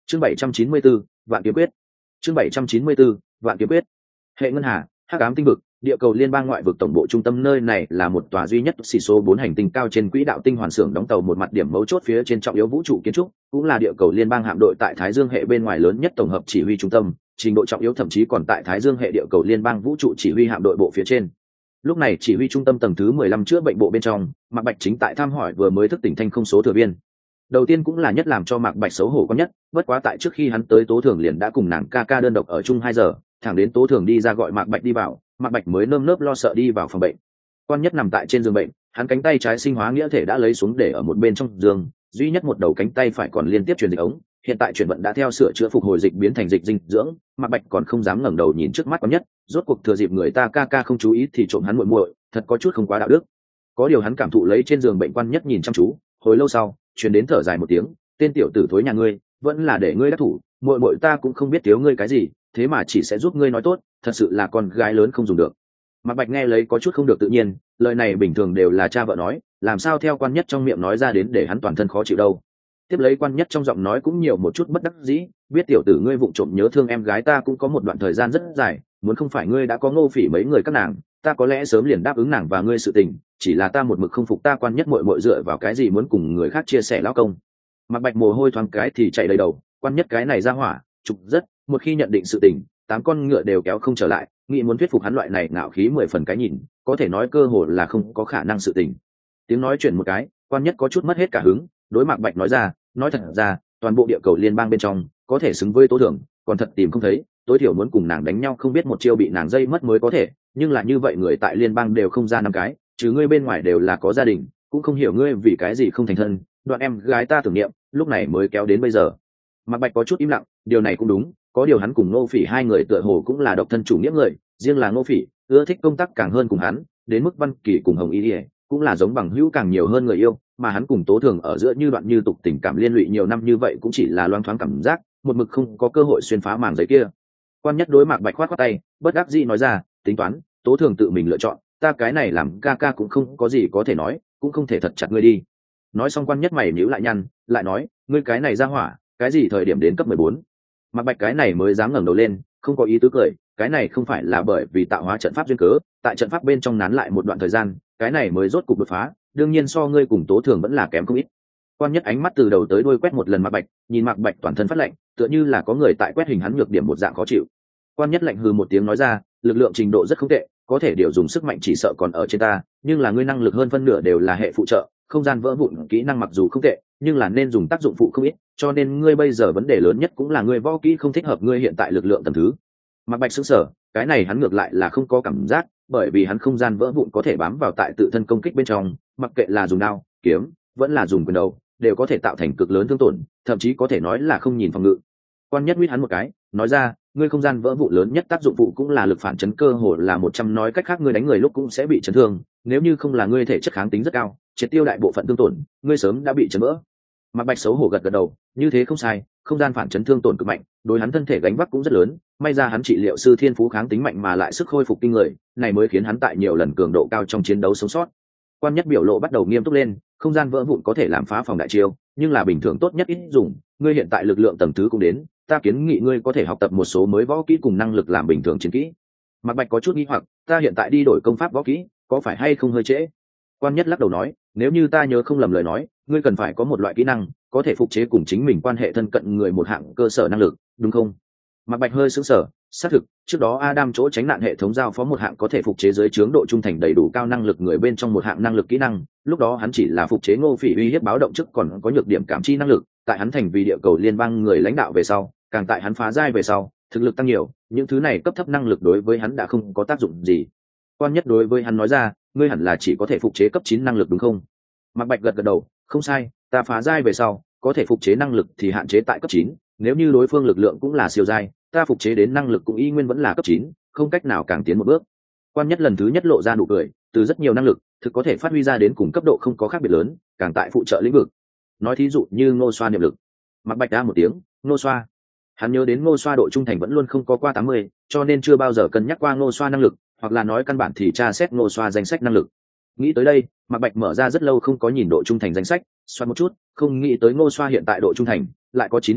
chương 794, vạn kiếm quyết. chương 794, vạn kiếm quyết. Hệ ngân hà, hắc ám tinh vực, địa cầu liên bang ngoại vực tổng bộ trung tâm, nơi này là một tòa duy nhất xỉ số 4 hành tinh cao trên quỹ đạo tinh hoàn xưởng đóng tàu, một mặt điểm mấu chốt phía trên trọng yếu vũ trụ kiến trúc, cũng là địa cầu liên bang hạm đội tại Thái Dương hệ bên ngoài lớn nhất tổng hợp chỉ huy trung tâm, trình độ trọng yếu thậm chí còn tại Thái Dương hệ địa cầu liên bang vũ trụ chỉ huy hạm đội bộ phía trên. Lúc này chỉ huy trung tâm tầng thứ 15 chữa bệnh bộ bên trong, Mạc Bạch chính tại thăm hỏi vừa mới thức tỉnh thanh không số thừa viên. Đầu tiên cũng là nhất làm cho Mạc Bạch xấu hổ có nhất, bất quá tại trước khi hắn tới Tố Thường liền đã cùng nàng ca ca đơn độc ở chung 2 giờ, thẳng đến Tố Thường đi ra gọi Mạc Bạch đi vào, Mạc Bạch mới nơm nớp lo sợ đi vào phòng bệnh. Quan Nhất nằm tại trên giường bệnh, hắn cánh tay trái sinh hóa nghĩa thể đã lấy xuống để ở một bên trong giường, duy nhất một đầu cánh tay phải còn liên tiếp truyền dịch ống, hiện tại chuyển vận đã theo sửa chữa phục hồi dịch biến thành dịch dinh dưỡng. Mạc Bạch còn không dám ngẩng đầu nhìn trước mắt Quan Nhất, rốt cuộc thừa dịp người ta ca ca không chú ý thì trộm hắn muội muội, thật có chút không quá đạo đức. Có điều hắn cảm thụ lấy trên giường bệnh Quan Nhất nhìn chăm chú, hồi lâu sau, truyền đến thở dài một tiếng, tên tiểu tử thối nhà ngươi, vẫn là để ngươi đắc thủ, muội muội ta cũng không biết thiếu ngươi cái gì, thế mà chỉ sẽ giúp ngươi nói tốt, thật sự là con gái lớn không dùng được. Mạc Bạch nghe lấy có chút không được tự nhiên, lời này bình thường đều là cha vợ nói, làm sao theo Quan Nhất trong miệng nói ra đến để hắn toàn thân khó chịu đâu. Tiếp lấy Quan Nhất trong giọng nói cũng nhiều một chút bất đắc dĩ, biết tiểu tử ngươi vụng trộm nhớ thương em gái ta cũng có một đoạn thời gian rất dài, muốn không phải ngươi đã có Ngô Phỉ mấy người các nàng, ta có lẽ sớm liền đáp ứng nàng và ngươi sự tình, chỉ là ta một mực không phục ta Quan Nhất muội muội dựa vào cái gì muốn cùng người khác chia sẻ lão công. Mạc Bạch mồ hôi thoáng cái thì chạy đầy đầu, Quan Nhất cái này ra hỏa, trục rất, một khi nhận định sự tình, 8 con ngựa đều kéo không trở lại, nghĩ muốn thuyết phục hắn loại này ngạo khí 10 phần cái nhìn, có thể nói cơ hội là không có khả năng sự tình. Tiếng nói chuyển một cái, Quan Nhất có chút mất hết cả hứng, đối Mạc Bạch nói ra, nói thật ra, toàn bộ địa cầu liên bang bên trong, có thể xứng với Tố Thường, còn thật tìm không thấy, tối thiểu muốn cùng nàng đánh nhau không biết một chiêu bị nàng dây mất mới có thể, nhưng là như vậy người tại liên bang đều không ra 5 cái, trừ ngươi bên ngoài đều là có gia đình, cũng không hiểu ngươi vì cái gì không thành thân, đoạn em gái ta tưởng niệm, lúc này mới kéo đến bây giờ. Mạc Bạch có chút im lặng, điều này cũng đúng, có điều hắn cùng Ngô Phỉ hai người tựa hồ cũng là độc thân chủ nghĩa người, riêng là Ngô Phỉ ưa thích công tác càng hơn cùng hắn, đến mức Văn Kỳ cùng Hồng Y cũng là giống bằng hữu càng nhiều hơn người yêu, mà hắn cùng Tố Thường ở giữa như đoạn như tục tình cảm liên lụy nhiều năm như vậy cũng chỉ là loáng thoáng cảm giác, một mực không có cơ hội xuyên phá màng giấy kia. Quan Nhất đối Mạc Bạch khoát khoát tay, bất đắc dĩ nói ra, tính toán, Tố Thường tự mình lựa chọn, ta cái này làm ca ca cũng không có gì có thể nói, cũng không thể thật chặt ngươi đi. Nói xong Quan Nhất mày nhíu lại nhăn, lại nói, ngươi cái này ra hỏa, cái gì thời điểm đến cấp 14? Mạc Bạch cái này mới dám ngẩng đầu lên, không có ý tứ cười, cái này không phải là bởi vì tạo hóa trận pháp duyên cớ, tại trận pháp bên trong nán lại một đoạn thời gian, cái này mới rốt cục đột phá, đương nhiên so ngươi cùng Tố Thường vẫn là kém không ít. Quan Nhất ánh mắt từ đầu tới đuôi quét một lần Mạc Bạch, nhìn Mạc Bạch toàn thân phát lạnh, tựa như là có người tại quét hình hắn nhược điểm một dạng khó chịu. Quan Nhất lạnh hừ một tiếng nói ra, lực lượng trình độ rất không tệ, có thể điều dùng sức mạnh chỉ sợ còn ở trên ta, nhưng là ngươi năng lực hơn phân nửa đều là hệ phụ trợ, không gian vỡ vụn kỹ năng mặc dù không tệ, nhưng là nên dùng tác dụng phụ không ít, cho nên ngươi bây giờ vấn đề lớn nhất cũng là ngươi võ kỹ không thích hợp ngươi hiện tại lực lượng tầm thứ. Mạc Bạch sững sờ, cái này hắn ngược lại là không có cảm giác, bởi vì hắn không gian vỡ vụn có thể bám vào tại tự thân công kích bên trong, mặc kệ là dùng đao, kiếm, vẫn là dùng quyền đầu, đều có thể tạo thành cực lớn thương tổn, thậm chí có thể nói là không nhìn phòng ngự. Quan Nhất huýt hắn một cái, nói ra, ngươi không gian vỡ vụn lớn nhất tác dụng phụ cũng là lực phản chấn, cơ hồ là 100, nói cách khác ngươi đánh người lúc cũng sẽ bị chấn thương, nếu như không là ngươi thể chất kháng tính rất cao, triệt tiêu đại bộ phận thương tổn, ngươi sớm đã bị chấn vỡ. Mạc Bạch xấu hổ gật gật đầu, như thế không sai, không gian phản chấn thương tổn cực mạnh, đối hắn thân thể gánh vác cũng rất lớn, may ra hắn trị liệu sư thiên phú kháng tính mạnh mà lại sức khôi phục kinh người, này mới khiến hắn tại nhiều lần cường độ cao trong chiến đấu sống sót. Quan Nhất biểu lộ bắt đầu nghiêm túc lên, không gian vỡ vụn có thể làm phá phòng đại chiêu, nhưng là bình thường tốt nhất ít dùng, ngươi hiện tại lực lượng tầng thứ cũng đến, ta kiến nghị ngươi có thể học tập một số mới võ kỹ cùng năng lực làm bình thường chiến kỹ. Mạc Bạch có chút nghi hoặc, ta hiện tại đi đổi công pháp võ kỹ, có phải hay không hơi trễ? Quan Nhất lắc đầu nói, nếu như ta nhớ không lầm lời nói, ngươi cần phải có một loại kỹ năng có thể phục chế cùng chính mình quan hệ thân cận người một hạng cơ sở năng lực, đúng không? Mạc Bạch hơi sững sờ, xác thực, trước đó Adam chỗ tránh nạn hệ thống giao phó một hạng có thể phục chế dưới trướng độ trung thành đầy đủ cao năng lực người bên trong một hạng năng lực kỹ năng, lúc đó hắn chỉ là phục chế Ngô Phỉ uy hiếp báo động trước còn có nhược điểm cảm chi năng lực, tại hắn thành vì địa cầu liên bang người lãnh đạo về sau, càng tại hắn phá giai về sau, thực lực tăng nhiều, những thứ này cấp thấp năng lực đối với hắn đã không có tác dụng gì. Quan Nhất đối với hắn nói ra, ngươi hẳn là chỉ có thể phục chế cấp 9 năng lực đúng không? Mạc Bạch gật gật đầu, không sai, ta phá giai về sau, có thể phục chế năng lực thì hạn chế tại cấp 9, nếu như đối phương lực lượng cũng là siêu giai, ta phục chế đến năng lực cũng y nguyên vẫn là cấp 9, không cách nào càng tiến một bước. Quan Nhất lần thứ nhất lộ ra nụ cười, từ rất nhiều năng lực, thực có thể phát huy ra đến cùng cấp độ không có khác biệt lớn, càng tại phụ trợ lĩnh vực. Nói thí dụ như Ngô Xoa niệm lực. Mạc Bạch đã một tiếng, Ngô Xoa. Hắn nhớ đến Ngô Xoa độ trung thành vẫn luôn không có qua 80, cho nên chưa bao giờ cân nhắc qua Ngô Xoa năng lực, hoặc là nói căn bản thì tra xét Ngô Xoa danh sách năng lực. Nghĩ tới đây, Mạc Bạch mở ra rất lâu không có nhìn độ trung thành danh sách, xoát một chút, không nghĩ tới Ngô Xoa hiện tại độ trung thành lại có 93,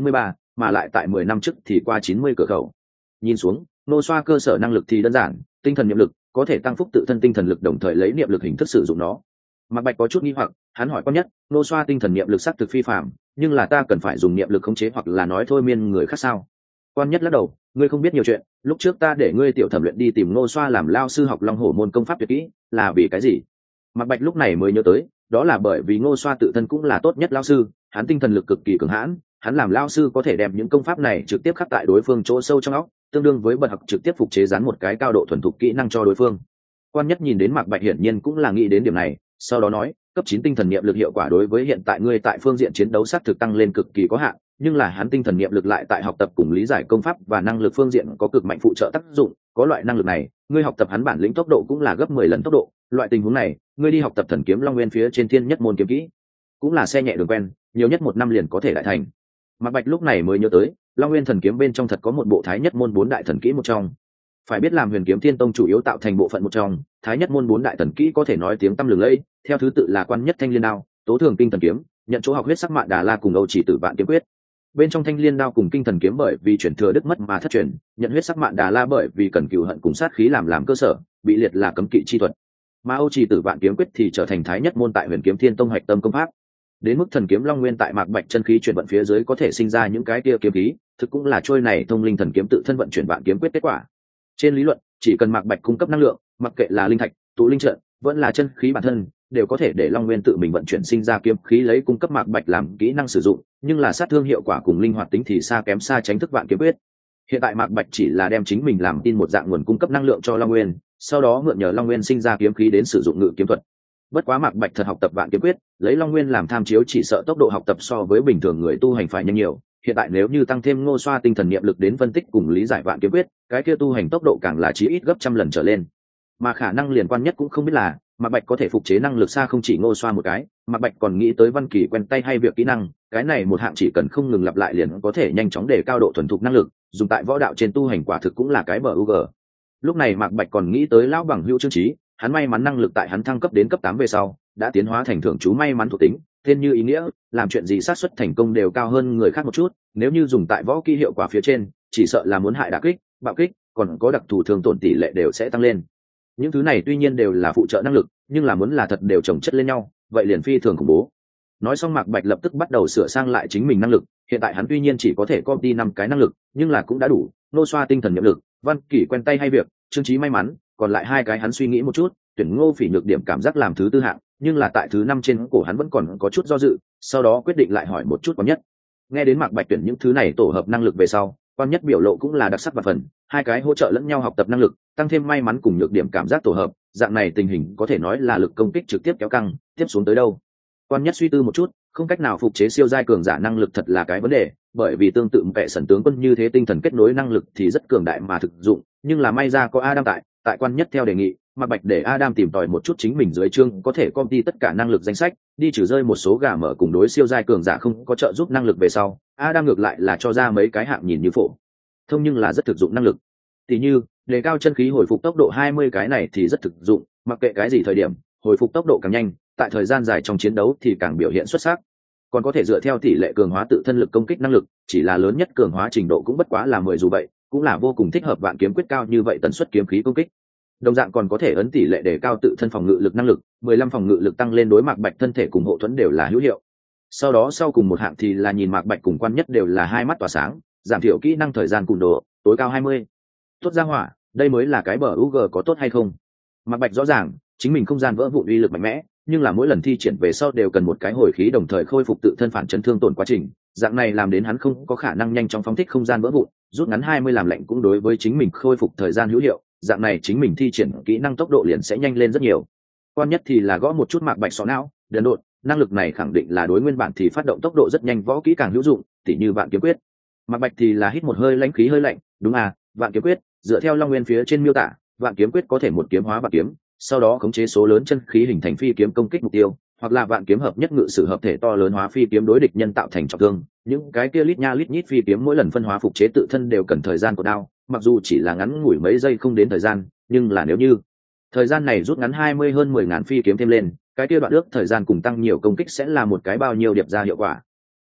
mà lại tại 10 năm trước thì qua 90 cửa khẩu. Nhìn xuống, nô xoa cơ sở năng lực thì đơn giản, tinh thần niệm lực có thể tăng phúc tự thân tinh thần lực, đồng thời lấy niệm lực hình thức sử dụng nó. Mạc Bạch có chút nghi hoặc, hắn hỏi Quan Nhất, nô xoa tinh thần niệm lực sắc thực phi phàm, nhưng là ta cần phải dùng niệm lực khống chế hoặc là nói thôi miên người khác sao? Quan Nhất lắc đầu, ngươi không biết nhiều chuyện, lúc trước ta để ngươi tiểu thẩm luyện đi tìm nô xoa làm lao sư học Long Hổ môn công pháp tuyệt kỹ, là vì cái gì? Mạc Bạch lúc này mới nhớ tới, đó là bởi vì Ngô Xoa tự thân cũng là tốt nhất lao sư, hắn tinh thần lực cực kỳ cường hãn, hắn làm lao sư có thể đem những công pháp này trực tiếp khắc tại đối phương chỗ sâu trong óc, tương đương với bật học trực tiếp phục chế dán một cái cao độ thuần thục kỹ năng cho đối phương. Quan Nhất nhìn đến Mạc Bạch hiển nhiên cũng là nghĩ đến điểm này, sau đó nói, cấp 9 tinh thần niệm lực hiệu quả đối với hiện tại ngươi tại phương diện chiến đấu sát thực tăng lên cực kỳ có hạn, nhưng là hắn tinh thần niệm lực lại tại học tập cùng lý giải công pháp và năng lực phương diện có cực mạnh phụ trợ tác dụng, có loại năng lực này, ngươi học tập hắn bản lĩnh tốc độ cũng là gấp 10 lần tốc độ, loại tình huống này, ngươi đi học tập thần kiếm Long Nguyên phía trên thiên nhất môn kiếm kỹ, cũng là xe nhẹ đường quen, nhiều nhất 1 năm liền có thể đại thành. Mạc Bạch lúc này mới nhớ tới, Long Nguyên thần kiếm bên trong thật có một bộ thái nhất môn 4 đại thần kỹ một trong. Phải biết làm Huyền Kiếm Thiên Tông chủ yếu tạo thành bộ phận một trong, thái nhất môn 4 đại thần kỹ có thể nói tiếng tăm lừng lẫy, theo thứ tự là Quan Nhất Thanh Liên Đao, Tố Thường Kinh Thần Kiếm, nhận chỗ học huyết sắc mạn Đà La cùng Âu Chỉ Tử Vạn Kiếm Quyết. Bên trong Thanh Liên Đao cùng Kinh Thần Kiếm bởi vì chuyển thừa đứt mất mà thất truyền, nhận huyết sắc mạn Đà La bởi vì cần cừu hận cùng sát khí làm cơ sở, bị liệt là cấm kỵ chi thuật. Mà Âu Chỉ Tử Vạn Kiếm Quyết thì trở thành thái nhất môn tại Huyền Kiếm Thiên Tông hạch tâm công pháp. Đến mức thần kiếm Long Nguyên tại Mạc Bạch chân khí chuyển vận phía dưới có thể sinh ra những cái kia kiếm khí, thực cũng là trôi này thông linh thần kiếm tự thân vận chuyển vạn kiếm quyết kết quả. Trên lý luận, chỉ cần Mạc Bạch cung cấp năng lượng, mặc kệ là linh thạch, tụ linh trận, vẫn là chân khí bản thân, đều có thể để Long Nguyên tự mình vận chuyển sinh ra kiếm khí lấy cung cấp Mạc Bạch làm kỹ năng sử dụng, nhưng là sát thương hiệu quả cùng linh hoạt tính thì xa kém xa tránh thức vạn kiếm quyết. Hiện tại Mạc Bạch chỉ là đem chính mình làm tin một dạng nguồn cung cấp năng lượng cho Long Nguyên, sau đó mượn nhờ Long Nguyên sinh ra kiếm khí đến sử dụng ngự kiếm thuật. Bất quá Mạc Bạch thật học tập vạn kiếm quyết, lấy Long Nguyên làm tham chiếu chỉ sợ tốc độ học tập so với bình thường người tu hành phải nhanh nhiều. Hiện tại nếu như tăng thêm Ngô Xoa tinh thần niệm lực đến phân tích cùng lý giải vạn kiếm quyết, cái kia tu hành tốc độ càng là chí ít gấp trăm lần trở lên. Mà khả năng liên quan nhất cũng không biết là, Mạc Bạch có thể phục chế năng lực xa không chỉ Ngô Xoa một cái, Mạc Bạch còn nghĩ tới Văn Kỳ quen tay hay việc kỹ năng, cái này một hạng chỉ cần không ngừng lặp lại liền có thể nhanh chóng đề cao độ thuần thục năng lực, dùng tại võ đạo trên tu hành quả thực cũng là cái bờ UG. Lúc này Mạc Bạch còn nghĩ tới lão bằng hữu Trương Chí, hắn may mắn năng lực tại hắn thăng cấp đến cấp 8 về sau, đã tiến hóa thành thượng chú may mắn thuộc tính, tên như ý nghĩa, làm chuyện gì xác suất thành công đều cao hơn người khác một chút, nếu như dùng tại võ kỹ hiệu quả phía trên, chỉ sợ là muốn hại đả kích, bạo kích, còn có đặc thù thương tổn tỷ lệ đều sẽ tăng lên. Những thứ này tuy nhiên đều là phụ trợ năng lực, nhưng là muốn là thật đều chồng chất lên nhau, vậy liền phi thường khủng bố. Nói xong Mạc Bạch lập tức bắt đầu sửa sang lại chính mình năng lực, hiện tại hắn tuy nhiên chỉ có thể copy 5 cái năng lực, nhưng là cũng đã đủ, Nô Xoa tinh thần niệm lực, Văn Kỷ quen tay hay việc, Trương Chí may mắn, còn lại 2 cái hắn suy nghĩ một chút, tuyển Ngô Phỉ nhược điểm cảm giác làm thứ tư hạng, nhưng là tại thứ 5 trên cổ hắn vẫn còn có chút do dự, sau đó quyết định lại hỏi một chút Quan Nhất. Nghe đến Mạc Bạch tuyển những thứ này tổ hợp năng lực về sau, Quan Nhất biểu lộ cũng là đặc sắc và phần, 2 cái hỗ trợ lẫn nhau học tập năng lực, tăng thêm may mắn cùng nhược điểm cảm giác tổ hợp, dạng này tình hình có thể nói là lực công kích trực tiếp kéo căng, tiếp xuống tới đâu. Quan Nhất suy tư một chút, không cách nào phục chế siêu giai cường giả năng lực thật là cái vấn đề, bởi vì tương tự vệ sẩn tướng quân như thế tinh thần kết nối năng lực thì rất cường đại mà thực dụng, nhưng là may ra có Adam tại Quan Nhất theo đề nghị, Mạc Bạch để Adam tìm tòi một chút chính mình dưới chương có thể copy tất cả năng lực danh sách, đi trừ rơi một số gà mở cùng đối siêu giai cường giả không có trợ giúp năng lực về sau, Adam ngược lại là cho ra mấy cái hạng nhìn như phổ thông nhưng là rất thực dụng năng lực. Tỷ như, đề cao chân khí hồi phục tốc độ 20 cái này thì rất thực dụng, mặc kệ cái gì thời điểm, hồi phục tốc độ càng nhanh, tại thời gian dài trong chiến đấu thì càng biểu hiện xuất sắc. Còn có thể dựa theo tỷ lệ cường hóa tự thân lực công kích năng lực, chỉ là lớn nhất cường hóa trình độ cũng bất quá là 10 dù vậy, cũng là vô cùng thích hợp vạn kiếm quyết cao như vậy tần suất kiếm khí công kích. Đồng dạng còn có thể ấn tỷ lệ đề cao tự thân phòng ngự lực năng lực, 15 phòng ngự lực tăng lên đối Mạc Bạch thân thể cùng hộ thuẫn đều là hữu hiệu. Sau đó sau cùng một hạng thì là nhìn Mạc Bạch cùng Quan Nhất đều là 2 mắt tỏa sáng, giảm thiểu kỹ năng thời gian cùn độ, tối cao 20. Tốt ra hỏa, đây mới là cái bờ UG có tốt hay không? Mạc Bạch rõ ràng, chính mình không gian vỡ vụn uy lực mạnh mẽ, nhưng là mỗi lần thi triển về sau đều cần một cái hồi khí đồng thời khôi phục tự thân phản chấn thương tổn quá trình, dạng này làm đến hắn không có khả năng nhanh chóng phóng thích không gian vỡ vụn, rút ngắn 20 làm lạnh cũng đối với chính mình khôi phục thời gian hữu hiệu, dạng này chính mình thi triển kỹ năng tốc độ liền sẽ nhanh lên rất nhiều. Quan Nhất thì là gõ một chút Mạc Bạch sọ não, đần độn, năng lực này khẳng định là đối nguyên bản thì phát động tốc độ rất nhanh võ kỹ càng hữu dụng, tỉ như vạn kiếm quyết. Mạc Bạch thì là hít một hơi lãnh khí hơi lạnh, đúng à, vạn kiếm quyết, dựa theo Long Nguyên phía trên miêu tả, vạn kiếm quyết có thể một kiếm hóa vạn kiếm, sau đó khống chế số lớn chân khí hình thành phi kiếm công kích mục tiêu, hoặc là vạn kiếm hợp nhất ngự sử hợp thể to lớn hóa phi kiếm đối địch nhân tạo thành trọng thương. Những cái kia lít nha lít nhít phi kiếm mỗi lần phân hóa phục chế tự thân đều cần thời gian của đao, mặc dù chỉ là ngắn ngủi mấy giây không đến thời gian, nhưng là nếu như thời gian này rút ngắn 20 hơn 10.000 phi kiếm thêm lên, cái kia đoạn ước thời gian cùng tăng nhiều công kích sẽ là một cái bao nhiêu điệp ra hiệu quả.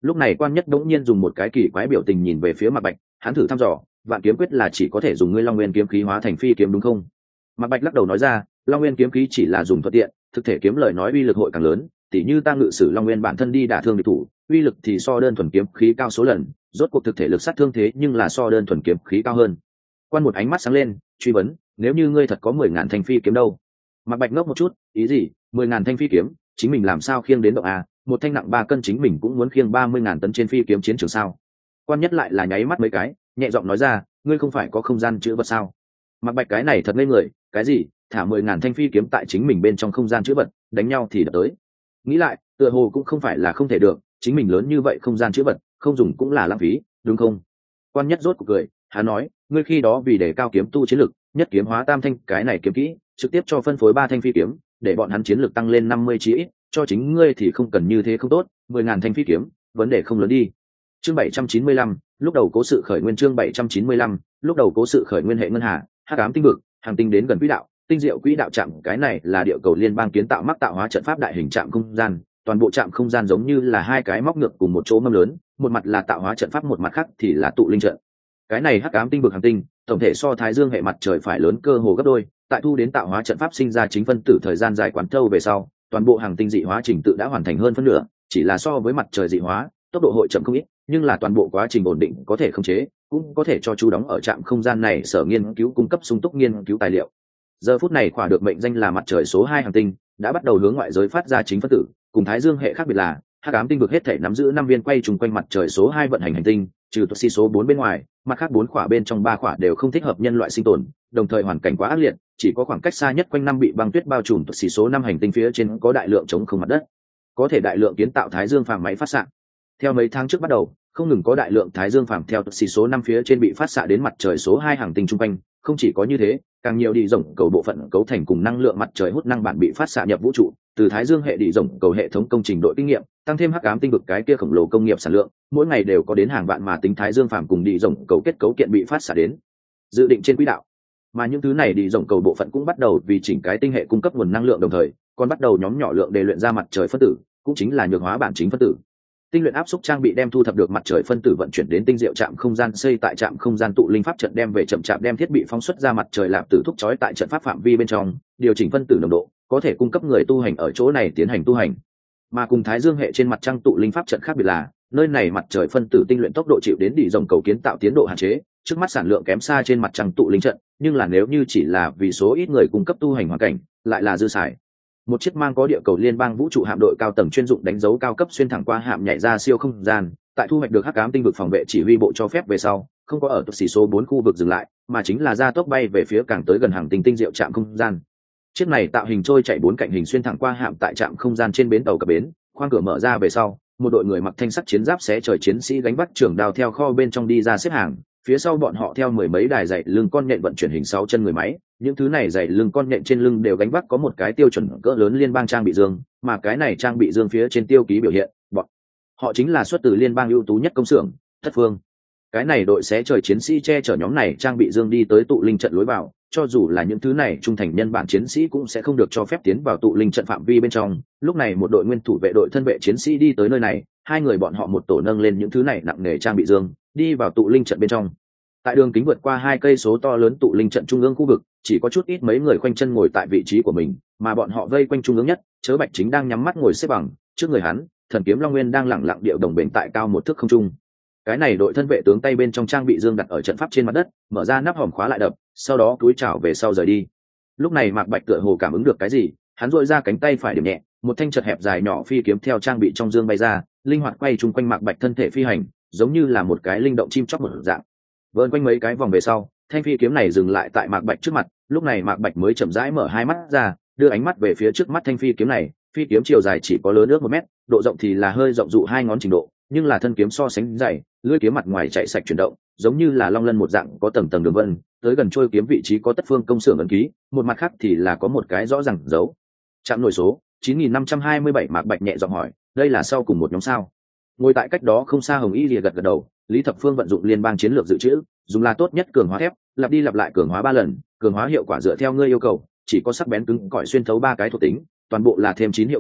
Lúc này quan nhất đống nhiên dùng một cái kỳ quái biểu tình nhìn về phía Mạc Bạch, hắn thử thăm dò, vạn kiếm quyết là chỉ có thể dùng ngươi Long Nguyên kiếm khí hóa thành phi kiếm đúng không? Mạc Bạch lắc đầu nói ra, Long Nguyên kiếm khí chỉ là dùng thuận tiện, thực thể kiếm lời nói uy lực hội càng lớn, tỉ như ta ngự sử Long Nguyên bản thân đi đả thương địch thủ, uy lực thì so đơn thuần kiếm khí cao số lần, rốt cuộc thực thể lực sát thương thế nhưng là so đơn thuần kiếm khí cao hơn. Quan một ánh mắt sáng lên, truy vấn, nếu như ngươi thật có 10.000 thanh phi kiếm đâu? Mạc Bạch ngốc một chút, ý gì? 10.000 thanh phi kiếm, chính mình làm sao khiêng đến động à? Một thanh nặng 3 cân chính mình cũng muốn khiêng 30.000 tấn trên phi kiếm chiến trường sao? Quan nhất lại là nháy mắt mấy cái, nhẹ giọng nói ra, ngươi không phải có không gian chứa vật sao? Mạc Bạch cái này thật ngây người, cái gì? Thả 10.000 thanh phi kiếm tại chính mình bên trong không gian chứa vật, đánh nhau thì đập tới. Nghĩ lại, tựa hồ cũng không phải là không thể được, chính mình lớn như vậy không gian chứa vật, không dùng cũng là lãng phí, đúng không? Quan nhất rốt cuộc cười, hắn nói, ngươi khi đó vì đề cao kiếm tu chiến lực, nhất kiếm hóa tam thanh, cái này kiếm kỹ, trực tiếp cho phân phối 3 thanh phi kiếm, để bọn hắn chiến lực tăng lên 50 chí ít, cho chính ngươi thì không cần như thế không tốt, 10.000 thanh phi kiếm, vấn đề không lớn đi. Chương 795, lúc đầu cố sự khởi nguyên chương 795, lúc đầu cố sự khởi nguyên hệ ngân hà, hắc ám tinh vực, hành tinh đến gần quỹ đạo, tinh diệu quỹ đạo trạm, cái này là địa cầu liên bang kiến tạo mắc tạo hóa trận pháp đại hình trạm không gian, toàn bộ trạm không gian giống như là hai cái móc ngược cùng một chỗ mâm lớn, một mặt là tạo hóa trận pháp, một mặt khác thì là tụ linh trận. Cái này hắc ám tinh vực hành tinh, tổng thể so Thái Dương hệ mặt trời phải lớn cơ hồ gấp đôi, tại thu đến tạo hóa trận pháp sinh ra chính phân tử thời gian dài quán thâu về sau, toàn bộ hành tinh dị hóa trình tự đã hoàn thành hơn phân nửa, chỉ là so với mặt trời dị hóa, tốc độ hội chậm không ít, nhưng là toàn bộ quá trình ổn định có thể khống chế, cũng có thể cho chú đóng ở trạm không gian này sở nghiên cứu cung cấp sung túc nghiên cứu tài liệu. Giờ phút này khỏa được mệnh danh là mặt trời số 2 hành tinh đã bắt đầu hướng ngoại giới phát ra chính phân tử, cùng Thái Dương hệ khác biệt là hắc ám tinh vực hết thể nắm giữ 5 viên quay trùng quanh mặt trời số 2 vận hành hành tinh, trừ Tuxi số 4 bên ngoài, mặt khác 4 khỏa bên trong 3 khỏa đều không thích hợp nhân loại sinh tồn, đồng thời hoàn cảnh quá ác liệt, chỉ có khoảng cách xa nhất quanh năm bị băng tuyết bao trùm. Tuxi số 5 hành tinh phía trên có đại lượng trống không mặt đất, có thể đại lượng kiến tạo Thái Dương phàm máy phát xạ. Theo mấy tháng trước bắt đầu, không ngừng có đại lượng Thái Dương phàm theo Tuxi số 5 phía trên bị phát xạ đến mặt trời số 2 hành tinh trung quanh, không chỉ có như thế, càng nhiều đi rộng cầu bộ phận cấu thành cùng năng lượng mặt trời hút năng bản bị phát xạ nhập vũ trụ, từ Thái Dương hệ đi rộng cầu hệ thống công trình đội kinh nghiệm, tăng thêm hắc ám tinh vực cái kia khổng lồ công nghiệp sản lượng, mỗi ngày đều có đến hàng vạn mà tính Thái Dương phàm cùng đi rộng cầu kết cấu kiện bị phát xạ đến dự định trên quỹ đạo. Mà những thứ này đi rộng cầu bộ phận cũng bắt đầu vì chỉnh cái tinh hệ cung cấp nguồn năng lượng, đồng thời còn bắt đầu nhóm nhỏ lượng để luyện ra mặt trời phân tử, cũng chính là nhược hóa bản chính phân tử. Tinh luyện áp xúc trang bị đem thu thập được mặt trời phân tử vận chuyển đến tinh diệu trạm không gian, xây tại trạm không gian tụ linh pháp trận, đem về chậm chạp đem thiết bị phóng xuất ra mặt trời lạp tử thúc chói tại trận pháp phạm vi bên trong, điều chỉnh phân tử nồng độ, có thể cung cấp người tu hành ở chỗ này tiến hành tu hành. Mà cùng Thái Dương hệ trên mặt trăng tụ linh pháp trận khác biệt là, nơi này mặt trời phân tử tinh luyện tốc độ chịu đến đi rồng cầu kiến tạo tiến độ hạn chế, trước mắt sản lượng kém xa trên mặt trăng tụ linh trận, nhưng là nếu như chỉ là vì số ít người cung cấp tu hành hoàn cảnh, lại là dư xài. Một chiếc mang có địa cầu liên bang vũ trụ hạm đội cao tầng chuyên dụng đánh dấu cao cấp xuyên thẳng qua hạm nhảy ra siêu không gian, tại thu hoạch được hắc ám tinh vực phòng vệ chỉ huy bộ cho phép về sau, không có ở Tuxi số 4 khu vực dừng lại, mà chính là ra tốc bay về phía càng tới gần hàng tinh tinh diệu trạm không gian. Chiếc này tạo hình trôi chạy 4 cạnh hình xuyên thẳng qua hạm tại trạm không gian trên bến tàu cập bến, khoang cửa mở ra về sau, một đội người mặc thanh sắt chiến giáp xé trời chiến sĩ gánh vác trường đao theo kho bên trong đi ra xếp hàng, phía sau bọn họ theo mười mấy đài dày lưng con nhện vận chuyển hình 6 chân người máy, những thứ này dày lưng con nhện trên lưng đều gánh vác có một cái tiêu chuẩn cỡ lớn liên bang trang bị dương, mà cái này trang bị dương phía trên tiêu ký biểu hiện, bọn họ chính là xuất từ liên bang ưu tú nhất công xưởng, Thất Phương. Cái này đội xé trời chiến sĩ che chở nhóm này trang bị dương đi tới tụ linh trận lối vào, cho dù là những thứ này trung thành nhân bản chiến sĩ cũng sẽ không được cho phép tiến vào tụ linh trận phạm vi bên trong. Lúc này một đội nguyên thủ vệ đội thân vệ chiến sĩ đi tới nơi này, hai người bọn họ một tổ nâng lên những thứ này nặng nề trang bị dương, đi vào tụ linh trận bên trong. Tại đường kính vượt qua 2 cây số to lớn tụ linh trận trung ương khu vực, chỉ có chút ít mấy người khoanh chân ngồi tại vị trí của mình, mà bọn họ vây quanh trung ương nhất, Chớ Bạch chính đang nhắm mắt ngồi xếp bằng, trước người hắn, thần kiếm Long Nguyên đang lẳng lặng điệu đồng bền tại cao một thước không trung. Cái này đội thân vệ tướng tay bên trong trang bị dương đặt ở trận pháp trên mặt đất, mở ra nắp hòm khóa lại đập, sau đó cúi chào về sau rời đi. Lúc này Mạc Bạch tựa hồ cảm ứng được cái gì, hắn duỗi ra cánh tay phải điểm nhẹ, một thanh chật hẹp dài nhỏ phi kiếm theo trang bị trong dương bay ra, linh hoạt quay chung quanh Mạc Bạch thân thể phi hành, giống như là một cái linh động chim chóc một dạng. Vờn quanh mấy cái vòng về sau, thanh phi kiếm này dừng lại tại Mạc Bạch trước mặt, lúc này Mạc Bạch mới chậm rãi mở hai mắt ra, đưa ánh mắt về phía trước mắt thanh phi kiếm này. Phi kiếm chiều dài chỉ có lớn ước 1 mét, độ rộng thì là hơi rộng dụ 2 ngón trình độ, nhưng là thân kiếm so sánh dày, lưỡi kiếm mặt ngoài chạy sạch chuyển động, giống như là long lân một dạng có tầng tầng đường vân, tới gần trôi kiếm vị trí có Tất Phương công xưởng ấn ký, một mặt khác thì là có một cái rõ ràng dấu chạm nổi số 9527. Mạc Bạch nhẹ giọng hỏi, đây là sau cùng một nhóm sao? Ngồi tại cách đó không xa Hồng Y lìa gật gật đầu. Lý Thập Phương vận dụng liên bang chiến lược dự trữ, dùng là tốt nhất cường hóa thép, lặp đi lặp lại cường hóa 3 lần, cường hóa hiệu quả dựa theo ngươi yêu cầu, chỉ có sắc bén cứng cỏi xuyên thấu 3 cái thuộc tính, toàn bộ là thêm 9 hiệu quả,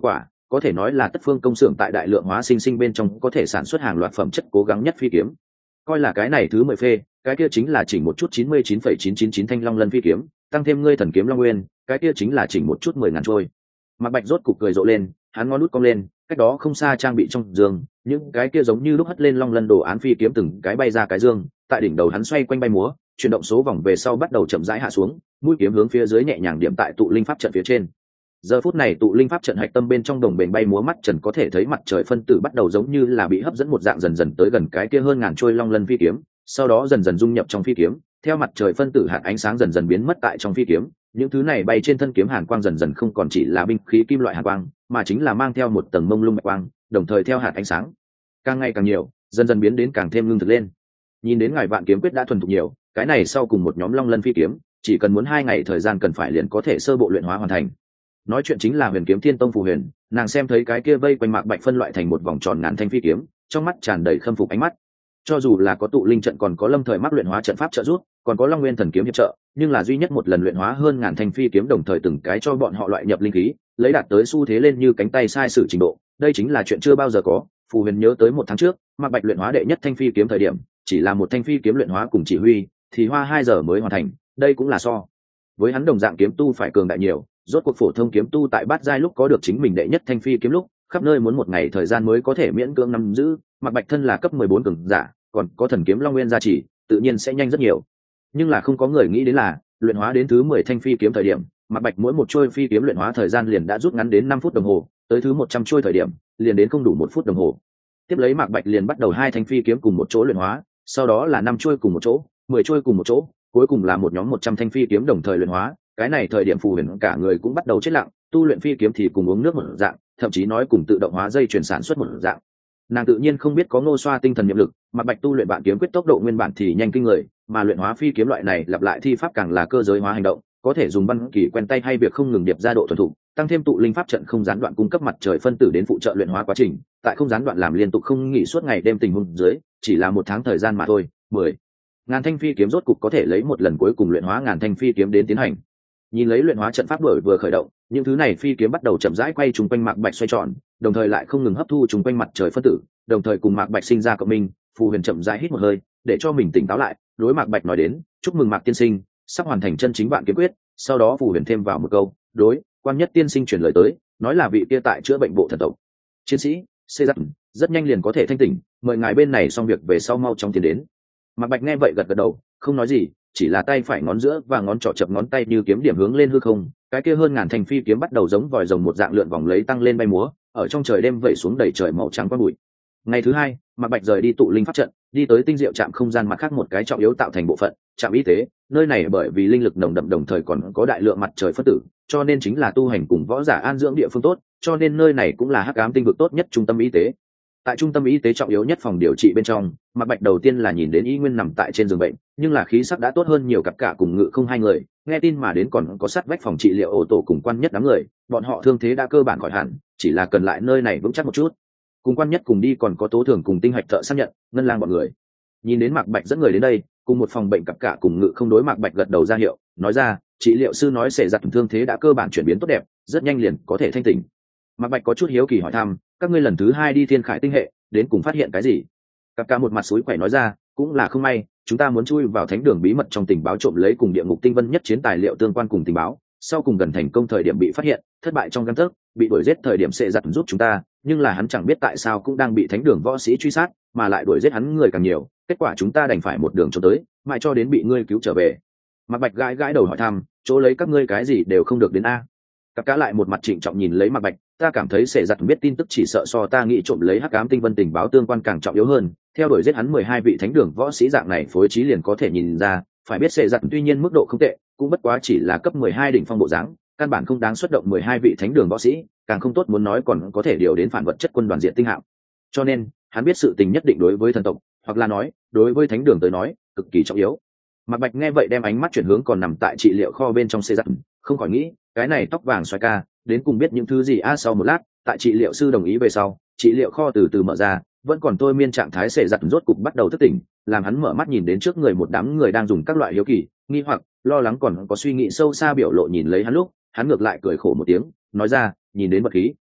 có thể nói là tất phương công xưởng tại đại lượng hóa sinh bên trong có thể sản xuất hàng loạt phẩm chất cố gắng nhất phi kiếm. Coi là cái này thứ 10 phê, cái kia chính là chỉnh một chút 99,999 thanh long lân phi kiếm, tăng thêm ngươi thần kiếm long nguyên, cái kia chính là chỉnh một chút 10.000 trôi. Mạc Bạch rốt cục cười rộ lên, hắn ngón nút cong lên, cách đó không xa trang bị trong giường, những cái kia giống như lúc hất lên long lân đồ án phi kiếm từng cái bay ra cái dương, tại đỉnh đầu hắn xoay quanh bay múa, chuyển động số vòng về sau bắt đầu chậm rãi hạ xuống, mũi kiếm hướng phía dưới nhẹ nhàng điểm tại tụ linh pháp trận phía trên. Giờ phút này tụ linh pháp trận hạch tâm bên trong đồng bền bay múa, mắt trần có thể thấy mặt trời phân tử bắt đầu giống như là bị hấp dẫn một dạng dần dần tới gần cái kia hơn ngàn trôi long lân phi kiếm, sau đó dần dần dung nhập trong phi kiếm, theo mặt trời phân tử hạt ánh sáng dần dần biến mất tại trong phi kiếm, những thứ này bay trên thân kiếm hàn quang dần dần không còn chỉ là binh khí kim loại hàn quang, mà chính là mang theo một tầng mông lung bạch quang, đồng thời theo hạt ánh sáng càng ngày càng nhiều, dần dần biến đến càng thêm ngưng thực lên. Nhìn đến ngài Vạn Kiếm Quyết đã thuần thục nhiều, cái này sau cùng một nhóm long lân phi kiếm, chỉ cần muốn 2 ngày thời gian cần phải liền có thể sơ bộ luyện hóa hoàn thành. Nói chuyện chính là Huyền Kiếm Thiên Tông Phù Huyền, nàng xem thấy cái kia vây quanh Mạc Bạch phân loại thành một vòng tròn ngàn thanh phi kiếm, trong mắt tràn đầy khâm phục ánh mắt. Cho dù là có tụ linh trận, còn có lâm thời mắc luyện hóa trận pháp trợ giúp, còn có Long Nguyên thần kiếm hiệp trợ, nhưng là duy nhất một lần luyện hóa hơn ngàn thanh phi kiếm đồng thời từng cái cho bọn họ loại nhập linh khí, lấy đạt tới xu thế lên như cánh tay sai sử trình độ, đây chính là chuyện chưa bao giờ có. Phù Huyền nhớ tới 1 tháng trước, Mạc Bạch luyện hóa đệ nhất thanh phi kiếm thời điểm, chỉ là một thanh phi kiếm luyện hóa cùng chỉ huy, thì hoa 2 giờ mới hoàn thành, đây cũng là so với hắn đồng dạng kiếm tu phải cường đại nhiều. Rốt cuộc phổ thông kiếm tu tại bát giai lúc có được chính mình đệ nhất thanh phi kiếm lúc, khắp nơi muốn 1 ngày thời gian mới có thể miễn cưỡng nắm giữ, Mạc Bạch thân là cấp 14 cường giả, còn có thần kiếm Long Nguyên gia trì, tự nhiên sẽ nhanh rất nhiều. Nhưng là không có người nghĩ đến là, luyện hóa đến thứ 10 thanh phi kiếm thời điểm, Mạc Bạch mỗi một trôi phi kiếm luyện hóa thời gian liền đã rút ngắn đến 5 phút đồng hồ, tới thứ 100 trôi thời điểm, liền đến không đủ 1 phút đồng hồ. Tiếp lấy Mạc Bạch liền bắt đầu 2 thanh phi kiếm cùng một chỗ luyện hóa, sau đó là 5 trôi cùng một chỗ, 10 trôi cùng một chỗ, cuối cùng là một nhóm 100 thanh phi kiếm đồng thời luyện hóa. Cái này thời điểm Phù Huyền cả người cũng bắt đầu chết lặng, tu luyện phi kiếm thì cùng uống nước một dạng, thậm chí nói cùng tự động hóa dây chuyển sản xuất một dạng. Nàng tự nhiên không biết có Ngô Xoa tinh thần nhiệm lực, Mạc Bạch tu luyện Vạn Kiếm Quyết tốc độ nguyên bản thì nhanh kinh người, mà luyện hóa phi kiếm loại này lặp lại thi pháp càng là cơ giới hóa hành động, có thể dùng văn kỳ quen tay hay việc không ngừng điệp ra độ thuần thục, tăng thêm tụ linh pháp trận không gián đoạn cung cấp mặt trời phân tử đến phụ trợ luyện hóa quá trình, tại không gián đoạn làm liên tục không nghỉ suốt ngày đêm tình huống dưới, chỉ là 1 tháng thời gian mà thôi, 10 ngàn thanh phi kiếm rốt cục có thể lấy một lần cuối cùng luyện hóa ngàn thanh phi kiếm đến tiến hành. Nhìn lấy luyện hóa trận pháp bởi vừa khởi động, những thứ này phi kiếm bắt đầu chậm rãi quay trùng quanh Mạc Bạch xoay tròn, đồng thời lại không ngừng hấp thu trùng quanh mặt trời phân tử, đồng thời cùng Mạc Bạch sinh ra cộng minh. Phù Huyền chậm rãi hít một hơi, để cho mình tỉnh táo lại, đối Mạc Bạch nói đến, chúc mừng Mạc tiên sinh, sắp hoàn thành chân chính Vạn Kiếm Quyết. Sau đó Phù Huyền thêm vào một câu, đối Quan Nhất tiên sinh truyền lời tới, nói là vị kia tại chữa bệnh bộ thần tộc chiến sĩ xê giặc rất nhanh liền có thể thanh tỉnh, mời ngài bên này xong việc về sau mau chóng tiến đến. Mạc Bạch nghe vậy gật gật đầu, không nói gì, chỉ là tay phải ngón giữa và ngón trỏ chập ngón tay như kiếm điểm hướng lên hư không, cái kia hơn ngàn thanh phi kiếm bắt đầu giống vòi rồng một dạng lượn vòng lấy tăng lên bay múa, ở trong trời đêm vẩy xuống đầy trời màu trắng quang bụi. Ngày thứ 2, Mạc Bạch rời đi tụ linh pháp trận, đi tới tinh diệu trạm không gian mặt khác một cái trọng yếu tạo thành bộ phận, trạm y tế. Nơi này bởi vì linh lực nồng đậm đồng thời còn có đại lượng mặt trời phân tử, cho nên chính là tu hành cùng võ giả an dưỡng địa phương tốt, cho nên nơi này cũng là hắc ám tinh vực tốt nhất trung tâm y tế. Tại trung tâm y tế trọng yếu nhất phòng điều trị bên trong, Mạc Bạch đầu tiên là nhìn đến Y Nguyên nằm tại trên giường bệnh, nhưng là khí sắc đã tốt hơn nhiều, cặp cả cùng Ngự Không hai người, nghe tin mà đến còn có sát vách phòng trị liệu ổ tổ cùng Quan Nhất đám người, bọn họ thương thế đã cơ bản khỏi hẳn, chỉ là cần lại nơi này vững chắc một chút. Cùng Quan Nhất cùng đi còn có Tố Thường cùng Tinh Hạch thợ xác nhận, Ngân Lang bọn người. Nhìn đến Mạc Bạch dẫn người đến đây, cùng một phòng bệnh cặp cả cùng Ngự Không đối Mạc Bạch gật đầu ra hiệu, nói ra, trị liệu sư nói sẽ giặt thương thế đã cơ bản chuyển biến tốt đẹp, rất nhanh liền có thể thanh tỉnh. Mạc Bạch có chút hiếu kỳ hỏi thăm, các ngươi lần thứ 2 đi Thiên Khải tinh hệ, đến cùng phát hiện cái gì? Cặp cả một mặt suối quẩy nói ra, cũng là không may, chúng ta muốn chui vào thánh đường bí mật trong tình báo trộm lấy cùng địa ngục tinh vân nhất chiến tài liệu tương quan cùng tình báo, sau cùng gần thành công thời điểm bị phát hiện, thất bại trong gang tấc, bị đuổi giết thời điểm sẽ giặt giúp chúng ta, nhưng là hắn chẳng biết tại sao cũng đang bị thánh đường võ sĩ truy sát, mà lại đuổi giết hắn người càng nhiều, kết quả chúng ta đành phải một đường trốn tới, mãi cho đến bị ngươi cứu trở về. Mạc Bạch gãi gãi đầu hỏi thăm, chỗ lấy các ngươi cái gì đều không được đến a? Cặp cá lại một mặt trịnh trọng nhìn lấy Mạc Bạch, ta cảm thấy sẽ giặt biết tin tức chỉ sợ so ta nghĩ trộm lấy hắc ám tinh vân tình báo tương quan càng trọng yếu hơn, theo đuổi giết hắn 12 vị thánh đường võ sĩ dạng này phối trí liền có thể nhìn ra, phải biết sẽ giặt tuy nhiên mức độ không tệ, cũng bất quá chỉ là cấp 12 đỉnh phong bộ dáng, căn bản không đáng xuất động 12 vị thánh đường võ sĩ, càng không tốt muốn nói còn có thể điều đến phản vật chất quân đoàn diện tinh hạm. Cho nên, hắn biết sự tình nhất định đối với thần tộc, hoặc là nói, đối với thánh đường tới nói, cực kỳ trọng yếu. Mạc Bạch nghe vậy đem ánh mắt chuyển hướng còn nằm tại trị liệu kho bên trong xe giặt, không khỏi nghĩ, cái này tóc vàng xoay ca, đến cùng biết những thứ gì a? Sau một lát, tại trị liệu sư đồng ý về sau, trị liệu kho từ từ mở ra, vẫn còn tôi miên trạng thái xe giặt rốt cục bắt đầu thức tỉnh, làm hắn mở mắt nhìn đến trước người một đám người đang dùng các loại hiếu kỳ, nghi hoặc, lo lắng còn có suy nghĩ sâu xa biểu lộ nhìn lấy hắn lúc, hắn ngược lại cười khổ một tiếng, nói ra, nhìn đến vật khí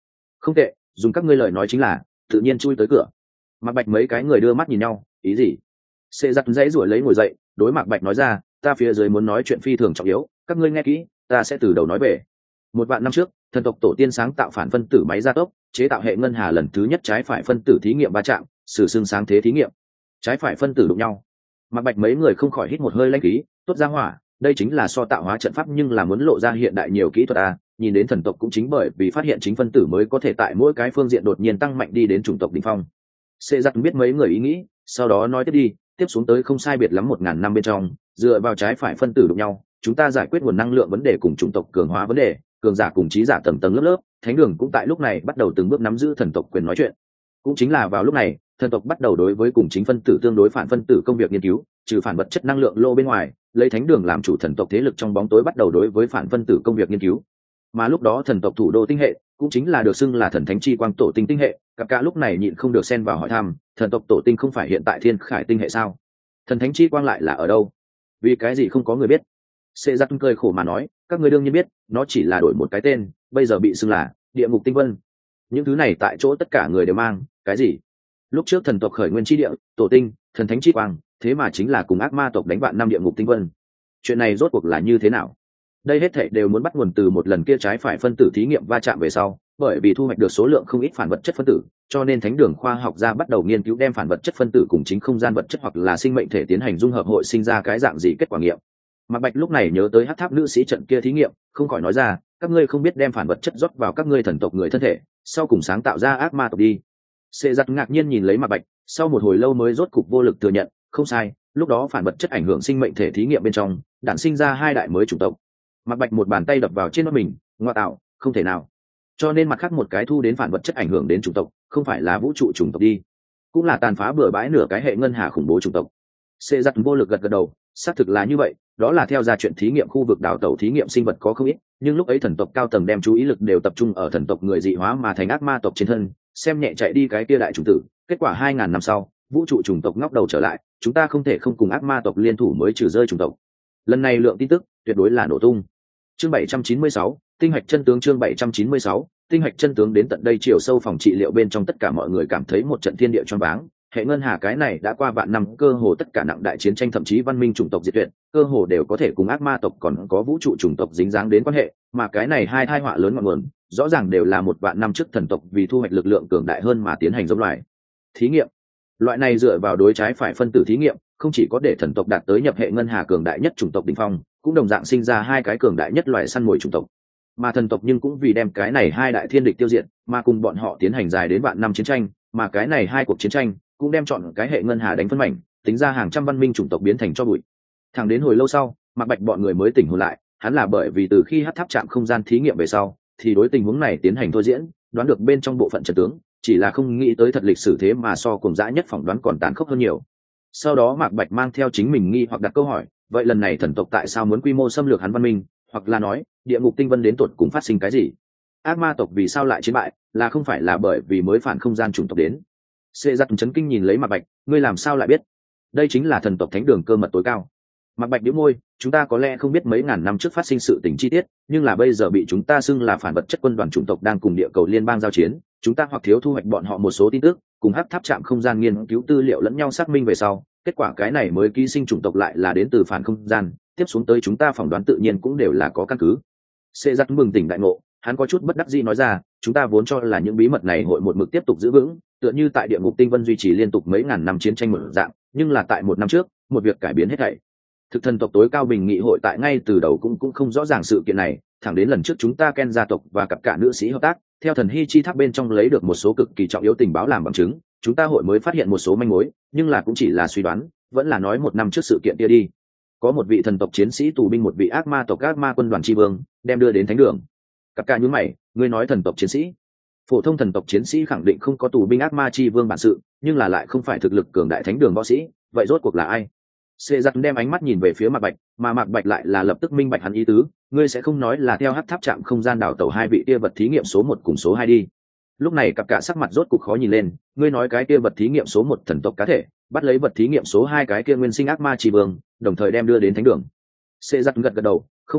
Không tệ, dùng các ngươi lời nói chính là tự nhiên chui tới cửa. Mạc Bạch mấy cái người đưa mắt nhìn nhau, ý gì? Xê giặt dãy ruổi lấy ngồi dậy, đối Mạc Bạch nói ra, ta phía dưới muốn nói chuyện phi thường trọng yếu, các ngươi nghe kỹ, ta sẽ từ đầu nói về. 1 vạn năm trước, thần tộc tổ tiên sáng tạo phản phân tử máy gia tốc, chế tạo hệ ngân hà lần thứ nhất trái phải phân tử thí nghiệm va chạm, sử xương sáng thế thí nghiệm. Trái phải phân tử đụng nhau. Mạc Bạch mấy người không khỏi hít một hơi lãnh khí, tốt ra hỏa, đây chính là so tạo hóa trận pháp nhưng là muốn lộ ra hiện đại nhiều kỹ thuật à, nhìn đến thần tộc cũng chính bởi vì phát hiện chính phân tử mới có thể tại mỗi cái phương diện đột nhiên tăng mạnh đi đến chủng tộc đỉnh phong. Xê giặc biết mấy người ý nghĩ, sau đó nói tiếp đi, tiếp xuống tới không sai biệt lắm 1000 năm bên trong, dựa vào trái phải phân tử đụng nhau, chúng ta giải quyết nguồn năng lượng vấn đề cùng chủng tộc cường hóa vấn đề, cường giả cùng trí giả tầng tầng lớp lớp, thánh đường cũng tại lúc này bắt đầu từng bước nắm giữ thần tộc quyền nói chuyện. Cũng chính là vào lúc này, thần tộc bắt đầu đối với cùng chính phân tử tương đối phản phân tử công việc nghiên cứu, trừ phản vật chất năng lượng lô bên ngoài, lấy thánh đường làm chủ thần tộc thế lực trong bóng tối bắt đầu đối với phản phân tử công việc nghiên cứu. Mà lúc đó thần tộc thủ đô tinh hệ cũng chính là được xưng là thần thánh chi quang tổ tinh tinh hệ, các cả lúc này nhịn không được xen vào hỏi thăm, thần tộc tổ tinh không phải hiện tại thiên khải tinh hệ sao? Thần thánh chi quang lại là ở đâu? Vì cái gì không có người biết? Sệ giặc cười khổ mà nói, các ngươi đương nhiên biết, nó chỉ là đổi một cái tên, bây giờ bị xưng là địa ngục tinh vân. Những thứ này tại chỗ tất cả người đều mang cái gì? Lúc trước thần tộc khởi nguyên chi địa, tổ tinh, thần thánh chi quang, thế mà chính là cùng ác ma tộc đánh vạn năm địa ngục tinh vân. Chuyện này rốt cuộc là như thế nào? Đây hết thảy đều muốn bắt nguồn từ một lần kia trái phải phân tử thí nghiệm va chạm về sau, bởi vì thu hoạch được số lượng không ít phản vật chất phân tử, cho nên thánh đường khoa học gia bắt đầu nghiên cứu đem phản vật chất phân tử cùng chính không gian vật chất hoặc là sinh mệnh thể tiến hành dung hợp hội sinh ra cái dạng gì kết quả nghiệm. Mạc Bạch lúc này nhớ tới hắc tháp nữ sĩ trận kia thí nghiệm, không khỏi nói ra, các ngươi không biết đem phản vật chất rót vào các ngươi thần tộc người thân thể, sau cùng sáng tạo ra ác ma tộc đi. Sệ giặt ngạc nhiên nhìn lấy Mạc Bạch, sau một hồi lâu mới rốt cục vô lực thừa nhận, không sai, lúc đó phản vật chất ảnh hưởng sinh mệnh thể thí nghiệm bên trong, đản sinh ra 2 đại mới chủng tộc. Mạc Bạch một bàn tay đập vào trên mặt mình, ngoa tạo, không thể nào. Cho nên mặt khác một cái thu đến phản vật chất ảnh hưởng đến chủng tộc, không phải là vũ trụ chủng tộc đi, cũng là tàn phá bừa bãi nửa cái hệ ngân hà khủng bố chủng tộc. Sệ giặt vô lực gật gật đầu, xác thực là như vậy, đó là theo ra chuyện thí nghiệm khu vực đào tẩu thí nghiệm sinh vật có không ít, nhưng lúc ấy thần tộc cao tầng đem chú ý lực đều tập trung ở thần tộc người dị hóa mà thành ác ma tộc trên thân, xem nhẹ chạy đi cái kia đại chủng tử, kết quả 2000 năm sau, vũ trụ chủng tộc ngóc đầu trở lại, chúng ta không thể không cùng ác ma tộc liên thủ mới trừ rơi chủng tộc. Lần này lượng tin tức tuyệt đối là nổ tung. Chương 796, tinh hạch chân tướng. Chương 796, tinh hạch chân tướng. Đến tận đây chiều sâu phòng trị liệu bên trong tất cả mọi người cảm thấy một trận thiên địa choáng váng. Hệ ngân hà cái này đã qua vạn năm, cơ hồ tất cả nặng đại chiến tranh thậm chí văn minh chủng tộc diệt tuyệt, cơ hồ đều có thể cùng ác ma tộc còn có vũ trụ chủng tộc dính dáng đến quan hệ, mà cái này hai tai họa lớn ngọn nguồn, rõ ràng đều là 1 vạn năm trước thần tộc vì thu hoạch lực lượng cường đại hơn mà tiến hành giống loài thí nghiệm. Loại này dựa vào đối trái phải phân tử thí nghiệm, không chỉ có để thần tộc đạt tới nhập hệ ngân hà cường đại nhất chủng tộc đỉnh phong, cũng đồng dạng sinh ra 2 cái cường đại nhất loài săn mồi chủng tộc. Mà thần tộc nhưng cũng vì đem cái này 2 đại thiên địch tiêu diệt, mà cùng bọn họ tiến hành dài đến vạn năm chiến tranh, mà cái này 2 cuộc chiến tranh cũng đem chọn cái hệ ngân hà đánh phân mảnh, tính ra hàng trăm văn minh chủng tộc biến thành cho bụi. Thẳng đến hồi lâu sau, Mạc Bạch bọn người mới tỉnh hồn lại, hắn là bởi vì từ khi hắc tháp chạm không gian thí nghiệm về sau, thì đối tình huống này tiến hành thôi diễn, đoán được bên trong bộ phận trận tướng, chỉ là không nghĩ tới thật lịch sử thế mà so cùng dã nhất phỏng đoán còn tàn khốc hơn nhiều. Sau đó Mạc Bạch mang theo chính mình nghi hoặc đặt câu hỏi, vậy lần này thần tộc tại sao muốn quy mô xâm lược hắn văn minh, hoặc là nói, địa ngục tinh vân đến tột cùng phát sinh cái gì? Ác ma tộc vì sao lại chiến bại, là không phải là bởi vì mới phản không gian chủng tộc đến? Sệ giặc chấn kinh nhìn lấy Mạc Bạch, ngươi làm sao lại biết? Đây chính là thần tộc thánh đường cơ mật tối cao. Mạc Bạch nhíu môi, chúng ta có lẽ không biết mấy ngàn năm trước phát sinh sự tình chi tiết, nhưng là bây giờ bị chúng ta xưng là phản vật chất quân đoàn chủng tộc đang cùng địa cầu liên bang giao chiến, chúng ta hoặc thiếu thu hoạch bọn họ một số tin tức, cùng hắc tháp chạm không gian nghiên cứu tư liệu lẫn nhau xác minh về sau, kết quả cái này mới ký sinh chủng tộc lại là đến từ phản không gian, tiếp xuống tới chúng ta phỏng đoán tự nhiên cũng đều là có căn cứ. Sệ giặc mừng tỉnh đại ngộ, hắn có chút bất đắc dĩ nói ra, chúng ta vốn cho là những bí mật này hội một mực tiếp tục giữ vững, tựa như tại địa ngục tinh vân duy trì liên tục mấy ngàn năm chiến tranh mở dạng, nhưng là tại 1 năm trước, một việc cải biến hết thảy. Thực thần tộc tối cao bình nghị hội tại ngay từ đầu cũng không rõ ràng sự kiện này, thẳng đến lần trước chúng ta Ken gia tộc và cặp cả nữ sĩ hợp tác, theo thần hy chi tháp bên trong lấy được một số cực kỳ trọng yếu tình báo làm bằng chứng, chúng ta hội mới phát hiện một số manh mối, nhưng là cũng chỉ là suy đoán, vẫn là nói 1 năm trước sự kiện kia đi. Có một vị thần tộc chiến sĩ tù binh một vị ác ma tộc ác ma quân đoàn tri vương, đem đưa đến thánh đường. Cặp cả nhún mày, ngươi nói thần tộc chiến sĩ? Phổ thông thần tộc chiến sĩ khẳng định không có tù binh ác ma tri vương bản sự, nhưng là lại không phải thực lực cường đại thánh đường võ sĩ, vậy rốt cuộc là ai? Sệ giặc đem ánh mắt nhìn về phía Mạc Bạch, mà Mạc Bạch lại là lập tức minh bạch hắn ý tứ, ngươi sẽ không nói là theo hắc tháp chạm không gian đào tẩu 2 vị kia vật thí nghiệm số 1 cùng số 2 đi. Lúc này cặp cả sắc mặt rốt cục khó nhìn lên, ngươi nói cái kia vật thí nghiệm số 1 thần tộc cá thể, bắt lấy vật thí nghiệm số 2 cái kia nguyên sinh ác ma tri vương, đồng thời đem đưa đến thánh đường. Sệ giặc gật gật đầu, không sai,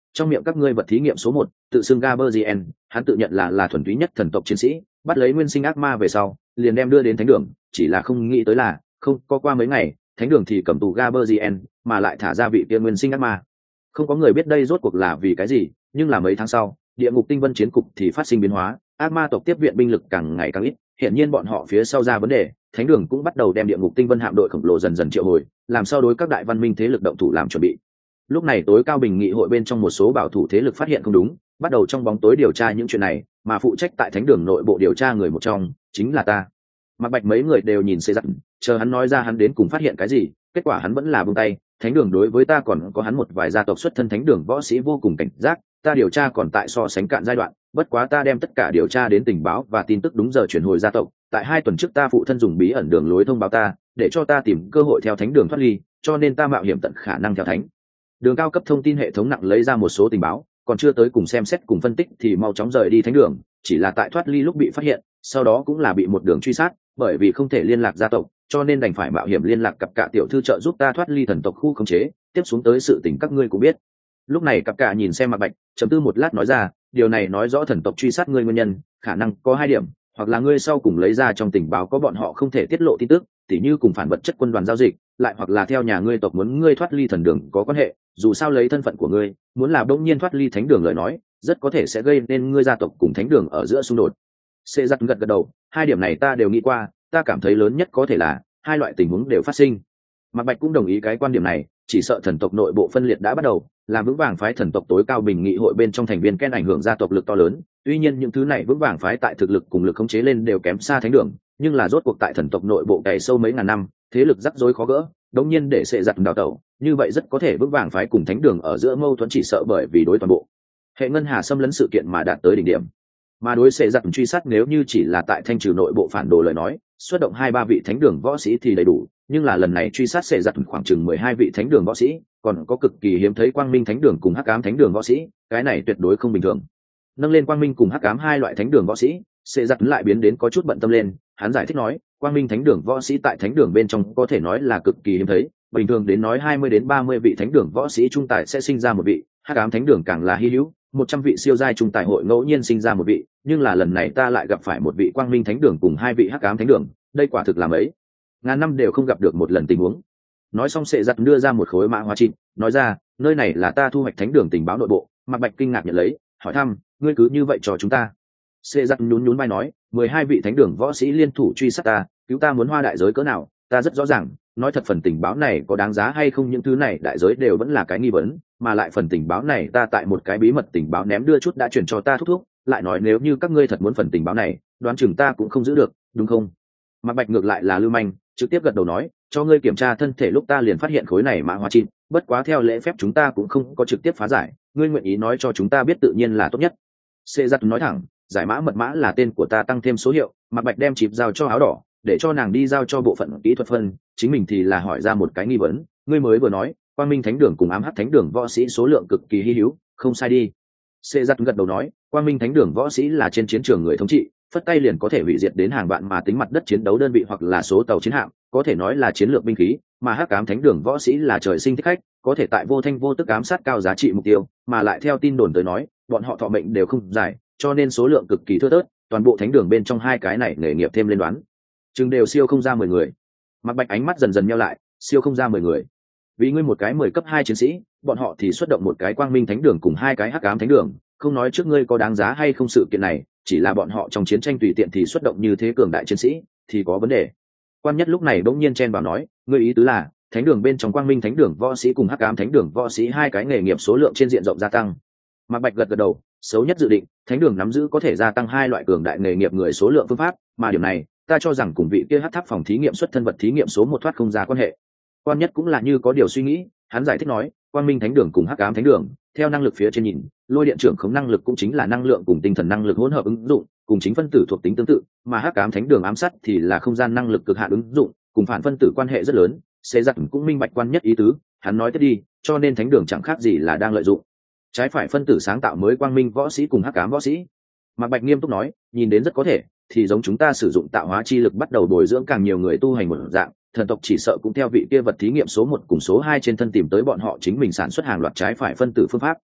Trong miệng các ngươi vật thí nghiệm số 1, tự xưng Gaberzien, hắn tự nhận là thuần túy nhất thần tộc chiến sĩ, bắt lấy nguyên sinh ác ma về sau, liền đem đưa đến thánh đường, chỉ là không nghĩ tới là, không có qua mấy ngày, thánh đường thì cầm tù Gaberzien, mà lại thả ra vị kia nguyên sinh ác ma. Không có người biết đây rốt cuộc là vì cái gì, nhưng là mấy tháng sau, địa ngục tinh vân chiến cục thì phát sinh biến hóa, ác ma tộc tiếp viện binh lực càng ngày càng ít, hiện nhiên bọn họ phía sau ra vấn đề, thánh đường cũng bắt đầu đem địa ngục tinh vân hạm đội khổng lồ dần dần triệu hồi, làm sao đối các đại văn minh thế lực động thủ làm chuẩn bị. Lúc này tối cao bình nghị hội bên trong một số bảo thủ thế lực phát hiện không đúng, bắt đầu trong bóng tối điều tra những chuyện này, mà phụ trách tại thánh đường nội bộ điều tra người một trong chính là ta. Mặc Bạch mấy người đều nhìn Xê Giặc, chờ hắn nói ra hắn đến cùng phát hiện cái gì, kết quả hắn vẫn là buông tay. Thánh đường đối với ta còn có hắn một vài gia tộc xuất thân thánh đường võ sĩ vô cùng cảnh giác, ta điều tra còn tại so sánh cạn giai đoạn, bất quá ta đem tất cả điều tra đến tình báo và tin tức đúng giờ chuyển hồi gia tộc. Tại 2 tuần trước ta phụ thân dùng bí ẩn đường lối thông báo ta, để cho ta tìm cơ hội theo thánh đường thoát ly, cho nên ta mạo hiểm tận khả năng theo thánh đường cao cấp thông tin hệ thống nặng lấy ra một số tình báo, còn chưa tới cùng xem xét cùng phân tích thì mau chóng rời đi thánh đường, chỉ là tại thoát ly lúc bị phát hiện, sau đó cũng là bị một đường truy sát, bởi vì không thể liên lạc gia tộc, cho nên đành phải mạo hiểm liên lạc cặp cả tiểu thư trợ giúp ta thoát ly thần tộc khu khống chế, tiếp xuống tới sự tình các ngươi cũng biết. Lúc này cặp cả nhìn xem Mạc Bạch, trầm tư một lát nói ra, điều này nói rõ thần tộc truy sát ngươi nguyên nhân, khả năng có 2 điểm, hoặc là ngươi sau cùng lấy ra trong tình báo có bọn họ không thể tiết lộ tin tức, tỉ như cùng phản vật chất quân đoàn giao dịch, lại hoặc là theo nhà ngươi tộc muốn ngươi thoát ly thần đường có quan hệ, dù sao lấy thân phận của ngươi, muốn là bỗng nhiên thoát ly thánh đường lời nói, rất có thể sẽ gây nên ngươi gia tộc cùng thánh đường ở giữa xung đột. Xê Giặc gật đầu, 2 điểm này ta đều nghĩ qua, ta cảm thấy lớn nhất có thể là 2 loại tình huống đều phát sinh. Mạc Bạch cũng đồng ý cái quan điểm này, chỉ sợ thần tộc nội bộ phân liệt đã bắt đầu, làm vững vàng phái thần tộc tối cao bình nghị hội bên trong thành viên Ken ảnh hưởng gia tộc lực to lớn, tuy nhiên những thứ này vững vàng phái tại thực lực cùng lực khống chế lên đều kém xa thánh đường, nhưng là rốt cuộc tại thần tộc nội bộ cày sâu mấy ngàn năm, thế lực rắc rối khó gỡ, đống nhiên để Xê Giặc đào tẩu, như vậy rất có thể vững vàng phái cùng thánh đường ở giữa mâu thuẫn chỉ sợ bởi vì đối toàn bộ hệ ngân hà xâm lấn sự kiện mà đạt tới đỉnh điểm. Mà đối Xê Giặc truy sát nếu như chỉ là tại thanh trừ nội bộ phản đồ lời nói, xuất động 2-3 vị thánh đường võ sĩ thì đầy đủ, nhưng là lần này truy sát Xê Giặc khoảng chừng 12 vị thánh đường võ sĩ, còn có cực kỳ hiếm thấy quang minh thánh đường cùng hắc ám thánh đường võ sĩ, cái này tuyệt đối không bình thường. Nâng lên quang minh cùng hắc ám 2 loại thánh đường võ sĩ, Xê Giặc lại biến đến có chút bận tâm lên, hắn giải thích nói, quang minh thánh đường võ sĩ tại thánh đường bên trong có thể nói là cực kỳ hiếm thấy, bình thường đến nói 20 đến 30 vị thánh đường võ sĩ trung tài sẽ sinh ra một vị, hắc ám thánh đường càng là hy hữu, 100 vị siêu giai trung tài hội ngẫu nhiên sinh ra một vị, nhưng là lần này ta lại gặp phải một vị quang minh thánh đường cùng 2 vị hắc ám thánh đường, đây quả thực là mấy ngàn năm đều không gặp được một lần tình huống. Nói xong Xê Giặc đưa ra một khối mã hóa chip, nói ra, nơi này là ta thu hoạch thánh đường tình báo nội bộ. Mạc Bạch kinh ngạc nhận lấy, hỏi thăm, ngươi cứ như vậy cho chúng ta? Xê Giặc nhún vai nói, 12 vị thánh đường võ sĩ liên thủ truy sát ta, cứu ta muốn hoa đại giới cỡ nào, ta rất rõ ràng, nói thật phần tình báo này có đáng giá hay không những thứ này đại giới đều vẫn là cái nghi vấn, mà lại phần tình báo này ta tại một cái bí mật tình báo ném đưa chút đã chuyển cho ta thúc thúc, lại nói nếu như các ngươi thật muốn phần tình báo này, đoán chừng ta cũng không giữ được, đúng không? Mạc Bạch ngược lại là lưu manh, trực tiếp gật đầu nói, cho ngươi kiểm tra thân thể lúc ta liền phát hiện khối này mã hóa chim, bất quá theo lễ phép chúng ta cũng không có trực tiếp phá giải, ngươi nguyện ý nói cho chúng ta biết tự nhiên là tốt nhất. Xê Giặc nói thẳng, giải mã mật mã là tên của ta tăng thêm số hiệu. Mạc Bạch đem chip giao cho áo đỏ, để cho nàng đi giao cho bộ phận kỹ thuật phân, chính mình thì là hỏi ra một cái nghi vấn, ngươi mới vừa nói quang minh thánh đường cùng ám hắc thánh đường võ sĩ số lượng cực kỳ hy hữu, không sai đi? Xê Giặc gật đầu nói, quang minh thánh đường võ sĩ là trên chiến trường người thống trị, phất tay liền có thể hủy diệt đến hàng vạn mà tính mặt đất chiến đấu đơn vị hoặc là số tàu chiến hạm, có thể nói là chiến lược binh khí, mà hắc ám thánh đường võ sĩ là trời sinh thích khách, có thể tại vô thanh vô tức ám sát cao giá trị mục tiêu, mà lại theo tin đồn tới nói bọn họ thọ mệnh đều không dài, cho nên số lượng cực kỳ thưa thớt, toàn bộ thánh đường bên trong 2 cái này nghề nghiệp thêm lên đoán chừng đều siêu không ra 10 người. Mạc Bạch ánh mắt dần dần nheo lại, siêu không ra 10 người, vì ngươi một cái 10 cấp 2 chiến sĩ, bọn họ thì xuất động một cái quang minh thánh đường cùng 2 cái hắc ám thánh đường, không nói trước ngươi có đáng giá hay không sự kiện này, chỉ là bọn họ trong chiến tranh tùy tiện thì xuất động như thế cường đại chiến sĩ thì có vấn đề. Quan nhất lúc này bỗng nhiên chen vào nói, ngươi ý tứ là thánh đường bên trong quang minh thánh đường võ sĩ cùng hắc ám thánh đường võ sĩ 2 cái nghề nghiệp số lượng trên diện rộng gia tăng. Mạc Bạch gật đầu, xấu nhất dự định thánh đường nắm giữ có thể gia tăng 2 loại cường đại nghề nghiệp người số lượng phương pháp, mà điểm này ta cho rằng cùng vị kia hắc tháp phòng thí nghiệm xuất thân vật thí nghiệm số 1 thoát không ra quan hệ. Quan nhất cũng là như có điều suy nghĩ, hắn giải thích nói, quang minh thánh đường cùng hắc ám thánh đường theo năng lực phía trên nhìn, lôi điện trưởng khống năng lực cũng chính là năng lượng cùng tinh thần năng lực hỗn hợp ứng dụng, cùng chính phân tử thuộc tính tương tự, mà hắc ám thánh đường ám sát thì là không gian năng lực cực hạn ứng dụng, cùng phản phân tử quan hệ rất lớn. Xê Giặc cũng minh bạch quan nhất ý tứ, hắn nói tiếp đi, cho nên thánh đường chẳng khác gì là đang lợi dụng trái phải phân tử sáng tạo mới quang minh võ sĩ cùng hắc ám võ sĩ. Mạc Bạch nghiêm túc nói, nhìn đến rất có thể, thì giống chúng ta sử dụng tạo hóa chi lực bắt đầu bồi dưỡng càng nhiều người tu hành một dạng, thần tộc chỉ sợ cũng theo vị kia vật thí nghiệm số 1 cùng số 2 trên thân tìm tới bọn họ chính mình sản xuất hàng loạt trái phải phân tử phương pháp.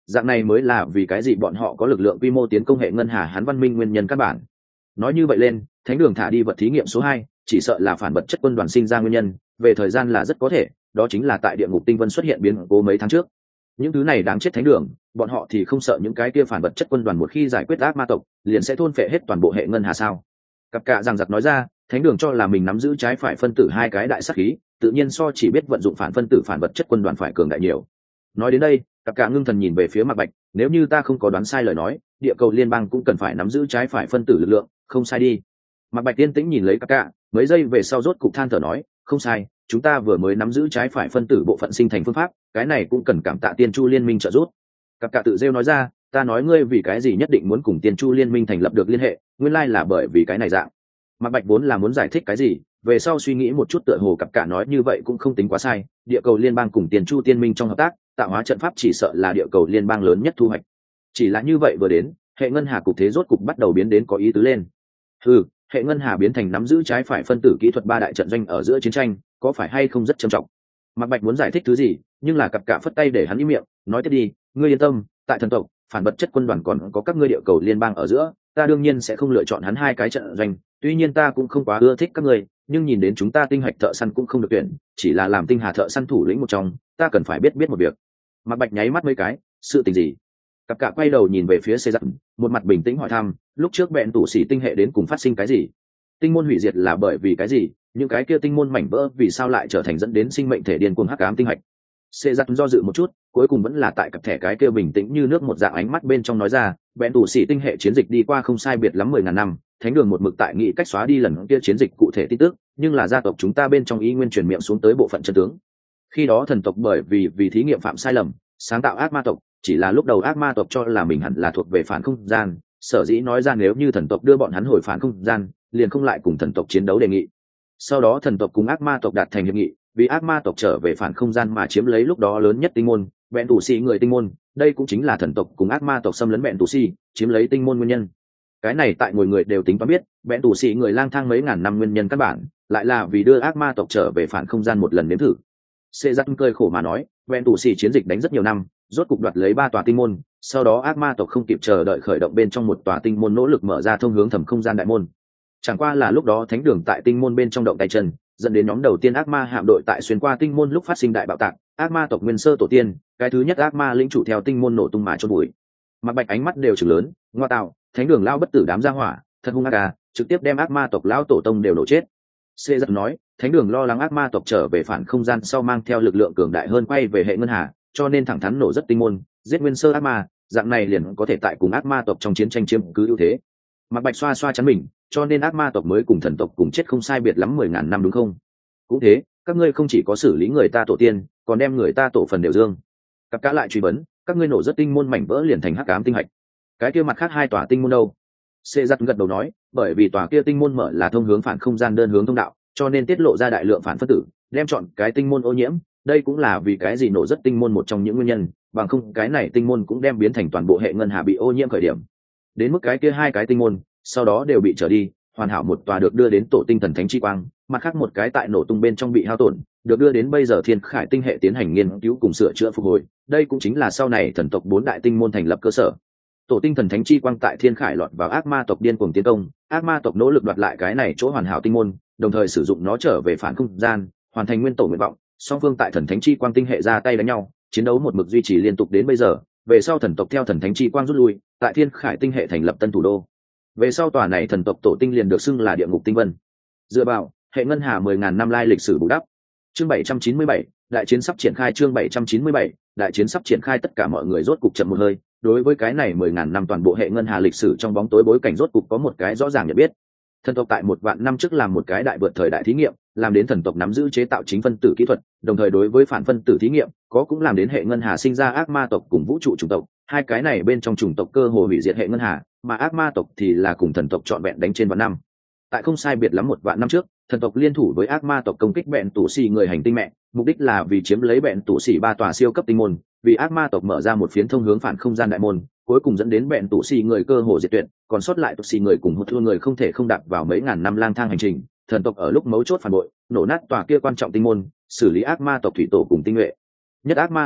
dạng này mới là vì cái gì bọn họ có lực lượng quy mô tiến công hệ ngân hà hắn văn minh nguyên nhân căn bản. Nói như vậy lên, thánh đường thả đi vật thí nghiệm số 2, chỉ sợ là phản vật chất quân đoàn sinh ra nguyên nhân, về thời gian là rất có thể, đó chính là tại địa ngục tinh vân xuất hiện biến cố mấy tháng trước. Những thứ này đáng chết thánh đường, bọn họ thì không sợ những cái kia phản vật chất quân đoàn một khi giải quyết ác ma tộc, liền sẽ thôn phệ hết toàn bộ hệ ngân hà sao? Cặp cạ rằng giặc nói ra, thánh đường cho là mình nắm giữ trái phải phân tử hai cái đại sát khí, tự nhiên so chỉ biết vận dụng phản phân tử phản vật chất quân đoàn phải cường đại nhiều. Nói đến đây, cặp cạ ngưng thần nhìn về phía Mạc Bạch, nếu như ta không có đoán sai lời nói, địa cầu liên bang cũng cần phải nắm giữ trái phải phân tử lực lượng, không sai đi. Mạc Bạch tiên tĩnh nhìn lấy cặp cạ, mấy giây về sau rốt cục than thở nói, không sai, chúng ta vừa mới nắm giữ trái phải phân tử bộ phận sinh thành phương pháp, cái này cũng cần cảm tạ Tiên Chu liên minh trợ giúp. Cặp cạ tự rêu nói ra, ta nói ngươi vì cái gì nhất định muốn cùng Tiên Chu liên minh thành lập được liên hệ, nguyên lai là bởi vì cái này dạng. Mạc Bạch vốn là muốn giải thích cái gì, về sau suy nghĩ một chút tựa hồ cặp cạ nói như vậy cũng không tính quá sai, địa cầu liên bang cùng Tiên Chu tiên minh trong hợp tác, tạo hóa trận pháp chỉ sợ là địa cầu liên bang lớn nhất thu hoạch. Chỉ là như vậy vừa đến, hệ ngân hà cục thế rốt cục bắt đầu biến đến có ý tứ lên. Hệ ngân hà biến thành nắm giữ trái phải phân tử kỹ thuật ba đại trận doanh ở giữa chiến tranh, có phải hay không rất trầm trọng? Mạc Bạch muốn giải thích thứ gì, nhưng là cặp cạ phất tay để hắn im miệng, nói tiếp đi, ngươi yên tâm, tại thần tộc, phản vật chất quân đoàn còn có các ngươi địa cầu liên bang ở giữa, ta đương nhiên sẽ không lựa chọn hắn hai cái trận doanh, tuy nhiên ta cũng không quá ưa thích các ngươi, nhưng nhìn đến chúng ta tinh hạch thợ săn cũng không được tuyển, chỉ là làm tinh hà thợ săn thủ lĩnh một trong, ta cần phải biết một việc. Mạc Bạch nháy mắt mấy cái, sự tình gì? Cặp cạ quay đầu nhìn về phía Xê Giặc, một mặt bình tĩnh hỏi thăm, lúc trước bẹn tủ xỉ tinh hệ đến cùng phát sinh cái gì? Tinh môn hủy diệt là bởi vì cái gì? Những cái kia tinh môn mảnh vỡ vì sao lại trở thành dẫn đến sinh mệnh thể điên cuồng hắc ám tinh hạch? Xê Giặc do dự một chút, cuối cùng vẫn là tại cặp thẻ cái kia bình tĩnh như nước một dạng ánh mắt bên trong nói ra, bẹn tủ xỉ tinh hệ chiến dịch đi qua không sai biệt lắm 10.000 năm, thánh đường một mực tại nghị cách xóa đi lần kia chiến dịch cụ thể tin tức, nhưng là gia tộc chúng ta bên trong ý nguyên truyền miệng xuống tới bộ phận chân tướng. Khi đó thần tộc bởi vì thí nghiệm phạm sai lầm, sáng tạo ác ma tộc, chỉ là lúc đầu ác ma tộc cho là mình hẳn là thuộc về phản không gian, sở dĩ nói ra nếu như thần tộc đưa bọn hắn hồi phản không gian, liền không lại cùng thần tộc chiến đấu đề nghị. Sau đó thần tộc cùng ác ma tộc đạt thành hiệp nghị, vì ác ma tộc trở về phản không gian mà chiếm lấy lúc đó lớn nhất tinh môn, bẹn tù xì người tinh môn, đây cũng chính là thần tộc cùng ác ma tộc xâm lấn bẹn tù xì, chiếm lấy tinh môn nguyên nhân. Cái này tại ngồi người đều tính toán biết, bẹn tù xì người lang thang mấy ngàn năm nguyên nhân căn bản, lại là vì đưa ác ma tộc trở về phản không gian một lần nếm thử. Xê Giặc cười khổ mà nói, bẹn tù xì chiến dịch đánh rất nhiều năm, rốt cục đoạt lấy 3 tòa tinh môn, sau đó ác ma tộc không kịp chờ đợi khởi động bên trong một tòa tinh môn nỗ lực mở ra thông hướng thẩm không gian đại môn. Chẳng qua là lúc đó thánh đường tại tinh môn bên trong động tay chân, dẫn đến nhóm đầu tiên ác ma hạm đội tại xuyên qua tinh môn lúc phát sinh đại bạo tạc, ác ma tộc nguyên sơ tổ tiên, cái thứ nhất ác ma lĩnh chủ theo tinh môn nổ tung mà chôn bụi. Mạc Bạch ánh mắt đều trừng lớn, ngoa tạo, thánh đường lao bất tử đám gia hỏa, thật hung ác à, trực tiếp đem ác ma tộc lão tổ tông đều nổ chết. Xê Giặc nói, thánh đường lo lắng ác ma tộc trở về phản không gian sau mang theo lực lượng cường đại hơn quay về hệ ngân hà, cho nên thẳng thắn nổ rất tinh môn, giết nguyên sơ ác ma, dạng này liền có thể tại cùng ác ma tộc trong chiến tranh chiếm cứ ưu thế. Mạc Bạch xoa xoa chắn mình, cho nên ác ma tộc mới cùng thần tộc cùng chết không sai biệt lắm 10.000 năm đúng không? Cũng thế, các ngươi không chỉ có xử lý người ta tổ tiên, còn đem người ta tổ phần đều dương. Cặp cá lại truy vấn, các ngươi nổ rất tinh môn mảnh vỡ liền thành hắc ám tinh hạch. Cái kia mặt khác 2 tòa tinh môn đâu? Xê Giặc gật đầu nói, bởi vì tòa kia tinh môn mở là thông hướng phản không gian đơn hướng thông đạo, cho nên tiết lộ ra đại lượng phản phân tử, đem chọn cái tinh môn ô nhiễm, đây cũng là vì cái gì nổ rất tinh môn một trong những nguyên nhân, bằng không cái này tinh môn cũng đem biến thành toàn bộ hệ ngân hà bị ô nhiễm khởi điểm. Đến mức cái kia 2 cái tinh môn, sau đó đều bị trở đi, hoàn hảo một tòa được đưa đến tổ tinh thần thánh chi quang, mặt khác một cái tại nổ tung bên trong bị hao tổn, được đưa đến bây giờ thiên khải tinh hệ tiến hành nghiên cứu cùng sửa chữa phục hồi, đây cũng chính là sau này thần tộc 4 đại tinh môn thành lập cơ sở. Tổ tinh thần thánh chi quang tại thiên khải lọt vào ác ma tộc điên cuồng tiến công, ác ma tộc nỗ lực đoạt lại cái này chỗ hoàn hảo tinh môn, đồng thời sử dụng nó trở về phản không gian, hoàn thành nguyên tổ nguyện vọng, song phương tại thần thánh chi quang tinh hệ ra tay đánh nhau, chiến đấu một mực duy trì liên tục đến bây giờ. Về sau thần tộc theo thần thánh chi quang rút lui, tại thiên khải tinh hệ thành lập tân thủ đô. Về sau tòa này thần tộc tổ tinh liền được xưng là địa ngục tinh vân. Dựa vào hệ ngân hà 10.000 năm lai lịch sử bù đắp. Chương 797, đại chiến sắp triển khai. Chương 797, đại chiến sắp triển khai. Tất cả mọi người rốt cục chậm một hơi, đối với cái này 10.000 năm toàn bộ hệ ngân hà lịch sử trong bóng tối bối cảnh rốt cục có một cái rõ ràng nhận biết. Thần tộc tại 1 vạn năm trước làm một cái đại vượt thời đại thí nghiệm, làm đến thần tộc nắm giữ chế tạo chính phân tử kỹ thuật, đồng thời đối với phản phân tử thí nghiệm có cũng làm đến hệ ngân hà sinh ra ác ma tộc cùng vũ trụ chủng tộc, hai cái này bên trong chủng tộc cơ hồ hủy diệt hệ ngân hà, mà ác ma tộc thì là cùng thần tộc trọn vẹn đánh trên vạn năm. Tại không sai biệt lắm 1 vạn năm trước, thần tộc liên thủ với ác ma tộc công kích bẹn tủ xì người hành tinh mẹ, mục đích là vì chiếm lấy bẹn tủ xì 3 tòa siêu cấp tinh môn, vì ác ma tộc mở ra một phiến thông hướng phản không gian đại môn, cuối cùng dẫn đến bẹn tủ xì người cơ hồ diệt tuyệt, còn sót lại tụ xì người cùng hụt thua người không thể không đạp vào mấy ngàn năm lang thang hành trình. Thần tộc ở lúc mấu chốt phản bội, nổ nát tòa kia quan trọng tinh môn, xử lý ác ma tộc thủy tổ cùng tinh nhuệ nhất ác ma hạm đội,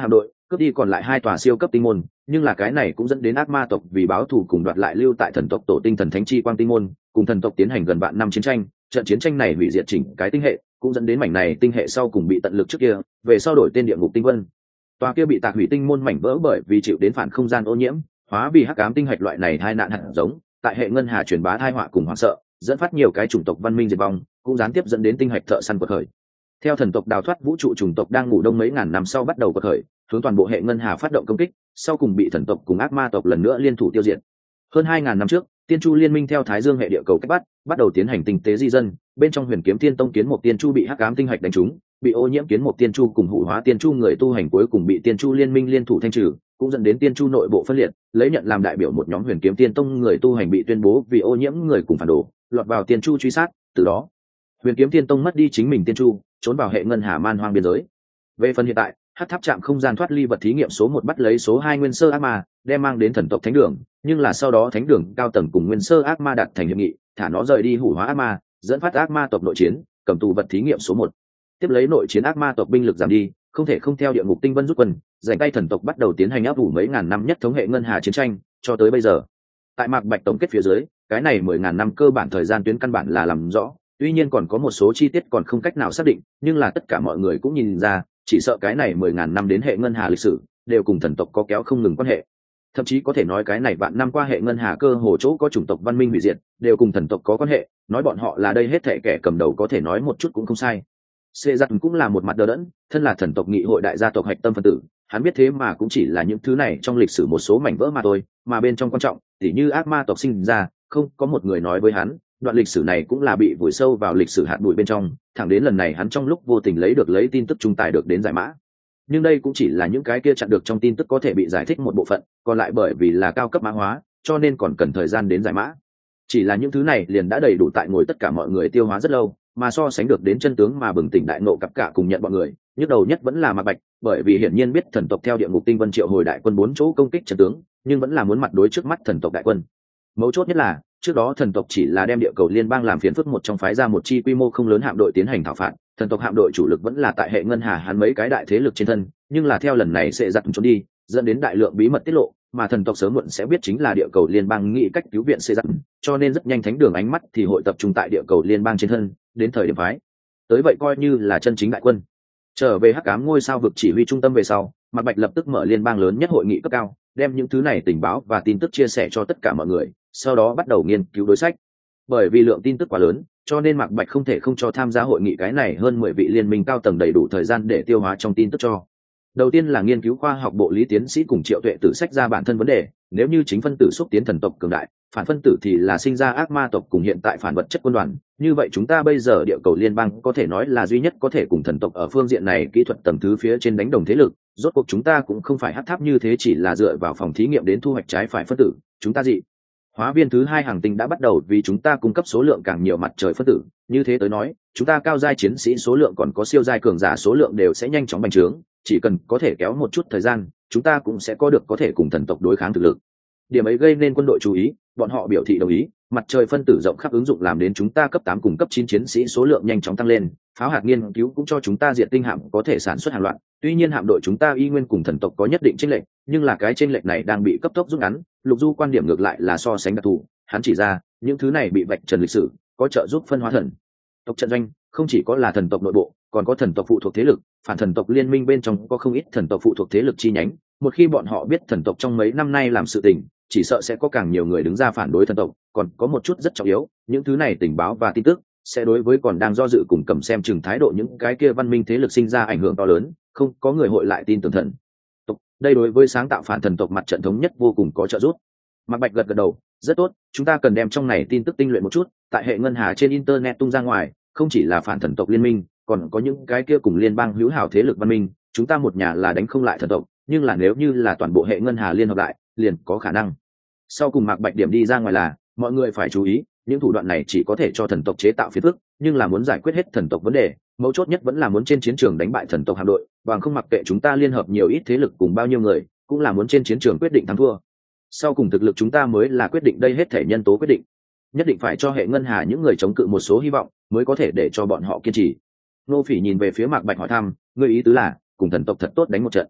cướp đi còn lại 2 tòa siêu cấp tinh môn, nhưng là cái này cũng dẫn đến ác ma tộc vì báo thù cùng đoạt lại lưu tại thần tộc tổ tinh thần thánh chi quang tinh môn, cùng thần tộc tiến hành gần vạn năm chiến tranh. Trận chiến tranh này hủy diệt chỉnh cái tinh hệ, cũng dẫn đến mảnh này tinh hệ sau cùng bị tận lực trước kia, về sau đổi tên địa ngục tinh vân. Tòa kia bị tạc hủy tinh môn mảnh vỡ bởi vì chịu đến phản không gian ô nhiễm, hóa vì hắc ám tinh hạch loại này hai nạn hạt giống, tại hệ ngân hà truyền bá tai họa cùng hoảng sợ, dẫn phát nhiều cái chủng tộc văn minh diệt vong, cũng gián tiếp dẫn đến tinh hạch thợ săn quật khởi. Theo thần tộc đào thoát vũ trụ, chủng tộc đang ngủ đông mấy ngàn năm sau bắt đầu quật khởi, hướng toàn bộ hệ ngân hà phát động công kích, sau cùng bị thần tộc cùng ác ma tộc lần nữa liên thủ tiêu diệt. Hơn 2000 năm trước, Tiên Chu liên minh theo Thái Dương hệ địa cầu cách bắt đầu tiến hành tinh tế di dân, bên trong Huyền Kiếm Tiên Tông kiến một tiên chu bị hắc ám tinh hạch đánh trúng, bị ô nhiễm kiến một tiên chu cùng hủ hóa tiên chu người tu hành cuối cùng bị Tiên Chu liên minh liên thủ thanh trừ, cũng dẫn đến Tiên Chu nội bộ phân liệt, lấy nhận làm đại biểu một nhóm Huyền Kiếm Tiên Tông người tu hành bị tuyên bố vì ô nhiễm người cùng phản đồ, lọt vào Tiên Chu truy sát, từ đó Huyền Kiếm Tiên Tông mất đi chính mình Tiên Chu, trốn vào hệ ngân hà man hoang biên giới. Về phần hiện tại, hắc tháp trạm không gian thoát ly vật thí nghiệm số 1 bắt lấy số 2 nguyên sơ ác ma, đem mang đến thần tộc thánh đường, nhưng là sau đó thánh đường cao tầng cùng nguyên sơ ác ma đạt thành hiệp nghị, thả nó rời đi hủ hóa ác ma, dẫn phát ác ma tộc nội chiến, cầm tù vật thí nghiệm số 1. Tiếp lấy nội chiến ác ma tộc binh lực giảm đi, không thể không theo địa ngục tinh vân rút quân, giành tay thần tộc bắt đầu tiến hành áp vụ mấy ngàn năm nhất thống hệ ngân hà chiến tranh, cho tới bây giờ. Tại Mạc Bạch tổng kết phía dưới, cái này 10.000 năm cơ bản thời gian tuyến căn bản là làm rõ, tuy nhiên còn có một số chi tiết còn không cách nào xác định, nhưng là tất cả mọi người cũng nhìn ra, chỉ sợ cái này 10.000 năm đến hệ ngân hà lịch sử đều cùng thần tộc có kéo không ngừng quan hệ. Thậm chí có thể nói cái này vạn năm qua hệ ngân hà cơ hồ chỗ có chủng tộc văn minh hủy diệt đều cùng thần tộc có quan hệ, nói bọn họ là đây hết thảy kẻ cầm đầu có thể nói một chút cũng không sai. Xê giặt cũng là một mặt đờ đẫn, thân là thần tộc nghị hội đại gia tộc hạch tâm phân tử, hắn biết thế mà cũng chỉ là những thứ này trong lịch sử một số mảnh vỡ mà thôi, mà bên trong quan trọng tỉ như ác ma tộc sinh ra, không có một người nói với hắn, đoạn lịch sử này cũng là bị vùi sâu vào lịch sử hạt bụi bên trong, thẳng đến lần này hắn trong lúc vô tình lấy tin tức trung tài được đến giải mã. Nhưng đây cũng chỉ là những cái kia chặn được trong tin tức có thể bị giải thích một bộ phận, còn lại bởi vì là cao cấp mã hóa, cho nên còn cần thời gian đến giải mã. Chỉ là những thứ này liền đã đầy đủ tại ngồi tất cả mọi người tiêu hóa rất lâu, mà so sánh được đến chân tướng mà bừng tỉnh đại ngộ cặp cả cùng nhận bọn người, nhức đầu nhất vẫn là Mạc Bạch, bởi vì hiển nhiên biết thần tộc theo địa ngục tinh vân triệu hồi đại quân 4 chỗ công kích chân tướng, nhưng vẫn là muốn mặt đối trước mắt thần tộc đại quân. Mấu chốt nhất là trước đó thần tộc chỉ là đem địa cầu liên bang làm phiến phức một trong phái ra một chi quy mô không lớn hạm đội tiến hành thảo phạt, thần tộc hạm đội chủ lực vẫn là tại hệ ngân hà hắn mấy cái đại thế lực trên thân, nhưng là theo lần này sẽ giật trốn đi, dẫn đến đại lượng bí mật tiết lộ, mà thần tộc sớm muộn sẽ biết chính là địa cầu liên bang nghĩ cách cứu viện sẽ giật, cho nên rất nhanh thánh đường ánh mắt thì hội tập trung tại địa cầu liên bang trên thân, đến thời điểm phái tới vậy coi như là chân chính đại quân. Trở về hắc ám ngôi sao vực chỉ huy trung tâm về sau, Mạc Bạch lập tức mở liên bang lớn nhất hội nghị cấp cao, đem những thứ này tình báo và tin tức chia sẻ cho tất cả mọi người, sau đó bắt đầu nghiên cứu đối sách. Bởi vì lượng tin tức quá lớn, cho nên Mạc Bạch không thể không cho tham gia hội nghị cái này hơn 10 vị liên minh cao tầng đầy đủ thời gian để tiêu hóa trong tin tức cho. Đầu tiên là nghiên cứu khoa học bộ lý tiến sĩ cùng Triệu Tuệ tử sách ra bản thân vấn đề, nếu như chính phân tử xúc tiến thần tộc cường đại, phản phân tử thì là sinh ra ác ma tộc cùng hiện tại phản vật chất quân đoàn, như vậy chúng ta bây giờ địa cầu liên bang có thể nói là duy nhất có thể cùng thần tộc ở phương diện này kỹ thuật tầm thứ phía trên đánh đồng thế lực, rốt cuộc chúng ta cũng không phải hắc tháp như thế chỉ là dựa vào phòng thí nghiệm đến thu hoạch trái phải phân tử, chúng ta dị hóa viên thứ 2 hành tinh đã bắt đầu vì chúng ta cung cấp số lượng càng nhiều mặt trời phân tử, như thế tới nói chúng ta cao giai chiến sĩ số lượng còn có siêu giai cường giả số lượng đều sẽ nhanh chóng bành trướng, chỉ cần có thể kéo một chút thời gian chúng ta cũng sẽ có được có thể cùng thần tộc đối kháng thực lực. Điểm ấy gây nên quân đội chú ý, bọn họ biểu thị đồng ý, mặt trời phân tử rộng khắp ứng dụng làm đến chúng ta cấp 8 cùng cấp 9 chiến sĩ số lượng nhanh chóng tăng lên, pháo hạt nghiên cứu cũng cho chúng ta diệt tinh hạm có thể sản xuất hàng loạt, tuy nhiên hạm đội chúng ta y nguyên cùng thần tộc có nhất định chênh lệch, nhưng là cái chênh lệch này đang bị cấp tốc rút ngắn, Lục Du quan điểm ngược lại là so sánh đặc thù, hắn chỉ ra, những thứ này bị vạch trần lịch sử, có trợ giúp phân hóa thần tộc trận doanh, không chỉ có là thần tộc nội bộ, còn có thần tộc phụ thuộc thế lực, phản thần tộc liên minh bên trong có không ít thần tộc phụ thuộc thế lực chi nhánh, một khi bọn họ biết thần tộc trong mấy năm nay làm sự tình, chỉ sợ sẽ có càng nhiều người đứng ra phản đối thần tộc, còn có một chút rất trọng yếu, những thứ này tình báo và tin tức sẽ đối với còn đang do dự cùng cầm xem chừng thái độ những cái kia văn minh thế lực sinh ra ảnh hưởng to lớn, không có người hội lại tin tưởng thần tộc, đây đối với sáng tạo phản thần tộc mặt trận thống nhất vô cùng có trợ giúp. Mạc Bạch gật đầu, rất tốt, chúng ta cần đem trong này tin tức tinh luyện một chút, tại hệ ngân hà trên internet tung ra ngoài, không chỉ là phản thần tộc liên minh, còn có những cái kia cùng liên bang hữu hảo thế lực văn minh, chúng ta một nhà là đánh không lại thần tộc, nhưng là nếu như là toàn bộ hệ ngân hà liên hợp lại, liền có khả năng. Sau cùng Mạc Bạch điểm đi ra ngoài là, mọi người phải chú ý, những thủ đoạn này chỉ có thể cho thần tộc chế tạo phiền phức, nhưng là muốn giải quyết hết thần tộc vấn đề, mấu chốt nhất vẫn là muốn trên chiến trường đánh bại thần tộc hạm đội, bằng không mặc kệ chúng ta liên hợp nhiều ít thế lực cùng bao nhiêu người, cũng là muốn trên chiến trường quyết định thắng thua. Sau cùng thực lực chúng ta mới là quyết định đây hết thể nhân tố quyết định, nhất định phải cho hệ ngân hà những người chống cự một số hy vọng, mới có thể để cho bọn họ kiên trì. Nô Phỉ nhìn về phía Mạc Bạch hỏi thăm, ngươi ý tứ là cùng thần tộc thật tốt đánh một trận?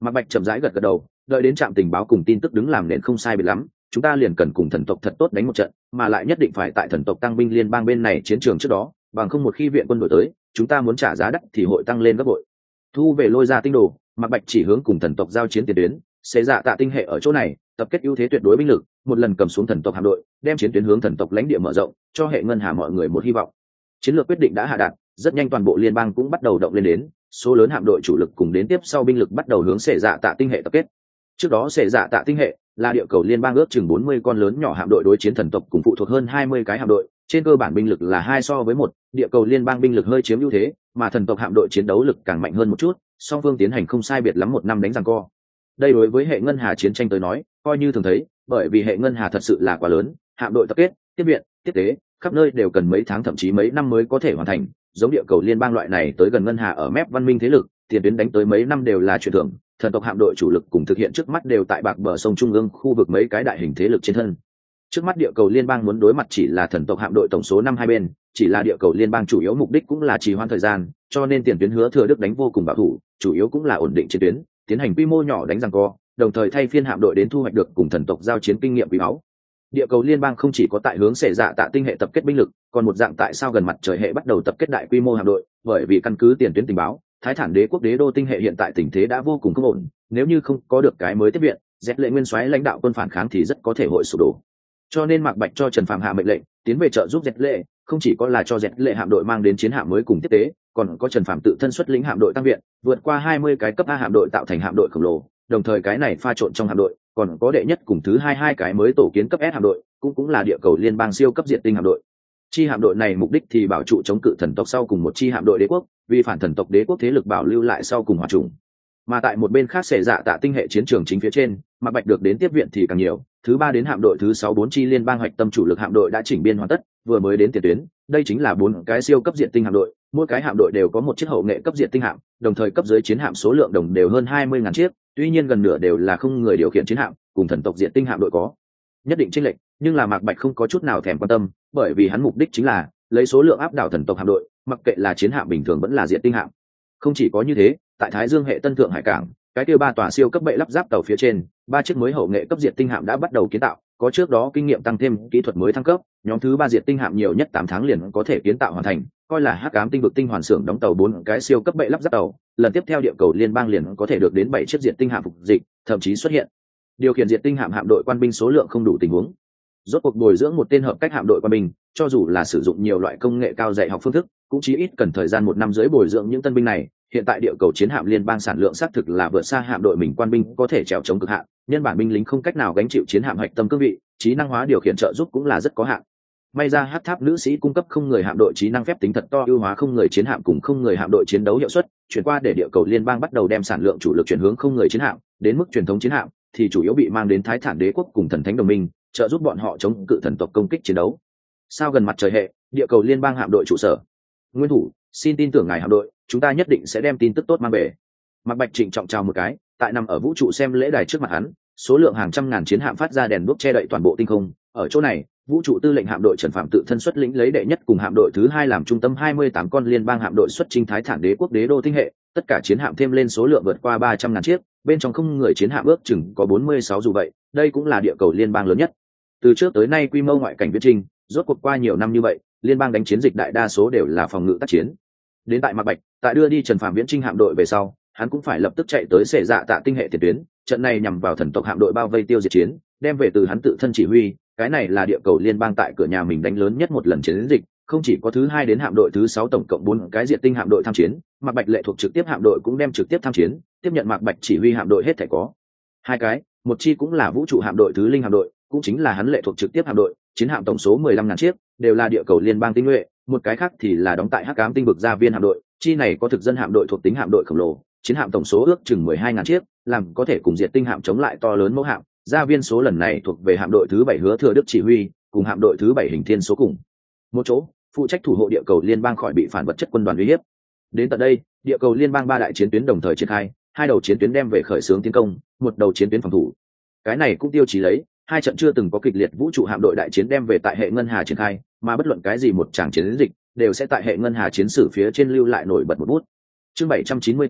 Mạc Bạch chậm rãi gật gật đầu, đợi đến trạm tình báo cùng tin tức đứng làm nền không sai biệt lắm, chúng ta liền cần cùng thần tộc thật tốt đánh một trận, mà lại nhất định phải tại thần tộc tăng binh liên bang bên này chiến trường trước đó, bằng không một khi viện quân đổi tới, chúng ta muốn trả giá đắt thì hội tăng lên gấp bội. Thu về lôi ra tinh đồ, Mạc Bạch chỉ hướng cùng thần tộc giao chiến tiền tuyến, xế dạ tạ tinh hệ ở chỗ này, tập kết ưu thế tuyệt đối binh lực, một lần cầm xuống thần tộc hạm đội, đem chiến tuyến hướng thần tộc lãnh địa mở rộng, cho hệ ngân hà mọi người một hy vọng. Chiến lược quyết định đã hạ đạt, rất nhanh toàn bộ liên bang cũng bắt đầu động lên đến, số lớn hạm đội chủ lực cùng đến tiếp sau binh lực bắt đầu hướng xế dạ tạ tinh hệ tập kết. Trước đó xế dạ tạ tinh hệ là địa cầu liên bang ước chừng 40 con lớn nhỏ hạm đội đối chiến thần tộc cùng phụ thuộc hơn 20 cái hạm đội, trên cơ bản binh lực là 2 so với 1, địa cầu liên bang binh lực hơi chiếm ưu thế, mà thần tộc hạm đội chiến đấu lực càng mạnh hơn một chút, song phương tiến hành không sai biệt lắm một năm đánh giằng co. Đây đối với hệ ngân hà chiến tranh tới nói, coi như thường thấy, bởi vì hệ ngân hà thật sự là quá lớn, hạm đội tập kết, tiếp viện, tiếp tế, khắp nơi đều cần mấy tháng thậm chí mấy năm mới có thể hoàn thành, giống địa cầu liên bang loại này tới gần ngân hà ở mép văn minh thế lực, tiền tuyến đánh tới mấy năm đều là chuyện thường. Thần tộc hạm đội chủ lực cùng thực hiện trước mắt đều tại bạc bờ sông trung ương khu vực mấy cái đại hình thế lực trên thân. Trước mắt địa cầu liên bang muốn đối mặt chỉ là thần tộc hạm đội tổng số 5 hai bên, chỉ là địa cầu liên bang chủ yếu mục đích cũng là trì hoãn thời gian, cho nên tiền tuyến hứa thừa đức đánh vô cùng bảo thủ, chủ yếu cũng là ổn định chiến tuyến, tiến hành quy mô nhỏ đánh giằng co, đồng thời thay phiên hạm đội đến thu hoạch được cùng thần tộc giao chiến kinh nghiệm quý báu. Địa cầu liên bang không chỉ có tại hướng xẻ dạ tạ tinh hệ tập kết binh lực, còn một dạng tại sao gần mặt trời hệ bắt đầu tập kết đại quy mô hạm đội, bởi vì căn cứ tiền tuyến tình báo, Thái Thản Đế quốc đế đô tinh hệ hiện tại tình thế đã vô cùng không ổn, nếu như không có được cái mới tiếp viện, Dẹt Lệ nguyên soái lãnh đạo quân phản kháng thì rất có thể hội sụp đổ. Cho nên Mạc Bạch cho Trần Phàm hạ mệnh lệnh, tiến về trợ giúp Dẹt Lệ, không chỉ có là cho Dẹt Lệ hạm đội mang đến chiến hạm mới cùng tiếp tế, còn có Trần Phàm tự thân xuất lĩnh hạm đội tăng viện, vượt qua 20 cái cấp A hạm đội tạo thành hạm đội khổng lồ, đồng thời cái này pha trộn trong hạm đội, còn có đệ nhất cùng thứ hai cái mới tổ kiến cấp S hạm đội, cũng là địa cầu liên bang siêu cấp diệt tinh hạm đội. Chi hạm đội này mục đích thì bảo trụ chống cự thần tộc sau cùng một chi hạm đội đế quốc, vì phản thần tộc đế quốc thế lực bảo lưu lại sau cùng hòa trùng. Mà tại một bên khác xẻ dạ tạ tinh hệ chiến trường chính phía trên, Mạc Bạch được đến tiếp viện thì càng nhiều, thứ 3 đến hạm đội thứ 6 4 chi liên bang hoạch tâm chủ lực hạm đội đã chỉnh biên hoàn tất, vừa mới đến tiền tuyến, đây chính là 4 cái siêu cấp diệt tinh hạm đội, mỗi cái hạm đội đều có một chiếc hậu nghệ cấp diệt tinh hạm, đồng thời cấp dưới chiến hạm số lượng đồng đều hơn 20.000 chiếc, tuy nhiên gần nửa đều là không người điều khiển chiến hạm, cùng thần tộc diệt tinh hạm đội có nhất định chênh lệch, nhưng là Mạc Bạch không có chút nào thèm quan tâm, bởi vì hắn mục đích chính là lấy số lượng áp đảo thần tộc hạm đội, mặc kệ là chiến hạm bình thường vẫn là diệt tinh hạm. Không chỉ có như thế, tại Thái Dương hệ Tân Thượng Hải cảng, cái kia 3 tòa siêu cấp bệ lắp ráp tàu phía trên, 3 chiếc mới hậu nghệ cấp diệt tinh hạm đã bắt đầu kiến tạo, có trước đó kinh nghiệm tăng thêm, kỹ thuật mới thăng cấp, nhóm thứ 3 diệt tinh hạm nhiều nhất 8 tháng liền có thể kiến tạo hoàn thành, coi là Hắc Ám tinh vực tinh hoàn xưởng đóng tàu 4 cái siêu cấp bệ lắp ráp tàu, lần tiếp theo địa cầu liên bang liền có thể được đến 7 chiếc diệt tinh hạm phục dịch, thậm chí xuất hiện điều khiển diệt tinh hạm hạm đội quan binh số lượng không đủ tình huống. Rốt cuộc bồi dưỡng một tên hợp cách hạm đội quan binh, cho dù là sử dụng nhiều loại công nghệ cao dạy học phương thức, cũng chí ít cần thời gian 1 năm rưỡi bồi dưỡng những tân binh này. Hiện tại địa cầu chiến hạm liên bang sản lượng xác thực là vượt xa hạm đội mình quan binh có thể trèo chống cực hạn, nhân bản binh lính không cách nào gánh chịu chiến hạm hạch tâm cương vị, trí năng hóa điều khiển trợ giúp cũng là rất có hạn. May ra Hắc Tháp nữ sĩ cung cấp không người hạm đội trí năng phép tính thật to, ưu hóa không người chiến hạm cùng không người hạm đội chiến đấu hiệu suất, chuyển qua để địa cầu liên bang bắt đầu đem sản lượng chủ lực chuyển hướng không người chiến hạm, đến mức truyền thống chiến hạm thì chủ yếu bị mang đến Thái Thản Đế quốc cùng Thần Thánh đồng minh, trợ giúp bọn họ chống cự thần tộc công kích chiến đấu. Sao gần mặt trời hệ, địa cầu liên bang hạm đội trụ sở. Nguyên thủ, xin tin tưởng ngài hạm đội, chúng ta nhất định sẽ đem tin tức tốt mang về. Mạc Bạch trịnh trọng chào một cái, tại nằm ở vũ trụ xem lễ đài trước mặt hắn, số lượng hàng trăm ngàn chiến hạm phát ra đèn đuốc che đậy toàn bộ tinh không. Ở chỗ này, vũ trụ tư lệnh hạm đội Trần Phạm tự thân xuất lĩnh lấy đệ nhất cùng hạm đội thứ 2 làm trung tâm 28 con liên bang hạm đội xuất chinh Thái Thản Đế quốc đế đô tinh hệ, tất cả chiến hạm thêm lên số lượng vượt qua 300.000 chiếc, bên trong không người chiến hạm ước chừng có 46 dù vậy, đây cũng là địa cầu liên bang lớn nhất. Từ trước tới nay quy mô ngoại cảnh viễn trinh, rốt cuộc qua nhiều năm như vậy, liên bang đánh chiến dịch đại đa số đều là phòng ngự tác chiến. Đến tại Mạc Bạch, tại đưa đi Trần Phạm viễn trinh hạm đội về sau, hắn cũng phải lập tức chạy tới xẻ dạ tạ tinh hệ tiền tuyến, trận này nhằm vào thần tộc hạm đội bao vây tiêu diệt chiến, đem về từ hắn tự thân chỉ huy, cái này là địa cầu liên bang tại cửa nhà mình đánh lớn nhất một lần chiến dịch, không chỉ có thứ 2 đến hạm đội thứ 6 tổng cộng 4 cái diệt tinh hạm đội tham chiến, Mạc Bạch lệ thuộc trực tiếp hạm đội cũng đem trực tiếp tham chiến, tiếp nhận Mạc Bạch chỉ huy hạm đội hết thảy có 2 cái, một chi cũng là vũ trụ hạm đội thứ linh hạm đội, cũng chính là hắn lệ thuộc trực tiếp hạm đội, chiến hạm tổng số 15.000 chiếc, đều là địa cầu liên bang tinh nhuệ, một cái khác thì là đóng tại Hắc Ám tinh vực gia viên hạm đội, chi này có thực dân hạm đội thuộc tính hạm đội khổng lồ, chiến hạm tổng số ước chừng 12.000 chiếc, làm có thể cùng diệt tinh hạm chống lại to lớn mẫu hạm. Gia viên số lần này thuộc về hạm đội thứ 7 Hứa Thừa Đức chỉ huy, cùng hạm đội thứ 7 Hình Thiên số cùng một chỗ, phụ trách thủ hộ địa cầu liên bang khỏi bị phản vật chất quân đoàn uy hiếp. Đến tận đây, địa cầu liên bang 3 đại chiến tuyến đồng thời triển khai, 2 đầu chiến tuyến đem về khởi xướng tiến công, một đầu chiến tuyến phòng thủ. Cái này cũng tiêu chí lấy 2 trận chưa từng có kịch liệt vũ trụ hạm đội đại chiến đem về tại hệ ngân hà triển khai, mà bất luận cái gì một tràng chiến dịch đều sẽ tại hệ ngân hà chiến sử phía trên lưu lại nổi bật một bút. Chương 798,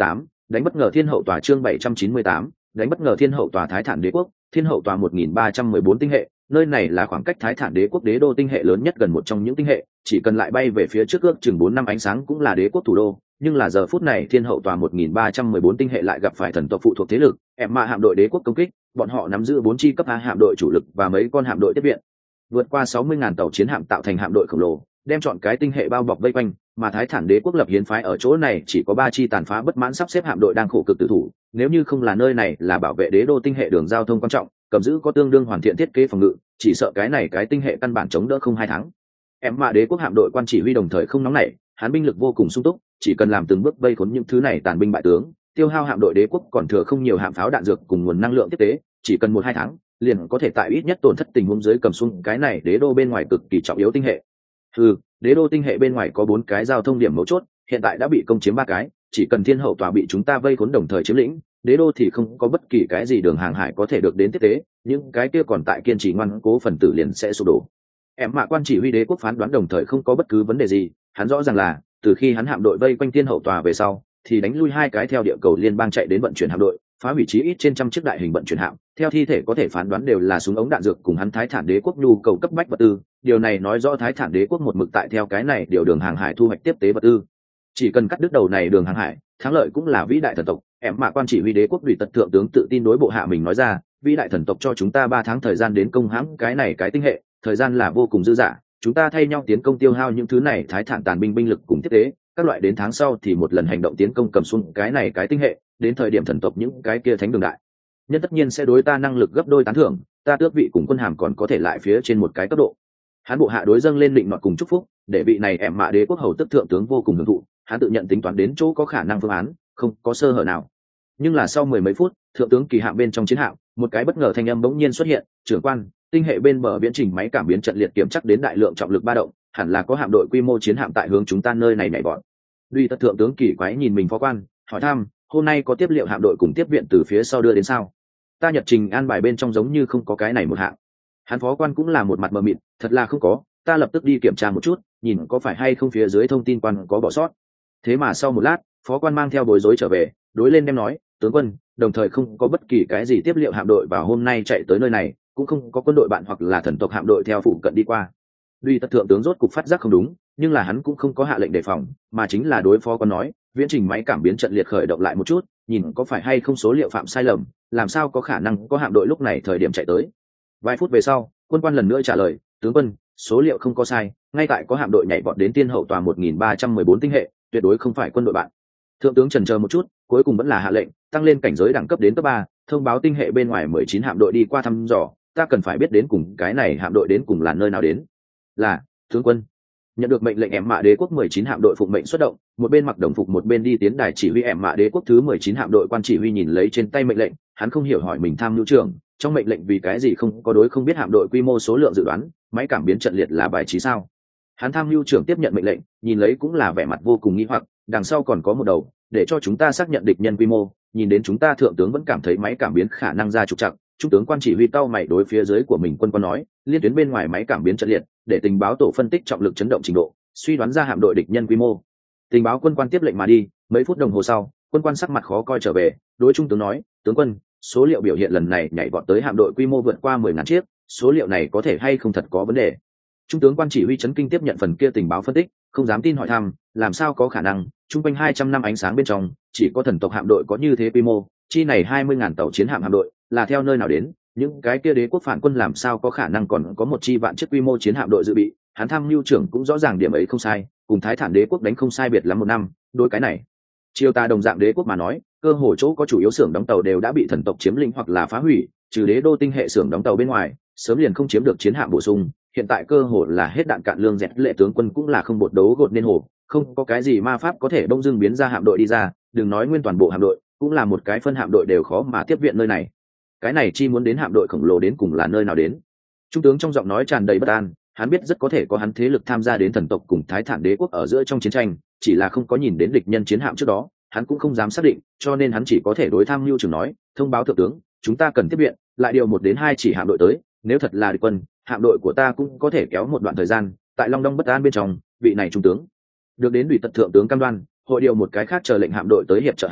đánh bất ngờ thiên hậu tòa. Chương 798, đánh bất ngờ thiên hậu tòa. Thái Thản đế quốc, thiên hậu tòa 1314 tinh hệ, nơi này là khoảng cách Thái Thản đế quốc đế đô tinh hệ lớn nhất gần một trong những tinh hệ, chỉ cần lại bay về phía trước ước chừng 4 năm ánh sáng cũng là đế quốc thủ đô. Nhưng là giờ phút này thiên hậu tòa 1314 tinh hệ lại gặp phải thần tộc phụ thuộc thế lực em mạ hạm đội đế quốc công kích. Bọn họ nắm giữ 4 chi cấp A hạm đội chủ lực và mấy con hạm đội tiếp viện, vượt qua 60.000 tàu chiến hạm tạo thành hạm đội khổng lồ, đem chọn cái tinh hệ bao bọc vây quanh. Mà Thái Thản đế quốc lập hiến phái ở chỗ này chỉ có 3 chi tàn phá bất mãn sắp xếp hạm đội đang khổ cực tử thủ. Nếu như không là nơi này là bảo vệ đế đô tinh hệ đường giao thông quan trọng, cầm giữ có tương đương hoàn thiện thiết kế phòng ngự, chỉ sợ cái này cái tinh hệ căn bản chống đỡ không 2 tháng. Em mạ đế quốc hạm đội quan chỉ huy đồng thời không nóng nảy, hắn binh lực vô cùng sung túc, chỉ cần làm từng bước vây khốn những thứ này tàn binh bại tướng, tiêu hao hạm đội đế quốc còn thừa không nhiều hạm pháo đạn dược cùng nguồn năng lượng tiếp tế, chỉ cần 1-2 tháng liền có thể tại ít nhất tổn thất tình huống dưới cầm xuống cái này đế đô bên ngoài cực kỳ trọng yếu tinh hệ. Đế đô tinh hệ bên ngoài có 4 cái giao thông điểm mấu chốt, hiện tại đã bị công chiếm 3 cái, chỉ cần thiên hậu tòa bị chúng ta vây khốn đồng thời chiếm lĩnh, đế đô thì không có bất kỳ cái gì đường hàng hải có thể được đến tiếp tế, những cái kia còn tại kiên trì ngoan cố phần tử liền sẽ sụp đổ. Em mạ quan chỉ huy đế quốc phán đoán đồng thời không có bất cứ vấn đề gì, hắn rõ ràng là từ khi hắn hạm đội vây quanh thiên hậu tòa về sau, thì đánh lui 2 cái theo địa cầu liên bang chạy đến vận chuyển hạm đội, phá hủy chí ít trên trăm chiếc đại hình vận chuyển hạm, theo thi thể có thể phán đoán đều là súng ống đạn dược cùng hắn Thái Thản đế quốc nhu cầu cấp bách vật tư. Điều này nói rõ Thái Thản đế quốc một mực tại theo cái này điều đường hàng hải thu hoạch tiếp tế vật tư. Chỉ cần cắt đứt đầu này đường hàng hải, thắng lợi cũng là vĩ đại thần tộc. Em mạ quan chỉ huy đế quốc Đùi Tật thượng tướng tự tin đối bộ hạ mình nói ra, vĩ đại thần tộc cho chúng ta 3 tháng thời gian đến công hãm cái này cái tinh hệ, thời gian là vô cùng dư dả, chúng ta thay nhau tiến công tiêu hao những thứ này Thái Thản tàn binh binh lực cùng tiếp tế, các loại đến tháng sau thì một lần hành động tiến công cầm xuống cái này cái tinh hệ, đến thời điểm thần tộc những cái kia thánh đường đại nhân tất nhiên sẽ đối ta năng lực gấp đôi tán thưởng, ta tước vị cùng quân hàm còn có thể lại phía trên một cái cấp độ. Hắn bộ hạ đối dâng lên định nọt cùng chúc phúc, để vị này em mạ đế quốc hầu tức thượng tướng vô cùng hưởng thụ. Hắn tự nhận tính toán đến chỗ có khả năng phương án, không có sơ hở nào. Nhưng là sau 10 mấy phút, thượng tướng kỳ hạm bên trong chiến hạm, một cái bất ngờ thanh âm bỗng nhiên xuất hiện, trưởng quan, tinh hệ bên bờ viễn trình máy cảm biến trận liệt kiểm chắc đến đại lượng trọng lực ba động, hẳn là có hạm đội quy mô chiến hạm tại hướng chúng ta nơi này nhảy bọn. Duy Tật thượng tướng kỳ quái nhìn mình phó quan, hỏi thăm, hôm nay có tiếp liệu hạm đội cùng tiếp viện từ phía sau đưa đến sao? Ta nhật trình an bài bên trong giống như không có cái này một hạng. Hắn phó quan cũng là một mặt mờ mịt, thật là không có, ta lập tức đi kiểm tra một chút, nhìn có phải hay không phía dưới thông tin quan có bỏ sót. Thế mà sau một lát, phó quan mang theo bối rối trở về, đối lên đem nói, tướng quân, đồng thời không có bất kỳ cái gì tiếp liệu hạm đội vào hôm nay chạy tới nơi này, cũng không có quân đội bạn hoặc là thần tộc hạm đội theo phụ cận đi qua. Duy Tật thượng tướng rốt cục phát giác không đúng, nhưng là hắn cũng không có hạ lệnh đề phòng, mà chính là đối phó quan nói, viễn trình máy cảm biến trận liệt khởi động lại một chút, nhìn có phải hay không số liệu phạm sai lầm, làm sao có khả năng có hạm đội lúc này thời điểm chạy tới. Vài phút về sau, quân quan lần nữa trả lời, tướng quân, số liệu không có sai, ngay tại có hạm đội nhảy vọt đến tiên hậu tòa 1314 tinh hệ, tuyệt đối không phải quân đội bạn. Thượng tướng chần chờ một chút, cuối cùng vẫn là hạ lệnh tăng lên cảnh giới đẳng cấp đến cấp 3, thông báo tinh hệ bên ngoài 19 hạm đội đi qua thăm dò, ta cần phải biết đến cùng cái này hạm đội đến cùng là nơi nào đến. Là tướng quân. Nhận được mệnh lệnh em mạ đế quốc 19 hạm đội phụng mệnh xuất động, một bên mặc đồng phục một bên đi tiến đài chỉ huy em mạ đế quốc thứ 19 hạm đội quan chỉ huy nhìn lấy trên tay mệnh lệnh, hắn không hiểu hỏi mình tham mưu trưởng, trong mệnh lệnh vì cái gì không có đối không biết hạm đội quy mô số lượng dự đoán, máy cảm biến trận liệt là bài trí sao? Hắn tham mưu trưởng tiếp nhận mệnh lệnh, nhìn lấy cũng là vẻ mặt vô cùng nghi hoặc, đằng sau còn có một đầu, để cho chúng ta xác nhận địch nhân quy mô, nhìn đến chúng ta thượng tướng vẫn cảm thấy máy cảm biến khả năng ra trục trặc, trung tướng quan chỉ huy cao mày đối phía dưới của mình quân quan nói, liên tuyến bên ngoài máy cảm biến trận liệt, để tình báo tổ phân tích trọng lực chấn động trình độ, suy đoán ra hạm đội địch nhân quy mô. Tình báo quân quan tiếp lệnh mà đi, mấy phút đồng hồ sau, quân quan sắc mặt khó coi trở về, đối trung tướng nói, tướng quân, số liệu biểu hiện lần này nhảy vọt tới hạm đội quy mô vượt qua 10.000 chiếc, số liệu này có thể hay không thật có vấn đề. Trung tướng quan chỉ huy chấn kinh tiếp nhận phần kia tình báo phân tích, không dám tin hỏi thăm, làm sao có khả năng, trung quanh 200 năm ánh sáng bên trong, chỉ có thần tộc hạm đội có như thế quy mô, chi này 20.000 tàu chiến hạm hạm đội, là theo nơi nào đến, những cái kia đế quốc phản quân làm sao có khả năng còn có một chi vạn chiếc quy mô chiến hạm đội dự bị. Hắn tham mưu trưởng cũng rõ ràng điểm ấy không sai, cùng Thái Thản đế quốc đánh không sai biệt lắm một năm, đối cái này chiêu ta đồng dạng đế quốc mà nói, cơ hồ chỗ có chủ yếu xưởng đóng tàu đều đã bị thần tộc chiếm lĩnh hoặc là phá hủy, trừ đế đô tinh hệ xưởng đóng tàu bên ngoài, sớm liền không chiếm được chiến hạm bổ sung, hiện tại cơ hồ là hết đạn cạn lương dẹt, lệ tướng quân cũng là không bột đấu gột nên hồ, không có cái gì ma pháp có thể đông dưng biến ra hạm đội đi ra, đừng nói nguyên toàn bộ hạm đội, cũng là một cái phân hạm đội đều khó mà tiếp viện nơi này. Cái này chi muốn đến hạm đội khổng lồ đến cùng là nơi nào đến? Trung tướng trong giọng nói tràn đầy bất an, hắn biết rất có thể có hắn thế lực tham gia đến thần tộc cùng Thái Thản đế quốc ở giữa trong chiến tranh, chỉ là không có nhìn đến địch nhân chiến hạm trước đó, hắn cũng không dám xác định, cho nên hắn chỉ có thể đối tham mưu trưởng nói, thông báo thượng tướng, chúng ta cần tiếp viện, lại điều 1 đến 2 chỉ hạm đội tới, nếu thật là địch quân, hạm đội của ta cũng có thể kéo một đoạn thời gian, tại Long Đông bất an bên trong, vị này trung tướng được đến Đùi Tật thượng tướng cam đoan, hội điều một cái khác chờ lệnh hạm đội tới hiệp trợ hắn,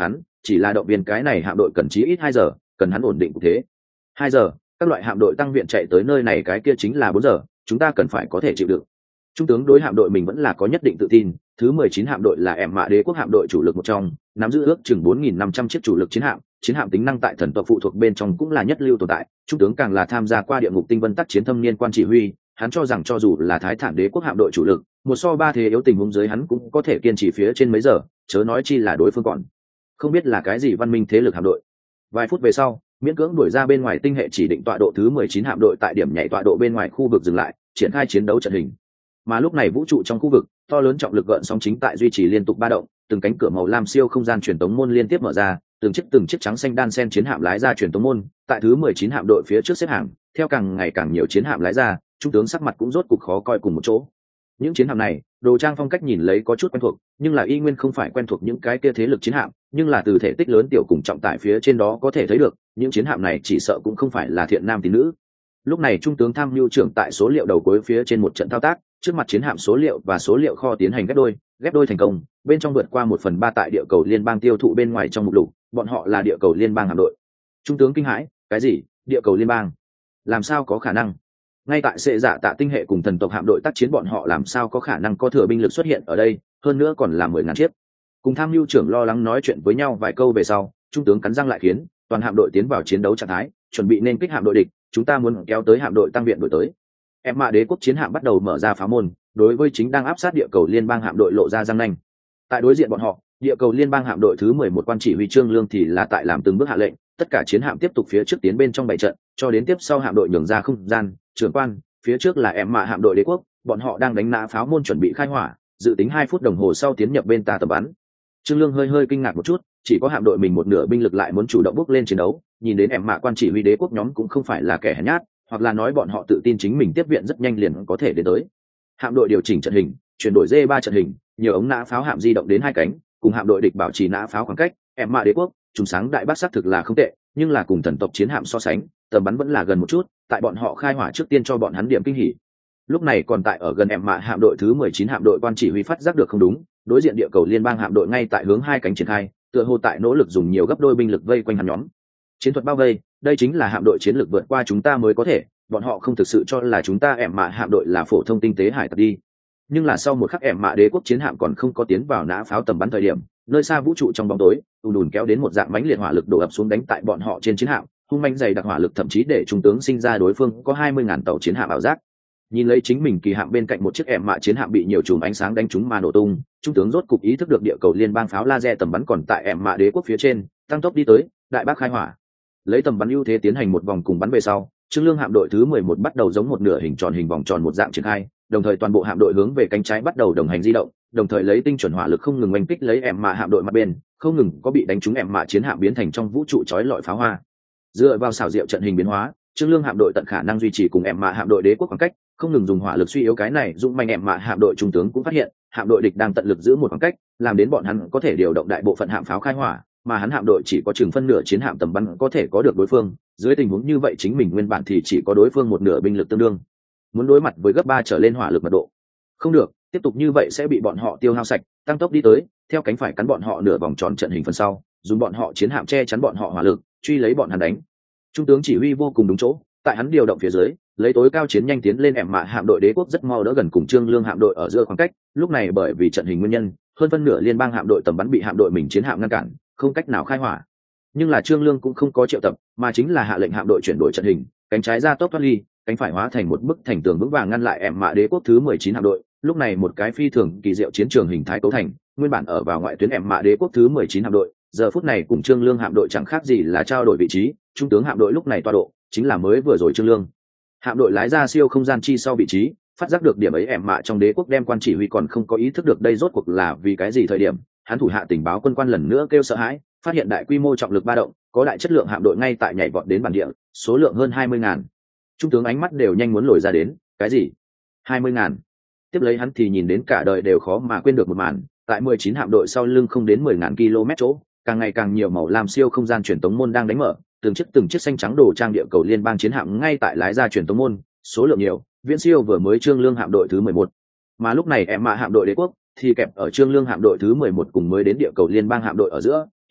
chỉ là động viên cái này hạm đội cần chí ít 2 giờ, cần hắn ổn định cục thế. 2 giờ, các loại hạm đội tăng viện chạy tới nơi này cái kia chính là 4 giờ, chúng ta cần phải có thể chịu đựng. Trung tướng đối hạm đội mình vẫn là có nhất định tự tin, thứ 19 hạm đội là Ẻm Mạ Đế quốc hạm đội chủ lực một trong, nắm giữ ước chừng 4.500 chiếc chủ lực chiến hạm tính năng tại thần tộc phụ thuộc bên trong cũng là nhất lưu tồn tại. Trung tướng càng là tham gia qua địa ngục tinh vân tác chiến thâm niên quan chỉ huy, hắn cho rằng cho dù là Thái Thản Đế quốc hạm đội chủ lực, một so ba thế yếu tình huống dưới hắn cũng có thể kiên trì phía trên mấy giờ, chớ nói chi là đối phương còn không biết là cái gì văn minh thế lực hạm đội. Vài phút về sau, miễn cưỡng đuổi ra bên ngoài tinh hệ chỉ định tọa độ thứ 19 hạm đội tại điểm nhảy tọa độ bên ngoài khu vực dừng lại, triển khai chiến đấu trận hình. Mà lúc này vũ trụ trong khu vực, to lớn trọng lực gợn sóng chính tại duy trì liên tục ba động, từng cánh cửa màu lam siêu không gian truyền tống môn liên tiếp mở ra, từng chiếc trắng xanh đan sen chiến hạm lái ra truyền tống môn, tại thứ 19 hạm đội phía trước xếp hàng, theo càng ngày càng nhiều chiến hạm lái ra, trung tướng sắc mặt cũng rốt cục khó coi cùng một chỗ. Những chiến hạm này, đồ trang phong cách nhìn lấy có chút quen thuộc, nhưng là y nguyên không phải quen thuộc những cái kia thế lực chiến hạm, nhưng là từ thể tích lớn tiểu cùng trọng tải phía trên đó có thể thấy được, những chiến hạm này chỉ sợ cũng không phải là thiện nam tín nữ. Lúc này trung tướng tham mưu trưởng tại số liệu đầu cuối phía trên một trận thao tác, trước mặt chiến hạm số liệu và số liệu kho tiến hành ghép đôi thành công, bên trong vượt qua 1/3 tại địa cầu liên bang tiêu thụ bên ngoài trong mục lục, bọn họ là địa cầu liên bang hạm đội. Trung tướng kinh hãi, cái gì? Địa cầu liên bang? Làm sao có khả năng? Ngay tại Sệ Dạ Tạ tinh hệ cùng thần tộc hạm đội tác chiến, bọn họ làm sao có khả năng có thừa binh lực xuất hiện ở đây, hơn nữa còn là 10.000 chiếc. Cùng tham mưu trưởng lo lắng nói chuyện với nhau vài câu về sau, trung tướng cắn răng lại khiến toàn hạm đội tiến vào chiến đấu trạng thái, chuẩn bị nên kích hạm đội địch, chúng ta muốn kéo tới hạm đội tăng viện đổi tới. Ẻm Mạ Đế quốc chiến hạm bắt đầu mở ra pháo môn, đối với chính đang áp sát địa cầu liên bang hạm đội lộ ra răng nanh. Tại đối diện bọn họ, địa cầu liên bang hạm đội thứ 11 quan chỉ huy Trương Lương thì là tại làm từng bước hạ lệnh, tất cả chiến hạm tiếp tục phía trước tiến bên trong bảy trận, cho đến tiếp sau hạm đội nhường ra không gian. Trưởng quan, phía trước là Ẻm Mạ hạm đội đế quốc, bọn họ đang đánh nã pháo môn chuẩn bị khai hỏa, dự tính 2 phút đồng hồ sau tiến nhập bên ta tầm bắn. Trương Lương hơi kinh ngạc một chút, chỉ có hạm đội mình một nửa binh lực lại muốn chủ động bước lên chiến đấu, nhìn đến Ẻm Mạ quan chỉ huy đế quốc nhóm cũng không phải là kẻ hèn nhát, hoặc là nói bọn họ tự tin chính mình tiếp viện rất nhanh liền có thể đến tới. Hạm đội điều chỉnh trận hình, chuyển đổi D3 trận hình, nhiều ống nã pháo hạm di động đến 2 cánh, cùng hạm đội địch bảo trì nã pháo khoảng cách. Ẻm Mạ đế quốc trùng sáng đại bác xác thực là không tệ, nhưng là cùng thần tộc chiến hạm so sánh, tầm bắn vẫn là gần một chút, tại bọn họ khai hỏa trước tiên cho bọn hắn điểm kinh hỉ. Lúc này còn tại ở gần Ẻm Mạ hạm đội thứ 19 hạm đội quan chỉ huy phát giác được không đúng, đối diện địa cầu liên bang hạm đội ngay tại hướng 2 cánh triển khai, tựa hồ tại nỗ lực dùng nhiều gấp đôi binh lực vây quanh hắn nhóm. Chiến thuật bao vây, đây chính là hạm đội chiến lược vượt qua chúng ta mới có thể, bọn họ không thực sự cho là chúng ta Ẻm Mạ hạm đội là phổ thông tinh tế hải tặc đi. Nhưng là sau một khắc Ẻm Mạ đế quốc chiến hạm còn không có tiến vào nã pháo tầm bắn thời điểm, nơi xa vũ trụ trong bóng tối, ùn ùn kéo đến một dạng mãnh liệt hỏa lực đổ ập xuống đánh tại bọn họ trên chiến hạm, hung manh dày đặc hỏa lực thậm chí để trung tướng sinh ra đối phương có 20.000 tàu chiến hạm ảo giác. Nhìn lấy chính mình kỳ hạm bên cạnh một chiếc Ẻm Mạ chiến hạm bị nhiều chùm ánh sáng đánh trúng mà nổ tung, trung tướng rốt cục ý thức được địa cầu liên bang pháo laser tầm bắn còn tại Ẻm Mạ đế quốc phía trên, tăng tốc đi tới, đại bác khai hỏa. Lấy tầm bắn ưu thế tiến hành một vòng cùng bắn về sau, Trương Lương hạm đội thứ 11 bắt đầu giống một nửa hình vòng tròn một dạng triển khai, đồng thời toàn bộ hạm đội hướng về cánh trái bắt đầu đồng hành di động, đồng thời lấy tinh chuẩn hỏa lực không ngừng oanh kích lấy Ẻm Mạ hạm đội mặt bên, không ngừng có bị đánh trúng Ẻm Mạ chiến hạm biến thành trong vũ trụ chói lọi pháo hoa. Dựa vào xảo diệu trận hình biến hóa, Trương Lương hạm đội tận khả năng duy trì cùng Ẻm Mạ hạm đội đế quốc khoảng cách, không ngừng dùng hỏa lực suy yếu cái này dũng manh Ẻm Mạ hạm đội. Trung tướng cũng phát hiện hạm đội địch đang tận lực giữ một khoảng cách, làm đến bọn hắn có thể điều động đại bộ phận hạm pháo khai hỏa, mà hắn hạm đội chỉ có chừng phân nửa chiến hạm tầm bắn có thể có được đối phương. Dưới tình huống như vậy chính mình nguyên bản thì chỉ có đối phương một nửa binh lực tương đương, muốn đối mặt với gấp 3 trở lên hỏa lực mật độ. Không được, tiếp tục như vậy sẽ bị bọn họ tiêu hao sạch, tăng tốc đi tới, theo cánh phải cắn bọn họ nửa vòng tròn trận hình phần sau, dùng bọn họ chiến hạm che chắn bọn họ hỏa lực, truy lấy bọn hắn đánh. Trung tướng chỉ huy vô cùng đúng chỗ, tại hắn điều động phía dưới, lấy tối cao chiến nhanh tiến lên Ẻm Mạ hạm đội đế quốc rất mau đỡ gần cùng Trương Lương hạm đội ở giữa khoảng cách. Lúc này bởi vì trận hình nguyên nhân, hơn phân nửa liên bang hạm đội tầm bắn bị hạm đội mình chiến hạm ngăn cản, không cách nào khai hỏa. Nhưng là Trương Lương cũng không có triệu tập, mà chính là hạ lệnh hạm đội chuyển đổi trận hình, cánh trái ra tốc thoát ly, cánh phải hóa thành một bức thành tường vững vàng ngăn lại Ẻm Mạ đế quốc thứ 19 hạm đội. Lúc này một cái phi thường kỳ diệu chiến trường hình thái cấu thành, nguyên bản ở vào ngoại tuyến Ẻm Mạ đế quốc thứ 19 hạm đội, giờ phút này cùng Trương Lương hạm đội chẳng khác gì là trao đổi vị trí. Trung tướng hạm đội lúc này tọa độ chính là mới vừa rồi Trương Lương hạm đội lái ra siêu không gian chi sau vị trí. Phát giác được điểm ấy Ẻm Mạ trong đế quốc đem quan chỉ huy còn không có ý thức được đây rốt cuộc là vì cái gì thời điểm, hắn thủ hạ tình báo quân quan lần nữa kêu sợ hãi, phát hiện đại quy mô trọng lực ba động, có đại chất lượng hạm đội ngay tại nhảy vọt đến bản địa, số lượng hơn 20.000. Trung tướng ánh mắt đều nhanh muốn lồi ra đến, cái gì? 20.000? Tiếp lấy hắn thì nhìn đến cả đời đều khó mà quên được một màn, tại 19 hạm đội sau lưng không đến 10.000 km chỗ, càng ngày càng nhiều màu lam siêu không gian truyền tống môn đang đánh mở, từng chiếc xanh trắng đồ trang địa cầu liên bang chiến hạm ngay tại lái ra truyền tống môn, số lượng nhiều, viễn siêu vừa mới Trương Lương hạm đội thứ 11. Mà lúc này Ẻm Mạ hạm đội đế quốc thì kẹp ở Trương Lương hạm đội thứ 11 cùng mới đến địa cầu liên bang hạm đội ở giữa,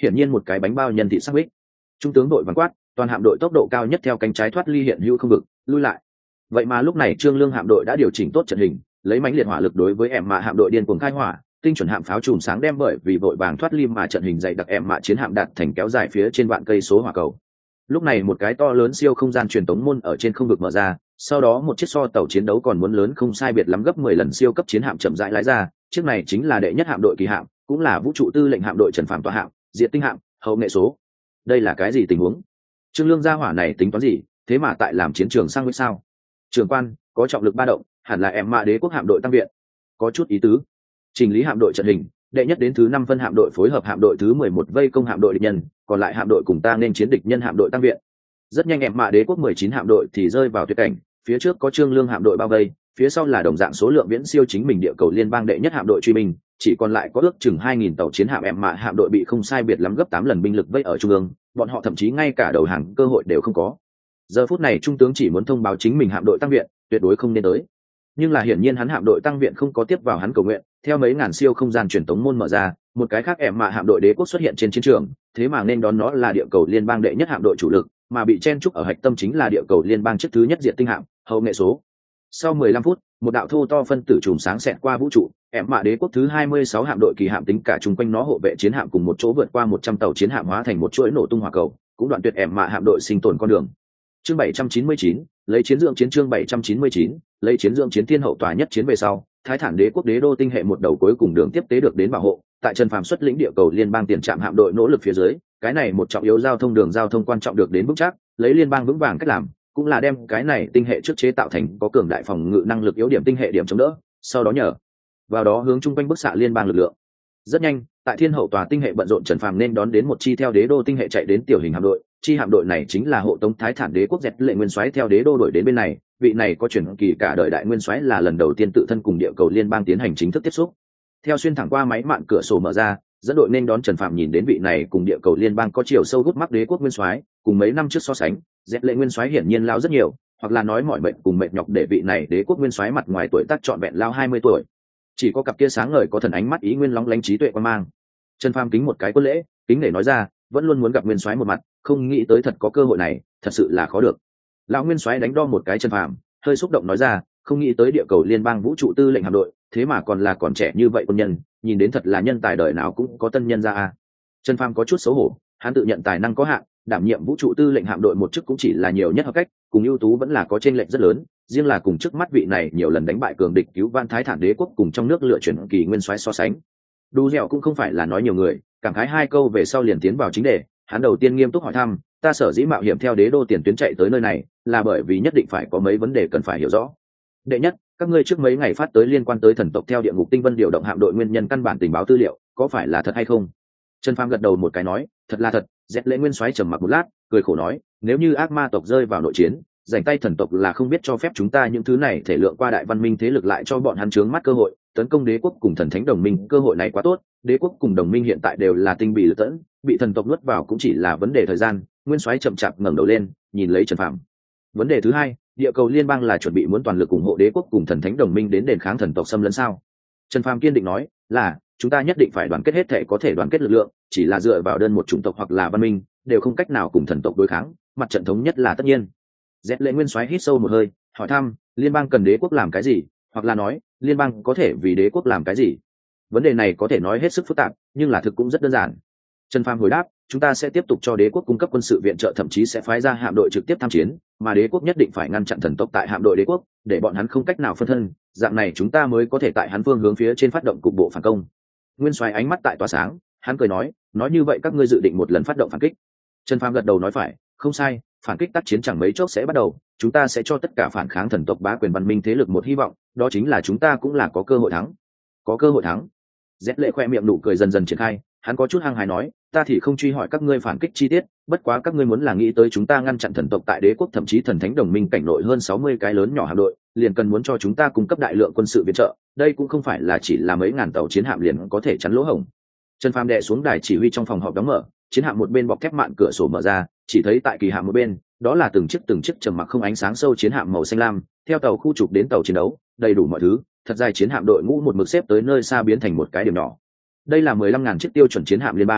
hiển nhiên một cái bánh bao nhân thị sắc bích. Trung tướng đội vắng quát, toàn hạm đội tốc độ cao nhất theo cánh trái thoát ly hiện hữu không vực, lui lại. Vậy mà lúc này Trương Lương hạm đội đã điều chỉnh tốt trận hình, lấy mãnh liệt hỏa lực đối với em mạ hạm đội điên cuồng khai hỏa, tinh chuẩn hạm pháo chùm sáng đem bởi vì vội vàng thoát ly mà trận hình dày đặc em mạ chiến hạm đạt thành kéo dài phía trên vạn cây số hỏa cầu. Lúc này một cái to lớn siêu không gian truyền tống môn ở trên không vực mở ra, sau đó một chiếc so tàu chiến đấu còn muốn lớn không sai biệt lắm gấp 10 lần siêu cấp chiến hạm chậm rãi lái ra, chiếc này chính là đệ nhất hạm đội Kỳ hạm, cũng là vũ trụ tư lệnh hạm đội Trần Phạm tọa hạm, Diệt tinh hạm, hậu nghệ số. Đây là cái gì tình huống? Trương Lương gia hỏa này tính toán gì, thế mà tại làm chiến trường sang với sao? Trưởng quan, có trọng lực ba động, hẳn là em mạ đế quốc hạm đội tăng viện. Có chút ý tứ. Trình lý hạm đội trận hình, đệ nhất đến thứ 5 phân hạm đội phối hợp hạm đội thứ 11 vây công hạm đội địch nhân, còn lại hạm đội cùng ta nên chiến địch nhân hạm đội tăng viện. Rất nhanh em mạ đế quốc 19 hạm đội thì rơi vào tuyệt cảnh, phía trước có Trương Lương hạm đội bao vây, phía sau là đồng dạng số lượng viễn siêu chính mình địa cầu liên bang đệ nhất hạm đội truy binh, chỉ còn lại có ước chừng 2000 tàu chiến hạm em mạ hạm đội bị không sai biệt lắm gấp 8 lần binh lực vây ở trung ương, bọn họ thậm chí ngay cả đầu hàng cơ hội đều không có. Giờ phút này trung tướng chỉ muốn thông báo chính mình hạm đội tăng viện, tuyệt đối không nên tới. Nhưng là hiển nhiên hắn hạm đội tăng viện không có tiếp vào hắn cầu nguyện, theo mấy ngàn siêu không gian truyền tống môn mở ra, một cái khác em mạ hạm đội đế quốc xuất hiện trên chiến trường, thế mà nên đón nó là địa cầu liên bang đệ nhất hạm đội chủ lực, mà bị chen trúc ở hạch tâm chính là địa cầu liên bang chiếc thứ nhất Diệt tinh hạm, hậu nghệ số. Sau 15 phút, một đạo thô to phân tử chùm sáng xẹt qua vũ trụ, em mạ đế quốc thứ 26 hạm đội Kỳ hạm tính cả chung quanh nó hộ vệ chiến hạm cùng một chỗ vượt qua 100 tàu chiến hạm hóa thành một chuỗi nổ tung hỏa cầu, cũng đoạn tuyệt em mạ hạm đội sinh tồn con đường. Chương 799, lấy chiến dưỡng chiến. Chương 799, lấy chiến dưỡng chiến. Thiên hậu tòa nhất chiến về sau, Thái Thản đế quốc đế đô tinh hệ một đầu cuối cùng đường tiếp tế được đến bảo hộ, tại Trần Phàm xuất lĩnh địa cầu liên bang tiền trạm hạm đội nỗ lực phía dưới, cái này một trọng yếu giao thông đường giao thông quan trọng được đến vững chắc, lấy liên bang vững vàng cách làm, cũng là đem cái này tinh hệ trước chế tạo thành có cường đại phòng ngự năng lực yếu điểm tinh hệ điểm chống đỡ, sau đó nhờ vào đó hướng chung quanh bức xạ liên bang lực lượng. Rất nhanh, tại Thiên hậu tòa tinh hệ bận rộn, Trần Phàm nên đón đến một chi theo đế đô tinh hệ chạy đến tiểu hình hạm đội, chi hạm đội này chính là hộ tống Thái Thản đế quốc Dẹt Lệ nguyên soái theo đế đô đổi đến bên này, vị này có truyền kỳ cả đời đại nguyên soái là lần đầu tiên tự thân cùng địa cầu liên bang tiến hành chính thức tiếp xúc. Theo xuyên thẳng qua máy mạn cửa sổ mở ra, dẫn đội nên đón Trần Phạm nhìn đến vị này cùng địa cầu liên bang có chiều sâu gút mắc đế quốc nguyên soái, cùng mấy năm trước so sánh, Dẹt Lệ nguyên soái hiển nhiên lao rất nhiều, hoặc là nói mọi mệnh cùng mệt nhọc để vị này đế quốc nguyên soái mặt ngoài tuổi tác trọn vẹn lao 20 tuổi. Chỉ có cặp kia sáng ngời có thần ánh mắt ý nguyên lóng lánh trí tuệ quan mang. Trần Phàm kính một cái quân lễ, kính để nói ra, vẫn luôn muốn gặp nguyên soái một mặt, không nghĩ tới thật có cơ hội này, thật sự là khó được. Lão nguyên soái đánh đo một cái Trần Phàm, hơi xúc động nói ra, không nghĩ tới địa cầu liên bang vũ trụ tư lệnh hạm đội, thế mà còn trẻ như vậy quân nhân, nhìn đến thật là nhân tài đời nào cũng có tân nhân ra a. Trần Phàm có chút xấu hổ, hắn tự nhận tài năng có hạn, đảm nhiệm vũ trụ tư lệnh hạm đội một chức cũng chỉ là nhiều nhất hợp cách, cùng ưu tú vẫn là có chênh lệch rất lớn, riêng là cùng trước mắt vị này nhiều lần đánh bại cường địch cứu vãn Thái Thản đế quốc cùng trong nước lựa chuyển kỳ nguyên soái so sánh. Đu dẻo cũng không phải là nói nhiều người, cảm khái hai câu về sau liền tiến vào chính đề, hắn đầu tiên nghiêm túc hỏi thăm, ta sở dĩ mạo hiểm theo đế đô tiền tuyến chạy tới nơi này, là bởi vì nhất định phải có mấy vấn đề cần phải hiểu rõ. Đệ nhất, các ngươi trước mấy ngày phát tới liên quan tới thần tộc theo địa ngục tinh vân điều động hạm đội nguyên nhân căn bản tình báo tư liệu, có phải là thật hay không? Trần Phàm gật đầu một cái nói, thật là thật. Dẹt Lệ nguyên soái trầm mặc một lát, cười khổ nói, nếu như ác ma tộc rơi vào nội chiến, giành tay thần tộc là không biết cho phép chúng ta những thứ này thể lượng qua đại văn minh thế lực lại cho bọn hắn chướng mắt cơ hội tấn công đế quốc cùng thần thánh đồng minh, cơ hội này quá tốt, đế quốc cùng đồng minh hiện tại đều là tinh bị lật tẫn, bị thần tộc nuốt vào cũng chỉ là vấn đề thời gian. Nguyên soái chậm chạp ngẩng đầu lên, nhìn lấy Trần Phàm. Vấn đề thứ hai, địa cầu liên bang là chuẩn bị muốn toàn lực ủng hộ đế quốc cùng thần thánh đồng minh đến đền kháng thần tộc xâm lấn sao? Trần Phàm kiên định nói, là chúng ta nhất định phải đoàn kết hết thể có thể đoàn kết lực lượng, chỉ là dựa vào đơn một chủng tộc hoặc là văn minh đều không cách nào cùng thần tộc đối kháng, mặt trận thống nhất là tất nhiên. Dẹt Lệ nguyên soái hít sâu một hơi, hỏi thăm, liên bang cần đế quốc làm cái gì, hoặc là nói liên bang có thể vì đế quốc làm cái gì? Vấn đề này có thể nói hết sức phức tạp, nhưng là thực cũng rất đơn giản. Trần Phàm hồi đáp, chúng ta sẽ tiếp tục cho đế quốc cung cấp quân sự viện trợ, thậm chí sẽ phái ra hạm đội trực tiếp tham chiến, mà đế quốc nhất định phải ngăn chặn thần tộc tại hạm đội đế quốc, để bọn hắn không cách nào phân thân, dạng này chúng ta mới có thể tại hắn phương hướng phía trên phát động cục bộ phản công. Nguyên soái ánh mắt tại tỏa sáng, hắn cười nói như vậy các ngươi dự định một lần phát động phản kích? Trần Phàm gật đầu nói phải, không sai, phản kích tác chiến chẳng mấy chốc sẽ bắt đầu, chúng ta sẽ cho tất cả phản kháng thần tộc bá quyền văn minh thế lực một hy vọng, đó chính là chúng ta cũng là có cơ hội thắng. Có cơ hội thắng? Dẹt Lệ khoe miệng nụ cười dần dần triển khai, hắn có chút hăng hái nói, ta thì không truy hỏi các ngươi phản kích chi tiết, bất quá các ngươi muốn là nghĩ tới chúng ta ngăn chặn thần tộc tại đế quốc thậm chí thần thánh đồng minh cảnh nội hơn 60 cái lớn nhỏ hạm đội, liền cần muốn cho chúng ta cung cấp đại lượng quân sự viện trợ, đây cũng không phải là chỉ là mấy ngàn tàu chiến hạm liền có thể chắn lỗ hổng. Trần Phàm đè xuống đài chỉ huy trong phòng họp đóng mở, chiến hạm một bên bọc thép mạn cửa sổ mở ra, chỉ thấy tại kỳ hạm một bên, đó là từng chiếc trầm mặc không ánh sáng sâu chiến hạm màu xanh lam, theo tàu khu trục đến tàu chiến đấu, đầy đủ mọi thứ, thật dài chiến hạm đội ngũ một mực xếp tới nơi xa biến thành một cái điểm nhỏ. Đây là 15.000 chiếc tiêu chuẩn chiến hạm liên bang,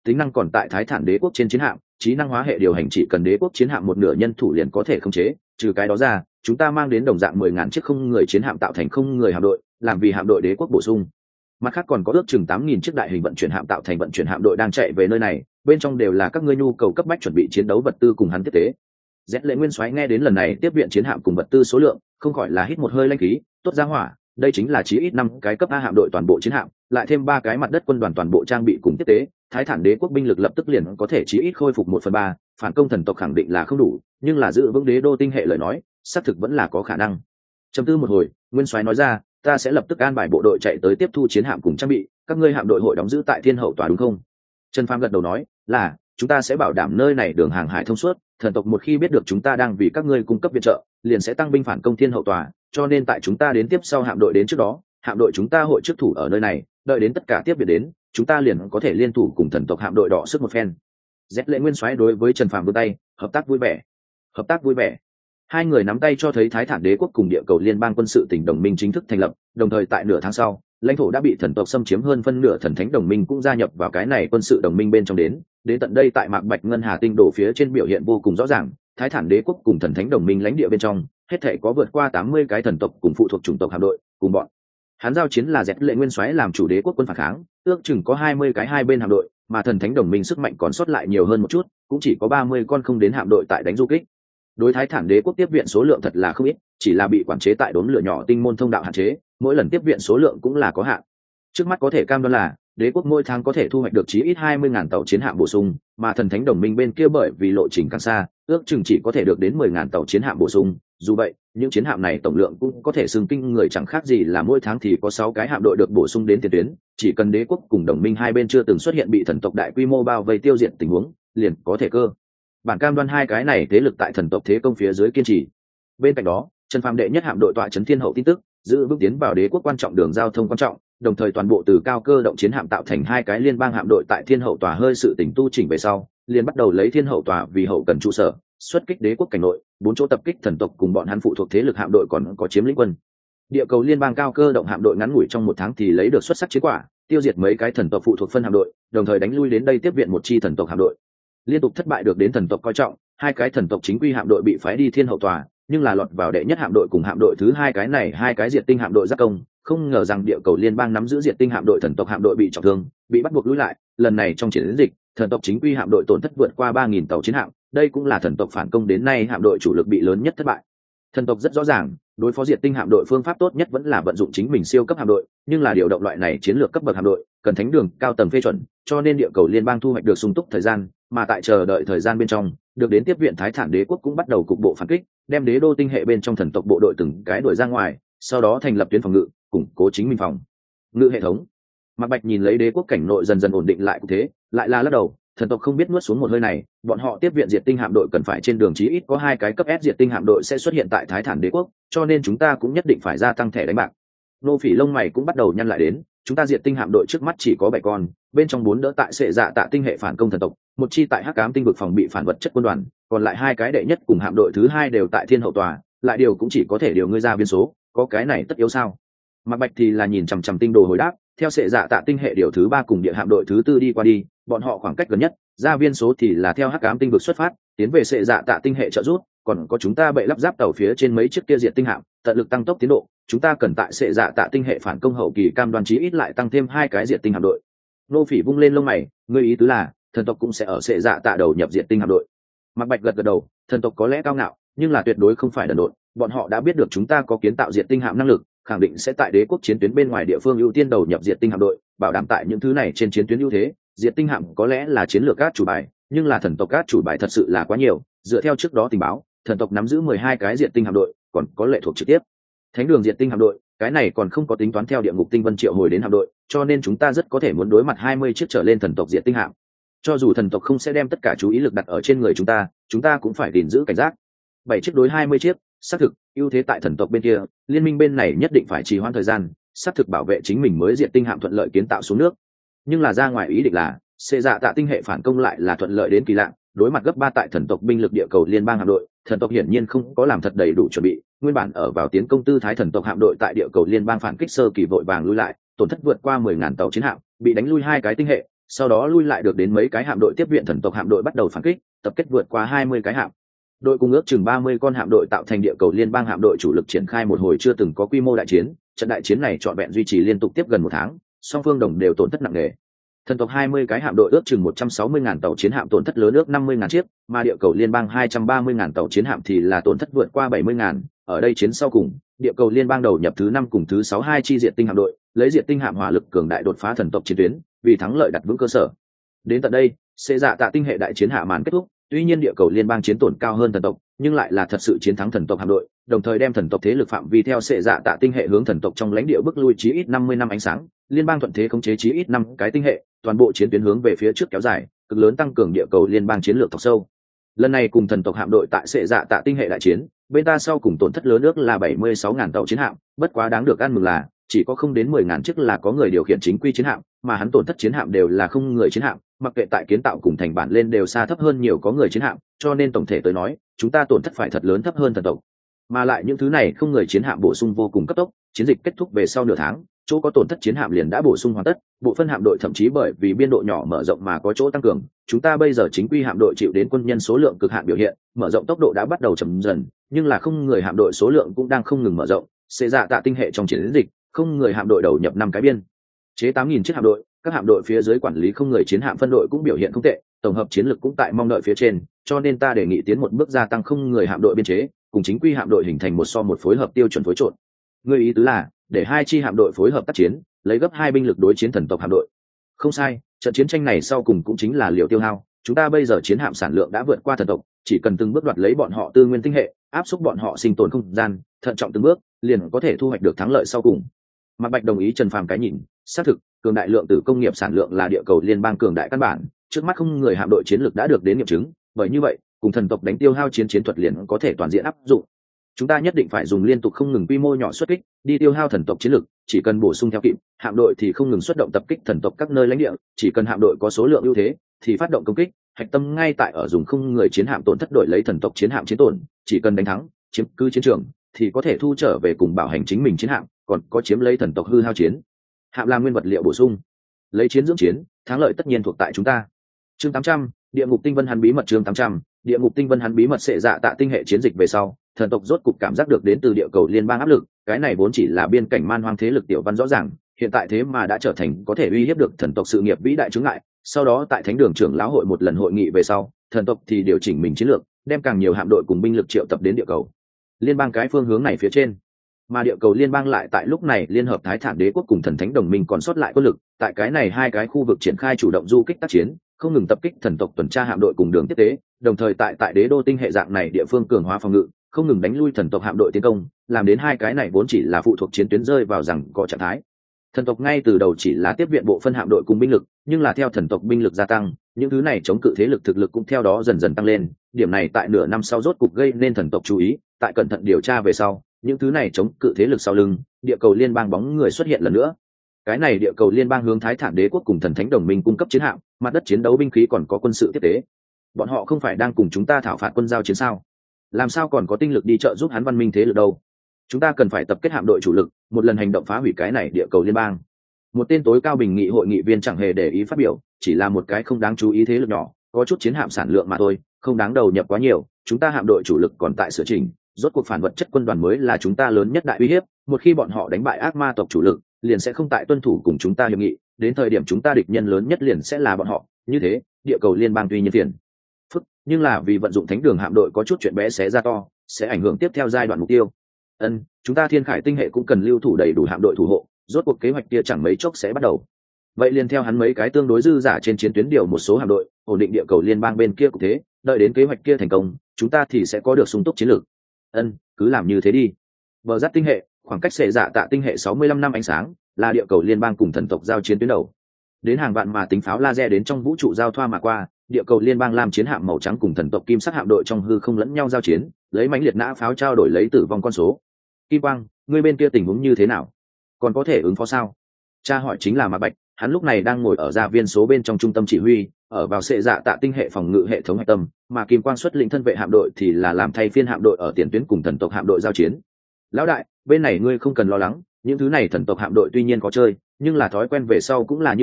tính năng còn tại thái thản đế quốc trên chiến hạm, trí năng hóa hệ điều hành chỉ cần đế quốc chiến hạm một nửa nhân thủ liền có thể khống chế. Trừ cái đó ra, chúng ta mang đến đồng dạng 10.000 chiếc không người chiến hạm tạo thành không người hạm đội, làm vì hạm đội đế quốc bổ sung. Mặt khác còn có ước chừng 8.000 chiếc đại hình vận chuyển hạm tạo thành vận chuyển hạm đội đang chạy về nơi này, bên trong đều là các ngươi nhu cầu cấp bách chuẩn bị chiến đấu vật tư cùng hắn tiếp tế. Rét Lệ Nguyên Soái nghe đến lần này tiếp viện chiến hạm cùng vật tư số lượng, không khỏi là hít một hơi lãnh khí, tốt ra hỏa, đây chính là chí ít 5 cái cấp A hạm đội toàn bộ chiến hạm, lại thêm 3 cái mặt đất quân đoàn toàn bộ trang bị cùng tiếp tế, thái thản đế quốc binh lực lập tức liền có thể chí ít khôi phục 1/3, phản công thần tộc khẳng định là không đủ, nhưng là giữ vững đế đô tinh hệ lời nói, xác thực vẫn là có khả năng. Trầm tư một hồi, Nguyên Soái nói ra, ta sẽ lập tức an bài bộ đội chạy tới tiếp thu chiến hạm cùng trang bị, các ngươi hạm đội hội đóng giữ tại Thiên Hậu tòa đúng không? Trần Phàm gật đầu nói, là, chúng ta sẽ bảo đảm nơi này đường hàng hải thông suốt, thần tộc một khi biết được chúng ta đang vì các ngươi cung cấp viện trợ, liền sẽ tăng binh phản công Thiên Hậu tòa, cho nên tại chúng ta đến tiếp sau hạm đội đến trước đó, hạm đội chúng ta hội trước thủ ở nơi này, đợi đến tất cả tiếp viện đến, chúng ta liền có thể liên thủ cùng thần tộc hạm đội đọ sức một phen. Rét Lệ Nguyên Soái đối với Trần Phàm vươn tay, hợp tác vui vẻ. Hợp tác vui vẻ. Hai người nắm tay cho thấy thái thản đế quốc cùng địa cầu liên bang quân sự tỉnh đồng minh chính thức thành lập, đồng thời tại nửa tháng sau, lãnh thổ đã bị thần tộc xâm chiếm hơn phân nửa, thần thánh đồng minh cũng gia nhập vào cái này quân sự đồng minh bên trong đến tận đây tại Mạc Bạch Ngân Hà tinh đổ phía trên biểu hiện vô cùng rõ ràng, thái thản đế quốc cùng thần thánh đồng minh lãnh địa bên trong, hết thảy có vượt qua 80 cái thần tộc cùng phụ thuộc chủng tộc hạm đội, cùng bọn hắn giao chiến là Rét Lệ Nguyên Soái làm chủ đế quốc quân phản kháng, ước chừng có 20 cái hai bên hạm đội, mà thần thánh đồng minh sức mạnh còn sót lại nhiều hơn một chút, cũng chỉ có 30 con không đến hạm đội tại đánh du kích. Đối thái thản đế quốc tiếp viện số lượng thật là không ít, chỉ là bị quản chế tại đốm lửa nhỏ tinh môn thông đạo hạn chế, mỗi lần tiếp viện số lượng cũng là có hạn. Trước mắt có thể cam đoan là đế quốc mỗi tháng có thể thu hoạch được chí ít 20.000 tàu chiến hạm bổ sung, mà thần thánh đồng minh bên kia bởi vì lộ trình càng xa, ước chừng chỉ có thể được đến 10.000 tàu chiến hạm bổ sung. Dù vậy, những chiến hạm này tổng lượng cũng có thể xưng kinh người, chẳng khác gì là mỗi tháng thì có 6 cái hạm đội được bổ sung đến tiền tuyến, chỉ cần đế quốc cùng đồng minh hai bên chưa từng xuất hiện bị thần tộc đại quy mô bao vây tiêu diệt tình huống, liền có thể cơ bản cam đoan hai cái này thế lực tại thần tộc thế công phía dưới kiên trì. Bên cạnh đó, Trần Phàm đệ nhất hạm đội tọa trấn Thiên Hậu tin tức, giữ bước tiến vào đế quốc quan trọng đường giao thông quan trọng, đồng thời toàn bộ từ cao cơ động chiến hạm tạo thành hai cái liên bang hạm đội tại Thiên Hậu tòa hơi sự tỉnh tu chỉnh về sau, liền bắt đầu lấy Thiên Hậu tòa vì hậu cần trụ sở, xuất kích đế quốc cảnh nội, 4 chỗ tập kích thần tộc cùng bọn hắn phụ thuộc thế lực hạm đội còn có chiếm lĩnh quân. Địa cầu liên bang cao cơ động hạm đội ngắn ngủi trong 1 tháng thì lấy được xuất sắc chiến quả, tiêu diệt mấy cái thần tộc phụ thuộc phân hạm đội, đồng thời đánh lui đến đây tiếp viện một chi thần tộc hạm đội. Liên tục thất bại được đến thần tộc coi trọng, hai cái thần tộc chính quy hạm đội bị phái đi Thiên Hậu tòa, nhưng là lọt vào đệ nhất hạm đội cùng hạm đội thứ hai, cái này hai cái diệt tinh hạm đội giác công, không ngờ rằng địa cầu liên bang nắm giữ diệt tinh hạm đội, thần tộc hạm đội bị trọng thương, bị bắt buộc lùi lại. Lần này trong chiến dịch, thần tộc chính quy hạm đội tổn thất vượt qua 3.000 tàu chiến hạm, đây cũng là thần tộc phản công đến nay hạm đội chủ lực bị lớn nhất thất bại. Thần tộc rất rõ ràng, đối phó diệt tinh hạm đội phương pháp tốt nhất vẫn là vận dụng chính mình siêu cấp hạm đội, nhưng là điều động loại này chiến lược cấp bậc hạm đội, cần thánh đường cao tầng phê chuẩn, cho nên địa cầu liên bang thu hoạch được sung túc thời gian, mà tại chờ đợi thời gian bên trong, được đến tiếp viện thái thản đế quốc cũng bắt đầu cục bộ phản kích, đem đế đô tinh hệ bên trong thần tộc bộ đội từng cái đuổi ra ngoài, sau đó thành lập tuyến phòng ngự, củng cố chính mình phòng ngự hệ thống. Mạc Bạch nhìn lấy đế quốc cảnh nội dần dần ổn định lại cục thế, lại là lắc đầu, thần tộc không biết nuốt xuống một hơi này, bọn họ tiếp viện diệt tinh hạm đội cần phải trên đường chí ít có 2 cái cấp S diệt tinh hạm đội sẽ xuất hiện tại thái thản đế quốc, cho nên chúng ta cũng nhất định phải gia tăng thẻ đánh bạc. Nô Phỉ lông mày cũng bắt đầu nhăn lại đến, chúng ta diệt tinh hạm đội trước mắt chỉ có 7 con, bên trong 4 đỡ tại Sệ Dạ Tạ tinh hệ phản công thần tộc, một chi tại Hắc Ám tinh vực phòng bị phản vật chất quân đoàn, còn lại 2 cái đệ nhất cùng hạm đội thứ 2 đều tại Thiên Hậu tòa, lại điều cũng chỉ có thể điều ngươi ra biên số, có cái này tất yếu sao? Mạc Bạch thì là nhìn chằm chằm tinh đồ hồi đáp, theo Sệ Dạ Tạ tinh hệ điều thứ 3 cùng địa hạm đội thứ 4 đi qua đi, bọn họ khoảng cách gần nhất, ra viên số thì là theo Hắc Ám tinh vực xuất phát, tiến về Sệ Dạ Tạ tinh hệ trợ giúp, còn có chúng ta bệ lắp ráp tàu phía trên mấy chiếc kia diệt tinh hạm, tận lực tăng tốc tiến độ, chúng ta cần tại Sệ Dạ Tạ tinh hệ phản công hậu kỳ cam đoan chí ít lại tăng thêm 2 cái diệt tinh hạm đội. Nô Phỉ vung lên lông mày, ngươi ý tứ là thần tộc cũng sẽ ở Sệ Dạ Tạ đầu nhập diệt tinh hạm đội? Mạc Bạch gật gật đầu, thần tộc có lẽ cao ngạo, nhưng là tuyệt đối không phải đần độn, bọn họ đã biết được chúng ta có kiến tạo diệt tinh hạm năng lực, khẳng định sẽ tại đế quốc chiến tuyến bên ngoài địa phương ưu tiên đầu nhập diệt tinh hạm đội, bảo đảm tại những thứ này trên chiến tuyến ưu thế. Diệt tinh hạm có lẽ là chiến lược át chủ bài, nhưng là thần tộc át chủ bài thật sự là quá nhiều. Dựa theo trước đó tình báo, thần tộc nắm giữ 12 cái diệt tinh hạm đội, còn có lệ thuộc trực tiếp thánh đường diệt tinh hạm đội, cái này còn không có tính toán theo địa ngục tinh vân triệu hồi đến hạm đội, cho nên chúng ta rất có thể muốn đối mặt 20 chiếc trở lên thần tộc diệt tinh hạm. Cho dù thần tộc không sẽ đem tất cả chú ý lực đặt ở trên người chúng ta cũng phải gìn giữ cảnh giác. 7 chiếc đối 20 chiếc, xác thực ưu thế tại thần tộc bên kia, liên minh bên này nhất định phải trì hoãn thời gian, xác thực bảo vệ chính mình mới diệt tinh hạm thuận lợi kiến tạo xuống nước. Nhưng là ra ngoài ý định là Sệ Dạ Tạ tinh hệ phản công lại là thuận lợi đến kỳ lạ, đối mặt gấp 3 tại thần tộc binh lực địa cầu liên bang hạm đội, thần tộc hiển nhiên không có làm thật đầy đủ chuẩn bị, nguyên bản ở vào tiến công tư thái thần tộc hạm đội tại địa cầu liên bang phản kích sơ kỳ vội vàng lui lại, tổn thất vượt qua 10.000 tàu chiến hạm, bị đánh lui 2 cái tinh hệ, sau đó lui lại được đến mấy cái hạm đội tiếp viện thần tộc hạm đội bắt đầu phản kích, tập kết vượt qua 20 cái hạm đội cùng ước chừng 30 con hạm đội tạo thành địa cầu liên bang hạm đội chủ lực triển khai một hồi chưa từng có quy mô đại chiến. Trận đại chiến này trọn vẹn duy trì liên tục tiếp gần 1 tháng, song phương đồng đều tổn thất nặng nề. Thần tộc 20 cái hạm đội ước chừng 160.000 tàu chiến hạm tổn thất lớn ước 50.000 chiếc, mà địa cầu liên bang 230.000 tàu chiến hạm thì là tổn thất vượt qua 70.000. Ở đây chiến sau cùng, địa cầu liên bang đầu nhập thứ 5 cùng thứ 6 hai chi diệt tinh hạm đội, lấy diệt tinh hạm hỏa lực cường đại đột phá thần tộc chiến tuyến, vì thắng lợi đặt vững cơ sở. Đến tận đây, xê dạ tạ tinh hệ đại chiến hạ màn kết thúc. Tuy nhiên địa cầu liên bang chiến tổn cao hơn thần tộc, nhưng lại là thật sự chiến thắng thần tộc hạm đội, đồng thời đem thần tộc thế lực phạm vi theo xệ dạ tạ tinh hệ hướng thần tộc trong lãnh địa bước lui chí ít 50 năm ánh sáng, liên bang thuận thế khống chế chí ít 5 cái tinh hệ, toàn bộ chiến tuyến hướng về phía trước kéo dài, cực lớn tăng cường địa cầu liên bang chiến lược thọc sâu. Lần này cùng thần tộc hạm đội tại xệ dạ tạ tinh hệ đại chiến, bên ta sau cùng tổn thất lớn ước là 76.000 tàu chiến hạm, bất quá đáng được ăn mừng là chỉ có không đến 10.000 chiếc là có người điều khiển chính quy chiến hạm, mà hắn tổn thất chiến hạm đều là không người chiến hạm, mặc kệ tại kiến tạo cùng thành bản lên đều xa thấp hơn nhiều có người chiến hạm, cho nên tổng thể tới nói, chúng ta tổn thất phải thật lớn thấp hơn thần tộc. Mà lại những thứ này không người chiến hạm bổ sung vô cùng cấp tốc, chiến dịch kết thúc về sau nửa tháng, chỗ có tổn thất chiến hạm liền đã bổ sung hoàn tất, bộ phân hạm đội thậm chí bởi vì biên độ nhỏ mở rộng mà có chỗ tăng cường. Chúng ta bây giờ chính quy hạm đội chịu đến quân nhân số lượng cực hạn biểu hiện, mở rộng tốc độ đã bắt đầu chậm dần, nhưng là không người hạm đội số lượng cũng đang không ngừng mở rộng. Xệ dạ tạ tinh hệ trong chiến dịch, không người hạm đội đầu nhập 5 cái biên chế 8.000 chiếc hạm đội, các hạm đội phía dưới quản lý không người chiến hạm phân đội cũng biểu hiện không tệ, tổng hợp chiến lược cũng tại mong đợi phía trên, cho nên ta đề nghị tiến một bước gia tăng không người hạm đội biên chế, cùng chính quy hạm đội hình thành một so một phối hợp tiêu chuẩn phối trộn. Ngươi ý tứ là để hai chi hạm đội phối hợp tác chiến, lấy gấp 2 binh lực đối chiến thần tộc hạm đội. Không sai, trận chiến tranh này sau cùng cũng chính là liều tiêu hao, chúng ta bây giờ chiến hạm sản lượng đã vượt qua thần tộc, chỉ cần từng bước đoạt lấy bọn họ tư nguyên tinh hệ, áp xúc bọn họ sinh tồn không gian, thận trọng từng bước, liền có thể thu hoạch được thắng lợi sau cùng. Mạc Bạch đồng ý Trần Phàm cái nhìn, xác thực, cường đại lượng tử công nghiệp sản lượng là địa cầu liên bang cường đại căn bản, trước mắt không người hạm đội chiến lược đã được đến nghiệm chứng, bởi như vậy, cùng thần tộc đánh tiêu hao chiến thuật liền có thể toàn diện áp dụng. Chúng ta nhất định phải dùng liên tục không ngừng quy mô nhỏ xuất kích, đi tiêu hao thần tộc chiến lược, chỉ cần bổ sung theo kịp, hạm đội thì không ngừng xuất động tập kích thần tộc các nơi lãnh địa, chỉ cần hạm đội có số lượng ưu thế, thì phát động công kích, hạch tâm ngay tại ở dùng không người chiến hạm tổn thất đổi lấy thần tộc chiến hạm chiến tổn, chỉ cần đánh thắng, chiếm cứ chiến trường, thì có thể thu trở về cùng bảo hành chính mình chiến hạm, còn có chiếm lấy thần tộc hư hao chiến hạm làm nguyên vật liệu bổ sung, lấy chiến dưỡng chiến, thắng lợi tất nhiên thuộc tại chúng ta. Chương 800, địa ngục tinh vân hắn bí mật. Chương 800, địa ngục tinh vân hắn bí mật. Xệ dạ tạ tinh hệ chiến dịch về sau, thần tộc rốt cục cảm giác được đến từ địa cầu liên bang áp lực, cái này vốn chỉ là biên cảnh man hoang thế lực tiểu văn rõ ràng, hiện tại thế mà đã trở thành có thể uy hiếp được thần tộc sự nghiệp vĩ đại chướng ngại. Sau đó tại thánh đường trưởng lão hội một lần hội nghị về sau, thần tộc thì điều chỉnh mình chiến lược, đem càng nhiều hạm đội cùng binh lực triệu tập đến địa cầu liên bang cái phương hướng này phía trên. Mà địa cầu liên bang lại tại lúc này liên hợp Thái Thản Đế quốc cùng thần thánh đồng minh còn sót lại quân lực, tại cái này hai cái khu vực triển khai chủ động du kích tác chiến, không ngừng tập kích thần tộc tuần tra hạm đội cùng đường tiếp tế, đồng thời tại đế đô tinh hệ dạng này địa phương cường hóa phòng ngự, không ngừng đánh lui thần tộc hạm đội tiến công, làm đến hai cái này vốn chỉ là phụ thuộc chiến tuyến rơi vào rằng có trạng thái. Thần tộc ngay từ đầu chỉ là tiếp viện bộ phân hạm đội cùng binh lực, nhưng là theo thần tộc binh lực gia tăng, những thứ này chống cự thế lực thực lực cũng theo đó dần dần tăng lên, điểm này tại nửa năm sau rốt cục gây nên thần tộc chú ý, tại cẩn thận điều tra về sau, những thứ này chống cự thế lực sau lưng, địa cầu liên bang bóng người xuất hiện lần nữa. Cái này địa cầu liên bang hướng Thái Thản Đế quốc cùng thần thánh đồng minh cung cấp chiến hạm, mặt đất chiến đấu binh khí còn có quân sự tiếp tế. Bọn họ không phải đang cùng chúng ta thảo phạt quân giao chiến sao? Làm sao còn có tinh lực đi trợ giúp hắn văn minh thế lực đâu? Chúng ta cần phải tập kết hạm đội chủ lực, một lần hành động phá hủy cái này địa cầu liên bang. Một tên tối cao bình nghị hội nghị viên chẳng hề để ý phát biểu, chỉ là một cái không đáng chú ý thế lực nhỏ, có chút chiến hạm sản lượng mà thôi, không đáng đầu nhập quá nhiều. Chúng ta hạm đội chủ lực còn tại sửa chỉnh, rốt cuộc phản vật chất quân đoàn mới là chúng ta lớn nhất đại uy hiếp. Một khi bọn họ đánh bại ác ma tộc chủ lực, liền sẽ không tại tuân thủ cùng chúng ta hiệp nghị, đến thời điểm chúng ta địch nhân lớn nhất liền sẽ là bọn họ. Như thế, địa cầu liên bang tuy nhiên phiền phức, nhưng là vì vận dụng thánh đường hạm đội có chút chuyện bé xé ra to, sẽ ảnh hưởng tiếp theo giai đoạn mục tiêu. Chúng ta Thiên Khải tinh hệ cũng cần lưu thủ đầy đủ hạm đội thủ hộ, rốt cuộc kế hoạch kia chẳng mấy chốc sẽ bắt đầu. Vậy liền theo hắn mấy cái tương đối dư giả trên chiến tuyến điều một số hạm đội, ổn định địa cầu liên bang bên kia cũng thế, đợi đến kế hoạch kia thành công, chúng ta thì sẽ có được sung túc chiến lược. Cứ làm như thế đi. Bờ Giáp tinh hệ, khoảng cách Xệ Dạ Tạ tinh hệ 65 năm ánh sáng, là địa cầu liên bang cùng thần tộc giao chiến tuyến đầu. Đến hàng vạn mà tính pháo laser đến trong vũ trụ giao thoa mà qua, địa cầu liên bang làm chiến hạm màu trắng cùng thần tộc kim sắc hạm đội trong hư không lẫn nhau giao chiến, lấy mãnh liệt nã pháo trao đổi lấy tử vong con số. Kim Quang, ngươi bên kia tình huống như thế nào? Còn có thể ứng phó sao? Cha hỏi chính là Mạc Bạch, hắn lúc này đang ngồi ở gia viên số bên trong trung tâm chỉ huy, ở vào Xệ Dạ Tạ tinh hệ phòng ngự hệ thống hạch tâm, mà Kim Quang xuất lĩnh thân vệ hạm đội thì là làm thay phiên hạm đội ở tiền tuyến cùng thần tộc hạm đội giao chiến. Lão đại, bên này ngươi không cần lo lắng, những thứ này thần tộc hạm đội tuy nhiên có chơi, nhưng là thói quen về sau cũng là như thế,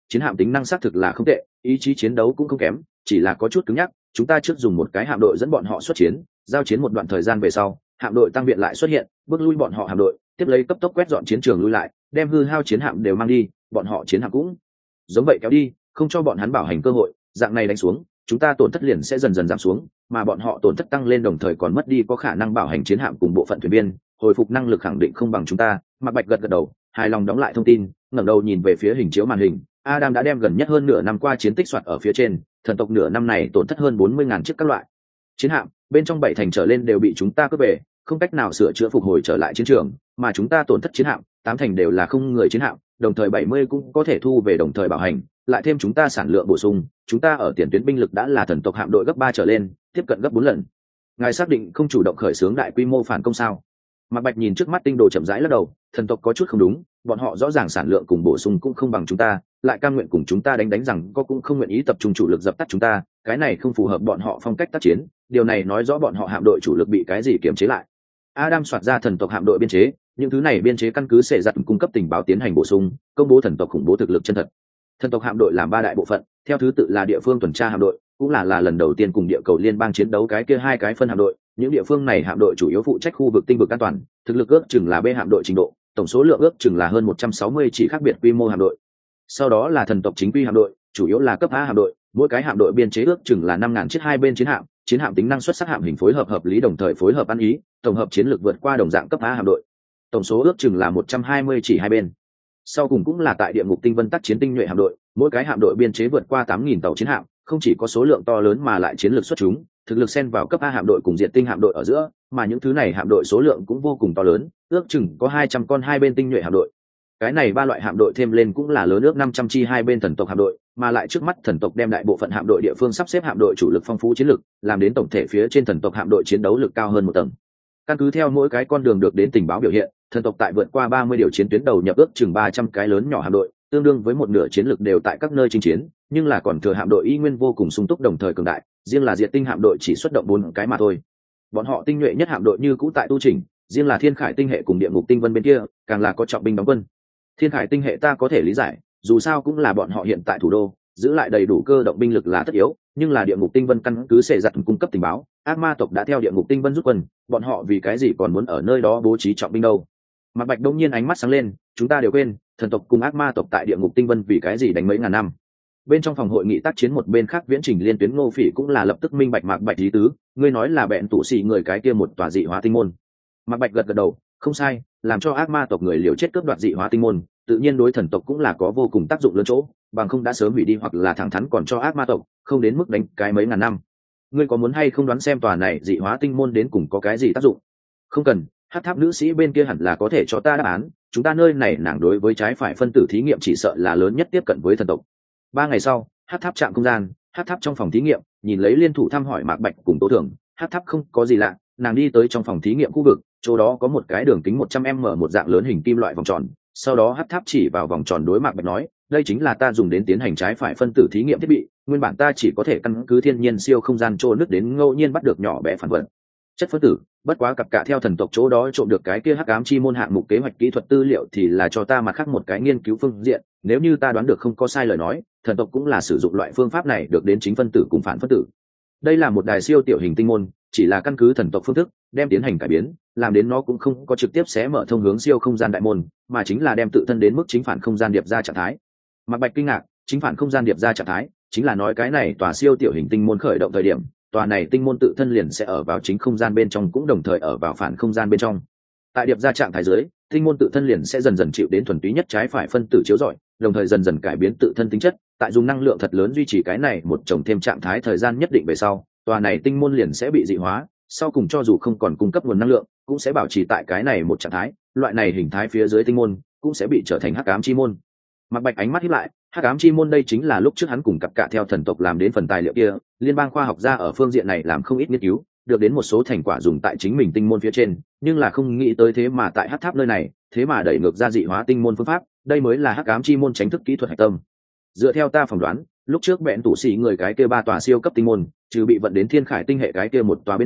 chiến hạm tính năng xác thực là không tệ, ý chí chiến đấu cũng không kém, chỉ là có chút cứng nhắc. Chúng ta trước dùng một cái hạm đội dẫn bọn họ xuất chiến, giao chiến một đoạn thời gian về sau, hạm đội tăng viện lại xuất hiện, bước lui bọn họ hạm đội, tiếp lấy cấp tốc quét dọn chiến trường lui lại, đem hư hao chiến hạm đều mang đi, bọn họ chiến hạm cũng giống vậy kéo đi, không cho bọn hắn bảo hành cơ hội. Dạng này đánh xuống, chúng ta tổn thất liền sẽ dần dần giảm xuống, mà bọn họ tổn thất tăng lên đồng thời còn mất đi có khả năng bảo hành chiến hạm cùng bộ phận thuyền viên, hồi phục năng lực khẳng định không bằng chúng ta. Mạc Bạch gật gật đầu, hài lòng đóng lại thông tin, ngẩng đầu nhìn về phía hình chiếu màn hình. Adam đã đem gần nhất hơn nửa năm qua chiến tích soạt ở phía trên, thần tộc nửa năm này tổn thất hơn 40.000 chiếc các loại chiến hạm, bên trong 7 thành trở lên đều bị chúng ta cướp về, không cách nào sửa chữa phục hồi trở lại chiến trường, mà chúng ta tổn thất chiến hạm, 8 thành đều là không người chiến hạm, đồng thời 70 cũng có thể thu về đồng thời bảo hành, lại thêm chúng ta sản lượng bổ sung, chúng ta ở tiền tuyến binh lực đã là thần tộc hạm đội gấp 3 trở lên, tiếp cận gấp 4 lần. Ngài xác định không chủ động khởi xướng đại quy mô phản công sao? Mạc Bạch nhìn trước mắt tinh đồ chậm rãi lắc đầu, thần tộc có chút không đúng, bọn họ rõ ràng sản lượng cùng bổ sung cũng không bằng chúng ta, lại cam nguyện cùng chúng ta đánh rằng có cũng không nguyện ý tập trung chủ lực dập tắt chúng ta, cái này không phù hợp bọn họ phong cách tác chiến, điều này nói rõ bọn họ hạm đội chủ lực bị cái gì kiềm chế lại. Adam soạt ra thần tộc hạm đội biên chế, những thứ này biên chế căn cứ sẽ giặt cung cấp tình báo tiến hành bổ sung, công bố thần tộc khủng bố thực lực chân thật. Thần tộc hạm đội làm 3 đại bộ phận, theo thứ tự là địa phương tuần tra hạm đội, cũng là lần đầu tiên cùng địa cầu liên bang chiến đấu cái kia 2 cái phân hạm đội, những địa phương này hạm đội chủ yếu phụ trách khu vực tinh vực an toàn, thực lực ước chừng là B hạm đội trình độ, tổng số lượng ước chừng là hơn 160 chỉ khác biệt quy mô hạm đội. Sau đó là thần tộc chính quy hạm đội, chủ yếu là cấp A hạm đội, mỗi cái hạm đội biên chế ước chừng là 5.000 chiếc hai bên chiến hạm tính năng xuất sắc, hạm hình phối hợp hợp lý đồng thời phối hợp ăn ý, tổng hợp chiến lược vượt qua đồng dạng cấp A hạm đội. Tổng số ước chừng là 120 chỉ hai bên. Sau cùng cũng là tại địa ngục tinh vân tác chiến tinh nhuệ hạm đội, mỗi cái hạm đội biên chế vượt qua 8.000 tàu chiến hạm, không chỉ có số lượng to lớn mà lại chiến lược xuất chúng, thực lực xen vào cấp A hạm đội cùng diệt tinh hạm đội ở giữa, mà những thứ này hạm đội số lượng cũng vô cùng to lớn, ước chừng có 200 con hai bên tinh nhuệ hạm đội. Cái này 3 loại hạm đội thêm lên cũng là lớn ước 500 chi hai bên thần tộc hạm đội, mà lại trước mắt thần tộc đem đại bộ phận hạm đội địa phương sắp xếp hạm đội chủ lực phong phú chiến lực, làm đến tổng thể phía trên thần tộc hạm đội chiến đấu lực cao hơn một tầng. Căn cứ theo mỗi cái con đường được đến tình báo biểu hiện, thần tộc tại vượt qua 30 điều chiến tuyến đầu nhập ước chừng 300 cái lớn nhỏ hạm đội, tương đương với một nửa chiến lực đều tại các nơi chinh chiến, nhưng là còn thừa hạm đội y nguyên vô cùng sung túc đồng thời cường đại, riêng là diệt tinh hạm đội chỉ xuất động 4 cái mà thôi. Bọn họ tinh nhuệ nhất hạm đội như cũ tại tu chỉnh, riêng là Thiên Khải tinh hệ cùng Địa Ngục tinh vân bên kia, càng là có trọng binh đóng quân. Thiên Khải tinh hệ ta có thể lý giải, dù sao cũng là bọn họ hiện tại thủ đô, giữ lại đầy đủ cơ động binh lực là tất yếu, nhưng là Địa Ngục tinh vân căn cứ sẽ giặt cung cấp tình báo, ác ma tộc đã theo Địa Ngục tinh vân rút quân, bọn họ vì cái gì còn muốn ở nơi đó bố trí trọng binh đâu? Mạc Bạch đông nhiên ánh mắt sáng lên, chúng ta đều quên, thần tộc cùng ác ma tộc tại Địa Ngục tinh vân vì cái gì đánh mấy ngàn năm. Bên trong phòng hội nghị tác chiến một bên khác viễn trình liên tuyến Ngô Phỉ cũng là lập tức minh bạch Mạc Bạch ý tứ, ngươi nói là bẹn tụ xì người cái kia một tòa dị hóa tinh môn. Mạc Bạch gật gật đầu, không sai, làm cho ác ma tộc người liều chết cướp đoạt dị hóa tinh môn, tự nhiên đối thần tộc cũng là có vô cùng tác dụng lớn chỗ, bằng không đã sớm hủy đi hoặc là thẳng thắn còn cho ác ma tộc, không đến mức đánh cái mấy ngàn năm. Ngươi có muốn hay không đoán xem tòa này dị hóa tinh môn đến cùng có cái gì tác dụng? Không cần, Hắc Tháp nữ sĩ bên kia hẳn là có thể cho ta đáp án, chúng ta nơi này nàng đối với trái phải phân tử thí nghiệm chỉ sợ là lớn nhất tiếp cận với thần tộc. 3 ngày sau, Hắc Tháp trạm không gian, Hắc Tháp trong phòng thí nghiệm, nhìn lấy liên thủ thăm hỏi Mạc Bạch cùng Tố Thường, Hắc Tháp không có gì lạ, nàng đi tới trong phòng thí nghiệm khu vực, chỗ đó có một cái đường kính 100m một dạng lớn hình kim loại vòng tròn, sau đó Hắc Tháp chỉ vào vòng tròn đối Mạc Bạch nói, đây chính là ta dùng đến tiến hành trái phải phân tử thí nghiệm thiết bị, nguyên bản ta chỉ có thể căn cứ thiên nhiên siêu không gian trô nứt đến ngẫu nhiên bắt được nhỏ bé phản vật chất phân tử, bất quá cặp cả theo thần tộc chỗ đó trộm được cái kia hắc ám chi môn hạng mục kế hoạch kỹ thuật tư liệu thì là cho ta mặt khác một cái nghiên cứu phương diện, nếu như ta đoán được không có sai lời nói, thần tộc cũng là sử dụng loại phương pháp này được đến chính phân tử cùng phản phân tử. Đây là một đài siêu tiểu hình tinh môn, chỉ là căn cứ thần tộc phương thức đem tiến hành cải biến, làm đến nó cũng không có trực tiếp xé mở thông hướng siêu không gian đại môn, mà chính là đem tự thân đến mức chính phản không gian điệp ra trạng thái. Mạc Bạch kinh ngạc, chính phản không gian điệp ra trạng thái chính là nói cái này tòa siêu tiểu hình tinh môn khởi động thời điểm, tòa này tinh môn tự thân liền sẽ ở vào chính không gian bên trong cũng đồng thời ở vào phản không gian bên trong. Tại điệp ra trạng thái dưới, tinh môn tự thân liền sẽ dần dần chịu đến thuần túy nhất trái phải phân tử chiếu rọi, đồng thời dần dần cải biến tự thân tính chất, tại dùng năng lượng thật lớn duy trì cái này một chồng thêm trạng thái thời gian nhất định về sau, tòa này tinh môn liền sẽ bị dị hóa, sau cùng cho dù không còn cung cấp nguồn năng lượng, cũng sẽ bảo trì tại cái này một trạng thái, loại này hình thái phía dưới tinh môn cũng sẽ bị trở thành hắc ám chi môn. Mạc Bạch ánh mắt híp lại, hắc ám chi môn đây chính là lúc trước hắn cùng cặp cả theo thần tộc làm đến phần tài liệu kia, liên bang khoa học gia ở phương diện này làm không ít nghiên cứu, được đến một số thành quả dùng tại chính mình tinh môn phía trên, nhưng là không nghĩ tới thế mà tại hắc tháp nơi này, thế mà đẩy ngược ra dị hóa tinh môn phương pháp, đây mới là hắc ám chi môn chính thức kỹ thuật hạch tâm. Dựa theo ta phỏng đoán, lúc trước bẹn tủ xỉ người cái kia 3 tòa siêu cấp tinh môn, trừ bị vận đến Thiên Khải tinh hệ cái kia một tòa bên ngoài,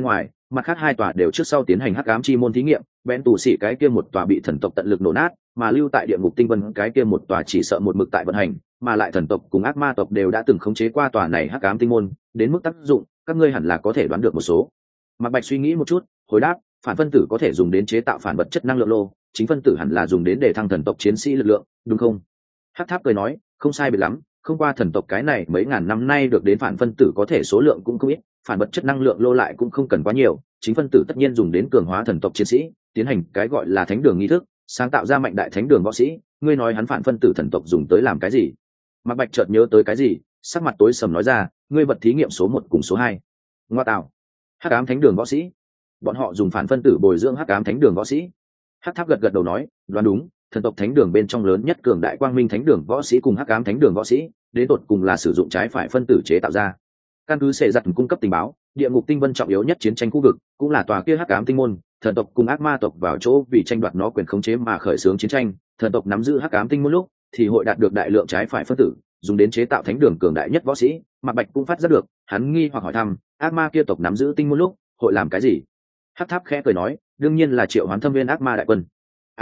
mặt khác hai tòa đều trước sau tiến hành hắc ám chi môn thí nghiệm, bén tù xỉ cái kia một tòa bị thần tộc tận lực nổ nát, mà lưu tại địa ngục tinh vân cái kia một tòa chỉ sợ một mực tại vận hành, mà lại thần tộc cùng ác ma tộc đều đã từng khống chế qua tòa này hắc ám tinh môn, đến mức tác dụng các ngươi hẳn là có thể đoán được một số. Mạc Bạch suy nghĩ một chút, hồi đáp, phản phân tử có thể dùng đến chế tạo phản vật chất năng lượng lô, chính phân tử hẳn là dùng đến để thăng thần tộc chiến sĩ lực lượng, đúng không? Hắc Tháp cười nói, không sai biệt lắm, không qua thần tộc cái này mấy ngàn năm nay được đến phản phân tử có thể số lượng cũng không ít, phản vật chất năng lượng lô lại cũng không cần quá nhiều, chính phân tử tất nhiên dùng đến cường hóa thần tộc chiến sĩ, tiến hành cái gọi là thánh đường nghi thức, sáng tạo ra mạnh đại thánh đường võ sĩ. Ngươi nói hắn phản phân tử thần tộc dùng tới làm cái gì? Mạc Bạch chợt nhớ tới cái gì, sắc mặt tối sầm nói ra, ngươi vật thí nghiệm số 1 cùng số 2. Ngoa tạo, hắc ám thánh đường võ sĩ, bọn họ dùng phản phân tử bồi dưỡng hắc ám thánh đường võ sĩ. Hắc Tháp gật gật đầu nói, đoán đúng, thần tộc thánh đường bên trong lớn nhất cường đại quang minh thánh đường võ sĩ cùng hắc ám thánh đường võ sĩ, đến tột cùng là sử dụng trái phải phân tử chế tạo ra. Căn cứ sẽ giật cung cấp tình báo, địa ngục tinh vân trọng yếu nhất chiến tranh khu vực cũng là tòa kia hắc ám tinh môn, thần tộc cùng ác ma tộc vào chỗ vì tranh đoạt nó quyền khống chế mà khởi xướng chiến tranh, thần tộc nắm giữ hắc ám tinh môn lúc thì hội đạt được đại lượng trái phải phân tử, dùng đến chế tạo thánh đường cường đại nhất võ sĩ. Mạc Bạch cũng phát giác được, hắn nghi hoặc hỏi thăm, ác ma kia tộc nắm giữ tinh môn lúc hội làm cái gì? Hắc Tháp khẽ cười nói, đương nhiên là triệu hoán thâm viên ác ma đại quân.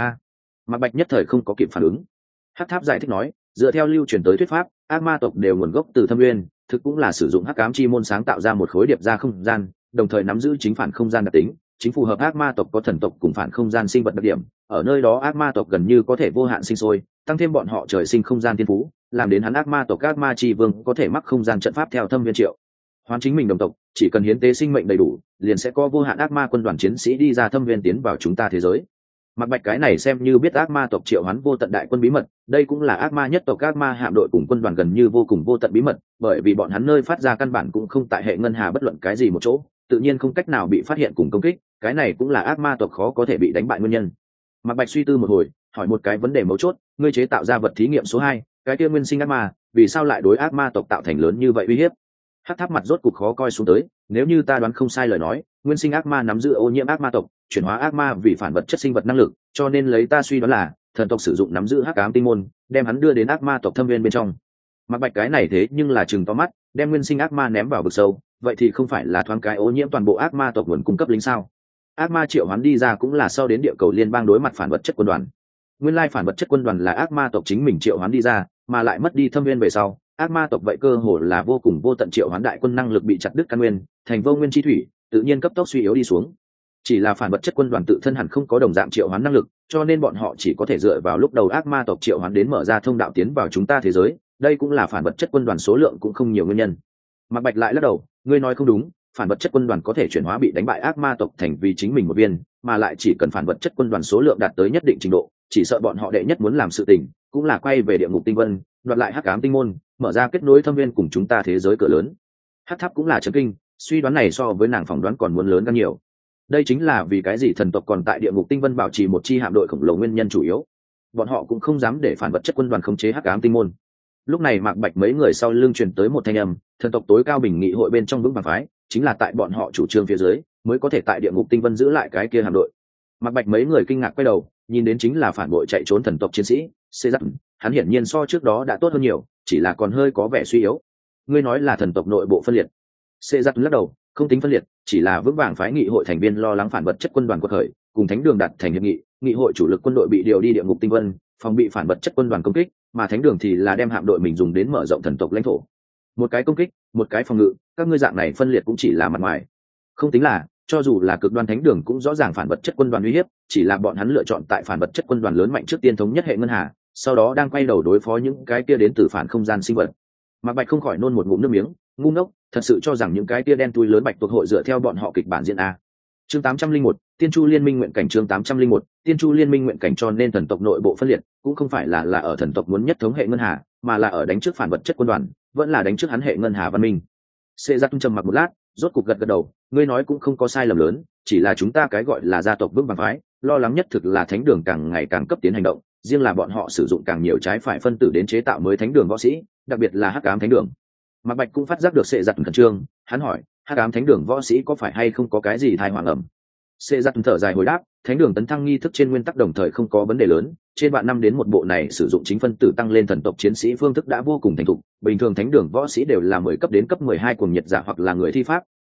Mạc Bạch nhất thời không có kịp phản ứng. Hắc Tháp giải thích nói, dựa theo lưu truyền tới thuyết pháp, ác ma tộc đều nguồn gốc từ thâm nguyên, thực cũng là sử dụng hắc ám chi môn sáng tạo ra một khối điệp ra không gian, đồng thời nắm giữ chính phản không gian đặc tính, chính phù hợp ác ma tộc có thần tộc cùng phản không gian sinh vật đặc điểm. Ở nơi đó ác ma tộc gần như có thể vô hạn sinh sôi, tăng thêm bọn họ trời sinh không gian thiên phú, làm đến hắn ác ma tộc ác ma chi vương có thể mắc không gian trận pháp theo thâm viên triệu hoán chính mình đồng tộc, chỉ cần hiến tế sinh mệnh đầy đủ, liền sẽ có vô hạn ác ma quân đoàn chiến sĩ đi ra thâm viên tiến vào chúng ta thế giới. Mạc Bạch cái này xem như biết ác ma tộc triệu hoán vô tận đại quân bí mật, đây cũng là ác ma nhất tộc ác ma hạm đội cùng quân đoàn gần như vô cùng vô tận bí mật, bởi vì bọn hắn nơi phát ra căn bản cũng không tại hệ ngân hà bất luận cái gì một chỗ, tự nhiên không cách nào bị phát hiện cùng công kích, cái này cũng là ác ma tộc khó có thể bị đánh bại nguyên nhân. Mạc Bạch suy tư một hồi, hỏi một cái vấn đề mấu chốt, ngươi chế tạo ra vật thí nghiệm số 2, cái kia nguyên sinh ác ma, vì sao lại đối ác ma tộc tạo thành lớn như vậy uy hiếp? Hắc Tháp mặt rốt cục khó coi xuống tới, nếu như ta đoán không sai lời nói, nguyên sinh ác ma nắm giữ ô nhiễm ác ma tộc, chuyển hóa ác ma vì phản vật chất sinh vật năng lực, cho nên lấy ta suy đoán là thần tộc sử dụng nắm giữ hắc ám tinh môn, đem hắn đưa đến ác ma tộc thâm viên bên trong. Mạc Bạch cái này thế nhưng là chừng to mắt, đem nguyên sinh ác ma ném vào vực sâu, vậy thì không phải là thoáng cái ô nhiễm toàn bộ ác ma tộc nguồn cung cấp lính sao? Ác ma triệu hoán đi ra cũng là sau đến địa cầu liên bang đối mặt phản vật chất quân đoàn. Nguyên lai phản vật chất quân đoàn là ác ma tộc chính mình triệu hoán đi ra, mà lại mất đi thâm viên về sau, ác ma tộc vậy cơ hồ là vô cùng vô tận triệu hoán đại quân năng lực bị chặt đứt căn nguyên, thành vô nguyên chi thủy, tự nhiên cấp tốc suy yếu đi xuống. Chỉ là phản vật chất quân đoàn tự thân hẳn không có đồng dạng triệu hoán năng lực, cho nên bọn họ chỉ có thể dựa vào lúc đầu ác ma tộc triệu hoán đến mở ra thông đạo tiến vào chúng ta thế giới, đây cũng là phản vật chất quân đoàn số lượng cũng không nhiều nguyên nhân. Mạc Bạch lại lắc đầu, ngươi nói không đúng, phản vật chất quân đoàn có thể chuyển hóa bị đánh bại ác ma tộc thành vì chính mình một viên, mà lại chỉ cần phản vật chất quân đoàn số lượng đạt tới nhất định trình độ, chỉ sợ bọn họ đệ nhất muốn làm sự tình cũng là quay về địa ngục tinh vân, đoạt lại hắc ám tinh môn, mở ra kết nối thâm viên cùng chúng ta thế giới cửa lớn. Hắc Tháp cũng là chấn kinh, suy đoán này so với nàng phỏng đoán còn muốn lớn hơn nhiều. Đây chính là vì cái gì thần tộc còn tại địa ngục tinh vân bảo trì một chi hạm đội khổng lồ nguyên nhân chủ yếu. Bọn họ cũng không dám để phản vật chất quân đoàn khống chế hắc ám tinh môn. Lúc này Mạc Bạch mấy người sau lưng truyền tới một thanh âm, thần tộc tối cao bình nghị hội bên trong vững vàng phái, chính là tại bọn họ chủ trương phía dưới, mới có thể tại địa ngục tinh vân giữ lại cái kia hạm đội. Mạc Bạch mấy người kinh ngạc quay đầu, nhìn đến chính là phản bội chạy trốn thần tộc chiến sĩ, Xê Dắt, hắn hiển nhiên so trước đó đã tốt hơn nhiều, chỉ là còn hơi có vẻ suy yếu. Ngươi nói là thần tộc nội bộ phân liệt? Xê Dắt lắc đầu, không tính phân liệt, chỉ là vững vàng phái nghị hội thành viên lo lắng phản vật chất quân đoàn quật khởi, cùng thánh đường đặt thành hiệp nghị, nghị hội chủ lực quân đội bị điều đi địa ngục tinh vân, phòng bị phản vật chất quân đoàn công kích, mà thánh đường thì là đem hạm đội mình dùng đến mở rộng thần tộc lãnh thổ. Một cái công kích, một cái phòng ngự, các ngươi dạng này phân liệt cũng chỉ là mặt ngoài, không tính là, cho dù là cực đoan thánh đường cũng rõ ràng phản vật chất quân đoàn uy hiếp, chỉ là bọn hắn lựa chọn tại phản vật chất quân đoàn lớn mạnh trước tiên thống nhất hệ ngân hà, sau đó đang quay đầu đối phó những cái kia đến từ phản không gian sinh vật. Mạc Bạch không khỏi nôn một ngụm nước miếng, ngu ngốc, thật sự cho rằng những cái kia đen thui lớn bạch tuộc hội dựa theo bọn họ kịch bản diễn a. Chương 801, Tiên Chu Liên Minh nguyện cảnh. Chương 801, Tiên Chu Liên Minh nguyện cảnh. Cho nên thần tộc nội bộ phân liệt cũng không phải là ở thần tộc muốn nhất thống hệ ngân hà, mà là ở đánh trước phản vật chất quân đoàn, vẫn là đánh trước hắn hệ ngân hà văn minh. Xê Dắt trầm mặc một lát, rốt cục gật gật đầu, ngươi nói cũng không có sai lầm lớn, chỉ là chúng ta cái gọi là gia tộc vững vàng phái, lo lắng nhất thực là thánh đường càng ngày càng cấp tiến hành động, riêng là bọn họ sử dụng càng nhiều trái phải phân tử đến chế tạo mới thánh đường võ sĩ, đặc biệt là hắc ám thánh đường. Mạc Bạch cũng phát giác được Xê Dắt khẩn trương, hắn hỏi, hắc ám thánh đường võ sĩ có phải hay không có cái gì thai hoàng ẩm? Xê Dắt thở dài hồi đáp, thánh đường tấn thăng nghi thức trên nguyên tắc đồng thời không có vấn đề lớn, trên vạn năm đến một bộ này sử dụng chính phân tử tăng lên thần tộc chiến sĩ phương thức đã vô cùng thành thục, bình thường thánh đường võ sĩ đều là 10 cấp đến cấp 12 cuồng nhiệt giả hoặc là người thi pháp,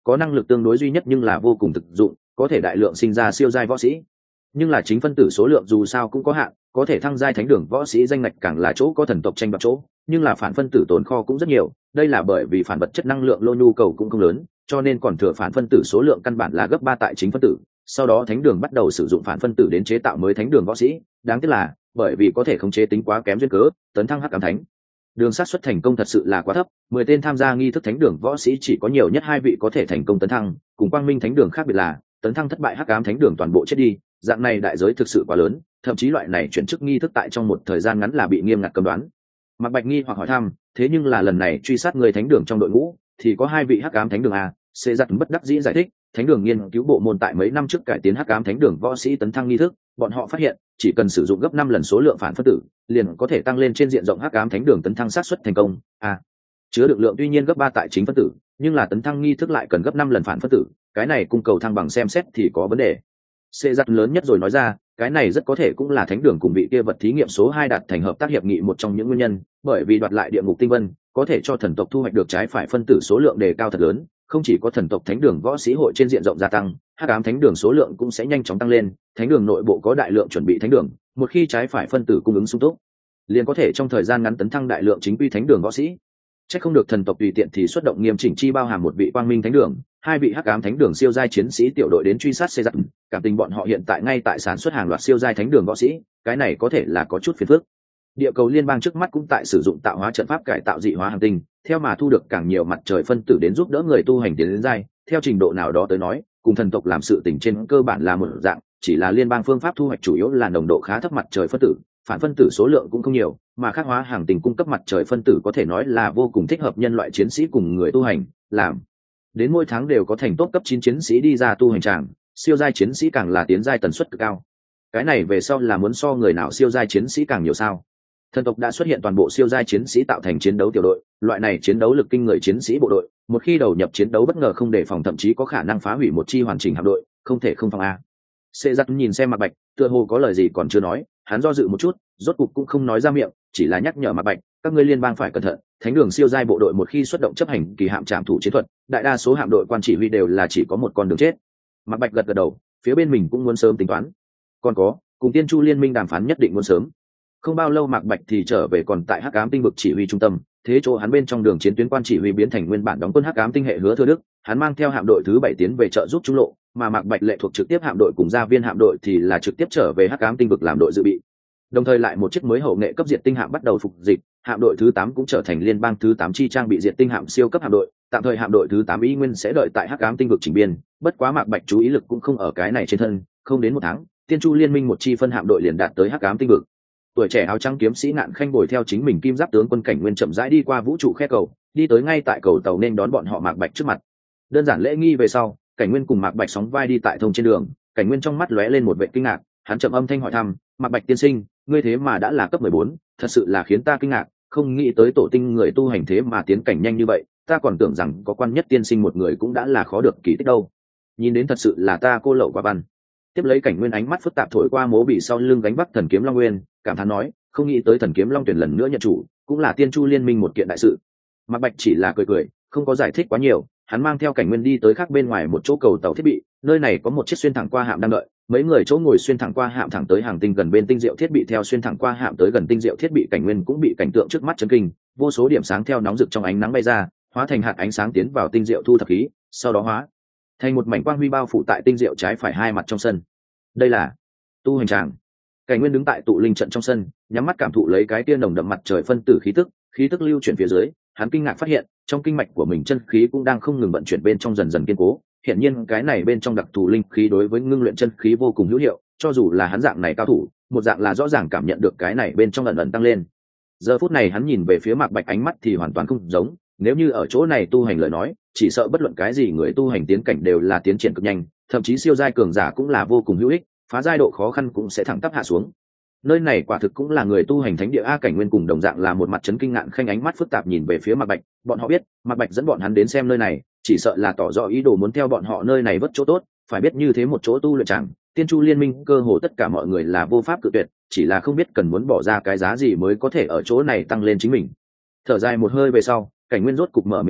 có năng lực tương đối duy nhất nhưng là vô cùng thực dụng, có thể đại lượng sinh ra siêu giai võ sĩ. Nhưng là chính phân tử số lượng dù sao cũng có hạn, có thể thăng giai thánh đường võ sĩ danh ngạch càng là chỗ có thần tộc tranh đoạt chỗ, nhưng là phản phân tử tồn kho cũng rất nhiều, đây là bởi vì phản vật chất năng lượng lô nhu cầu cũng không lớn, cho nên còn thừa phản phân tử số lượng căn bản là gấp 3 tại chính phân tử. Sau đó thánh đường bắt đầu sử dụng phản phân tử đến chế tạo mới thánh đường võ sĩ, đáng tiếc là bởi vì có thể khống chế tính quá kém duyên cớ, tấn thăng hắc ám thánh đường xác suất thành công thật sự là quá thấp. 10 tên tham gia nghi thức thánh đường võ sĩ chỉ có nhiều nhất 2 vị có thể thành công tấn thăng, cùng quang minh thánh đường khác biệt là tấn thăng thất bại hắc ám thánh đường toàn bộ chết đi, dạng này đại giới thực sự quá lớn, thậm chí loại này chuyển chức nghi thức tại trong một thời gian ngắn là bị nghiêm ngặt cấm đoán. Mạc Bạch nghi hoặc hỏi thăm, thế nhưng là lần này truy sát người thánh đường trong đội ngũ thì có 2 vị hắc ám thánh đường a? Xê giật bất đắc dĩ giải thích, thánh đường nghiên cứu bộ môn tại mấy năm trước cải tiến hắc ám thánh đường võ sĩ tấn thăng nghi thức, bọn họ phát hiện chỉ cần sử dụng gấp 5 lần số lượng phản phân tử liền có thể tăng lên trên diện rộng hắc ám thánh đường tấn thăng xác suất thành công. Chứa được lượng tuy nhiên gấp 3 tại chính phân tử, nhưng là tấn thăng nghi thức lại cần gấp 5 lần phản phân tử, cái này cung cầu thăng bằng xem xét thì có vấn đề. Xê giật lớn nhất rồi nói ra, cái này rất có thể cũng là thánh đường cùng vị kia vật thí nghiệm số 2 đạt thành hợp tác hiệp nghị một trong những nguyên nhân, bởi vì đoạt lại địa ngục tinh vân có thể cho thần tộc thu hoạch được trái phải phân tử số lượng đề cao thật lớn, không chỉ có thần tộc thánh đường võ sĩ hội trên diện rộng gia tăng, hắc ám thánh đường số lượng cũng sẽ nhanh chóng tăng lên. Thánh đường nội bộ có đại lượng chuẩn bị thánh đường, một khi trái phải phân tử cung ứng sung túc, liền có thể trong thời gian ngắn tấn thăng đại lượng chính quy thánh đường võ sĩ. Chắc không được thần tộc tùy tiện thì xuất động nghiêm chỉnh chi bao hàm một vị quang minh thánh đường, 2 vị hắc ám thánh đường siêu giai chiến sĩ tiểu đội đến truy sát xê giặc. Cảm tình bọn họ hiện tại ngay tại sản xuất hàng loạt siêu giai thánh đường võ sĩ, cái này có thể là có chút phiền phức. Địa cầu liên bang trước mắt cũng tại sử dụng tạo hóa trận pháp cải tạo dị hóa hành tinh, theo mà thu được càng nhiều mặt trời phân tử đến giúp đỡ người tu hành tiến đến giai, theo trình độ nào đó tới nói, cùng thần tộc làm sự tình trên cơ bản là một dạng, chỉ là liên bang phương pháp thu hoạch chủ yếu là nồng độ khá thấp mặt trời phân tử, phản phân tử số lượng cũng không nhiều, mà khắc hóa hàng tình cung cấp mặt trời phân tử có thể nói là vô cùng thích hợp nhân loại chiến sĩ cùng người tu hành, làm đến mỗi tháng đều có thành tốt cấp 9 chiến sĩ đi ra tu hành tràng, siêu giai chiến sĩ càng là tiến giai tần suất cực cao. Cái này về sau là muốn so người nào siêu giai chiến sĩ càng nhiều sao? Thần tộc đã xuất hiện toàn bộ siêu giai chiến sĩ tạo thành chiến đấu tiểu đội, loại này chiến đấu lực kinh người chiến sĩ bộ đội, một khi đầu nhập chiến đấu bất ngờ không đề phòng thậm chí có khả năng phá hủy một chi hoàn chỉnh hạm đội, không thể không phòng a. Xê giật nhìn xem Mạc Bạch, tựa hồ có lời gì còn chưa nói, hắn do dự một chút, rốt cục cũng không nói ra miệng, chỉ là nhắc nhở Mạc Bạch, các ngươi liên bang phải cẩn thận, thánh đường siêu giai bộ đội một khi xuất động chấp hành kỳ hạm trảm thủ chiến thuật, đại đa số hạm đội quan chỉ huy đều là chỉ có một con đường chết. Mạc Bạch gật gật đầu, phía bên mình cũng muốn sớm tính toán. Còn có, cùng Tiên Chu liên minh đàm phán nhất định muốn sớm. Không bao lâu Mạc Bạch thì trở về còn tại Hắc Ám tinh vực chỉ huy trung tâm, thế chỗ hắn bên trong đường chiến tuyến quan chỉ huy biến thành nguyên bản đóng quân Hắc Ám tinh hệ Hứa Thừa Đức, hắn mang theo hạm đội thứ 7 tiến về trợ giúp trung lộ, mà Mạc Bạch lệ thuộc trực tiếp hạm đội cùng gia viên hạm đội thì là trực tiếp trở về Hắc Ám tinh vực làm đội dự bị. Đồng thời lại một chiếc mới hậu nghệ cấp diệt tinh hạm bắt đầu phục dịch, hạm đội thứ 8 cũng trở thành liên bang thứ 8 chi trang bị diệt tinh hạm siêu cấp hạm đội, tạm thời hạm đội thứ 8 y nguyên sẽ đợi tại Hắc Ám tinh vực chỉnh biên, bất quá Mạc Bạch chú ý lực cũng không ở cái này trên thân, không đến một tháng, Tiên Chu liên minh một chi phân hạm đội liền đạt tới Hắc Ám tinh vực. Tuổi trẻ áo trắng kiếm sĩ Ngạn Khanh bồi theo chính mình kim giáp tướng quân Cảnh Nguyên chậm rãi đi qua vũ trụ khe cầu, đi tới ngay tại cầu tàu nên đón bọn họ Mạc Bạch trước mặt. Đơn giản lễ nghi về sau, Cảnh Nguyên cùng Mạc Bạch sóng vai đi tại thông trên đường, Cảnh Nguyên trong mắt lóe lên một vẻ kinh ngạc, hắn chậm âm thanh hỏi thăm, Mạc Bạch tiên sinh, ngươi thế mà đã là cấp 14, thật sự là khiến ta kinh ngạc, không nghĩ tới tổ tinh người tu hành thế mà tiến cảnh nhanh như vậy, ta còn tưởng rằng có quan nhất tiên sinh một người cũng đã là khó được kỳ tích đâu. Nhìn đến thật sự là ta cô lậu quả văn. Tiếp lấy Cảnh Nguyên ánh mắt phức tạp thổi qua mố bị sau lưng gánh vác thần kiếm Long Nguyên, cảm thán nói, không nghĩ tới thần kiếm Long Tuyển lần nữa nhận chủ, cũng là Tiên Chu liên minh một kiện đại sự. Mạc Bạch chỉ là cười cười, không có giải thích quá nhiều, hắn mang theo Cảnh Nguyên đi tới khác bên ngoài một chỗ cầu tàu thiết bị, nơi này có một chiếc xuyên thẳng qua hạm đang đợi, mấy người chỗ ngồi xuyên thẳng qua hạm thẳng tới hàng tinh gần bên tinh diệu thiết bị, theo xuyên thẳng qua hạm tới gần tinh diệu thiết bị, Cảnh Nguyên cũng bị cảnh tượng trước mắt chấn kinh, vô số điểm sáng theo nóng rực trong ánh nắng bay ra, hóa thành hạt ánh sáng tiến vào tinh diệu thu thập khí, sau đó hóa thành một mảnh quang huy bao phủ tại tinh diệu trái phải hai mặt trong sân. Đây là tu hành tràng. Cảnh Nguyên đứng tại tụ linh trận trong sân, nhắm mắt cảm thụ lấy cái tia nồng đậm mặt trời phân tử khí tức lưu chuyển phía dưới, hắn kinh ngạc phát hiện, trong kinh mạch của mình chân khí cũng đang không ngừng vận chuyển bên trong dần dần kiên cố. Hiển nhiên cái này bên trong đặc thù linh khí đối với ngưng luyện chân khí vô cùng hữu hiệu, cho dù là hắn dạng này cao thủ, một dạng là rõ ràng cảm nhận được cái này bên trong ẩn ẩn tăng lên. Giờ phút này hắn nhìn về phía Mạc Bạch ánh mắt thì hoàn toàn không giống, nếu như ở chỗ này tu hành lời nói, chỉ sợ bất luận cái gì người tu hành tiến cảnh đều là tiến triển cực nhanh, thậm chí siêu giai cường giả cũng là vô cùng hữu ích, phá giai độ khó khăn cũng sẽ thẳng tắp hạ xuống. Nơi này quả thực cũng là người tu hành thánh địa a. Cảnh Nguyên cùng đồng dạng là một mặt chấn kinh Ngạn Khanh ánh mắt phức tạp nhìn về phía Mạc Bạch, bọn họ biết Mạc Bạch dẫn bọn hắn đến xem nơi này chỉ sợ là tỏ rõ ý đồ muốn theo bọn họ nơi này vớt chỗ tốt, phải biết như thế một chỗ tu luyện chẳng, Tiên Chu liên minh cơ hồ tất cả mọi người là vô pháp cự tuyệt, chỉ là không biết cần muốn bỏ ra cái giá gì mới có thể ở chỗ này tăng lên chính mình. Thở dài một hơi về sau, Cảnh Nguyên rốt cục mở miệng hỏi,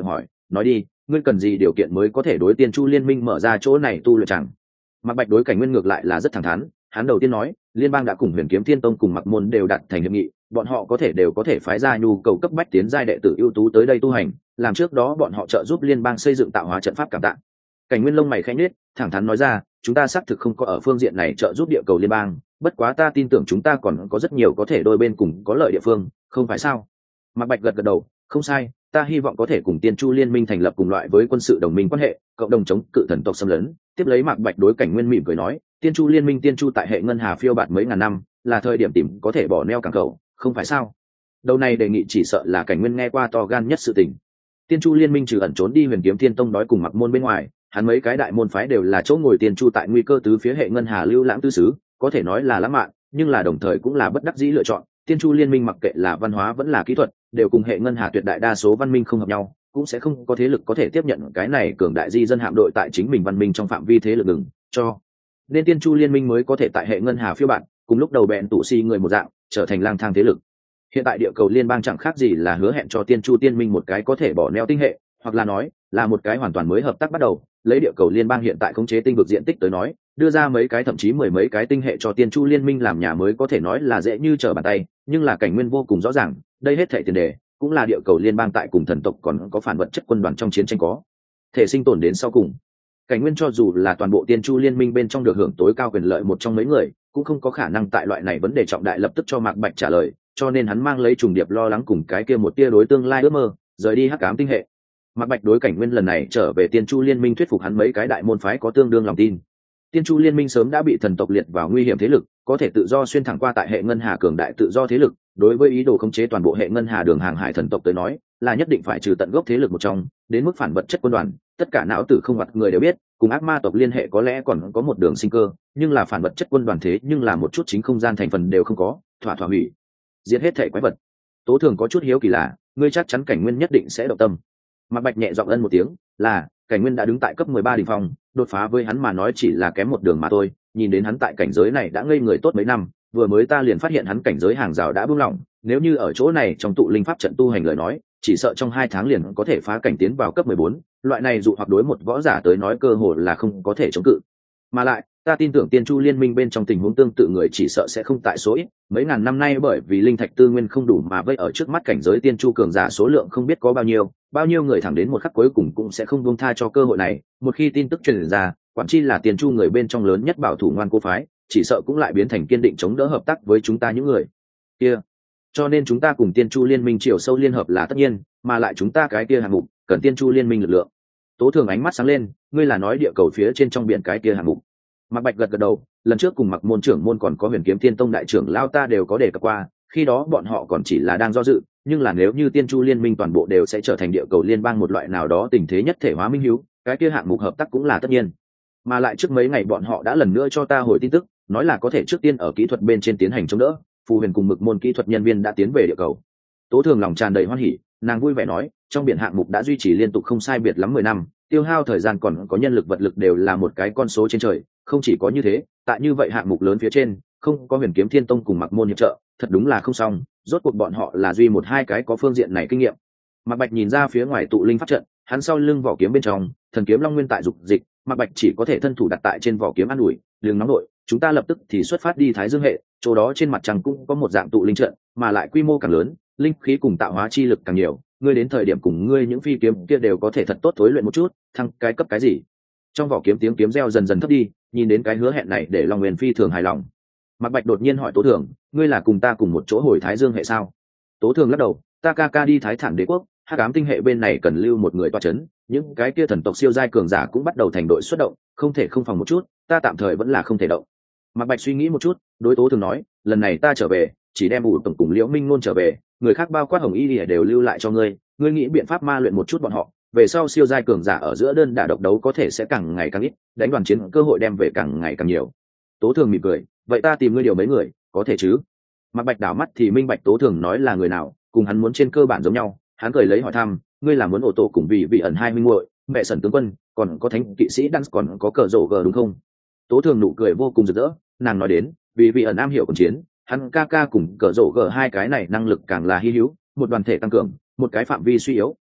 nói đi, ngươi cần gì điều kiện mới có thể đối Tiên Chu liên minh mở ra chỗ này tu luyện chẳng? Mạc Bạch đối Cảnh Nguyên ngược lại là rất thẳng thắn, hắn đầu tiên nói, liên bang đã cùng Huyền Kiếm Thiên Tông cùng Mặc Môn đều đặt thành hiệp nghị, bọn họ đều có thể phái ra nhu cầu cấp bách tiến giai đệ tử ưu tú tới đây tu hành, làm trước đó bọn họ trợ giúp liên bang xây dựng tạo hóa trận pháp cảm tạ. Cảnh Nguyên lông mày khẽ nhếch, thẳng thắn nói ra, chúng ta xác thực không có ở phương diện này trợ giúp địa cầu liên bang, bất quá ta tin tưởng chúng ta còn có rất nhiều có thể đôi bên cùng có lợi địa phương, không phải sao? Mạc Bạch gật gật đầu, không sai, ta hy vọng có thể cùng Tiên Chu liên minh thành lập cùng loại với quân sự đồng minh quan hệ, cộng đồng chống cự thần tộc xâm lấn. Tiếp lấy Mạc Bạch đối Cảnh Nguyên mỉm cười nói, Tiên Chu liên minh Tiên Chu tại hệ ngân hà phiêu bạt mấy ngàn năm, là thời điểm tìm có thể bỏ neo cảng cầu, không phải sao? Đầu này đề nghị chỉ sợ là Cảnh Nguyên nghe qua to gan nhất sự tình. Tiên Chu liên minh trừ ẩn trốn đi Huyền Kiếm Thiên Tông đói cùng Mặc Môn bên ngoài, hắn mấy cái đại môn phái đều là chỗ ngồi Tiên Chu tại nguy cơ tứ phía hệ ngân hà lưu lãng tứ xứ, có thể nói là lãng mạn, nhưng là đồng thời cũng là bất đắc dĩ lựa chọn. Tiên Chu liên minh mặc kệ là văn hóa vẫn là kỹ thuật, đều cùng hệ ngân hà tuyệt đại đa số văn minh không hợp nhau, cũng sẽ không có thế lực có thể tiếp nhận cái này cường đại di dân hạm đội tại chính mình văn minh trong phạm vi thế lực ngừng cho. Nên Tiên Chu liên minh mới có thể tại hệ ngân hà phiêu bạt, cùng lúc đầu bèn tụ si người một dạng, trở thành lang thang thế lực. Hiện tại địa cầu liên bang chẳng khác gì là hứa hẹn cho Tiên Chu tiên minh một cái có thể bỏ neo tinh hệ, hoặc là nói là một cái hoàn toàn mới hợp tác bắt đầu. Lấy địa cầu liên bang hiện tại khống chế tinh vực diện tích tới nói, đưa ra mấy cái thậm chí mười mấy cái tinh hệ cho Tiên Chu liên minh làm nhà mới có thể nói là dễ như trở bàn tay, nhưng là Cảnh Nguyên vô cùng rõ ràng, đây hết thảy tiền đề cũng là địa cầu liên bang tại cùng thần tộc còn có phản vật chất quân đoàn trong chiến tranh có thể sinh tồn đến sau cùng. Cảnh Nguyên cho dù là toàn bộ Tiên Chu liên minh bên trong được hưởng tối cao quyền lợi một trong mấy người, cũng không có khả năng tại loại này vấn đề trọng đại lập tức cho Mạc Bạch trả lời, cho nên hắn mang lấy trùng điệp lo lắng cùng cái kia một tia đối tương lai ước mơ, rời đi hắc ám tinh hệ. Mạc Bạch đối Cảnh Nguyên lần này trở về Tiên Chu liên minh thuyết phục hắn mấy cái đại môn phái có tương đương lòng tin. Tiên Chu liên minh sớm đã bị thần tộc liệt vào nguy hiểm thế lực, có thể tự do xuyên thẳng qua tại hệ ngân hà cường đại tự do thế lực, đối với ý đồ khống chế toàn bộ hệ ngân hà đường hàng hải thần tộc tới nói, là nhất định phải trừ tận gốc thế lực một trong, đến mức phản vật chất quân đoàn, tất cả não tử không mặt người đều biết, cùng ác ma tộc liên hệ có lẽ còn có một đường sinh cơ, nhưng là phản vật chất quân đoàn thế nhưng là một chút chính không gian thành phần đều không có, thỏa hủy diệt hết thể quái vật. Tố Thường có chút hiếu kỳ là, ngươi chắc chắn Cảnh Nguyên nhất định sẽ động tâm. Mạc Bạch nhẹ giọng ân một tiếng, là, Cảnh Nguyên đã đứng tại cấp 13 đỉnh phong, đột phá với hắn mà nói chỉ là kém một đường mà thôi, nhìn đến hắn tại cảnh giới này đã ngây người tốt mấy năm, vừa mới ta liền phát hiện hắn cảnh giới hàng rào đã buông lỏng, nếu như ở chỗ này trong tụ linh pháp trận tu hành lời nói, chỉ sợ trong 2 tháng liền có thể phá cảnh tiến vào cấp 14, loại này dụ hoặc đối một võ giả tới nói cơ hội là không có thể chống cự. Mà lại, ta tin tưởng Tiên Chu liên minh bên trong tình huống tương tự người chỉ sợ sẽ không tại số ít, mấy ngàn năm nay bởi vì linh thạch tư nguyên không đủ mà vây ở trước mắt cảnh giới Tiên Chu cường giả số lượng không biết có bao nhiêu người thẳng đến một khắc cuối cùng cũng sẽ không buông tha cho cơ hội này, một khi tin tức truyền ra, quản chi là Tiên Chu người bên trong lớn nhất bảo thủ ngoan cố phái, chỉ sợ cũng lại biến thành kiên định chống đỡ hợp tác với chúng ta những người kia. Cho nên chúng ta cùng Tiên Chu liên minh chiều sâu liên hợp là tất nhiên, mà lại chúng ta cái kia hạng mục cần Tiên Chu liên minh lực lượng. Tố Thường ánh mắt sáng lên, ngươi là nói địa cầu phía trên trong biển cái kia hạng mục? Mạc Bạch gật gật đầu, lần trước cùng Mặc Môn trưởng môn còn có Huyền Kiếm Thiên Tông đại trưởng lao ta đều có đề cập qua, khi đó bọn họ còn chỉ là đang do dự, nhưng là nếu như Tiên Chu liên minh toàn bộ đều sẽ trở thành địa cầu liên bang một loại nào đó tình thế nhất thể hóa minh hiếu, cái kia hạng mục hợp tác cũng là tất nhiên. Mà lại trước mấy ngày bọn họ đã lần nữa cho ta hồi tin tức, nói là có thể trước tiên ở kỹ thuật bên trên tiến hành chống đỡ, Phù Huyền cùng Mực Môn kỹ thuật nhân viên đã tiến về địa cầu. Tố Thường lòng tràn đầy hoan hỉ, nàng vui vẻ nói, trong biển hạng mục đã duy trì liên tục không sai biệt lắm 10 năm, tiêu hao thời gian còn có nhân lực vật lực đều là một cái con số trên trời, không chỉ có như thế, tại như vậy hạng mục lớn phía trên, không có Huyền Kiếm Thiên Tông cùng Mặc Môn hiệp trợ, thật đúng là không xong, rốt cuộc bọn họ là duy một hai cái có phương diện này kinh nghiệm. Mạc Bạch nhìn ra phía ngoài tụ linh pháp trận, hắn sau lưng vỏ kiếm bên trong, thần kiếm long nguyên tại dục dịch, Mạc Bạch chỉ có thể thân thủ đặt tại trên vỏ kiếm an ủi, đừng nóng nổi, chúng ta lập tức thì xuất phát đi Thái Dương hệ, chỗ đó trên mặt trăng cũng có một dạng tụ linh trận, mà lại quy mô càng lớn, linh khí cùng tạo hóa chi lực càng nhiều, ngươi đến thời điểm cùng ngươi những phi kiếm kia đều có thể thật tốt thối luyện một chút, thăng cái cấp cái gì. Trong vỏ kiếm tiếng kiếm reo dần dần thấp đi, nhìn đến cái hứa hẹn này để Long Nguyên phi thường hài lòng. Mạc Bạch đột nhiên hỏi Tố Thường, ngươi là cùng ta cùng một chỗ hồi Thái Dương hệ sao? Tố Thường lắc đầu, ta ca đi Thái Thản Đế quốc, hắc ám tinh hệ bên này cần lưu một người toa chấn, những cái kia thần tộc siêu giai cường giả cũng bắt đầu thành đội xuất động, không thể không phòng một chút, ta tạm thời vẫn là không thể động. Mạc Bạch suy nghĩ một chút, đối Tố Thường nói, lần này ta trở về, chỉ đem ủ tổng cùng Liễu Minh Nôn trở về, người khác bao quát Hồng Y Lìa đều lưu lại cho ngươi, ngươi nghĩ biện pháp ma luyện một chút bọn họ, về sau siêu giai cường giả ở giữa đơn đả độc đấu có thể sẽ càng ngày càng ít, đánh đoàn chiến cơ hội đem về càng ngày càng nhiều. Tố Thường mỉm cười, vậy ta tìm ngươi điều mấy người, có thể chứ? Mạc Bạch đảo mắt thì minh bạch Tố Thường nói là người nào, cùng hắn muốn trên cơ bản giống nhau, hắn cười lấy hỏi thăm, ngươi là muốn ô tô cùng vị ẩn hai minh muội, mẹ Sẩn tướng quân, còn có thánh kỵ sĩ Đăng còn có cờ rổ gờ đúng không? Tố Thường nụ cười vô cùng rực rỡ, nàng nói đến, vị ẩn am hiểu còn chiến, hắn ca cùng cờ rổ gờ hai cái này năng lực càng là hi hữu, một đoàn thể tăng cường, một cái phạm vi suy yếu,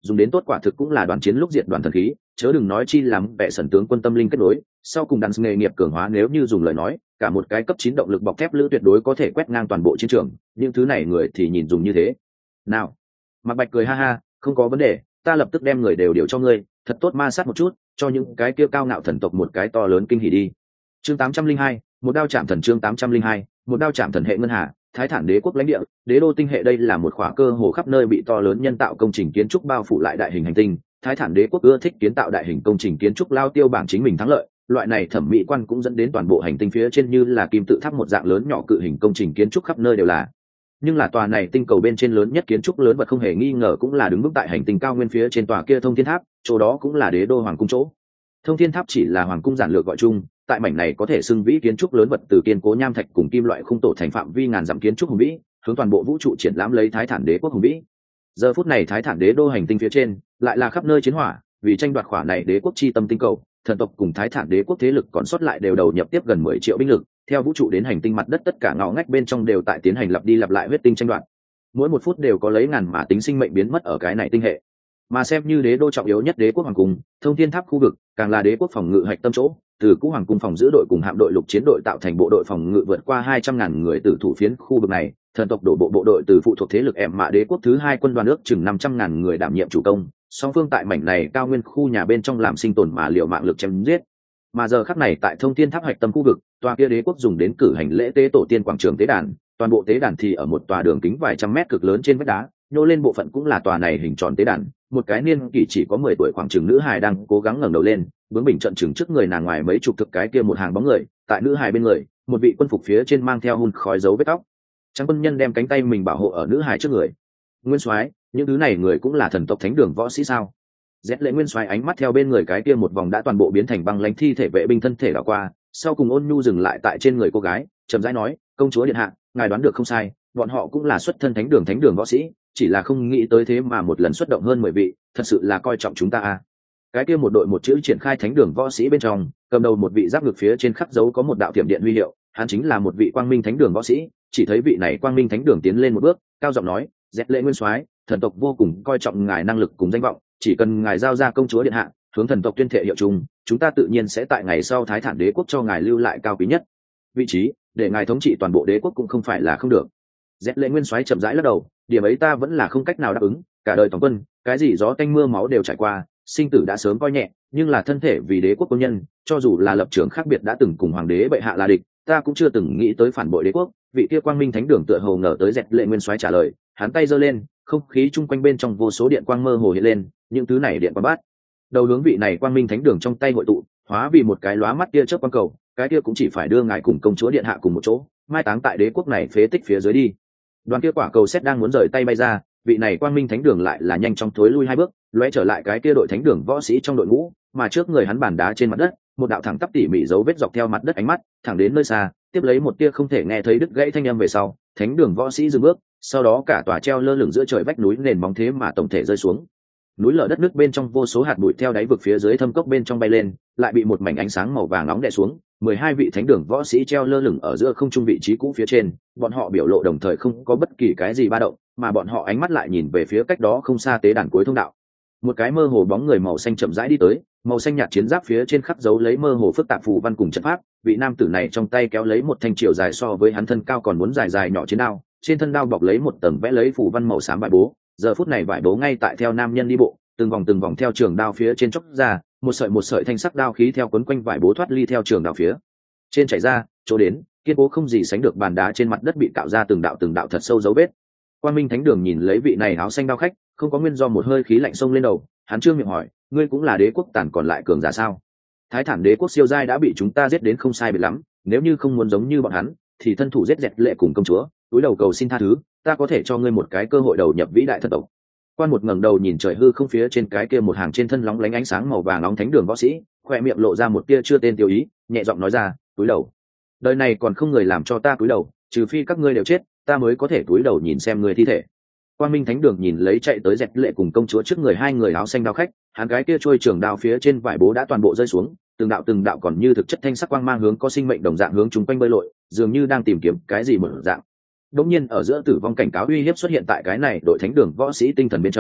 dùng đến tốt quả thực cũng là đoàn chiến lúc diệt đoàn thần khí, chớ đừng nói chi làm bệ sần tướng quân tâm linh kết nối, sau cùng đàn nghề nghiệp cường hóa, nếu như dùng lời nói cả một cái cấp 9 động lực bọc thép lữ tuyệt đối có thể quét ngang toàn bộ chiến trường. Những thứ này người thì nhìn dùng như thế nào? Mạc Bạch cười ha ha, không có vấn đề, ta lập tức đem người đều điều cho ngươi, thật tốt ma sát một chút, cho những cái kia cao ngạo thần tộc một cái to lớn kinh hỉ đi. Chương 802, một đao chạm thần. Chương 802, một đao chạm thần. Hệ ngân hà, Thái Thản đế quốc lãnh địa, đế đô tinh hệ. Đây là một khỏa cơ hồ khắp nơi bị to lớn nhân tạo công trình kiến trúc bao phủ lại đại hình hành tinh. Thái Thản đế quốc ưa thích kiến tạo đại hình công trình kiến trúc lao tiêu bảng chính mình thắng lợi, loại này thẩm mỹ quan cũng dẫn đến toàn bộ hành tinh phía trên như là kim tự tháp một dạng lớn nhỏ cự hình công trình kiến trúc khắp nơi đều là. Nhưng là tòa này tinh cầu bên trên lớn nhất kiến trúc lớn vật không hề nghi ngờ cũng là đứng vững tại hành tinh cao nguyên phía trên tòa kia Thông Thiên Tháp, chỗ đó cũng là đế đô hoàng cung chỗ. Thông Thiên Tháp chỉ là hoàng cung giản lược gọi chung, tại mảnh này có thể xưng vĩ kiến trúc lớn vật từ kiên cố nham thạch cùng kim loại khung tổ thành phạm vi ngàn dặm kiến trúc hùng vĩ, hướng toàn bộ vũ trụ triển lãm lấy Thái Thản đế quốc hùng vĩ. Giờ phút này Thái Thản đế đô hành tinh phía trên lại là khắp nơi chiến hỏa, vì tranh đoạt khỏa này đế quốc chi tâm tinh cầu, thần tộc cùng Thái Thản đế quốc thế lực còn sót lại đều đầu nhập tiếp gần 10 triệu binh lực, theo vũ trụ đến hành tinh mặt đất tất cả ngõ ngách bên trong đều tại tiến hành lặp đi lặp lại huyết tinh tranh đoạt. Mỗi một phút đều có lấy ngàn mã tính sinh mệnh biến mất ở cái này tinh hệ. Mà xem như đế đô trọng yếu nhất đế quốc hoàng cung, Thông Thiên Tháp khu vực, càng là đế quốc phòng ngự hạch tâm chỗ, từ cũ hoàng cung phòng giữ đội cùng hạm đội lục chiến đội tạo thành bộ đội phòng ngự vượt qua 200.000 người tử thủ phiến khu vực này, thần tộc đổ bộ đội từ phụ thuộc thế lực Em Mã đế quốc thứ hai quân đoàn ước chừng 500.000 người đảm nhiệm chủ công, song phương tại mảnh này cao nguyên khu nhà bên trong làm sinh tồn mà liều mạng lực chém giết. Mà giờ khắc này tại Thông Thiên Tháp hạch tâm khu vực, tòa kia đế quốc dùng đến cử hành lễ tế tổ tiên quảng trường tế đàn, toàn bộ tế đàn thì ở một tòa đường kính vài trăm mét cực lớn trên vách đá, nhô lên bộ phận cũng là tòa này hình tròn tế đàn, một cái niên kỷ chỉ có 10 tuổi khoảng chừng nữ hài đang cố gắng ngẩng đầu lên, bướng bỉnh trận chừng trước người nàng ngoài mấy chục thực cái kia một hàng bóng người, tại nữ hài bên người, một vị quân phục phía trên mang theo hun khói dấu vết tóc. Trắng quân nhân đem cánh tay mình bảo hộ ở nữ hài trước người. Nguyên soái, những thứ này người cũng là thần tộc thánh đường võ sĩ sao? Rét Lệ Nguyên soái ánh mắt theo bên người cái kia một vòng đã toàn bộ biến thành băng lãnh thi thể vệ binh thân thể đảo qua, sau cùng ôn nhu dừng lại tại trên người cô gái, chậm rãi nói, công chúa điện hạ, ngài đoán được không sai, bọn họ cũng là xuất thân thánh đường võ sĩ, chỉ là không nghĩ tới thế mà một lần xuất động hơn 10 vị, thật sự là coi trọng chúng ta à. Cái kia một đội một chữ triển khai thánh đường võ sĩ bên trong, cầm đầu một vị giáp ngực phía trên khắc dấu có một đạo tiềm điện huy hiệu, hắn chính là một vị quang minh thánh đường võ sĩ. Chỉ thấy vị này quang minh thánh đường tiến lên một bước, cao giọng nói, Rét Lệ Nguyên soái, thần tộc vô cùng coi trọng ngài năng lực cùng danh vọng, chỉ cần ngài giao ra công chúa điện hạ, hướng thần tộc tuyên thệ hiệu chung, chúng ta tự nhiên sẽ tại ngày sau Thái Thản đế quốc cho ngài lưu lại cao quý nhất vị trí, để ngài thống trị toàn bộ đế quốc cũng không phải là không được. Rét Lệ Nguyên soái chậm rãi lắc đầu, điểm ấy ta vẫn là không cách nào đáp ứng, cả đời toàn quân, cái gì gió tanh mưa máu đều trải qua, sinh tử đã sớm coi nhẹ, nhưng là thân thể vì đế quốc công nhân, cho dù là lập trường khác biệt đã từng cùng hoàng đế bệ hạ là địch, ta cũng chưa từng nghĩ tới phản bội đế quốc. Vị kia quang minh thánh đường tựa hồ ngờ tới Rét Lệ Nguyên soái trả lời, hắn tay giơ lên, không khí chung quanh bên trong vô số điện quang mơ hồ hiện lên, những thứ này điện quang bát đầu hướng vị này quang minh thánh đường trong tay hội tụ, hóa vì một cái lóa mắt tia chớp quang cầu, cái kia cũng chỉ phải đưa ngài cùng công chúa điện hạ cùng một chỗ, mai táng tại đế quốc này phế tích phía dưới đi. Đoàn kia quả cầu xét đang muốn rời tay bay ra, vị này quang minh thánh đường lại là nhanh chóng thối lui 2 bước, lóe trở lại cái kia đội thánh đường võ sĩ trong đội ngũ, mà trước người hắn bàn đá trên mặt đất, một đạo thẳng tắp tỉ mỉ dấu vết dọc theo mặt đất ánh mắt, thẳng đến nơi xa, tiếp lấy một tia không thể nghe thấy đứt gãy thanh âm về sau, thánh đường võ sĩ dừng bước, sau đó cả tòa treo lơ lửng giữa trời vách núi nền móng thế mà tổng thể rơi xuống. Núi lở đất nước bên trong vô số hạt bụi theo đáy vực phía dưới thâm cốc bên trong bay lên, lại bị một mảnh ánh sáng màu vàng nóng đè xuống. 12 vị thánh đường võ sĩ treo lơ lửng ở giữa không trung vị trí cũ phía trên, bọn họ biểu lộ đồng thời không có bất kỳ cái gì ba động, mà bọn họ ánh mắt lại nhìn về phía cách đó không xa tế đàn cuối thông đạo. Một cái mơ hồ bóng người màu xanh chậm rãi đi tới, màu xanh nhạt chiến giáp phía trên khắc dấu lấy mơ hồ phức tạp phù văn cùng trận pháp. Vị nam tử này trong tay kéo lấy một thanh chiều dài so với hắn thân cao còn muốn dài dài nhỏ chiến đao, trên thân đao bọc lấy một tầng vẽ lấy phù văn màu xám vải bố. Giờ phút này vải bố ngay tại theo nam nhân đi bộ, từng vòng theo trường đao phía trên chốc ra, một sợi thanh sắc đao khí theo quấn quanh vải bố thoát ly theo trường đao phía trên chảy ra, chỗ đến kiên cố không gì sánh được, bàn đá trên mặt đất bị tạo ra từng đạo thật sâu dấu vết. Quang Minh thánh đường nhìn lấy vị này áo xanh đao khách, không có nguyên do một hơi khí lạnh xông lên đầu, hắn trương miệng hỏi, ngươi cũng là đế quốc tàn còn lại cường giả sao? Thái Thản đế quốc siêu giai đã bị chúng ta giết đến không sai biệt lắm, nếu như không muốn giống như bọn hắn thì thân thủ giết Rét Lệ cùng công chúa, túi đầu cầu xin tha thứ, ta có thể cho ngươi một cái cơ hội đầu nhập vĩ đại thần tộc. Quan một ngẩng đầu nhìn trời hư không phía trên cái kia một hàng trên thân lóng lánh ánh sáng màu vàng nóng thánh đường võ sĩ, khoe miệng lộ ra một tia chưa tên tiêu ý, nhẹ giọng nói ra, túi đầu. Đời này còn không người làm cho ta túi đầu, trừ phi các ngươi đều chết, ta mới có thể túi đầu nhìn xem người thi thể. Quang Minh thánh đường nhìn lấy chạy tới Rét Lệ cùng công chúa trước người hai người áo xanh đao khách, hắn cái kia trôi trường đao phía trên vải bố đã toàn bộ rơi xuống, từng đạo còn như thực chất thanh sắc quang mang hướng có sinh mệnh đồng dạng hướng chúng quanh bơi lội, dường như đang tìm kiếm cái gì một dạng. Đột nhiên ở giữa tử vong cảnh cáo uy hiếp xuất hiện tại cái này đội thánh đường võ sĩ tinh thần bên trong,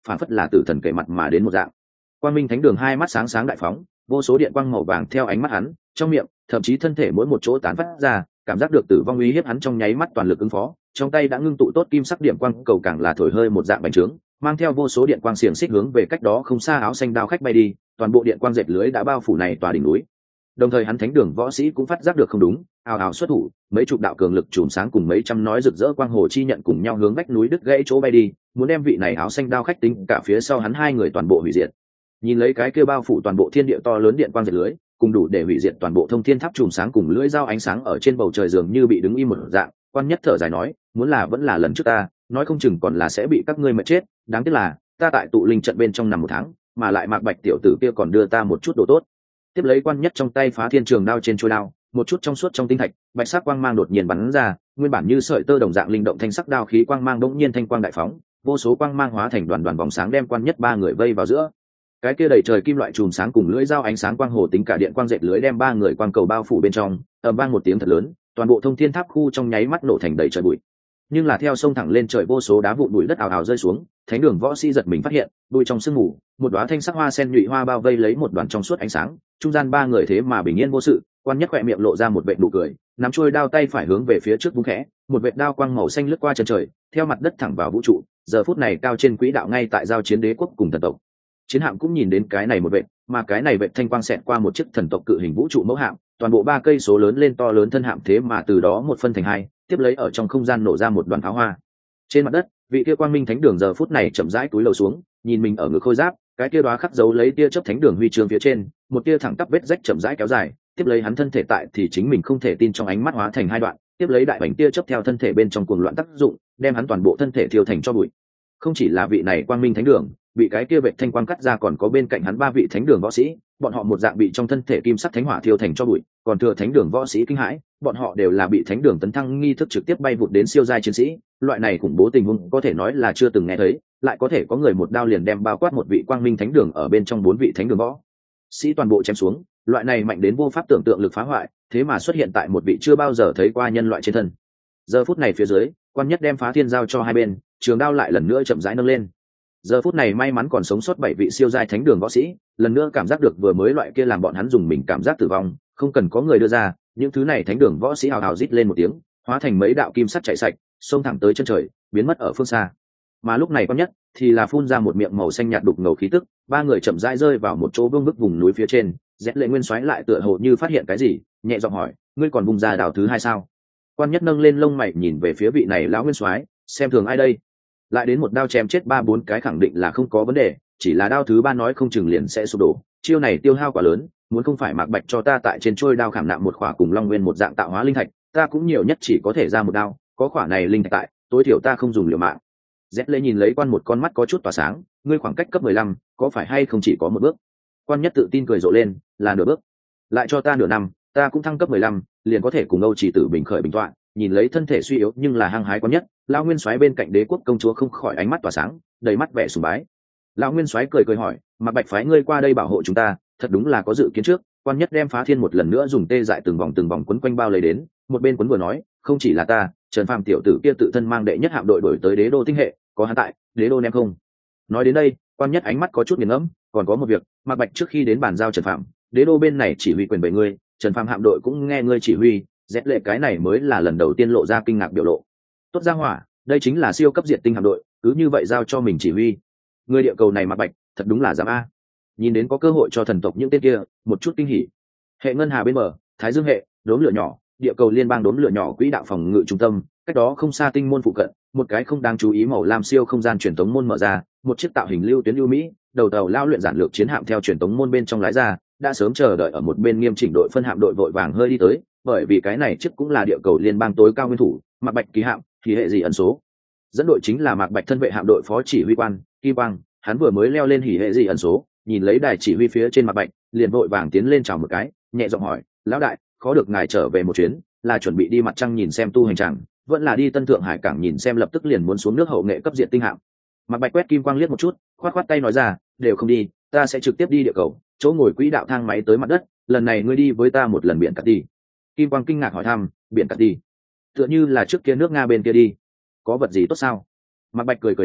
phản phất là tử thần kể mặt mà đến một dạng. Quang minh thánh đường hai mắt sáng sáng đại phóng, vô số điện quang màu vàng theo ánh mắt hắn, trong miệng, thậm chí thân thể mỗi một chỗ tán phát ra, cảm giác được tử vong uy hiếp hắn trong nháy mắt toàn lực ứng phó, trong tay đã ngưng tụ tốt kim sắc điểm quang cầu càng là thổi hơi một dạng bành trướng, mang theo vô số điện quang xiềng xích hướng về cách đó không xa áo xanh đao khách bay đi, toàn bộ điện quang dệt lưới đã bao phủ này tòa đỉnh núi. Đồng thời hắn thánh đường võ sĩ cũng phát giác được không đúng, ào ào xuất thủ, mấy chục đạo cường lực chùm sáng cùng mấy trăm nói rực rỡ quang hồ chi nhận cùng nhau hướng vách núi đứt gãy chỗ bay đi, muốn đem vị này áo xanh đao khách tính cả phía sau hắn hai người toàn bộ hủy diệt. Nhìn lấy cái kia bao phủ toàn bộ thiên địa to lớn điện quang dệt lưới, cùng đủ để hủy diệt toàn bộ thông thiên tháp chùm sáng cùng lưỡi dao ánh sáng ở trên bầu trời dường như bị đứng im một dạng, Quan Nhất thở dài nói, muốn là vẫn là lần trước ta, nói không chừng còn là sẽ bị các ngươi mệt chết, đáng tiếc là ta tại tụ linh trận bên trong nằm một tháng, mà lại Mạc Bạch tiểu tử kia còn đưa ta một chút đồ tốt. Tiếp lấy Quan Nhất trong tay phá thiên trường đao trên chuôi đao, một chút trong suốt trong tinh thạch, bạch sắc quang mang đột nhiên bắn ra, nguyên bản như sợi tơ đồng dạng linh động thanh sắc đao khí quang mang đống nhiên thanh quang đại phóng, vô số quang mang hóa thành đoàn đoàn vòng sáng đem Quan Nhất ba người vây vào giữa. Cái kia đầy trời kim loại chùm sáng cùng lưỡi dao ánh sáng quang hồ tính cả điện quang dệt lưới đem ba người quang cầu bao phủ bên trong, ầm vang một tiếng thật lớn, toàn bộ thông thiên tháp khu trong nháy mắt nổ thành đầy trời bụi. Nhưng là theo sông thẳng lên trời vô số đá vụn bụi đất ào ào rơi xuống, thánh đường võ sĩ giật mình phát hiện, bụi trong sương mù, một đóa thanh sắc hoa sen nhụy hoa bao vây lấy một đoàn trong suốt ánh sáng, trung gian ba người thế mà bình yên vô sự. Quan Nhất khẽ miệng lộ ra một vệt nụ cười, nắm chuôi đao tay phải hướng về phía trước vung khẽ, một vệt đao quang màu xanh lướt qua chân trời, theo mặt đất thẳng vào vũ trụ. Giờ phút này cao trên quỹ đạo ngay tại giao chiến đế quốc cùng thần tộc, chiến hạm cũng nhìn đến cái này một vệt, mà cái này vệt thanh quang xẹt qua một chiếc thần tộc cự hình vũ trụ mẫu hạm, toàn bộ 3 cây số lớn lên to lớn thân hạm thế mà từ đó một phân thành hai, tiếp lấy ở trong không gian nổ ra một đoàn pháo hoa. Trên mặt đất, vị kia quang minh thánh đường giờ phút này chậm rãi cúi đầu xuống, nhìn mình ở ngực khôi giáp, cái kia đóa khắc dấu lấy tia chớp thánh đường huy chương phía trên, một tia thẳng tắp vết rách chậm rãi kéo dài, tiếp lấy hắn thân thể tại thì chính mình không thể tin trong ánh mắt hóa thành hai đoạn, tiếp lấy đại bánh tia chớp theo thân thể bên trong cuồng loạn tác dụng, đem hắn toàn bộ thân thể thiêu thành tro bụi. Không chỉ là vị này quang minh thánh đường, bị cái kia vệt thanh quang cắt ra còn có bên cạnh hắn 3 vị thánh đường võ sĩ, bọn họ một dạng bị trong thân thể kim sắc thánh hỏa thiêu thành tro bụi, còn thừa thánh đường võ sĩ kinh hãi, bọn họ đều là bị thánh đường tấn thăng nghi thức trực tiếp bay vụt đến siêu giai chiến sĩ, loại này khủng bố tình huống có thể nói là chưa từng nghe thấy, lại có thể có người một đao liền đem bao quát một vị quang minh thánh đường ở bên trong 4 vị thánh đường võ sĩ toàn bộ chém xuống, loại này mạnh đến vô pháp tưởng tượng lực phá hoại, thế mà xuất hiện tại một vị chưa bao giờ thấy qua nhân loại trên thân. Giờ phút này phía dưới, Quan Nhất đem phá thiên giao cho hai bên, trường đao lại lần nữa chậm rãi nâng lên. Giờ phút này may mắn còn sống sót 7 vị siêu giai thánh đường võ sĩ, lần nữa cảm giác được vừa mới loại kia làm bọn hắn dùng mình cảm giác tử vong, không cần có người đưa ra, những thứ này thánh đường võ sĩ hào hào rít lên một tiếng, hóa thành mấy đạo kim sắt chạy sạch, xông thẳng tới chân trời, biến mất ở phương xa. Mà lúc này Quan Nhất thì là phun ra một miệng màu xanh nhạt đục ngầu khí tức, ba người chậm rãi rơi vào một chỗ vương bức vùng núi phía trên, Rét Lệ Nguyên Soái lại tựa hồ như phát hiện cái gì, nhẹ giọng hỏi, ngươi còn vùng ra đào thứ hai sao? Quan Nhất nâng lên lông mày nhìn về phía vị này lão nguyên soái, xem thường ai đây? Lại đến một đao chém chết 3-4 cái khẳng định là không có vấn đề, chỉ là đao thứ ba nói không chừng liền sẽ sụp đổ, chiêu này tiêu hao quá lớn, muốn không phải Mạc Bạch cho ta tại trên trôi đao khảm nạm một khỏa cùng Long Nguyên một dạng tạo hóa linh thạch, ta cũng nhiều nhất chỉ có thể ra một đao, có khỏa này linh thạch tại, tối thiểu ta không dùng liều mạng. Rét Lệ nhìn lấy Quan một con mắt có chút tỏa sáng, ngươi khoảng cách cấp 15, có phải hay không chỉ có một bước? Quan Nhất tự tin cười rộ lên, là nửa bước. Lại cho ta nửa năm, ta cũng thăng cấp 15, liền có thể cùng Âu Chỉ Tử bình khởi bình tọa. Nhìn lấy thân thể suy yếu nhưng là hăng hái Quan Nhất, lão nguyên soái bên cạnh đế quốc công chúa không khỏi ánh mắt tỏa sáng, đầy mắt vẻ sùng bái. Lão nguyên soái cười cười hỏi, Mạc Bạch phái ngươi qua đây bảo hộ chúng ta, thật đúng là có dự kiến trước. Quan Nhất đem phá thiên một lần nữa dùng tê dại từng vòng quấn quanh bao lấy đến, một bên quấn vừa nói, không chỉ là ta, Trần Phàm tiểu tử kia tự thân mang đệ nhất hạm đội đổi tới đế đô tinh hệ, có hắn tại, đế đô nem không? Nói đến đây, Quan Nhất ánh mắt có chút nghiền ngẫm, còn có một việc, Mạc Bạch trước khi đến bàn giao Trần Phàm, đế đô bên này chỉ huy quyền về ngươi, Trần Phàm hạm đội cũng nghe ngươi chỉ huy. Rét Lệ cái này mới là lần đầu tiên lộ ra kinh ngạc biểu lộ. Tốt ra hỏa, đây chính là siêu cấp diệt tinh hạm đội, cứ như vậy giao cho mình chỉ huy. Người địa cầu này Mạc Bạch, thật đúng là dám a. Nhìn đến có cơ hội cho thần tộc những tên kia một chút kinh hỉ. Hệ ngân hà bên bờ, Thái Dương hệ, đốm lửa nhỏ, địa cầu liên bang đốm lửa nhỏ quỹ đạo phòng ngự trung tâm, cách đó không xa tinh môn phụ cận, một cái không đáng chú ý màu lam siêu không gian truyền tống môn mở ra, một chiếc tạo hình lưu tuyến ưu mỹ, đầu tàu lao luyện giản lược chiến hạm theo truyền tống môn bên trong lái ra, đã sớm chờ đợi ở một bên nghiêm chỉnh đội phân hạm đội vội vàng hơi đi tới, bởi vì cái này chiếc cũng là địa cầu liên bang tối cao nguyên thủ, Mạc Bạch ký hạm, thì hệ gì ẩn số. Dẫn đội chính là Mạc Bạch thân vệ hạm đội phó chỉ huy quan, Kim Quang, hắn vừa mới leo lên hỉ hệ gì ẩn số, nhìn lấy đài chỉ huy phía trên Mạc Bạch, liền vội vàng tiến lên chào một cái, nhẹ giọng hỏi, lão đại, khó được ngài trở về một chuyến, là chuẩn bị đi mặt trăng nhìn xem tu hành tràng, vẫn là đi Tân Thượng Hải cảng nhìn xem lập tức liền muốn xuống nước hậu nghệ cấp diện tinh hạm. Mạc Bạch quét Kim Quang liếc một chút, khoát tay nói ra, đều không đi, ta sẽ trực tiếp đi địa cầu, chỗ ngồi quỹ đạo thang máy tới mặt đất, lần này ngươi đi với ta một lần biển cắt đi. Kim Quang kinh ngạc hỏi thăm, biển cắt đi? Tựa như là trước kia nước Nga bên kia đi, có vật gì tốt sao? Mạc Bạch cười nói,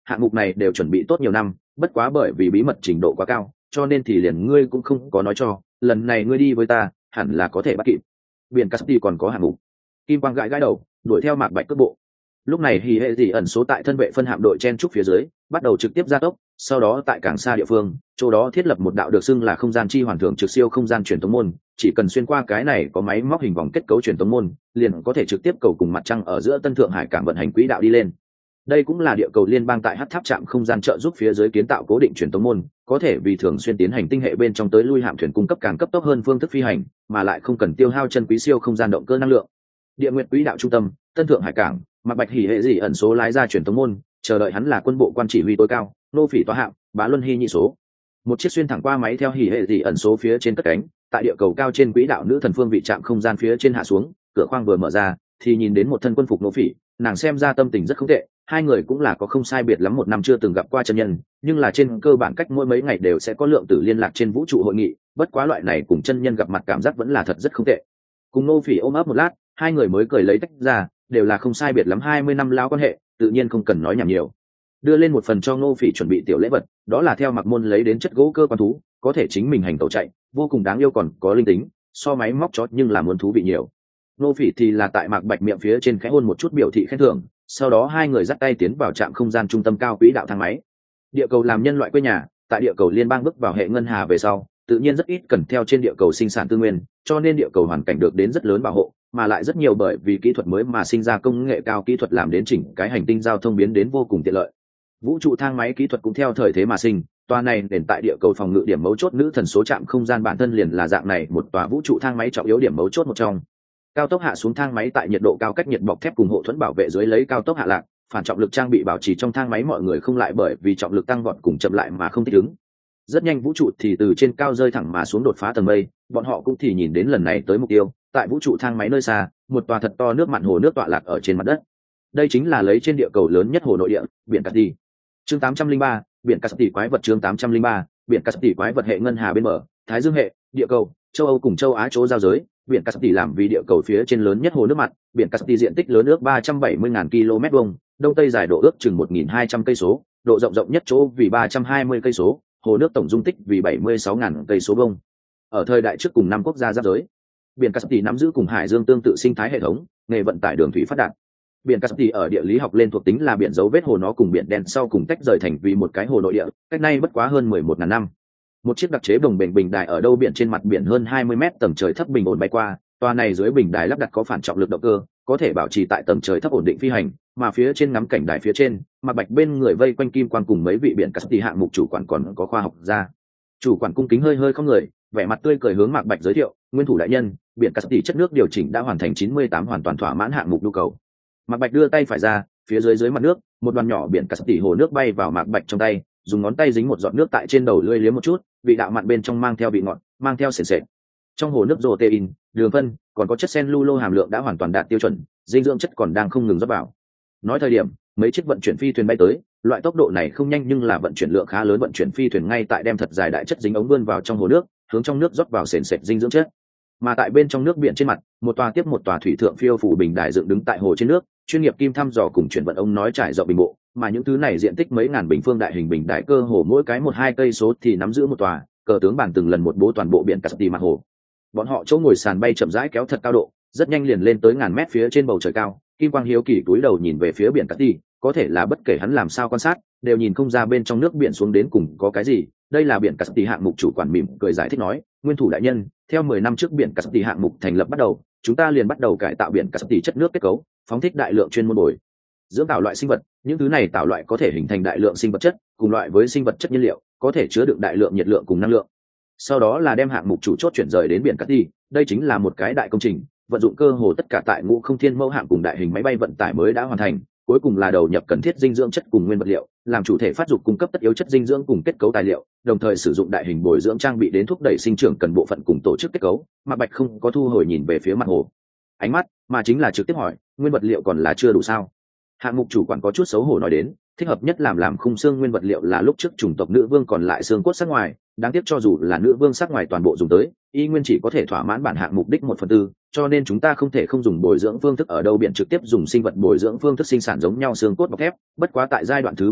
hạng mục này đều chuẩn bị tốt nhiều năm, bất quá bởi vì bí mật trình độ quá cao, cho nên thì liền ngươi cũng không có nói cho, lần này ngươi đi với ta hẳn là có thể bắt kịp. Biển Caspi còn có hạng mục. Kim Quang gãi gãi đầu, đuổi theo Mạc Bạch cước bộ. Lúc này hỉ hệ dị ẩn số tại thân vệ phân hạm đội chen trúc phía dưới, bắt đầu trực tiếp gia tốc, sau đó tại càng xa địa phương, chỗ đó thiết lập một đạo được xưng là không gian chi hoàn thượng trực siêu không gian truyền tống môn, chỉ cần xuyên qua cái này có máy móc hình vòng kết cấu truyền tống môn, liền có thể trực tiếp cầu cùng mặt trăng ở giữa Tân Thượng Hải cảng vận hành quỹ đạo đi lên. Đây cũng là địa cầu liên bang tại hắc tháp trạm không gian trợ giúp phía dưới kiến tạo cố định truyền tống môn, có thể vì thường xuyên tiến hành tinh hệ bên trong tới lui hạm thuyền cung cấp càng cấp tốc hơn phương thức phi hành, mà lại không cần tiêu hao chân quý siêu không gian động cơ năng lượng. Địa nguyện quỹ đạo trung tâm, Tân Thượng Hải cảng, Mạc Bạch hỉ hệ dị ẩn số lái ra truyền tống môn, chờ đợi hắn là quân bộ quan chỉ huy tối cao, nô phỉ tọa hạm, Bá Luân Hy nhị số. Một chiếc xuyên thẳng qua máy theo hỉ hệ dị ẩn số phía trên cất cánh, tại địa cầu cao trên quỹ đạo nữ thần phương vị trạm không gian phía trên hạ xuống, cửa khoang vừa mở ra, thì nhìn đến một thân quân phục nô phỉ, nàng xem ra tâm tình rất không tệ, hai người cũng là có không sai biệt lắm một năm chưa từng gặp qua chân nhân, nhưng là trên cơ bản cách mỗi mấy ngày đều sẽ có lượng tử liên lạc trên vũ trụ hội nghị, bất quá loại này cùng chân nhân gặp mặt cảm giác vẫn là thật rất không tệ. Cùng nô phỉ ôm ấp một lát, hai người mới cười lấy tách ra, đều là không sai biệt lắm 20 năm lao quan hệ, tự nhiên không cần nói nhảm nhiều. Đưa lên một phần cho nô phỉ chuẩn bị tiểu lễ vật, đó là theo Mạc Môn lấy đến chất gỗ cơ quan thú, có thể chính mình hành tẩu chạy, vô cùng đáng yêu còn có linh tính, so máy móc chót nhưng là muốn thú vị nhiều. Nô phỉ thì là tại Mạc Bạch miệng phía trên khẽ hôn một chút biểu thị khen thưởng, sau đó hai người dắt tay tiến vào trạm không gian trung tâm cao quỹ đạo thang máy. Địa cầu làm nhân loại quê nhà, tại địa cầu liên bang bước vào hệ ngân hà về sau, tự nhiên rất ít cần theo trên địa cầu sinh sản tư nguyên, cho nên địa cầu hoàn cảnh được đến rất lớn bảo hộ, mà lại rất nhiều bởi vì kỹ thuật mới mà sinh ra công nghệ cao kỹ thuật làm đến chỉnh cái hành tinh giao thông biến đến vô cùng tiện lợi. Vũ trụ thang máy kỹ thuật cũng theo thời thế mà sinh, tòa này nền tại địa cầu phòng ngự điểm mấu chốt nữ thần số trạm không gian bản thân liền là dạng này một tòa vũ trụ thang máy trọng yếu điểm mấu chốt một trong. Cao tốc hạ xuống thang máy tại nhiệt độ cao cách nhiệt bọc thép cùng hộ thuẫn bảo vệ dưới lấy cao tốc hạ lạc, phản trọng lực trang bị bảo trì trong thang máy mọi người không lại bởi vì trọng lực tăng vọt cùng chậm lại mà không thích ứng. Rất nhanh vũ trụ thì từ trên cao rơi thẳng mà xuống đột phá tầng mây, bọn họ cũng thì nhìn đến lần này tới mục tiêu, tại vũ trụ thang máy nơi xa, một tòa thật to nước mặn hồ nước tọa lạc ở trên mặt đất. Đây chính là lấy trên địa cầu lớn nhất hồ nội địa, biển Caspi. Chương 803, biển Caspi quái vật chương 803, biển Caspi quái vật hệ ngân hà bên bờ, Thái Dương hệ, địa cầu, châu Âu cùng châu Á chỗ giao giới, biển Caspi làm vì địa cầu phía trên lớn nhất hồ nước mặn, biển Caspi diện tích lớn ước 370.000 km vuông, đông tây dài độ ước chừng 1.200 cây số, độ rộng rộng nhất chỗ vì 320 cây số, hồ nước tổng dung tích vì 76.000 cây số vuông. Ở thời đại trước cùng năm quốc gia giáp giới, biển Caspi nắm giữ cùng hải dương tương tự sinh thái hệ thống, nghề vận tải đường thủy phát đạt. Biển Caspi ở địa lý học lên thuộc tính là biển dấu vết hồ, nó cùng biển đen sau cùng tách rời thành vì một cái hồ nội địa, cách nay bất quá hơn 11.000 năm. Một chiếc đặc chế bồng bềnh bình đài ở đâu biển trên mặt biển hơn 20 mét tầng trời thấp bình ổn bay qua, tòa này dưới bình đài lắp đặt có phản trọng lực động cơ, có thể bảo trì tại tầng trời thấp ổn định phi hành, mà phía trên ngắm cảnh đài phía trên, Mạc Bạch bên người vây quanh kim quan cùng mấy vị biển Caspi hạng mục chủ quản còn có khoa học gia. Chủ quản cung kính hơi hơi không người, vẻ mặt tươi cười hướng Mạc Bạch giới thiệu, nguyên thủ đại nhân, biển Caspi chất nước điều chỉnh đã hoàn thành 98 hoàn toàn thỏa mãn hạng mục nhu cầu. Mạc Bạch đưa tay phải ra, phía dưới mặt nước, một đoàn nhỏ biển Caspi hồ nước bay vào Mạc Bạch trong tay, dùng ngón tay dính một giọt nước tại trên đầu lưỡi liếm một chút, vị đạo mặn bên trong mang theo vị ngọt, mang theo sền sệt. Trong hồ nước protein, đường phân, còn có chất cellulô hàm lượng đã hoàn toàn đạt tiêu chuẩn, dinh dưỡng chất còn đang không ngừng rót vào. Nói thời điểm, mấy chiếc vận chuyển phi thuyền bay tới, loại tốc độ này không nhanh nhưng là vận chuyển lượng khá lớn, vận chuyển phi thuyền ngay tại đem thật dài đại chất dính ống vươn vào trong hồ nước, hướng trong nước rót vào sền sệt dinh dưỡng chất. Mà tại bên trong nước biển trên mặt, một tòa tiếp một tòa thủy thượng phiêu phủ bình đài dựng đứng tại hồ trên nước, chuyên nghiệp kim thăm dò cùng chuyển vận ống nói trải rộng bình bộ, mà những thứ này diện tích mấy ngàn bình phương đại hình bình đài cơ hồ mỗi cái 1-2 cây số thì nắm giữ một tòa, cờ tướng bản từng lần một bố toàn bộ biển Caspi mặt hồ. Bọn họ chỗ ngồi sàn bay chậm rãi kéo thật cao độ, rất nhanh liền lên tới ngàn mét phía trên bầu trời cao. Kim Quang hiếu kỳ túi đầu nhìn về phía biển Caspi, có thể là bất kể hắn làm sao quan sát, đều nhìn không ra bên trong nước biển xuống đến cùng có cái gì. Đây là biển Caspi hạng mục chủ quản mỉm cười giải thích nói, nguyên thủ đại nhân, theo 10 năm trước biển Caspi hạng mục thành lập bắt đầu, chúng ta liền bắt đầu cải tạo biển Caspi chất nước kết cấu, phóng thích đại lượng chuyên môn bồi dưỡng tạo loại sinh vật, những thứ này tạo loại có thể hình thành đại lượng sinh vật chất, cùng loại với sinh vật chất nhiên liệu, có thể chứa đựng đại lượng nhiệt lượng cùng năng lượng. Sau đó là đem hạng mục chủ chốt chuyển rời đến biển Caspi, đây chính là một cái đại công trình, vận dụng cơ hồ tất cả tại ngũ không thiên mẫu hạng cùng đại hình máy bay vận tải mới đã hoàn thành, cuối cùng là đầu nhập cần thiết dinh dưỡng chất cùng nguyên vật liệu, làm chủ thể phát dục cung cấp tất yếu chất dinh dưỡng cùng kết cấu tài liệu, đồng thời sử dụng đại hình bồi dưỡng trang bị đến thúc đẩy sinh trưởng cần bộ phận cùng tổ chức kết cấu. Mạc Bạch không có thu hồi nhìn về phía mặt hồ ánh mắt, mà chính là trực tiếp hỏi, nguyên vật liệu còn là chưa đủ sao? Hạng mục chủ quản có chút xấu hổ nói đến, thích hợp nhất làm khung xương nguyên vật liệu là lúc trước chủng tộc nữ vương còn lại xương cốt sắc ngoài, đáng tiếc cho dù là nữ vương sắc ngoài toàn bộ dùng tới, y nguyên chỉ có thể thỏa mãn bản hạng mục đích 1/4, cho nên chúng ta không thể không dùng bồi dưỡng phương thức ở đâu biển trực tiếp dùng sinh vật bồi dưỡng phương thức sinh sản giống nhau xương cốt bọc thép, bất quá tại giai đoạn thứ 3 lúc,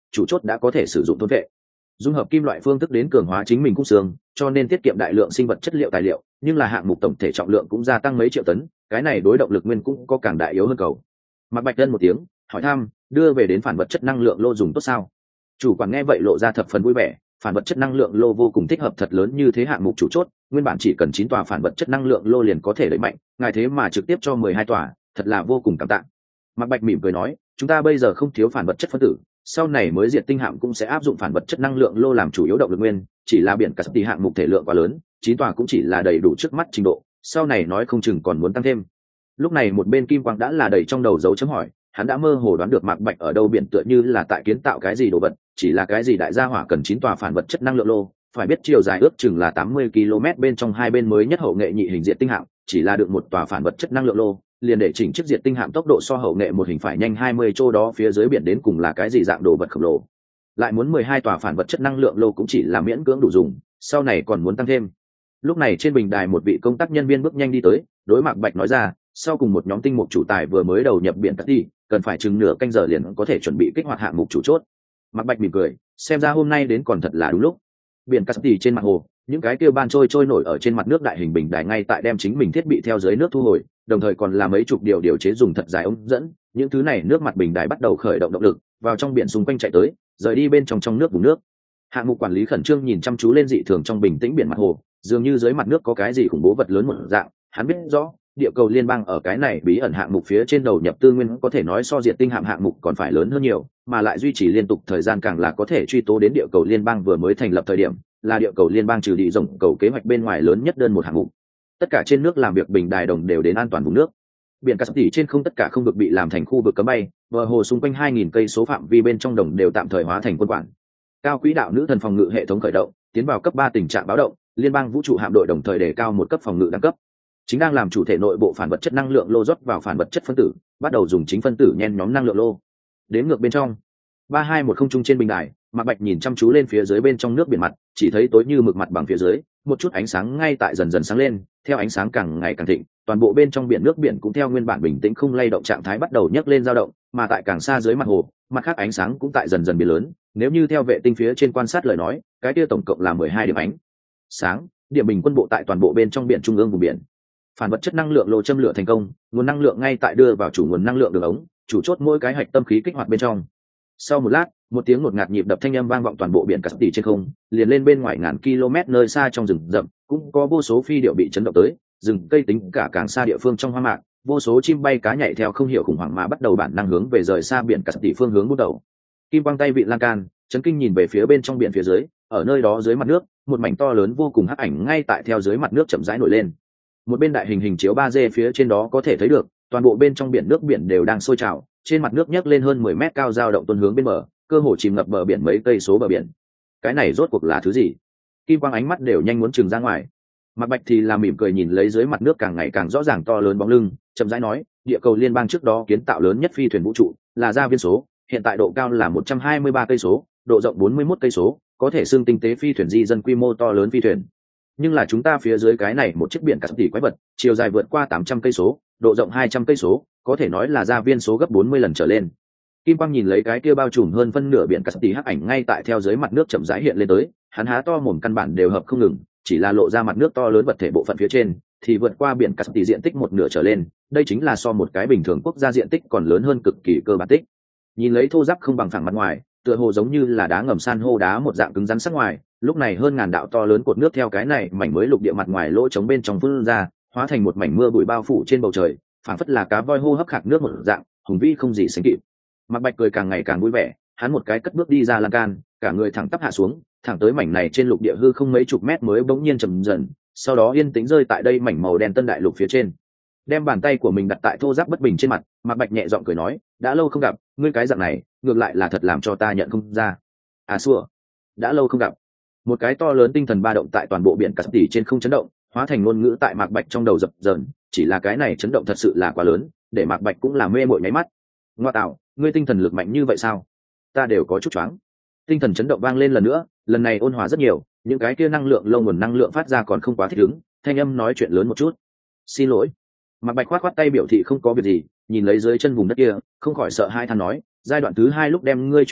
chủ chốt đã có thể sử dụng thôn vệ dung hợp kim loại phương thức đến cường hóa chính mình khung xương, cho nên tiết kiệm đại lượng sinh vật chất liệu tài liệu, nhưng là hạng mục tổng thể trọng lượng cũng gia tăng mấy triệu tấn, cái này đối động lực nguyên cũng có càng đại yếu hơn cầu. Mạc Bạch Đơn một tiếng hỏi thăm, đưa về đến phản vật chất năng lượng lô dùng tốt sao? Chủ quản nghe vậy lộ ra thập phần vui vẻ, phản vật chất năng lượng lô vô cùng thích hợp thật lớn như thế hạng mục chủ chốt, nguyên bản chỉ cần 9 tòa phản vật chất năng lượng lô liền có thể đẩy mạnh, ngài thế mà trực tiếp cho 12 tòa, thật là vô cùng cảm tạ. Mạc Bạch mỉm cười nói, chúng ta bây giờ không thiếu phản vật chất phân tử, sau này mới diệt tinh hạm cũng sẽ áp dụng phản vật chất năng lượng lô làm chủ yếu động lực nguyên, chỉ là biển cả tỷ hạng mục thể lượng quá lớn, 9 tòa cũng chỉ là đầy đủ trước mắt trình độ, sau này nói không chừng còn muốn tăng thêm. Lúc này một bên Kim Quang đã là đầy trong đầu dấu chấm hỏi, hắn đã mơ hồ đoán được Mạc Bạch ở đâu biển tựa như là tại kiến tạo cái gì đồ vật, chỉ là cái gì đại gia hỏa cần 9 tòa phản vật chất năng lượng lô, phải biết chiều dài ước chừng là 80 km bên trong hai bên mới nhất hậu nghệ nhị hình diệt tinh hạm, chỉ là được một tòa phản vật chất năng lượng lô, liền để chỉnh chiếc diệt tinh hạm tốc độ so hậu nghệ một hình phải nhanh 20 chỗ đó phía dưới biển đến cùng là cái gì dạng đồ vật khổng lồ. Lại muốn 12 tòa phản vật chất năng lượng lô cũng chỉ là miễn cưỡng đủ dùng, sau này còn muốn tăng thêm. Lúc này trên bình đài một vị công tác nhân viên bước nhanh đi tới, đối Mạc Bạch nói ra, sau cùng một nhóm tinh mục chủ tài vừa mới đầu nhập biển cắt đi, cần phải chừng nửa canh giờ liền có thể chuẩn bị kích hoạt hạng mục chủ chốt. Mạc Bạch mỉm cười, xem ra hôm nay đến còn thật là đúng lúc. Biển cắt đi trên mặt hồ, những cái kia ban trôi nổi ở trên mặt nước đại hình bình đài ngay tại đem chính mình thiết bị theo dưới nước thu hồi, đồng thời còn là mấy chục điều chế dùng thật dài ống dẫn, những thứ này nước mặt bình đài bắt đầu khởi động động lực, vào trong biển xung quanh chạy tới, rời đi bên trong nước vùng nước. Hạng mục quản lý khẩn trương nhìn chăm chú lên dị thường trong bình tĩnh biển mặt hồ, dường như dưới mặt nước có cái gì khủng bố vật lớn một dạng, hắn biết rõ, địa cầu liên bang ở cái này bí ẩn hạng mục phía trên đầu nhập tư nguyên có thể nói so diệt tinh hạng mục còn phải lớn hơn nhiều, mà lại duy trì liên tục thời gian càng là có thể truy tố đến địa cầu liên bang vừa mới thành lập thời điểm, là địa cầu liên bang trừ đi rộng cầu kế hoạch bên ngoài lớn nhất đơn một hạng mục. Tất cả trên nước làm việc bình đài đồng đều đến an toàn vùng nước. Biển Caspian trên không tất cả không được bị làm thành khu vực cấm bay, bờ hồ xung quanh 2000 cây số phạm vi bên trong đồng đều tạm thời hóa thành quân quản. Cao quỹ đạo nữ thần phòng ngự hệ thống khởi động, tiến vào cấp 3 tình trạng báo động, liên bang vũ trụ hạm đội đồng thời đề cao một cấp phòng ngự đẳng cấp. Chính đang làm chủ thể nội bộ phản vật chất năng lượng lô rót vào phản vật chất phân tử, bắt đầu dùng chính phân tử nhen nhóm năng lượng lô. Đến ngược bên trong, 3210 trung trên bình đài, Mạc Bạch nhìn chăm chú lên phía dưới bên trong nước biển mặt, chỉ thấy tối như mực mặt bằng phía dưới, một chút ánh sáng ngay tại dần dần sáng lên, theo ánh sáng càng ngày càng thịnh, toàn bộ bên trong biển nước biển cũng theo nguyên bản bình tĩnh không lay động trạng thái bắt đầu nhấc lên dao động, mà tại càng xa dưới mặt hồ, mặt khác ánh sáng cũng tại dần dần biến lớn, nếu như theo vệ tinh phía trên quan sát lời nói, cái kia tổng cộng là 12 điểm ánh sáng, điểm bình quân bộ tại toàn bộ bên trong biển trung ương vùng biển. Phản vật chất năng lượng lô châm lửa thành công, nguồn năng lượng ngay tại đưa vào chủ nguồn năng lượng đường ống, chủ chốt mỗi cái hạch tâm khí kích hoạt bên trong. Sau một lát, một tiếng ngột ngạt nhịp đập thanh âm vang vọng toàn bộ biển Caspian trên không, liền lên bên ngoài ngàn km nơi xa trong rừng rậm, cũng có vô số phi điệu bị chấn động tới, rừng cây tính cả càng xa địa phương trong hoang mạc, vô số chim bay cá nhảy theo không hiểu khủng hoảng mà bắt đầu bản năng hướng về rời xa biển Caspian phương hướng bút đầu. Kim quang tay vị lan can, chấn kinh nhìn về phía bên trong biển phía dưới, ở nơi đó dưới mặt nước, một mảnh to lớn vô cùng hắc ảnh ngay tại theo dưới mặt nước chậm rãi nổi lên. Một bên đại hình chiếu 3D phía trên đó có thể thấy được, toàn bộ bên trong biển nước biển đều đang sôi trào, trên mặt nước nhấc lên hơn 10 mét cao dao động tuôn hướng bên bờ, cơ hồ chìm ngập bờ biển mấy cây số bờ biển. Cái này rốt cuộc là thứ gì? Kim quang ánh mắt đều nhanh muốn trừng ra ngoài. Mạc Bạch thì là mỉm cười nhìn lấy dưới mặt nước càng ngày càng rõ ràng to lớn bóng lưng, chậm rãi nói, địa cầu liên bang trước đó kiến tạo lớn nhất phi thuyền vũ trụ, là gia viên số, hiện tại độ cao là 123 cây số, độ rộng 41 cây số, có thể xưng tinh tế phi thuyền di dân quy mô to lớn phi thuyền. Nhưng là chúng ta phía dưới cái này một chiếc biển Caspian quái vật, chiều dài vượt qua 800 cây số, độ rộng 200 cây số, có thể nói là gia viên số gấp 40 lần trở lên. Kim quang nhìn lấy cái kia bao trùm hơn phân nửa biển Caspian hắc ảnh ngay tại theo dưới mặt nước chậm rãi hiện lên tới, hắn há to mồm căn bản đều hợp không ngừng, chỉ là lộ ra mặt nước to lớn vật thể bộ phận phía trên, thì vượt qua biển Caspian diện tích một nửa trở lên, đây chính là so một cái bình thường quốc gia diện tích còn lớn hơn cực kỳ cơ bản tích. Nhìn lấy thô ráp không bằng phẳng mặt ngoài, tựa hồ giống như là đá ngầm san hô đá một dạng cứng rắn sắc ngoài, lúc này hơn ngàn đạo to lớn cột nước theo cái này mảnh mới lục địa mặt ngoài lỗ trống bên trong phun ra, hóa thành một mảnh mưa bụi bao phủ trên bầu trời, phảng phất là cá voi hô hấp khạc nước một dạng, hùng vĩ không gì sánh kịp. Mạc Bạch cười càng ngày càng vui vẻ, hắn một cái cất bước đi ra lan can, cả người thẳng tắp hạ xuống, thẳng tới mảnh này trên lục địa hư không mấy chục mét mới bỗng nhiên chậm dần, sau đó yên tĩnh rơi tại đây mảnh màu đen tân đại lục phía trên. Đem bàn tay của mình đặt tại thô ráp bất bình trên mặt, Mạc Bạch nhẹ giọng cười nói, đã lâu không gặp, ngươi cái dạng này, ngược lại là thật làm cho ta nhận không ra. À xua, đã lâu không gặp. Một cái to lớn tinh thần ba động tại toàn bộ biển Caspian trên không chấn động, hóa thành ngôn ngữ tại Mạc Bạch trong đầu dập dờn, chỉ là cái này chấn động thật sự là quá lớn, để Mạc Bạch cũng là mê mội nháy mắt. Ngoa tạo, ngươi tinh thần lực mạnh như vậy sao? Ta đều có chút choáng. Tinh thần chấn động vang lên lần nữa, lần này ôn hòa rất nhiều, những cái kia năng lượng lâu nguồn năng lượng phát ra còn không quá thích ứng, thanh âm nói chuyện lớn một chút. Xin lỗi. Mạc Bạch khoát tay biểu thị không có việc gì, nhìn lấy dưới chân vùng đất kia, không khỏi sợ hai than nói, giai đoạn thứ 2 lúc đem ngươi chuyển tới,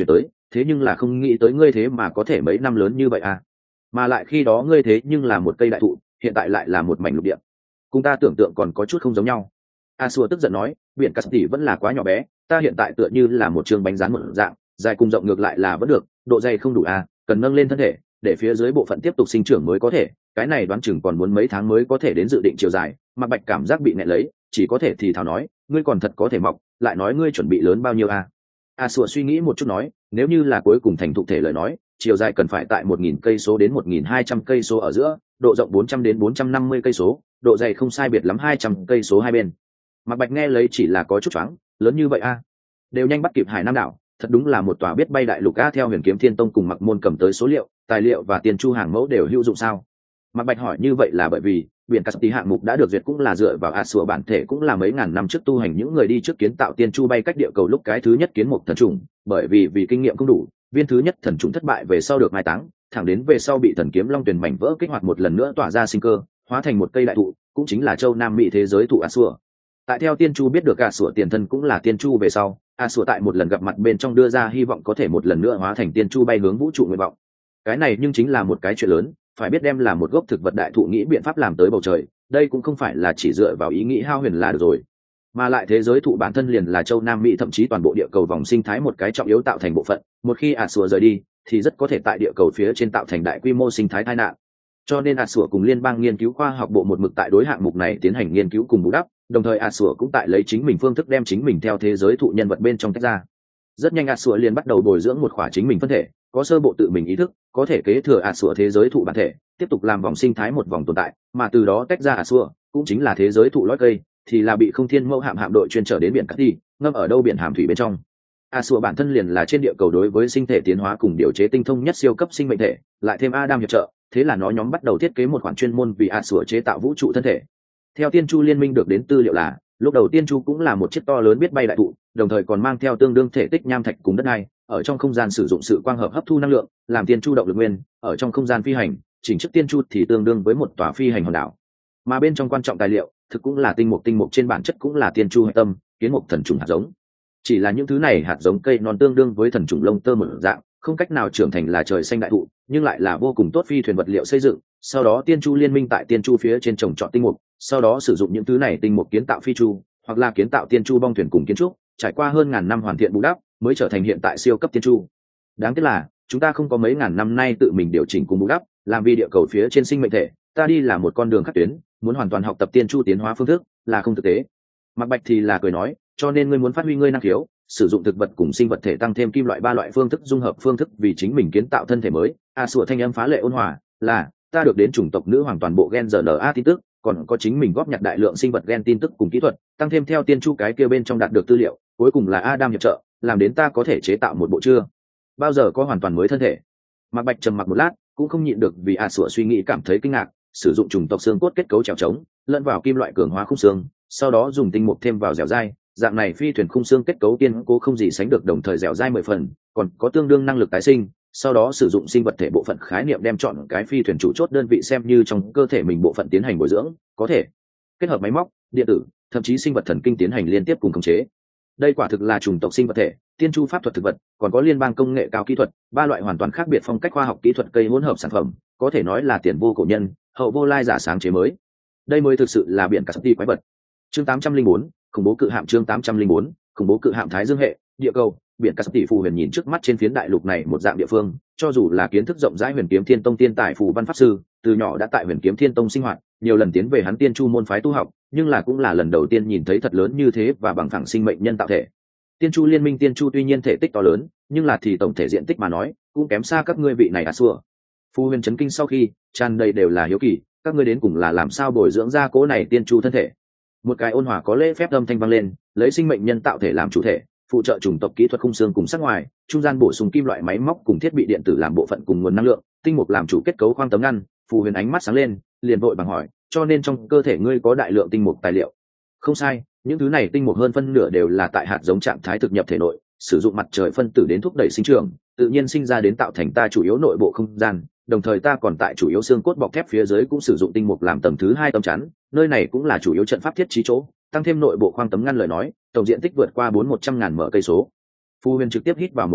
thế nhưng là không nghĩ tới ngươi thế mà có thể mấy năm lớn như vậy à. Mà lại khi đó ngươi thế nhưng là một cây đại thụ, hiện tại lại là một mảnh lục địa, cùng ta tưởng tượng còn có chút không giống nhau. A Sùa tức giận nói, biển Casti vẫn là quá nhỏ bé, ta hiện tại tựa như là một trường bánh rán một dạng, dài cùng rộng ngược lại là vẫn được, độ dày không đủ à, cần nâng lên thân thể để phía dưới bộ phận tiếp tục sinh trưởng mới có thể, cái này đoán chừng còn muốn mấy tháng mới có thể đến dự định chiều dài. Mạc Bạch cảm giác bị nghẹn lấy, chỉ có thể thì thào nói, ngươi còn thật có thể mọc, lại nói ngươi chuẩn bị lớn bao nhiêu à. A Sùa suy nghĩ một chút nói, nếu như là cuối cùng thành thục thể lời nói, chiều dài cần phải tại 1.000 cây số đến 1.200 cây số ở giữa, độ rộng 400 đến 450 cây số, độ dày không sai biệt lắm 200 cây số hai bên. Mạc Bạch nghe lấy chỉ là có chút choáng, lớn như vậy a, đều nhanh bắt kịp Hải Nam đảo, thật đúng là một tòa biết bay đại lục a. Theo Huyền Kiếm Thiên Tông cùng Mặc Môn cầm tới số liệu, tài liệu và tiền chu hàng mẫu đều hữu dụng sao? Mạc Bạch hỏi như vậy là bởi vì biển Casti hạng mục đã được duyệt cũng là dựa vào A Sùa bản thể, cũng là mấy ngàn năm trước tu hành những người đi trước kiến tạo tiên chu bay cách địa cầu lúc cái thứ nhất kiến mục thần trùng, bởi vì kinh nghiệm không đủ, viên thứ nhất thần trùng thất bại về sau được mai táng, thẳng đến về sau bị thần kiếm long tuyển mảnh vỡ kích hoạt một lần nữa tỏa ra sinh cơ, hóa thành một cây đại thụ, cũng chính là châu Nam Mỹ thế giới thụ A Sùa. Tại theo tiên chu biết được A Sùa tiền thân cũng là tiên chu về sau, A Sùa tại một lần gặp mặt bên trong đưa ra hy vọng có thể một lần nữa hóa thành tiên chu bay hướng vũ trụ nguyện vọng. Cái này nhưng chính là một cái chuyện lớn, phải biết đem là một gốc thực vật đại thụ nghĩ biện pháp làm tới bầu trời, đây cũng không phải là chỉ dựa vào ý nghĩ hao huyền là được rồi, mà lại thế giới thụ bản thân liền là châu Nam Mỹ thậm chí toàn bộ địa cầu vòng sinh thái một cái trọng yếu tạo thành bộ phận, một khi A Sùa rời đi thì rất có thể tại địa cầu phía trên tạo thành đại quy mô sinh thái tai nạn. Cho nên A Sùa cùng liên bang nghiên cứu khoa học bộ một mực tại đối hạng mục này tiến hành nghiên cứu cùng bù đắp, đồng thời A Sùa cũng tại lấy chính mình phương thức đem chính mình theo thế giới thụ nhân vật bên trong tách ra. Rất nhanh A Sùa liền bắt đầu bồi dưỡng một khỏa chính mình phân thể, có sơ bộ tự mình ý thức, có thể kế thừa A Sùa thế giới thụ bản thể, tiếp tục làm vòng sinh thái một vòng tồn tại, mà từ đó tách ra A Sùa cũng chính là thế giới thụ lõi cây, thì là bị Không Thiên Mẫu hạm đội chuyên trở đến biển Cát đi, ngâm ở đâu biển hàm thủy bên trong. A Sùa bản thân liền là trên địa cầu đối với sinh thể tiến hóa cùng điều chế tinh thông nhất siêu cấp sinh mệnh thể, lại thêm Adam hiệp trợ, thế là nó nhóm bắt đầu thiết kế một khoản chuyên môn vì A Sùa chế tạo vũ trụ thân thể. Theo Tiên Chu Liên minh được đến tư liệu là, lúc đầu Tiên Chu cũng là một chiếc to lớn biết bay đại thụ, đồng thời còn mang theo tương đương thể tích nham thạch cùng đất đai, ở trong không gian sử dụng sự quang hợp hấp thu năng lượng, làm Tiên Chu động lực nguyên, ở trong không gian phi hành, chỉnh chiếc Tiên Chu thì tương đương với một tòa phi hành hòn đảo. Mà bên trong quan trọng tài liệu, thực cũng là tinh mục trên bản chất cũng là Tiên Chu hệ tâm, kiến mục thần trùng hạt giống. Chỉ là những thứ này hạt giống cây non tương đương với thần trùng lông tơ một dạng, không cách nào trưởng thành là trời xanh đại thụ, nhưng lại là vô cùng tốt phi thuyền vật liệu xây dựng. Sau đó Tiên Chu Liên minh tại Tiên Chu phía trên trồng trọt tinh mục, sau đó sử dụng những thứ này tinh mục kiến tạo phi chu, hoặc là kiến tạo Tiên Chu bong thuyền cùng kiến trúc, trải qua hơn ngàn năm hoàn thiện bù đắp, mới trở thành hiện tại siêu cấp Tiên Chu. Đáng tiếc là chúng ta không có mấy ngàn năm nay tự mình điều chỉnh cùng bù đắp, làm vì địa cầu phía trên sinh mệnh thể, ta đi là một con đường khác tuyến, muốn hoàn toàn học tập Tiên Chu tiến hóa phương thức là không thực tế. Mạc Bạch thì là cười nói, cho nên ngươi muốn phát huy ngươi năng khiếu, sử dụng thực vật cùng sinh vật thể tăng thêm kim loại ba loại phương thức dung hợp phương thức vì chính mình kiến tạo thân thể mới. A Sùa thanh âm phá lệ ôn hòa, là ta được đến chủng tộc nữ hoàng toàn bộ gen RNA tin tức, còn có chính mình góp nhặt đại lượng sinh vật gen tin tức cùng kỹ thuật, tăng thêm theo Tiên Chu cái kia bên trong đạt được tư liệu, cuối cùng là Adam hiệp trợ, làm đến ta có thể chế tạo một bộ chưa bao giờ có hoàn toàn mới thân thể. Mạc Bạch trầm mặc một lát, cũng không nhịn được vì A Sùa suy nghĩ cảm thấy kinh ngạc, sử dụng chủng tộc xương cốt kết cấu trèo trống, lẫn vào kim loại cường hóa khung xương, sau đó dùng tinh mục thêm vào dẻo dai, dạng này phi thuyền khung xương kết cấu kiên cố không gì sánh được, đồng thời dẻo dai 10 phần, còn có tương đương năng lực tái sinh. Sau đó sử dụng sinh vật thể bộ phận khái niệm đem chọn cái phi thuyền chủ chốt đơn vị xem như trong cơ thể mình bộ phận tiến hành bồi dưỡng, có thể kết hợp máy móc, điện tử, thậm chí sinh vật thần kinh tiến hành liên tiếp cùng khống chế. Đây quả thực là chủng tộc sinh vật thể, Tiên Chu pháp thuật thực vật, còn có liên bang công nghệ cao kỹ thuật, ba loại hoàn toàn khác biệt phong cách khoa học kỹ thuật cây hỗn hợp sản phẩm, có thể nói là tiền vô cổ nhân, hậu vô lai giả sáng chế mới. Đây mới thực sự là biển cả sắp đi quái vật. Chương 804, khủng bố cự hạm. Chương 804, khủng bố cự hạm Thái Dương hệ, địa cầu. Biển cả sắp tỷ phù huyền nhìn trước mắt trên phiến đại lục này một dạng địa phương, cho dù là kiến thức rộng rãi Huyền Kiếm Thiên Tông tiên tài phù văn pháp sư, từ nhỏ đã tại Huyền Kiếm Thiên Tông sinh hoạt, nhiều lần tiến về hắn Tiên Chu môn phái tu học, nhưng là cũng là lần đầu tiên nhìn thấy thật lớn như thế và bằng phẳng sinh mệnh nhân tạo thể. Tiên Chu Liên minh Tiên Chu tuy nhiên thể tích to lớn, nhưng là thì tổng thể diện tích mà nói, cũng kém xa các ngươi vị này A Sùa. Phù huyền chấn kinh sau khi, tràn đầy đều là hiếu kỳ, các ngươi đến cùng là làm sao bồi dưỡng ra cố này Tiên Chu thân thể. Một cái ôn hòa có lễ phép âm thanh vang lên, lấy sinh mệnh nhân tạo thể làm chủ thể, phụ trợ chủng tộc kỹ thuật khung xương cùng sắc ngoài, trung gian bổ sung kim loại máy móc cùng thiết bị điện tử làm bộ phận cùng nguồn năng lượng, tinh mục làm chủ kết cấu khoang tấm ngăn. Phù huyền ánh mắt sáng lên, liền vội bằng hỏi, cho nên trong cơ thể ngươi có đại lượng tinh mục tài liệu. Không sai, những thứ này tinh mục hơn phân nửa đều là tại hạt giống trạng thái thực nhập thể nội, sử dụng mặt trời phân tử đến thúc đẩy sinh trưởng, tự nhiên sinh ra đến tạo thành ta chủ yếu nội bộ không gian, đồng thời ta còn tại chủ yếu xương cốt bọc thép phía dưới cũng sử dụng tinh mục làm tầng thứ 2 tấm chắn, nơi này cũng là chủ yếu trận pháp thiết trí chỗ, tăng thêm nội bộ khoang tấm ngăn lời nói, tổng diện tích vượt qua 400.000 mở cây số. Phu huyền trực tiếp hít vào một hơi,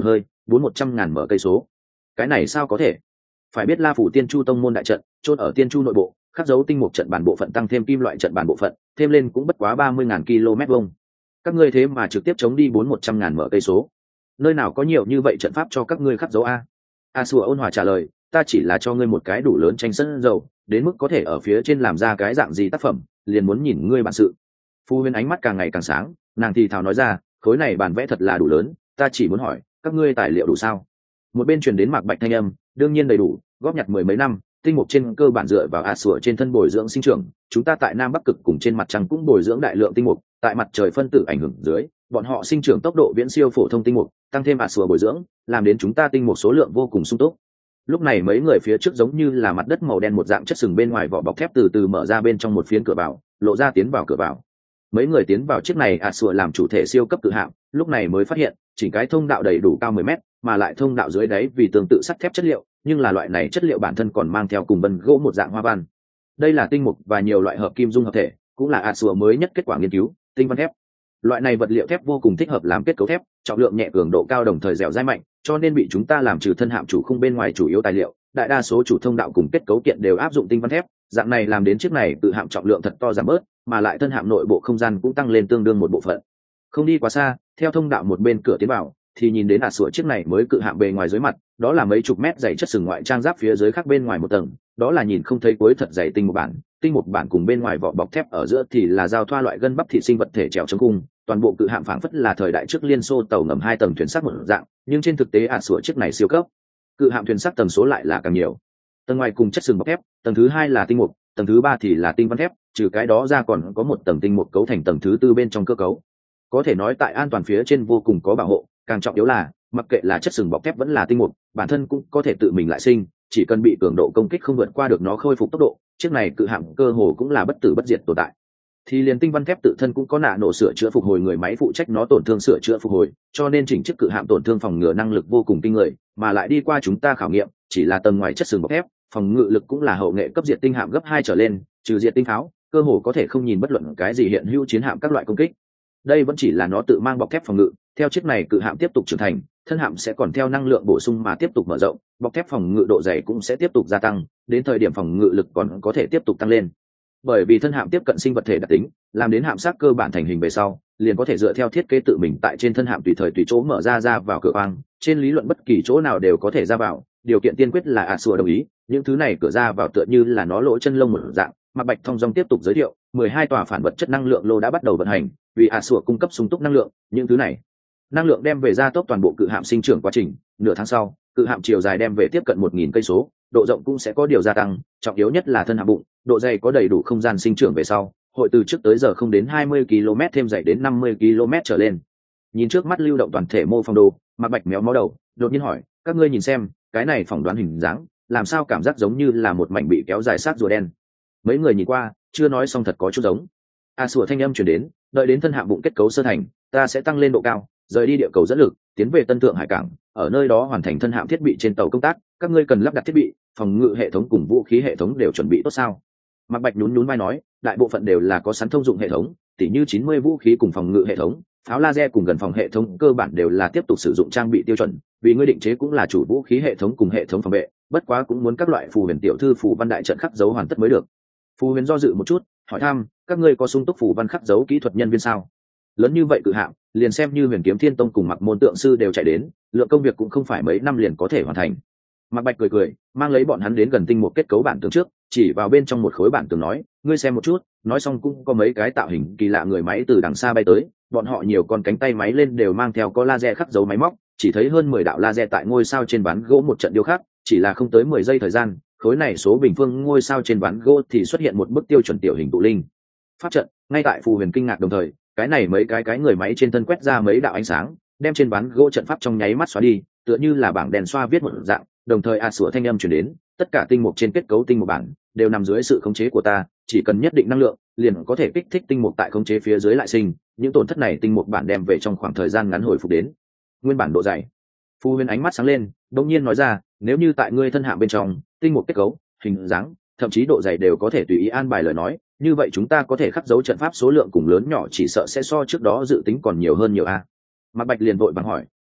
400.000 mở cây số. Cái này sao có thể? Phải biết La Phủ Tiên Chu tông môn đại trận chôn ở Tiên Chu nội bộ, khắc dấu tinh mục trận bản bộ phận tăng thêm kim loại trận bản bộ phận, thêm lên cũng bất quá 30.000 km vuông. Các ngươi thế mà trực tiếp chống đi 400.000 mở cây số. Nơi nào có nhiều như vậy trận pháp cho các ngươi khắc dấu a? A Sủa ôn hòa trả lời, ta chỉ là cho ngươi một cái đủ lớn tranh sân dầu, đến mức có thể ở phía trên làm ra cái dạng gì tác phẩm, liền muốn nhìn ngươi bản sự. Phu Huyên ánh mắt càng ngày càng sáng, nàng thì thào nói ra, khối này bản vẽ thật là đủ lớn, ta chỉ muốn hỏi, các ngươi tài liệu đủ sao? Một bên truyền đến Mạc Bạch thanh âm, đương nhiên đầy đủ, góp nhặt mười mấy năm, tinh mục trên cơ bản dựa vào A Sủa trên thân bồi dưỡng sinh trưởng, chúng ta tại Nam Bắc Cực cùng trên mặt trăng cũng bồi dưỡng đại lượng tinh mục, tại mặt trời phân tử ảnh hưởng dưới, bọn họ sinh trưởng tốc độ viễn siêu phổ thông tinh mục, tăng thêm A Sủa bồi dưỡng, làm đến chúng ta tinh mục số lượng vô cùng sung túc. Lúc này mấy người phía trước giống như là mặt đất màu đen một dạng chất sừng bên ngoài vỏ bọc thép từ từ mở ra bên trong một phiến cửa vào, lộ ra tiến vào cửa vào. Mấy người tiến vào chiếc này A Sủa làm chủ thể siêu cấp cự hạm, lúc này mới phát hiện chỉnh cái thông đạo đầy đủ cao 10 mét, mà lại thông đạo dưới đáy vì tương tự sắt thép chất liệu, nhưng là loại này chất liệu bản thân còn mang theo cùng vân gỗ một dạng hoa văn. Đây là tinh mục và nhiều loại hợp kim dung hợp thể, cũng là A Sủa mới nhất kết quả nghiên cứu, tinh văn thép. Loại này vật liệu thép vô cùng thích hợp làm kết cấu thép, trọng lượng nhẹ, cường độ cao, đồng thời dẻo dai mạnh, cho nên bị chúng ta làm trừ thân hạm chủ khung bên ngoài chủ yếu tài liệu, đại đa số chủ thông đạo cùng kết cấu kiện đều áp dụng tinh văn thép, dạng này làm đến chiếc này tự hạm trọng lượng thật to giảm bớt, mà lại thân hạm nội bộ không gian cũng tăng lên tương đương một bộ phận. Không đi quá xa, theo thông đạo một bên cửa tiến vào, thì nhìn đến A Sủa chiếc này mới cự hạm bề ngoài dưới mặt, đó là mấy chục mét dày chất sừng ngoại trang giáp, phía dưới khác bên ngoài một tầng, đó là nhìn không thấy cuối thật dày tinh mục bản cùng bên ngoài vỏ bọc thép ở giữa thì là giao thoa loại gân bắp thịt sinh vật thể trèo chống cung, toàn bộ cự hạm phảng phất là thời đại trước Liên Xô tàu ngầm 2 tầng thuyền sắt một dạng, nhưng trên thực tế A Sủa chiếc này siêu cấp cự hạm thuyền sắt tầng số lại là càng nhiều. Tầng ngoài cùng chất sừng bọc thép, tầng thứ 2 là tinh mục, tầng thứ 3 thì là tinh văn thép, trừ cái đó ra còn có một tầng tinh mục cấu thành tầng thứ 4 bên trong cơ cấu. Có thể nói tại an toàn phía trên vô cùng có bảo hộ, càng trọng yếu là mặc kệ là chất sừng bọc thép vẫn là tinh mục, bản thân cũng có thể tự mình lại sinh, chỉ cần bị cường độ công kích không vượt qua được nó khôi phục tốc độ, chiếc này cự hạm cơ hồ cũng là bất tử bất diệt tồn tại. Thì liền tinh văn thép tự thân cũng có nạ nổ sửa chữa phục hồi người máy phụ trách nó tổn thương sửa chữa phục hồi, cho nên chỉnh chiếc cự hạm tổn thương phòng ngừa năng lực vô cùng kinh người, mà lại đi qua chúng ta khảo nghiệm, chỉ là tầng ngoài chất sừng bọc thép, phòng ngự lực cũng là hậu nghệ cấp diệt tinh hạm gấp 2 trở lên, trừ diệt tinh pháo, cơ hồ có thể không nhìn bất luận cái gì hiện hữu chiến hạm các loại công kích. Đây vẫn chỉ là nó tự mang bọc thép phòng ngự, theo chiếc này cự hạm tiếp tục trưởng thành, thân hạm sẽ còn theo năng lượng bổ sung mà tiếp tục mở rộng, bọc thép phòng ngự độ dày cũng sẽ tiếp tục gia tăng, đến thời điểm phòng ngự lực còn có thể tiếp tục tăng lên. Bởi vì thân hạm tiếp cận sinh vật thể đặc tính, làm đến hạm xác cơ bản thành hình về sau, liền có thể dựa theo thiết kế tự mình tại trên thân hạm tùy thời tùy chỗ mở ra vào cửa khoang, trên lý luận bất kỳ chỗ nào đều có thể ra vào, điều kiện tiên quyết là A Sủa đồng ý, những thứ này cửa ra vào tựa như là nó lỗ chân lông một dạng. Mạc Bạch thông dong tiếp tục giới thiệu, 12 tòa phản vật chất năng lượng lô đã bắt đầu vận hành, vì A Sủa cung cấp sung túc năng lượng, những thứ này năng lượng đem về gia tốc toàn bộ cự hạm sinh trưởng quá trình, nửa tháng sau, cự hạm chiều dài đem về tiếp cận 1000 cây số, độ rộng cũng sẽ có điều gia tăng, trọng yếu nhất là thân hạm bụng, độ dày có đầy đủ không gian sinh trưởng về sau, hội từ trước tới giờ không đến 20 km thêm dày đến 50 km trở lên. Nhìn trước mắt lưu động toàn thể mô phỏng đồ, Mạc Bạch méo mó đầu, đột nhiên hỏi, các ngươi nhìn xem, cái này phỏng đoán hình dáng, làm sao cảm giác giống như là một mảnh bị kéo dài xác rùa đen. Mấy người nhìn qua, chưa nói xong thật có chút giống. A Sủa thanh âm truyền đến, đợi đến thân hạm bụng kết cấu sơ thành, ta sẽ tăng lên độ cao, rời đi địa cầu dẫn lực, tiến về Tân Thượng Hải cảng, ở nơi đó hoàn thành thân hạm thiết bị trên tàu công tác, các ngươi cần lắp đặt thiết bị, phòng ngự hệ thống cùng vũ khí hệ thống đều chuẩn bị tốt sao? Mạc Bạch nhún vai nói, đại bộ phận đều là có sẵn thông dụng hệ thống, tỉ như 90 vũ khí cùng phòng ngự hệ thống, pháo laser cùng gần phòng hệ thống cơ bản đều là tiếp tục sử dụng trang bị tiêu chuẩn, vì ngươi định chế cũng là chủ vũ khí hệ thống cùng hệ thống phòng vệ, bất quá cũng muốn các loại phù huyền tiểu thư phù văn đại trận khắc dấu hoàn tất mới được. Phù huyền do dự một chút, hỏi thăm, các ngươi có sung túc phù văn khắc dấu kỹ thuật nhân viên sao? Lớn như vậy cự hạm, liền xem như Huyền Kiếm Thiên Tông cùng Mặc Môn tượng sư đều chạy đến, lượng công việc cũng không phải mấy năm liền có thể hoàn thành. Mạc Bạch cười, mang lấy bọn hắn đến gần tinh một kết cấu bản tường trước, chỉ vào bên trong một khối bản tường nói, ngươi xem một chút. Nói xong cũng có mấy cái tạo hình kỳ lạ người máy từ đằng xa bay tới, bọn họ nhiều con cánh tay máy lên đều mang theo có laser khắc dấu máy móc, chỉ thấy hơn 10 đạo laser tại ngôi sao trên ván gỗ một trận điêu khắc, chỉ là không tới 10 giây thời gian, khối này số bình phương ngôi sao trên ván gỗ thì xuất hiện một bức tiêu chuẩn tiểu hình tụ linh pháp trận. Ngay tại Phù Huyền kinh ngạc đồng thời, cái này mấy cái người máy trên thân quét ra mấy đạo ánh sáng, đem trên ván gỗ trận pháp trong nháy mắt xóa đi, tựa như là bảng đèn xoa viết một dạng. Đồng thời A Sủa thanh âm truyền đến, tất cả tinh mục trên kết cấu tinh mục bản đều nằm dưới sự khống chế của ta, chỉ cần nhất định năng lượng, liền có thể kích thích tinh mục tại khống chế phía dưới lại sinh, những tổn thất này tinh mục bản đem về trong khoảng thời gian ngắn hồi phục đến nguyên bản độ dày. Phù Huyền ánh mắt sáng lên, đột nhiên nói ra, nếu như tại ngươi thân hạm bên trong, tinh mục kết cấu, hình dáng, thậm chí độ dày đều có thể tùy ý an bài lời nói, như vậy chúng ta có thể khắc dấu trận pháp số lượng cùng lớn nhỏ chỉ sợ sẽ so trước đó dự tính còn nhiều hơn nhiều a. Mạc Bạch liền vội bằng hỏi,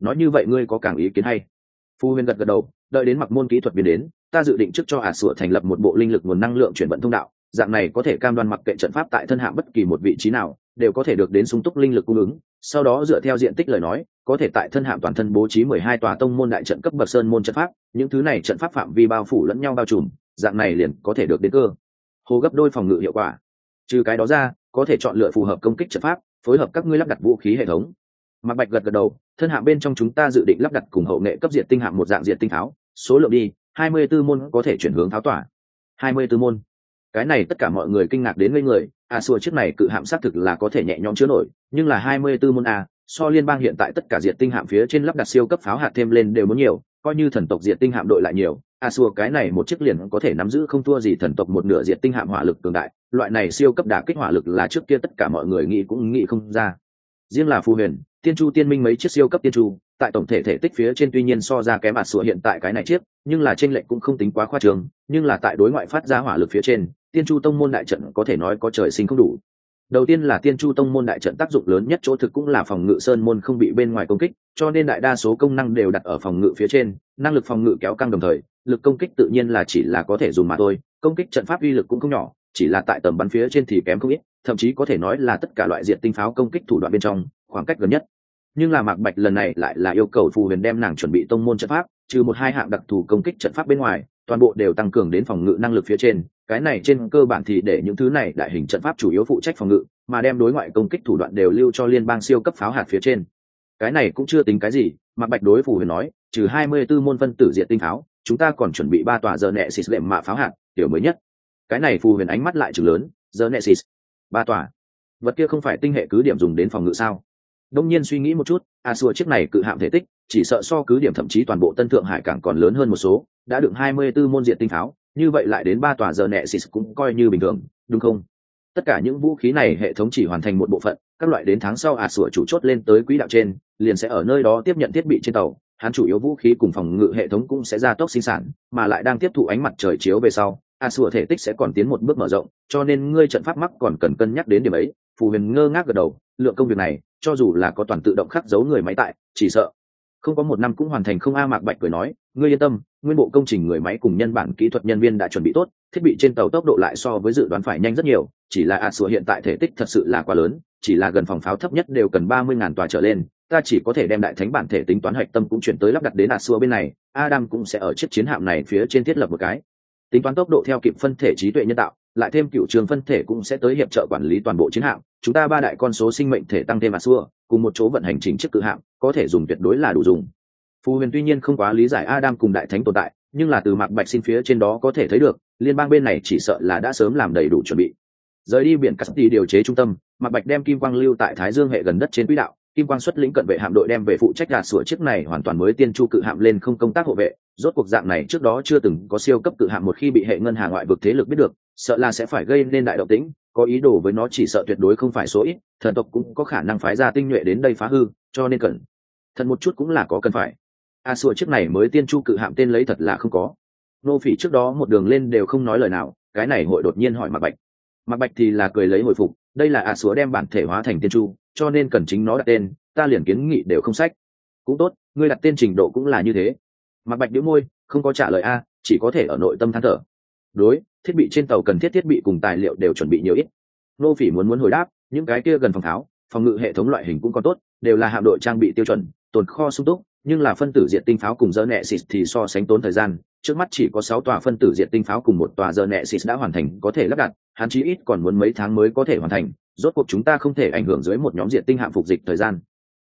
nói như vậy ngươi có càng ý kiến hay? Phu Huyền gật gật đầu, đợi đến mặc môn kỹ thuật biến đến, ta dự định trước cho sủa thành lập một bộ linh lực nguồn năng lượng chuyển vận thông đạo, dạng này có thể cam đoan mặc kệ trận pháp tại thân hạm bất kỳ một vị trí nào đều có thể được đến sung túc linh lực cung ứng. Sau đó dựa theo diện tích lời nói, có thể tại thân hạm toàn thân bố trí 12 tòa tông môn đại trận cấp bậc sơn môn trận pháp, những thứ này trận pháp phạm vi bao phủ lẫn nhau bao trùm, dạng này liền có thể được đến cơ hồ gấp đôi phòng ngự hiệu quả. Trừ cái đó ra, có thể chọn lựa phù hợp công kích trận pháp, phối hợp các ngươi lắp đặt vũ khí hệ thống. Mạc Bạch gật gật đầu, thân hạm bên trong chúng ta dự định lắp đặt cùng hậu nghệ cấp diệt tinh hạm một dạng diệt tinh tháo, số lượng đi 24 môn có thể chuyển hướng tháo tỏa. 24 môn. Cái này tất cả mọi người kinh ngạc đến ngây người, sủa chiếc này cự hạm xác thực là có thể nhẹ nhõm chứa nổi, nhưng là 24 môn so liên bang hiện tại tất cả diệt tinh hạm phía trên lắp đặt siêu cấp pháo hạt thêm lên đều muốn nhiều, coi như thần tộc diệt tinh hạm đội lại nhiều, sủa cái này một chiếc liền có thể nắm giữ không thua gì thần tộc một nửa diệt tinh hạm hỏa lực cường đại, loại này siêu cấp đả kích hỏa lực là trước kia tất cả mọi người nghĩ cũng nghĩ không ra. Riêng là Phù Huyền, Tiên Chu Tiên Minh mấy chiếc siêu cấp tiên chu, tại tổng thể thể tích phía trên tuy nhiên so ra kém sủa hiện tại cái này chiếc, nhưng là chênh lệch cũng không tính quá khoa trương, nhưng là tại đối ngoại phát ra hỏa lực phía trên, Tiên Chu tông môn đại trận có thể nói có trời sinh không đủ. Đầu tiên là Tiên Chu tông môn đại trận tác dụng lớn nhất chỗ thực cũng là phòng ngự sơn môn không bị bên ngoài công kích, cho nên đại đa số công năng đều đặt ở phòng ngự phía trên, năng lực phòng ngự kéo căng đồng thời, lực công kích tự nhiên là chỉ là có thể dùng mà thôi, công kích trận pháp uy lực cũng không nhỏ, chỉ là tại tầm bắn phía trên thì kém không ít, thậm chí có thể nói là tất cả loại diệt tinh pháo công kích thủ đoạn bên trong, khoảng cách gần nhất. Nhưng là Mạc Bạch lần này lại là yêu cầu Phù Huyền đem nàng chuẩn bị tông môn trận pháp, trừ một hai hạng đặc thù công kích trận pháp bên ngoài, toàn bộ đều tăng cường đến phòng ngự năng lực phía trên, cái này trên cơ bản thì để những thứ này đại hình trận pháp chủ yếu phụ trách phòng ngự, mà đem đối ngoại công kích thủ đoạn đều lưu cho liên bang siêu cấp pháo hạt phía trên. Cái này cũng chưa tính cái gì, Mạc Bạch đối Phù Huyền nói, trừ 24 môn phân tử diệt tinh pháo, chúng ta còn chuẩn bị 3 tòa giờ nệ xịt lệm mạ pháo hạt, tiểu mới nhất. Cái này Phù Huyền ánh mắt lại trừng lớn, giờ nệ xịt, 3 tòa. Vật kia không phải tinh hệ cứ điểm dùng đến phòng ngự sao? Đông nhiên suy nghĩ một chút, sủa chiếc này cự hạm thể tích, chỉ sợ so cứ điểm thậm chí toàn bộ Tân Thượng Hải cảng còn lớn hơn một số, đã đựng 24 môn diệt tinh pháo, như vậy lại đến 3 tòa giờ nệ xịt cũng coi như bình thường, đúng không? Tất cả những vũ khí này hệ thống chỉ hoàn thành một bộ phận, các loại đến tháng sau sủa chủ chốt lên tới quỹ đạo trên, liền sẽ ở nơi đó tiếp nhận thiết bị trên tàu, hắn chủ yếu vũ khí cùng phòng ngự hệ thống cũng sẽ gia tốc sinh sản, mà lại đang tiếp thụ ánh mặt trời chiếu về sau, sủa thể tích sẽ còn tiến một bước mở rộng, cho nên ngươi trận pháp mắc còn cần cân nhắc đến điểm ấy. Phù Huyền ngơ ngác gật đầu, lượng công việc này, cho dù là có toàn tự động khắc dấu người máy tại, chỉ sợ không có 1 năm cũng hoàn thành không. Mạc Bạch cười nói, ngươi yên tâm, nguyên bộ công trình người máy cùng nhân bản kỹ thuật nhân viên đã chuẩn bị tốt, thiết bị trên tàu tốc độ lại so với dự đoán phải nhanh rất nhiều, chỉ là sủa hiện tại thể tích thật sự là quá lớn, chỉ là gần phòng pháo thấp nhất đều cần 30.000 tòa trở lên, ta chỉ có thể đem đại thánh bản thể tính toán hạch tâm cũng chuyển tới lắp đặt đến sủa bên này. Adam cũng sẽ ở chiếc chiến hạm này phía trên thiết lập một cái tính toán tốc độ theo kịp phân thể trí tuệ nhân tạo, lại thêm cựu trường phân thể cũng sẽ tới hiệp trợ quản lý toàn bộ chiến hạm, chúng ta 3 đại con số sinh mệnh thể tăng thêm sủa, cùng một chỗ vận hành trình chiếc cự hạm, có thể dùng tuyệt đối là đủ dùng. Phù Huyền tuy nhiên không quá lý giải Adam cùng đại thánh tồn tại, nhưng là từ Mạc Bạch xin phía trên đó có thể thấy được, liên bang bên này chỉ sợ là đã sớm làm đầy đủ chuẩn bị. Rời đi biển Casti điều chế trung tâm, Mạc Bạch đem kim quang lưu tại Thái Dương hệ gần đất trên quỹ đạo, kim quang xuất lĩnh cận vệ hạm đội đem về phụ trách gạt sủa chiếc này hoàn toàn mới tiên chu cự hạm lên không công tác hộ vệ. Rốt cuộc dạng này trước đó chưa từng có siêu cấp cự hạm, một khi bị hệ ngân hà ngoại vực thế lực biết được, sợ là sẽ phải gây nên đại động tĩnh, có ý đồ với nó chỉ sợ tuyệt đối không phải số ít, thần tộc cũng có khả năng phái ra tinh nhuệ đến đây phá hư, cho nên cẩn thận một chút cũng là có cần phải. Sủa chiếc này mới tiên chu cự hạm tên lấy thật là không có. Nô Phỉ trước đó một đường lên đều không nói lời nào, cái này hội đột nhiên hỏi Mạc Bạch. Mạc Bạch thì là cười lấy hồi phục, đây là sủa đem bản thể hóa thành tiên chu, cho nên cần chính nó đặt tên, ta liền kiến nghị đều không sách. Cũng tốt, ngươi đặt tên trình độ cũng là như thế. Mạc Bạch nhíu môi, không có trả lời chỉ có thể ở nội tâm than thở. Đối, thiết bị trên tàu cần thiết bị cùng tài liệu đều chuẩn bị nhiều ít. Nô Phỉ muốn hồi đáp, những cái kia gần phòng tháo, phòng ngự hệ thống loại hình cũng còn tốt, đều là hạm đội trang bị tiêu chuẩn, tồn kho sung túc, nhưng là phân tử diệt tinh pháo cùng dơ nệ xịt thì so sánh tốn thời gian, trước mắt chỉ có 6 tòa phân tử diệt tinh pháo cùng 1 tòa dơ nệ xịt đã hoàn thành có thể lắp đặt, hắn chí ít còn muốn mấy tháng mới có thể hoàn thành, rốt cuộc chúng ta không thể ảnh hưởng dưới một nhóm diệt tinh hạm phục dịch thời gian.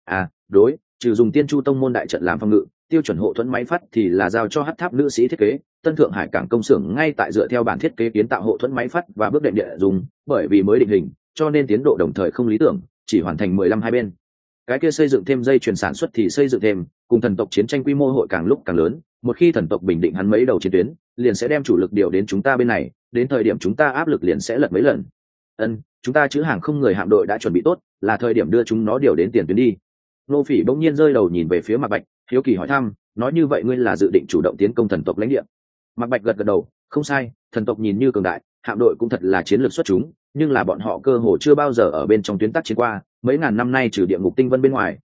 Đối, trừ dùng tiên chu tông môn đại trận làm phòng ngự, tiêu chuẩn hộ thuẫn máy phát thì là giao cho hắc tháp nữ sĩ thiết kế, Tân Thượng Hải cảng công xưởng ngay tại dựa theo bản thiết kế kiến tạo hộ thuẫn máy phát và bước đệm địa dùng, bởi vì mới định hình, cho nên tiến độ đồng thời không lý tưởng, chỉ hoàn thành 15 hai bên. Cái kia xây dựng thêm dây chuyền sản xuất thì xây dựng thêm, cùng thần tộc chiến tranh quy mô hội càng lúc càng lớn, một khi thần tộc bình định hắn mấy đầu chiến tuyến, liền sẽ đem chủ lực điều đến chúng ta bên này, đến thời điểm chúng ta áp lực liền sẽ lật mấy lần. Chúng ta chữ hàng không người hạm đội đã chuẩn bị tốt, là thời điểm đưa chúng nó điều đến tiền tuyến đi. Nô Phỉ bỗng nhiên rơi đầu nhìn về phía Mạc Bạch, hiếu kỳ hỏi thăm, nói như vậy ngươi là dự định chủ động tiến công thần tộc lãnh địa? Mạc Bạch gật gật đầu, không sai, thần tộc nhìn như cường đại, hạm đội cũng thật là chiến lược xuất chúng, nhưng là bọn họ cơ hồ chưa bao giờ ở bên trong tuyến tác chiến qua, mấy ngàn năm nay trừ địa ngục tinh vân bên ngoài,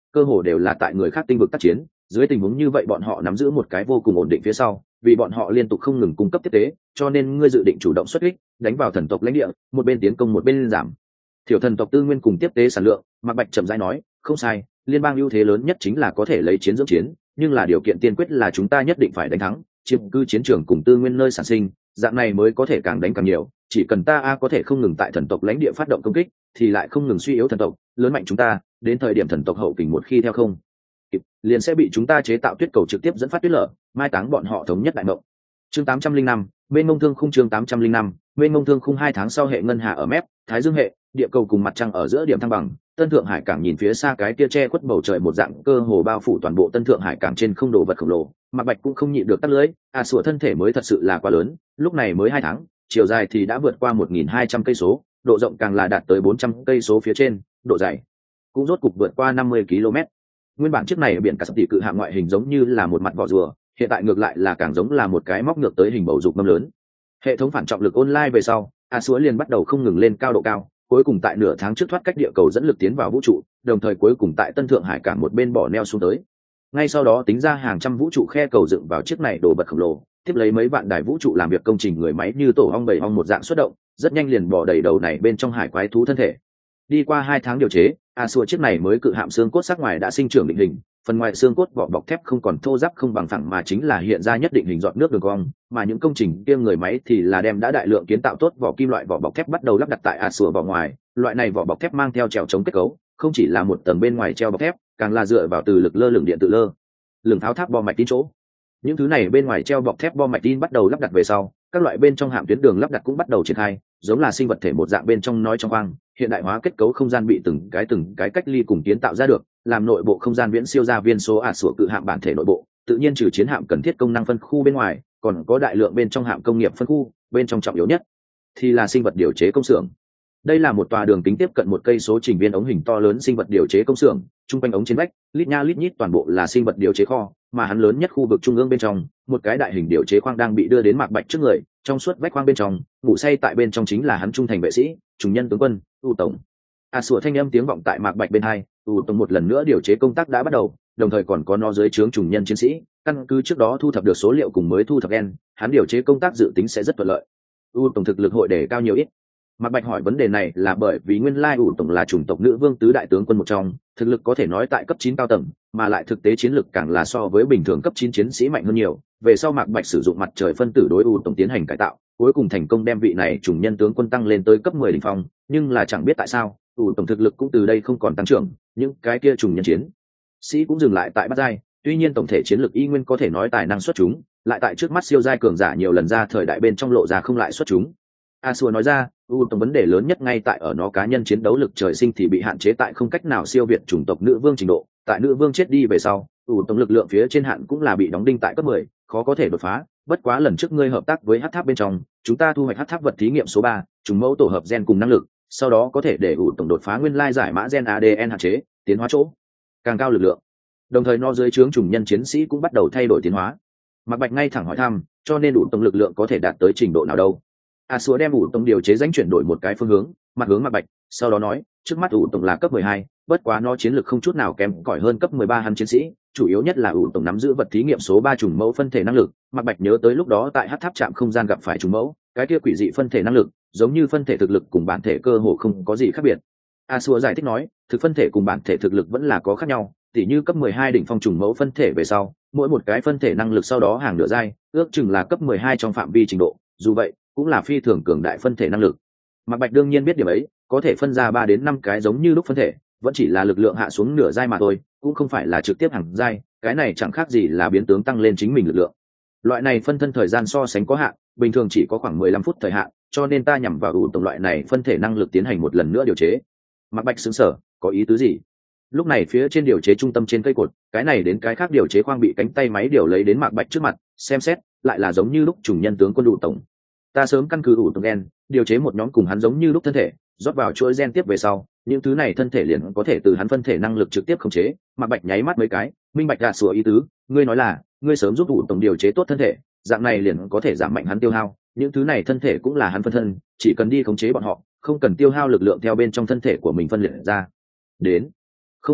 cơ hồ đều là tại người khác tinh vực tác chiến. Dưới tình huống như vậy bọn họ nắm giữ một cái vô cùng ổn định phía sau, vì bọn họ liên tục không ngừng cung cấp tiếp tế, cho nên ngươi dự định chủ động xuất kích, đánh vào thần tộc lãnh địa, một bên tiến công một bên giảm thiểu thần tộc tư nguyên cùng tiếp tế sản lượng. Mạc Bạch chậm rãi nói, không sai, liên bang ưu thế lớn nhất chính là có thể lấy chiến dưỡng chiến, nhưng là điều kiện tiên quyết là chúng ta nhất định phải đánh thắng, chiếm cứ chiến trường cùng tư nguyên nơi sản sinh, dạng này mới có thể càng đánh càng nhiều. Chỉ cần ta có thể không ngừng tại thần tộc lãnh địa phát động công kích, thì lại không ngừng suy yếu thần tộc, lớn mạnh chúng ta, đến thời điểm thần tộc hậu kình một khi theo không kịp, liền sẽ bị chúng ta chế tạo tuyết cầu trực tiếp dẫn phát tuyết lở, mai táng bọn họ thống nhất đại mộng. Chương 805, bên ngông thương khung. Chương 805, bên ngông thương khung. 2 tháng sau, hệ ngân hà ở mép Thái Dương hệ, địa cầu cùng mặt trăng ở giữa điểm thăng bằng. Tân Thượng Hải cảng nhìn phía xa cái kia che khuất bầu trời một dạng cơ hồ bao phủ toàn bộ Tân Thượng Hải cảng trên không đồ vật khổng lồ. Mạc Bạch cũng không nhịn được tắt lưỡi, sủa thân thể mới thật sự là quá lớn, lúc này mới 2 tháng, chiều dài thì đã vượt qua 1.200 cây số, độ rộng càng là đạt tới 400 cây số phía trên, độ dày cũng rốt cục vượt qua 50 km. Nguyên bản chiếc này biển cả sập tỷ cự hạm ngoại hình giống như là một mặt vỏ rùa, hiện tại ngược lại là càng giống là một cái móc ngược tới hình bầu dục mâm lớn. Hệ thống phản trọng lực online về sau, sủa liền bắt đầu không ngừng lên cao độ cao, cuối cùng tại nửa tháng trước thoát cách địa cầu dẫn lực tiến vào vũ trụ, đồng thời cuối cùng tại Tân Thượng Hải cảng một bên bỏ neo xuống tới. Ngay sau đó tính ra hàng trăm vũ trụ khe cầu dựng vào chiếc này đồ vật khổng lồ, tiếp lấy mấy vạn đài vũ trụ làm việc công trình người máy như tổ ong bầy ong một dạng xuất động, rất nhanh liền bỏ đầy đầu này bên trong hải quái thú thân thể. Đi qua 2 tháng điều chế, sủa chiếc này mới cự hạm xương cốt sắc ngoài đã sinh trưởng định hình, phần ngoài xương cốt vỏ bọc thép không còn thô ráp không bằng phẳng mà chính là hiện ra nhất định hình giọt nước đường cong, mà những công trình kia người máy thì là đem đã đại lượng kiến tạo tốt vỏ kim loại vỏ bọc thép bắt đầu lắp đặt tại sủa vỏ ngoài. Loại này vỏ bọc thép mang theo trèo chống kết cấu, không chỉ là một tầng bên ngoài treo bọc thép, càng là dựa vào từ lực lơ lửng điện tự lơ lửng tháo tháp bo mạch tin chỗ. Những thứ này bên ngoài treo bọc thép bo mạch tin bắt đầu lắp đặt về sau, các loại bên trong hạm tuyến đường lắp đặt cũng bắt đầu triển khai, giống là sinh vật thể một dạng bên trong nói trong khoang, hiện đại hóa kết cấu không gian bị từng cái cách ly cùng kiến tạo ra được, làm nội bộ không gian viễn siêu ra viên số sủa cự hạm bản thể nội bộ. Tự nhiên trừ chiến hạm cần thiết công năng phân khu bên ngoài, còn có đại lượng bên trong hạm công nghiệp phân khu, bên trong trọng yếu nhất thì là sinh vật điều chế công xưởng. Đây là một tòa đường kính tiếp cận 1 cây số trình viên ống hình to lớn sinh vật điều chế công xưởng, trung quanh ống trên vách, lít nha lít nhít toàn bộ là sinh vật điều chế kho, mà hắn lớn nhất khu vực trung ương bên trong, một cái đại hình điều chế khoang đang bị đưa đến Mạc Bạch trước người, trong suốt vách khoang bên trong, ngủ say tại bên trong chính là hắn trung thành vệ sĩ, trùng nhân tướng quân, U tổng. Sủa thanh âm tiếng vọng tại Mạc Bạch bên hai, U tổng một lần nữa điều chế công tác đã bắt đầu, đồng thời còn có nó dưới trướng trùng nhân chiến sĩ, căn cứ trước đó thu thập được số liệu cùng mới thu thập gen, hắn điều chế công tác dự tính sẽ rất thuận lợi. U tổng thực lực hội đề cao nhiều ít. Mạc Bạch hỏi vấn đề này là bởi vì nguyên lai U tổng là chủng tộc nữ vương tứ đại tướng quân một trong, thực lực có thể nói tại cấp 9 cao tầng, mà lại thực tế chiến lực càng là so với bình thường cấp 9 chiến sĩ mạnh hơn nhiều. Về sau Mạc Bạch sử dụng mặt trời phân tử đối U tổng tiến hành cải tạo, cuối cùng thành công đem vị này chủng nhân tướng quân tăng lên tới cấp 10 đỉnh phong, nhưng là chẳng biết tại sao, U tổng thực lực cũng từ đây không còn tăng trưởng, những cái kia chủng nhân chiến sĩ cũng dừng lại tại bát giai, tuy nhiên tổng thể chiến lực y nguyên có thể nói tài năng xuất chúng, lại tại trước mắt siêu giai cường giả nhiều lần ra thời đại bên trong lộ ra không lại xuất chúng. Sủa nói ra, tổng vấn đề lớn nhất ngay tại ở nó cá nhân chiến đấu lực trời sinh thì bị hạn chế tại không cách nào siêu việt chủng tộc nữ vương trình độ, tại nữ vương chết đi về sau, tổng lực lượng phía trên hạn cũng là bị đóng đinh tại cấp 10, khó có thể đột phá. Bất quá lần trước ngươi hợp tác với hắc tháp bên trong, chúng ta thu hoạch hắc tháp vật thí nghiệm số 3, trùng mẫu tổ hợp gen cùng năng lực, sau đó có thể để tổng đột phá nguyên lai giải mã gen ADN hạn chế, tiến hóa chỗ càng cao lực lượng. Đồng thời nó dưới trướng chủng nhân chiến sĩ cũng bắt đầu thay đổi tiến hóa. Mạc Bạch ngay thẳng hỏi thăm, cho nên tổng lực lượng có thể đạt tới trình độ nào đâu? Sủa đem tổng điều chế danh chuyển đổi một cái phương hướng, mặt hướng Mạc Bạch, sau đó nói, trước mắt tổng là cấp 12, bất quá nó chiến lược không chút nào kém cỏi hơn cấp 13 hắn chiến sĩ, chủ yếu nhất là tổng nắm giữ vật thí nghiệm số 3 trùng mẫu phân thể năng lực. Mạc Bạch nhớ tới lúc đó tại hắc tháp trạm không gian gặp phải trùng mẫu, cái kia quỷ dị phân thể năng lực, giống như phân thể thực lực cùng bản thể cơ hồ không có gì khác biệt. Sủa giải thích nói, thực phân thể cùng bản thể thực lực vẫn là có khác nhau, tỉ như cấp 12 đỉnh phong trùng mẫu phân thể về sau, mỗi một cái phân thể năng lực sau đó hàng nửa giai, ước chừng là cấp 12 trong phạm vi trình độ, dù vậy, cũng là phi thường cường đại phân thể năng lực. Mạc Bạch đương nhiên biết điểm ấy, có thể phân ra 3 đến 5 cái giống như lúc phân thể, vẫn chỉ là lực lượng hạ xuống nửa giai mà thôi, cũng không phải là trực tiếp hàng giai, cái này chẳng khác gì là biến tướng tăng lên chính mình lực lượng. Loại này phân thân thời gian so sánh có hạn, bình thường chỉ có khoảng 15 phút thời hạn, cho nên ta nhằm vào tổng loại này phân thể năng lực tiến hành một lần nữa điều chế. Mạc Bạch sững sờ, có ý tứ gì? Lúc này phía trên điều chế trung tâm trên cây cột, cái này đến cái khác điều chế khoang bị cánh tay máy điều lấy đến Mạc Bạch trước mặt, xem xét, lại là giống như lúc chủng nhân tướng quân đủ tổng. Ta sớm căn cứ đủ tổng gen, điều chế một nhóm cùng hắn giống như lúc thân thể, rót vào chuỗi gen tiếp về sau, những thứ này thân thể liền có thể từ hắn phân thể năng lực trực tiếp khống chế. Mạc Bạch nháy mắt mấy cái, minh bạch gạt sủa ý tứ, ngươi nói là, ngươi sớm giúp đủ tổng điều chế tốt thân thể, dạng này liền có thể giảm mạnh hắn tiêu hao, những thứ này thân thể cũng là hắn phân thân, chỉ cần đi khống chế bọn họ, không cần tiêu hao lực lượng theo bên trong thân thể của mình phân liệt ra. Đến, không sai,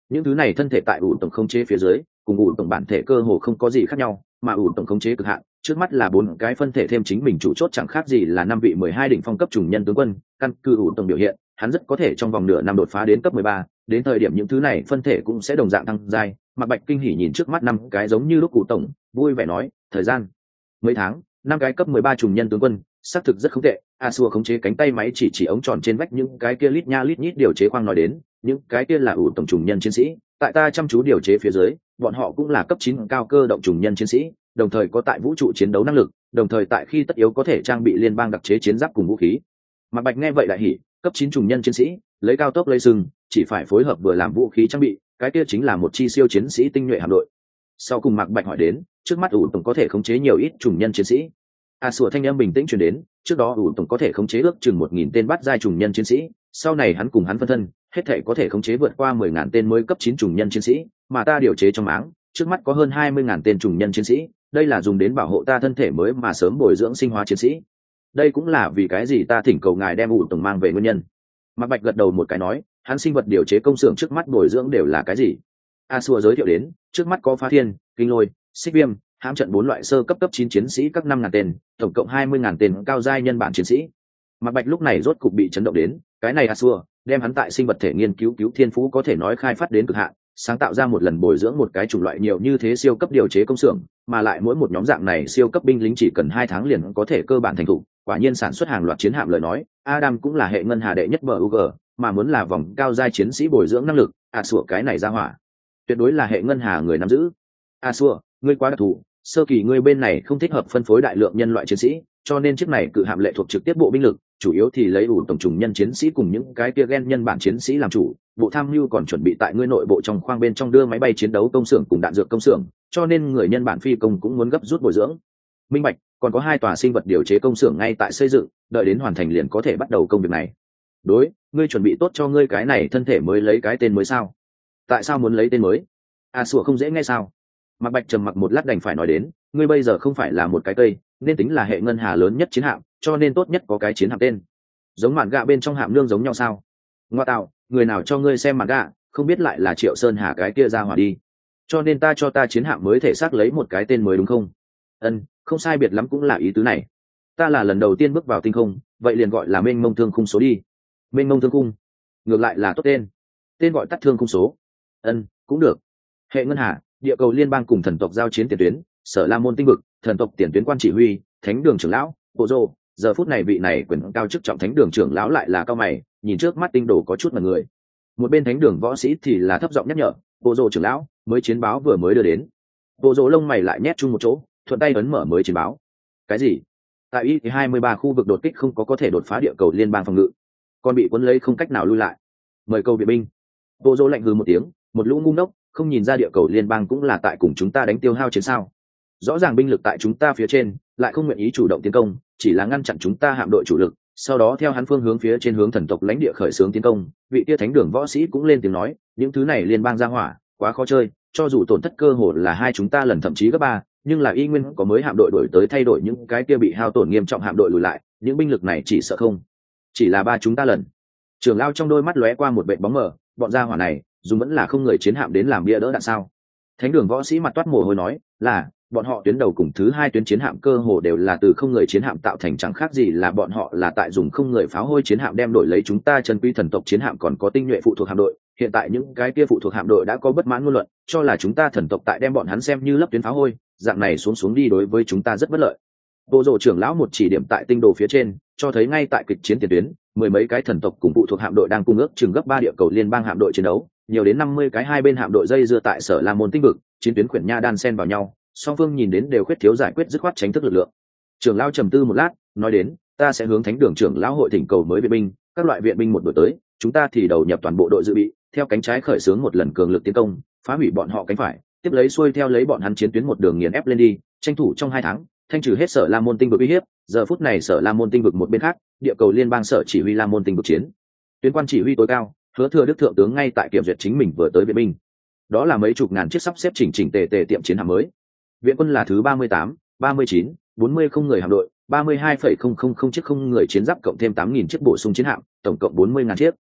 những thứ này thân thể tại ủ tổng khống chế phía dưới cùng ủ tổng bản thể cơ hồ không có gì khác nhau, mà ủ tổng khống chế cực hạn trước mắt là 4 cái phân thể thêm chính mình chủ chốt chẳng khác gì là 5 vị 12 đỉnh phong cấp trùng nhân tướng quân. Căn cứ ủ tổng biểu hiện, hắn rất có thể trong vòng nửa năm đột phá đến cấp 13, đến thời điểm những thứ này phân thể cũng sẽ đồng dạng tăng giai. Mạc Bạch kinh hỉ nhìn trước mắt 5 cái giống như lúc ủ tổng, vui vẻ nói, thời gian mấy tháng, 5 cái cấp 13 trùng nhân tướng quân, xác thực rất không tệ. A Xua khống chế cánh tay máy chỉ ống tròn trên vách những cái kia lít nha lít nhít điều chế khoang nói đến, những cái kia là ủ tổng trùng nhân chiến sĩ, tại ta chăm chú điều chế phía dưới, bọn họ cũng là cấp 9 cao cơ động trùng nhân chiến sĩ, đồng thời có tại vũ trụ chiến đấu năng lực, đồng thời tại khi tất yếu có thể trang bị liên bang đặc chế chiến giáp cùng vũ khí. Mạc Bạch nghe vậy đại hỉ, cấp 9 trùng nhân chiến sĩ, lấy cao tốc lấy sừng, chỉ phải phối hợp vừa làm vũ khí trang bị, cái kia chính là một chi siêu chiến sĩ tinh nhuệ hạm đội. Sau cùng Mạc Bạch hỏi đến, trước mắt ủ tổng có thể khống chế nhiều ít trùng nhân chiến sĩ? A Sủa thanh âm bình tĩnh truyền đến, trước đó ủ tổng có thể khống chế ước chừng 1000 tên bắt giai trùng nhân chiến sĩ, sau này hắn cùng hắn phân thân, hết thể có thể khống chế vượt qua 10.000 tên mới cấp 9 trùng nhân chiến sĩ, mà ta điều chế trong áng, trước mắt có hơn 20.000 tên trùng nhân chiến sĩ, đây là dùng đến bảo hộ ta thân thể mới mà sớm bồi dưỡng sinh hóa chiến sĩ. Đây cũng là vì cái gì ta thỉnh cầu ngài đem ủ tổng mang về nguyên nhân. Mạc Bạch gật đầu một cái nói, hắn sinh vật điều chế công xưởng trước mắt bồi dưỡng đều là cái gì? A Sủa giới thiệu đến, trước mắt có phá thiên, kinh lôi, xích viêm, hãm trận 4 loại sơ cấp cấp 9 chiến sĩ các 5.000 tên, tổng cộng 20.000 tên cao giai nhân bản chiến sĩ. Mạc Bạch lúc này rốt cục bị chấn động đến, cái này A Sủa đem hắn tại sinh vật thể nghiên cứu thiên phú có thể nói khai phát đến cực hạn, sáng tạo ra một lần bồi dưỡng một cái chủng loại nhiều như thế siêu cấp điều chế công xưởng, mà lại mỗi một nhóm dạng này siêu cấp binh lính chỉ cần 2 tháng liền có thể cơ bản thành thủ. Quả nhiên sản xuất hàng loạt chiến hạm lời nói, Adam cũng là hệ ngân hà đệ nhất BUG, mà muốn là vòng cao giai chiến sĩ bồi dưỡng năng lực, A Sủa cái này ra hỏa, tuyệt đối là hệ ngân hà người nắm giữ. A Sủa, ngươi quá đặc thù, sơ kỳ ngươi bên này không thích hợp phân phối đại lượng nhân loại chiến sĩ, cho nên chiếc này cự hạm lệ thuộc trực tiếp bộ binh lực, chủ yếu thì lấy ủ tổng trùng nhân chiến sĩ cùng những cái kia gen nhân bản chiến sĩ làm chủ. Bộ tham mưu còn chuẩn bị tại ngươi nội bộ trong khoang bên trong đưa máy bay chiến đấu công xưởng cùng đạn dược công xưởng, cho nên người nhân bản phi công cũng muốn gấp rút bồi dưỡng. Minh bạch, còn có 2 tòa sinh vật điều chế công xưởng ngay tại xây dựng, đợi đến hoàn thành liền có thể bắt đầu công việc này. Đối, ngươi chuẩn bị tốt cho ngươi cái này thân thể mới lấy cái tên mới sao? Tại sao muốn lấy tên mới? A Sủa không dễ nghe sao? Mạc Bạch trầm mặc một lát đành phải nói đến, ngươi bây giờ không phải là một cái cây, nên tính là hệ ngân hà lớn nhất chiến hạm, cho nên tốt nhất có cái chiến hạm tên. Giống mạn gạ bên trong hạm nương giống nhau sao? Ngoa tạo, người nào cho ngươi xem mạn gạ, không biết lại là Triệu Sơn Hà cái kia ra hỏa đi. Cho nên ta cho ta chiến hạm mới thể xác lấy một cái tên mới đúng không? Không sai biệt lắm cũng là ý tứ này. Ta là lần đầu tiên bước vào tinh không, vậy liền gọi là mênh mông thương khung số đi. Mênh mông thương khung, ngược lại là tốt tên gọi tắt thương khung số. Cũng được. Hệ ngân hà, địa cầu liên bang cùng thần tộc giao chiến tiền tuyến, Sở La Môn tinh vực, thần tộc tiền tuyến quan chỉ huy, thánh đường trưởng lão, Bộ Dô. Giờ phút này vị này quyền cao chức trọng thánh đường trưởng lão lại là cao mày, nhìn trước mắt tinh đồ có chút mà người. Một bên thánh đường võ sĩ thì là thấp giọng nhắc nhở, Bộ Dô trưởng lão, mới chiến báo vừa mới đưa đến. Bộ Dô lông mày lại nhét chung một chỗ, thuận tay ấn mở mới chiến báo. Cái gì? Tại Y23 khu vực đột kích không có thể đột phá địa cầu liên bang phòng ngự, còn bị cuốn lấy không cách nào lui lại. Mời câu viện binh. Bộ Dô lạnh hừ một tiếng, một lũ ngu ngốc, không nhìn ra địa cầu liên bang cũng là tại cùng chúng ta đánh tiêu hao chiến sao? Rõ ràng binh lực tại chúng ta phía trên, lại không nguyện ý chủ động tiến công, chỉ là ngăn chặn chúng ta hạm đội chủ lực, sau đó theo hắn phương hướng phía trên hướng thần tộc lãnh địa khởi xướng tiến công. Vị kia thánh đường võ sĩ cũng lên tiếng nói, những thứ này liên bang ra hỏa, quá khó chơi, cho dù tổn thất cơ hội là 2 chúng ta lần thậm chí gấp 3, nhưng là y nguyên có mới hạm đội đổi tới thay đổi những cái kia bị hao tổn nghiêm trọng hạm đội lùi lại, những binh lực này chỉ sợ không chỉ là 3 chúng ta lần. Trưởng lao trong đôi mắt lóe qua một vệt bóng mờ, bọn gia hỏa này dùng vẫn là không người chiến hạm đến làm bia đỡ đạn sao? Thánh đường võ sĩ mặt toát mồ hôi nói, là bọn họ tuyến đầu cùng thứ 2 tuyến chiến hạm cơ hồ đều là từ không người chiến hạm tạo thành, chẳng khác gì là bọn họ là tại dùng không người pháo hôi chiến hạm đem đổi lấy chúng ta chân quý thần tộc chiến hạm còn có tinh nhuệ phụ thuộc hạm đội. Hiện tại những cái kia phụ thuộc hạm đội đã có bất mãn ngôn luận, cho là chúng ta thần tộc tại đem bọn hắn xem như lấp tuyến pháo hôi, dạng này xuống đi đối với chúng ta rất bất lợi. Bộ Dô trưởng lão một chỉ điểm tại tinh đồ phía trên, cho thấy ngay tại kịch chiến tiền tuyến, 10 mấy cái thần tộc cùng phụ thuộc hạm đội đang cùng ước chừng gấp 3 địa cầu liên bang hạm đội chiến đấu, nhiều đến 50 cái hai bên hạm đội dây dưa tại Sở La Môn tinh vực, chiến tuyến khuyển nha đan xen vào nhau, song phương nhìn đến đều khuyết thiếu giải quyết dứt khoát tránh thức lực lượng. Trưởng lão trầm tư một lát, nói đến, ta sẽ hướng thánh đường trưởng lão hội thỉnh cầu mới viện binh, các loại viện binh một đội tới, chúng ta thì đầu nhập toàn bộ đội dự bị, theo cánh trái khởi xướng một lần cường lực tiến công, phá hủy bọn họ cánh phải, tiếp lấy xuôi theo lấy bọn hắn chiến tuyến một đường nghiền ép lên đi, tranh thủ trong 2 tháng thanh trừ hết Sở La Môn tinh vực uy hiếp. Giờ phút này Sở La Môn tinh vực một bên khác, địa cầu liên bang sở chỉ huy La Môn tinh vực chiến tuyến quan chỉ huy tối cao, Hứa Thừa Đức thượng tướng ngay tại kiểm duyệt chính mình vừa tới viện binh. Đó là mấy chục ngàn chiếc sắp xếp chỉnh tề tiệm chiến hạm mới. Viện quân là thứ 38, 39, 40 không người hạm đội, 32,000 chiếc không người chiến giáp cộng thêm 8.000 chiếc bổ sung chiến hạm, tổng cộng 40.000 chiếc.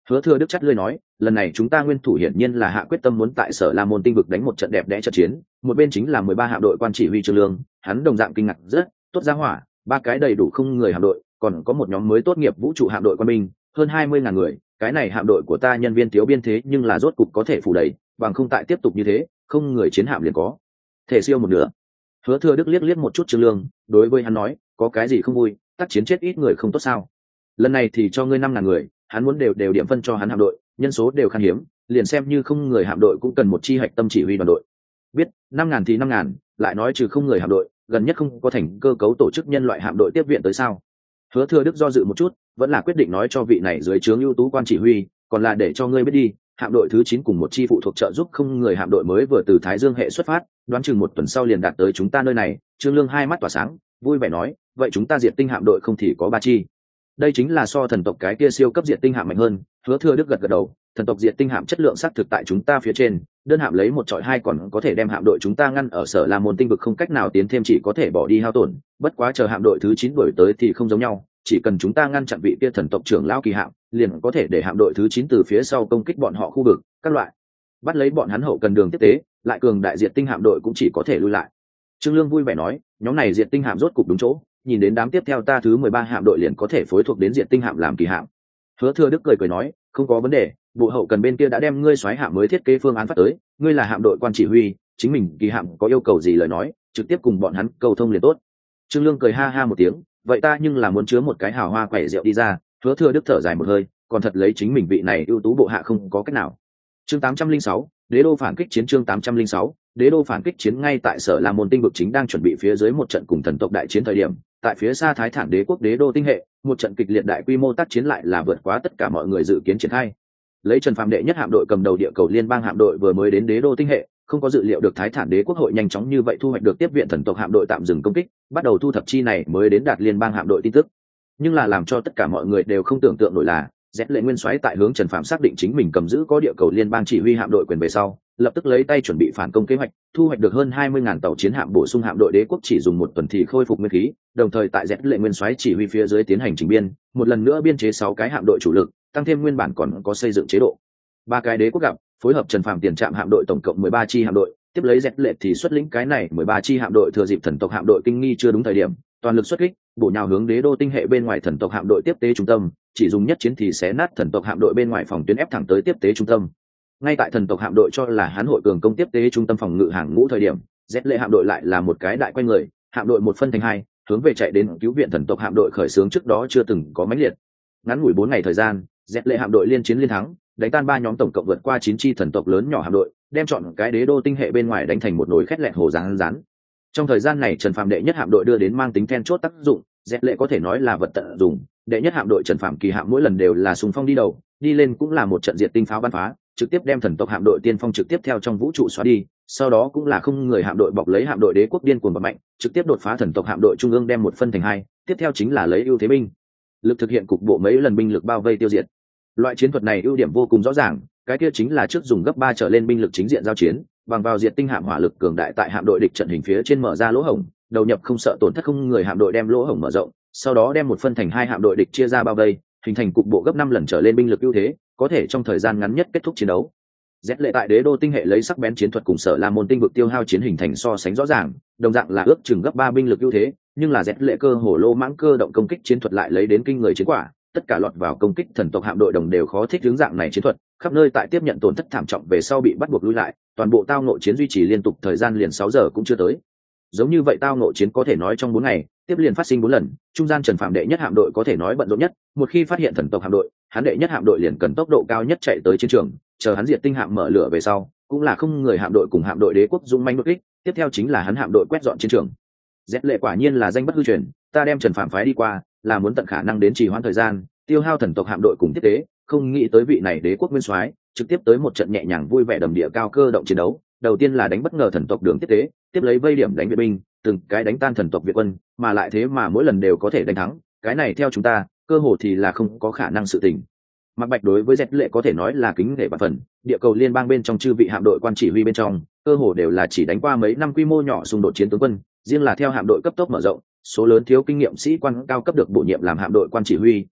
Hứa Thừa Đức chắt lưỡi nói, lần này chúng ta nguyên thủ hiển nhiên là hạ quyết tâm muốn tại Sở La Môn tinh vực đánh một trận đẹp đẽ trận chiến, một bên chính là 13 hạm đội quan chỉ huy Trương Lương, hắn đồng dạng kinh ngạc rất, tốt ra hỏa, ba cái đầy đủ không người hạm đội, còn có một nhóm mới tốt nghiệp vũ trụ hạm đội quân binh, hơn 20.000 người, cái này hạm đội của ta nhân viên thiếu biên thế nhưng là rốt cục có thể phủ đầy, bằng không tại tiếp tục như thế, không người chiến hạm liền có thể siêu một nửa. Hứa Thừa Đức liếc liếc một chút Trương Lương, đối với hắn nói, có cái gì không vui, tác chiến chết ít người không tốt sao? Lần này thì cho ngươi 5.000 người, hắn muốn đều điểm phân cho hắn hạm đội, nhân số đều khan hiếm, liền xem như không người hạm đội cũng cần một chi hạch tâm chỉ huy đoàn đội. Biết, 5.000 thì 5.000, lại nói trừ không người hạm đội, gần nhất không có thành cơ cấu tổ chức nhân loại hạm đội tiếp viện tới sao? Hứa Thừa Đức do dự một chút, vẫn là quyết định nói cho vị này dưới trướng ưu tú quan chỉ huy, còn là để cho ngươi biết đi, hạm đội thứ 9 cùng một chi phụ thuộc trợ giúp không người hạm đội mới vừa từ Thái Dương hệ xuất phát, đoán chừng một tuần sau liền đạt tới chúng ta nơi này. Trương Lương hai mắt tỏa sáng, vui vẻ nói, vậy chúng ta diệt tinh hạm đội không thì có 3 chi. Đây chính là so thần tộc cái kia siêu cấp diệt tinh hạm mạnh hơn. Hứa Thừa Đức gật gật đầu, thần tộc diệt tinh hạm chất lượng xác thực tại chúng ta phía trên, đơn hạm lấy một chọi hai còn có thể đem hạm đội chúng ta ngăn ở Sở La Môn tinh vực không cách nào tiến thêm, chỉ có thể bỏ đi hao tổn, bất quá chờ hạm đội thứ 9 đuổi tới thì không giống nhau, chỉ cần chúng ta ngăn chặn vị kia thần tộc trưởng lão kỳ hạm, liền có thể để hạm đội thứ 9 từ phía sau công kích bọn họ khu vực các loại, bắt lấy bọn hắn hậu cần đường tiếp tế, lại cường đại diệt tinh hạm đội cũng chỉ có thể lui lại. Trương Lương vui vẻ nói, nhóm này diệt tinh hạm rốt cục đúng chỗ, nhìn đến đám tiếp theo ta thứ 13 hạm đội liền có thể phối thuộc đến diệt tinh hạm làm kỳ hạm. Hứa Thừa Đức cười nói, không có vấn đề, bộ hậu cần bên kia đã đem ngươi soái hạm mới thiết kế phương án phát tới, ngươi là hạm đội quan chỉ huy, chính mình kỳ hạm có yêu cầu gì lời nói, trực tiếp cùng bọn hắn cầu thông liền tốt. Trương Lương cười ha ha một tiếng, vậy ta nhưng là muốn chứa một cái hào hoa quẩy rượu đi ra. Hứa Thừa Đức thở dài một hơi, còn thật lấy chính mình vị này ưu tú bộ hạ không có cách nào. Chương 806, Đế đô phản kích chiến. Chương 806, Đế đô phản kích chiến. Ngay tại Sở La Môn tinh vực chính đang chuẩn bị phía dưới một trận cùng thần tộc đại chiến thời điểm, tại phía xa Thái Thản Đế quốc Đế đô tinh hệ, một trận kịch liệt đại quy mô tác chiến lại là vượt quá tất cả mọi người dự kiến triển khai. Lấy Trần Phàm đệ nhất hạm đội cầm đầu địa cầu liên bang hạm đội vừa mới đến Đế đô tinh hệ, không có dự liệu được Thái Thản Đế quốc hội nhanh chóng như vậy thu hoạch được tiếp viện thần tộc hạm đội tạm dừng công kích, bắt đầu thu thập chi này mới đến đạt liên bang hạm đội tin tức. Nhưng là làm cho tất cả mọi người đều không tưởng tượng nổi là, Z Lệ Nguyên soái tại hướng Trần Phàm xác định chính mình cầm giữ có địa cầu liên bang chỉ huy hạm đội quyền về sau, lập tức lấy tay chuẩn bị phản công kế hoạch, thu hoạch được hơn 20.000 tàu chiến hạm bổ sung hạm đội đế quốc chỉ dùng một tuần thì khôi phục nguyên khí, đồng thời tại Z Lệ Nguyên soái chỉ huy phía dưới tiến hành chỉnh biên, một lần nữa biên chế 6 cái hạm đội chủ lực, tăng thêm nguyên bản còn có xây dựng chế độ. 3 cái đế quốc gặp, phối hợp Trần Phàm tiền trạm hạm đội tổng cộng 13 chi hạm đội, tiếp lấy Z Lệ thì xuất lĩnh cái này 13 chi hạm đội thừa dịp thần tộc hạm đội kinh nghi chưa đúng thời điểm, toàn lực xuất kích, bổ nhào hướng đế đô tinh hệ bên ngoài thần tộc hạm đội tiếp tế trung tâm, chỉ dùng nhất chiến thì xé nát thần tộc hạm đội bên ngoài phòng tuyến ép thẳng tới tiếp tế trung tâm. Ngay tại thần tộc hạm đội cho là hắn hội cường công tiếp tế trung tâm phòng ngự hàng ngũ thời điểm, Z Lệ hạm đội lại là một cái đại quay người, hạm đội một phân thành hai, hướng về chạy đến cứu viện thần tộc hạm đội khởi xướng trước đó chưa từng có mãnh liệt. Ngắn ngủi 4 ngày thời gian, Z Lệ hạm đội liên chiến liên thắng, đánh tan 3 nhóm tổng cộng vượt qua 9 chi thần tộc lớn nhỏ hạm đội, đem chọn cái đế đô tinh hệ bên ngoài đánh thành một nồi khét lẹt hồ rán rán. Trong thời gian này Trần Phàm đệ nhất hạm đội đưa đến mang tính then chốt tác dụng, Z Lệ có thể nói là vật tận dụng. Đệ nhất hạm đội Trần Phàm kỳ hạm mỗi lần đều là xung phong đi đầu, đi lên cũng là một trận diệt tinh pháo bắn phá, trực tiếp đem thần tộc hạm đội tiên phong trực tiếp theo trong vũ trụ xóa đi, sau đó cũng là không người hạm đội bọc lấy hạm đội đế quốc điên cuồng và mạnh, trực tiếp đột phá thần tộc hạm đội trung ương đem một phân thành hai, tiếp theo chính là lấy ưu thế binh lực thực hiện cục bộ mấy lần binh lực bao vây tiêu diệt. Loại chiến thuật này ưu điểm vô cùng rõ ràng, cái kia chính là trước dùng gấp 3 trở lên binh lực chính diện giao chiến, bằng vào diệt tinh hạm hỏa lực cường đại tại hạm đội địch trận hình phía trên mở ra lỗ hổng, đầu nhập không sợ tổn thất không người hạm đội đem lỗ hổng mở rộng, sau đó đem một phân thành hai hạm đội địch chia ra bao vây, hình thành cục bộ gấp 5 lần trở lên binh lực ưu thế, có thể trong thời gian ngắn nhất kết thúc chiến đấu. Z Lệ tại đế đô tinh hệ lấy sắc bén chiến thuật cùng Sở La Môn tinh vực tiêu hao chiến hình thành so sánh rõ ràng, đồng dạng là ước chừng gấp 3 binh lực ưu thế, nhưng là Z Lệ cơ hồ lô mãng cơ động công kích chiến thuật lại lấy đến kinh người chiến quả, tất cả lọt vào công kích thần tộc hạm đội đồng đều khó thích hướng dạng này chiến thuật, khắp nơi tại tiếp nhận tổn thất thảm trọng về sau bị bắt buộc lui lại, toàn bộ tao ngộ chiến duy trì liên tục thời gian liền 6 giờ cũng chưa tới. Giống như vậy tao ngộ chiến có thể nói trong 4 ngày, tiếp liền phát sinh 4 lần, trung gian Trần Phàm đệ nhất hạm đội có thể nói bận rộn nhất, một khi phát hiện thần tộc hạm đội, hắn đệ nhất hạm đội liền cần tốc độ cao nhất chạy tới chiến trường, chờ hắn diệt tinh hạm mở lửa về sau, cũng là không người hạm đội cùng hạm đội đế quốc dũng mãnh đột kích, tiếp theo chính là hắn hạm đội quét dọn chiến trường. Z Lệ quả nhiên là danh bất hư truyền, ta đem Trần Phàm phái đi qua, là muốn tận khả năng đến trì hoãn thời gian, tiêu hao thần tộc hạm đội cùng tiếp tế, không nghĩ tới vị này đế quốc nguyên soái trực tiếp tới một trận nhẹ nhàng vui vẻ đầm địa cao cơ động chiến đấu, đầu tiên là đánh bất ngờ thần tộc đường tiếp tế, tiếp lấy vây điểm đánh viện binh, từng cái đánh tan thần tộc Việt quân, mà lại thế mà mỗi lần đều có thể đánh thắng, cái này theo chúng ta, cơ hồ thì là không có khả năng sự tình. Mạc Bạch đối với Z Lệ có thể nói là kính nể vạn phần, địa cầu liên bang bên trong chư vị hạm đội quan chỉ huy bên trong, cơ hồ đều là chỉ đánh qua mấy năm quy mô nhỏ xung đột chiến tướng quân, riêng là theo hạm đội cấp tốc mở rộng, số lớn thiếu kinh nghiệm sĩ quan cao cấp được bổ nhiệm làm hạm đội quan chỉ huy,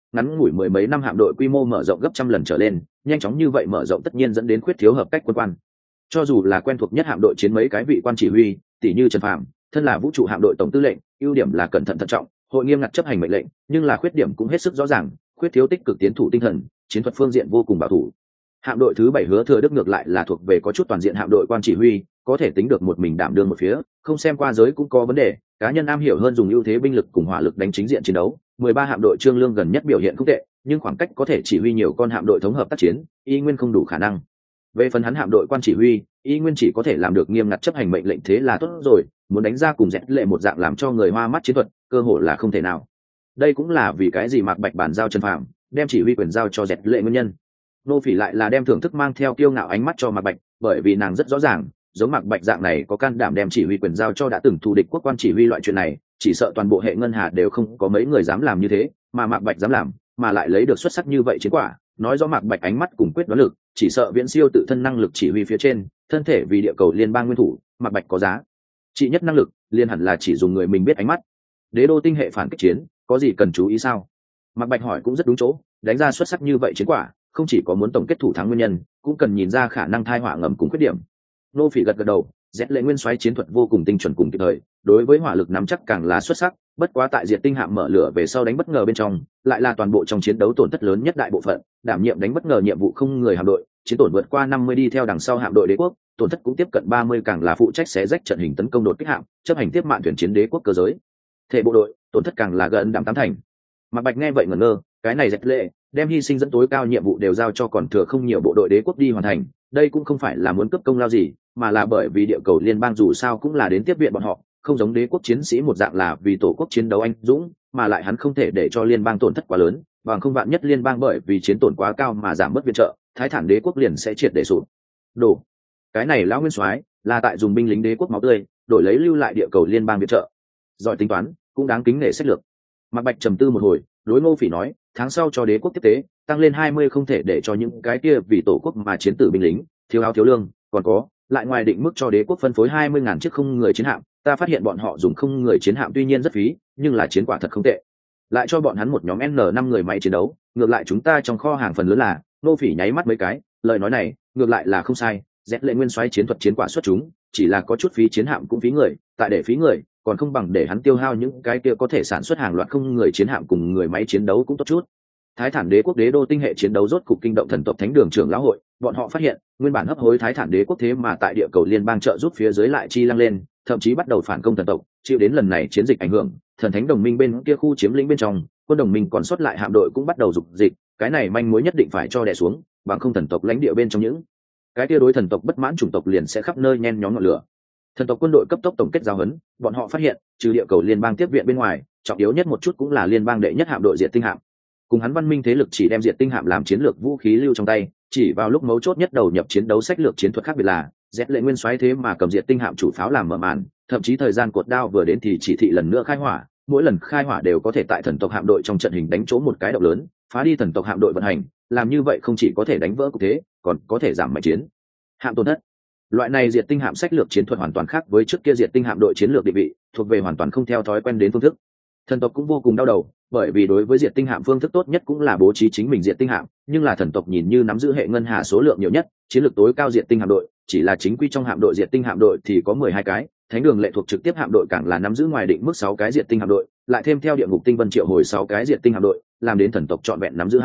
ngắn ngủi mười mấy năm hạm đội quy mô mở rộng gấp trăm lần trở lên, nhanh chóng như vậy mở rộng tất nhiên dẫn đến khuyết thiếu hợp cách quân quan. Cho dù là quen thuộc nhất hạm đội chiến mấy cái vị quan chỉ huy, tỷ như Trần Phạm, thân là vũ trụ hạm đội tổng tư lệnh, ưu điểm là cẩn thận thận trọng, hội nghiêm ngặt chấp hành mệnh lệnh, nhưng là khuyết điểm cũng hết sức rõ ràng, khuyết thiếu tích cực tiến thủ tinh thần, chiến thuật phương diện vô cùng bảo thủ. Hạm đội thứ 7 Hứa Thừa Đức ngược lại là thuộc về có chút toàn diện hạm đội quan chỉ huy, có thể tính được một mình đảm đương một phía, không xem qua giới cũng có vấn đề, cá nhân am hiểu hơn dùng ưu thế binh lực cùng hỏa lực đánh chính diện chiến đấu. 13 hạm đội Trương Lương gần nhất biểu hiện không tệ, nhưng khoảng cách có thể chỉ huy nhiều con hạm đội thống hợp tác chiến, y nguyên không đủ khả năng. Về phần hắn hạm đội quan chỉ huy, y nguyên chỉ có thể làm được nghiêm ngặt chấp hành mệnh lệnh thế là tốt rồi, muốn đánh ra cùng Dẹt Lệ một dạng làm cho người hoa mắt chiến thuật, cơ hội là không thể nào. Đây cũng là vì cái gì Mạc Bạch bàn giao Trần Phạm, đem chỉ huy quyền giao cho Dẹt Lệ nguyên nhân. Nô Phỉ lại là đem thưởng thức mang theo kiêu ngạo ánh mắt cho Mạc Bạch, bởi vì nàng rất rõ ràng, giống Mạc Bạch dạng này có can đảm đem chỉ huy quyền giao cho đã từng thù địch quốc quan chỉ huy loại chuyện này, chỉ sợ toàn bộ hệ ngân hà đều không có mấy người dám làm như thế, mà Mạc Bạch dám làm, mà lại lấy được xuất sắc như vậy chiến quả, nói rõ Mạc Bạch ánh mắt cùng quyết đoán lực, chỉ sợ viễn siêu tự thân năng lực chỉ huy phía trên, thân thể vì địa cầu liên bang nguyên thủ, Mạc Bạch có giá trị nhất năng lực, liên hẳn là chỉ dùng người mình biết ánh mắt. Đế đô tinh hệ phản kích chiến, có gì cần chú ý sao? Mạc Bạch hỏi cũng rất đúng chỗ, đánh ra xuất sắc như vậy chiến quả, không chỉ có muốn tổng kết thủ thắng nguyên nhân, cũng cần nhìn ra khả năng thai họa ngầm cùng khuyết điểm. Nô Phỉ gật gật đầu, Dẹt Lệ nguyên soái chiến thuật vô cùng tinh chuẩn cùng kịp thời, đối với hỏa lực nắm chắc càng là xuất sắc, bất quá tại Diệt Tinh hạm mở lửa về sau đánh bất ngờ bên trong, lại là toàn bộ trong chiến đấu tổn thất lớn nhất đại bộ phận, đảm nhiệm đánh bất ngờ nhiệm vụ không người hạm đội, chiến tổn vượt qua 50 đi theo đằng sau hạm đội Đế quốc, tổn thất cũng tiếp cận 30 càng là phụ trách xé rách trận hình tấn công đột kích hạm, chấp hành tiếp mạn thuyền chiến Đế quốc cơ giới. Thể bộ đội, tổn thất càng là gần đạm tám thành. Mạc Bạch nghe vậy ngẩn ngơ, cái này Dẹt Lệ đem hy sinh dẫn tối cao nhiệm vụ đều giao cho còn thừa không nhiều bộ đội Đế quốc đi hoàn thành, đây cũng không phải là muốn cướp công lao gì, mà là bởi vì địa cầu liên bang dù sao cũng là đến tiếp viện bọn họ, không giống Đế quốc chiến sĩ một dạng là vì tổ quốc chiến đấu anh dũng, mà lại hắn không thể để cho liên bang tổn thất quá lớn, bằng không vạn nhất liên bang bởi vì chiến tổn quá cao mà giảm mất viện trợ, Thái Thản Đế quốc liền sẽ triệt để sụp đổ. Cái này lão nguyên soái là tại dùng binh lính Đế quốc máu tươi đổi lấy lưu lại địa cầu liên bang viện trợ, giỏi tính toán, cũng đáng kính nể sách lược. Mạc Bạch trầm tư một hồi, đối Ngô Phỉ nói, tháng sau cho Đế quốc tiếp tế tăng lên 20 không thể để cho những cái kia vì tổ quốc mà chiến tử binh lính thiếu áo thiếu lương, còn có lại ngoài định mức cho Đế quốc phân phối 20.000 chiếc không người chiến hạm, ta phát hiện bọn họ dùng không người chiến hạm tuy nhiên rất phí, nhưng là chiến quả thật không tệ. Lại cho bọn hắn một nhóm N5 người máy chiến đấu, ngược lại chúng ta trong kho hàng phần lớn là. Ngô Phỉ nháy mắt mấy cái, lời nói này ngược lại là không sai, Dẹt Lệ nguyên soái chiến thuật chiến quả xuất chúng, chỉ là có chút phí chiến hạm cũng phí người, tại để phí người, còn không bằng để hắn tiêu hao những cái kia có thể sản xuất hàng loạt không người chiến hạm cùng người máy chiến đấu cũng tốt chút. Thái Thản Đế quốc đế đô tinh hệ chiến đấu rốt cục kinh động thần tộc thánh đường trưởng lão hội, bọn họ phát hiện nguyên bản hấp hối Thái Thản Đế quốc thế mà tại địa cầu liên bang trợ giúp phía dưới lại chi lăng lên, thậm chí bắt đầu phản công thần tộc, chịu đến lần này chiến dịch ảnh hưởng, thần thánh đồng minh bên kia khu chiếm lĩnh bên trong, quân đồng minh còn sót lại hạm đội cũng bắt đầu dục dịch, cái này manh mối nhất định phải cho đè xuống, bằng không thần tộc lãnh địa bên trong những cái kia đối thần tộc bất mãn chủng tộc liền sẽ khắp nơi nhen nhóm ngọn lửa. Thần tộc quân đội cấp tốc tổng kết giao huấn, bọn họ phát hiện trừ địa cầu liên bang tiếp viện bên ngoài, trọng yếu nhất một chút cũng là liên bang đệ nhất hạm đội Diệt Tinh hạm. Cùng hắn văn minh thế lực chỉ đem Diệt Tinh hạm làm chiến lược vũ khí lưu trong tay, chỉ vào lúc mấu chốt nhất đầu nhập chiến đấu sách lược chiến thuật khác biệt là Dẹt Lệ nguyên soái thế mà cầm Diệt Tinh hạm chủ pháo làm mở màn, thậm chí thời gian cột đao vừa đến thì chỉ thị lần nữa khai hỏa, mỗi lần khai hỏa đều có thể tại thần tộc hạm đội trong trận hình đánh chỗ một cái động lớn, phá đi thần tộc hạm đội vận hành, làm như vậy không chỉ có thể đánh vỡ cục thế, còn có thể giảm mạnh chiến hạm tổn thất. Loại này Diệt Tinh hạm sách lược chiến thuật hoàn toàn khác với trước kia Diệt Tinh hạm đội chiến lược định vị, thuộc về hoàn toàn không theo thói quen đến phương thức. Thần tộc cũng vô cùng đau đầu, bởi vì đối với Diệt Tinh hạm phương thức tốt nhất cũng là bố trí chính mình Diệt Tinh hạm, nhưng là thần tộc nhìn như nắm giữ hệ ngân hà số lượng nhiều nhất, chiến lược tối cao Diệt Tinh hạm đội, chỉ là chính quy trong hạm đội Diệt Tinh hạm đội thì có 12 cái, thánh đường lệ thuộc trực tiếp hạm đội càng là nắm giữ ngoài định mức 6 cái Diệt Tinh hạm đội, lại thêm theo địa ngục tinh vân triệu hồi 6 cái Diệt Tinh hạm đội, làm đến thần tộc trọn vẹn nắm giữ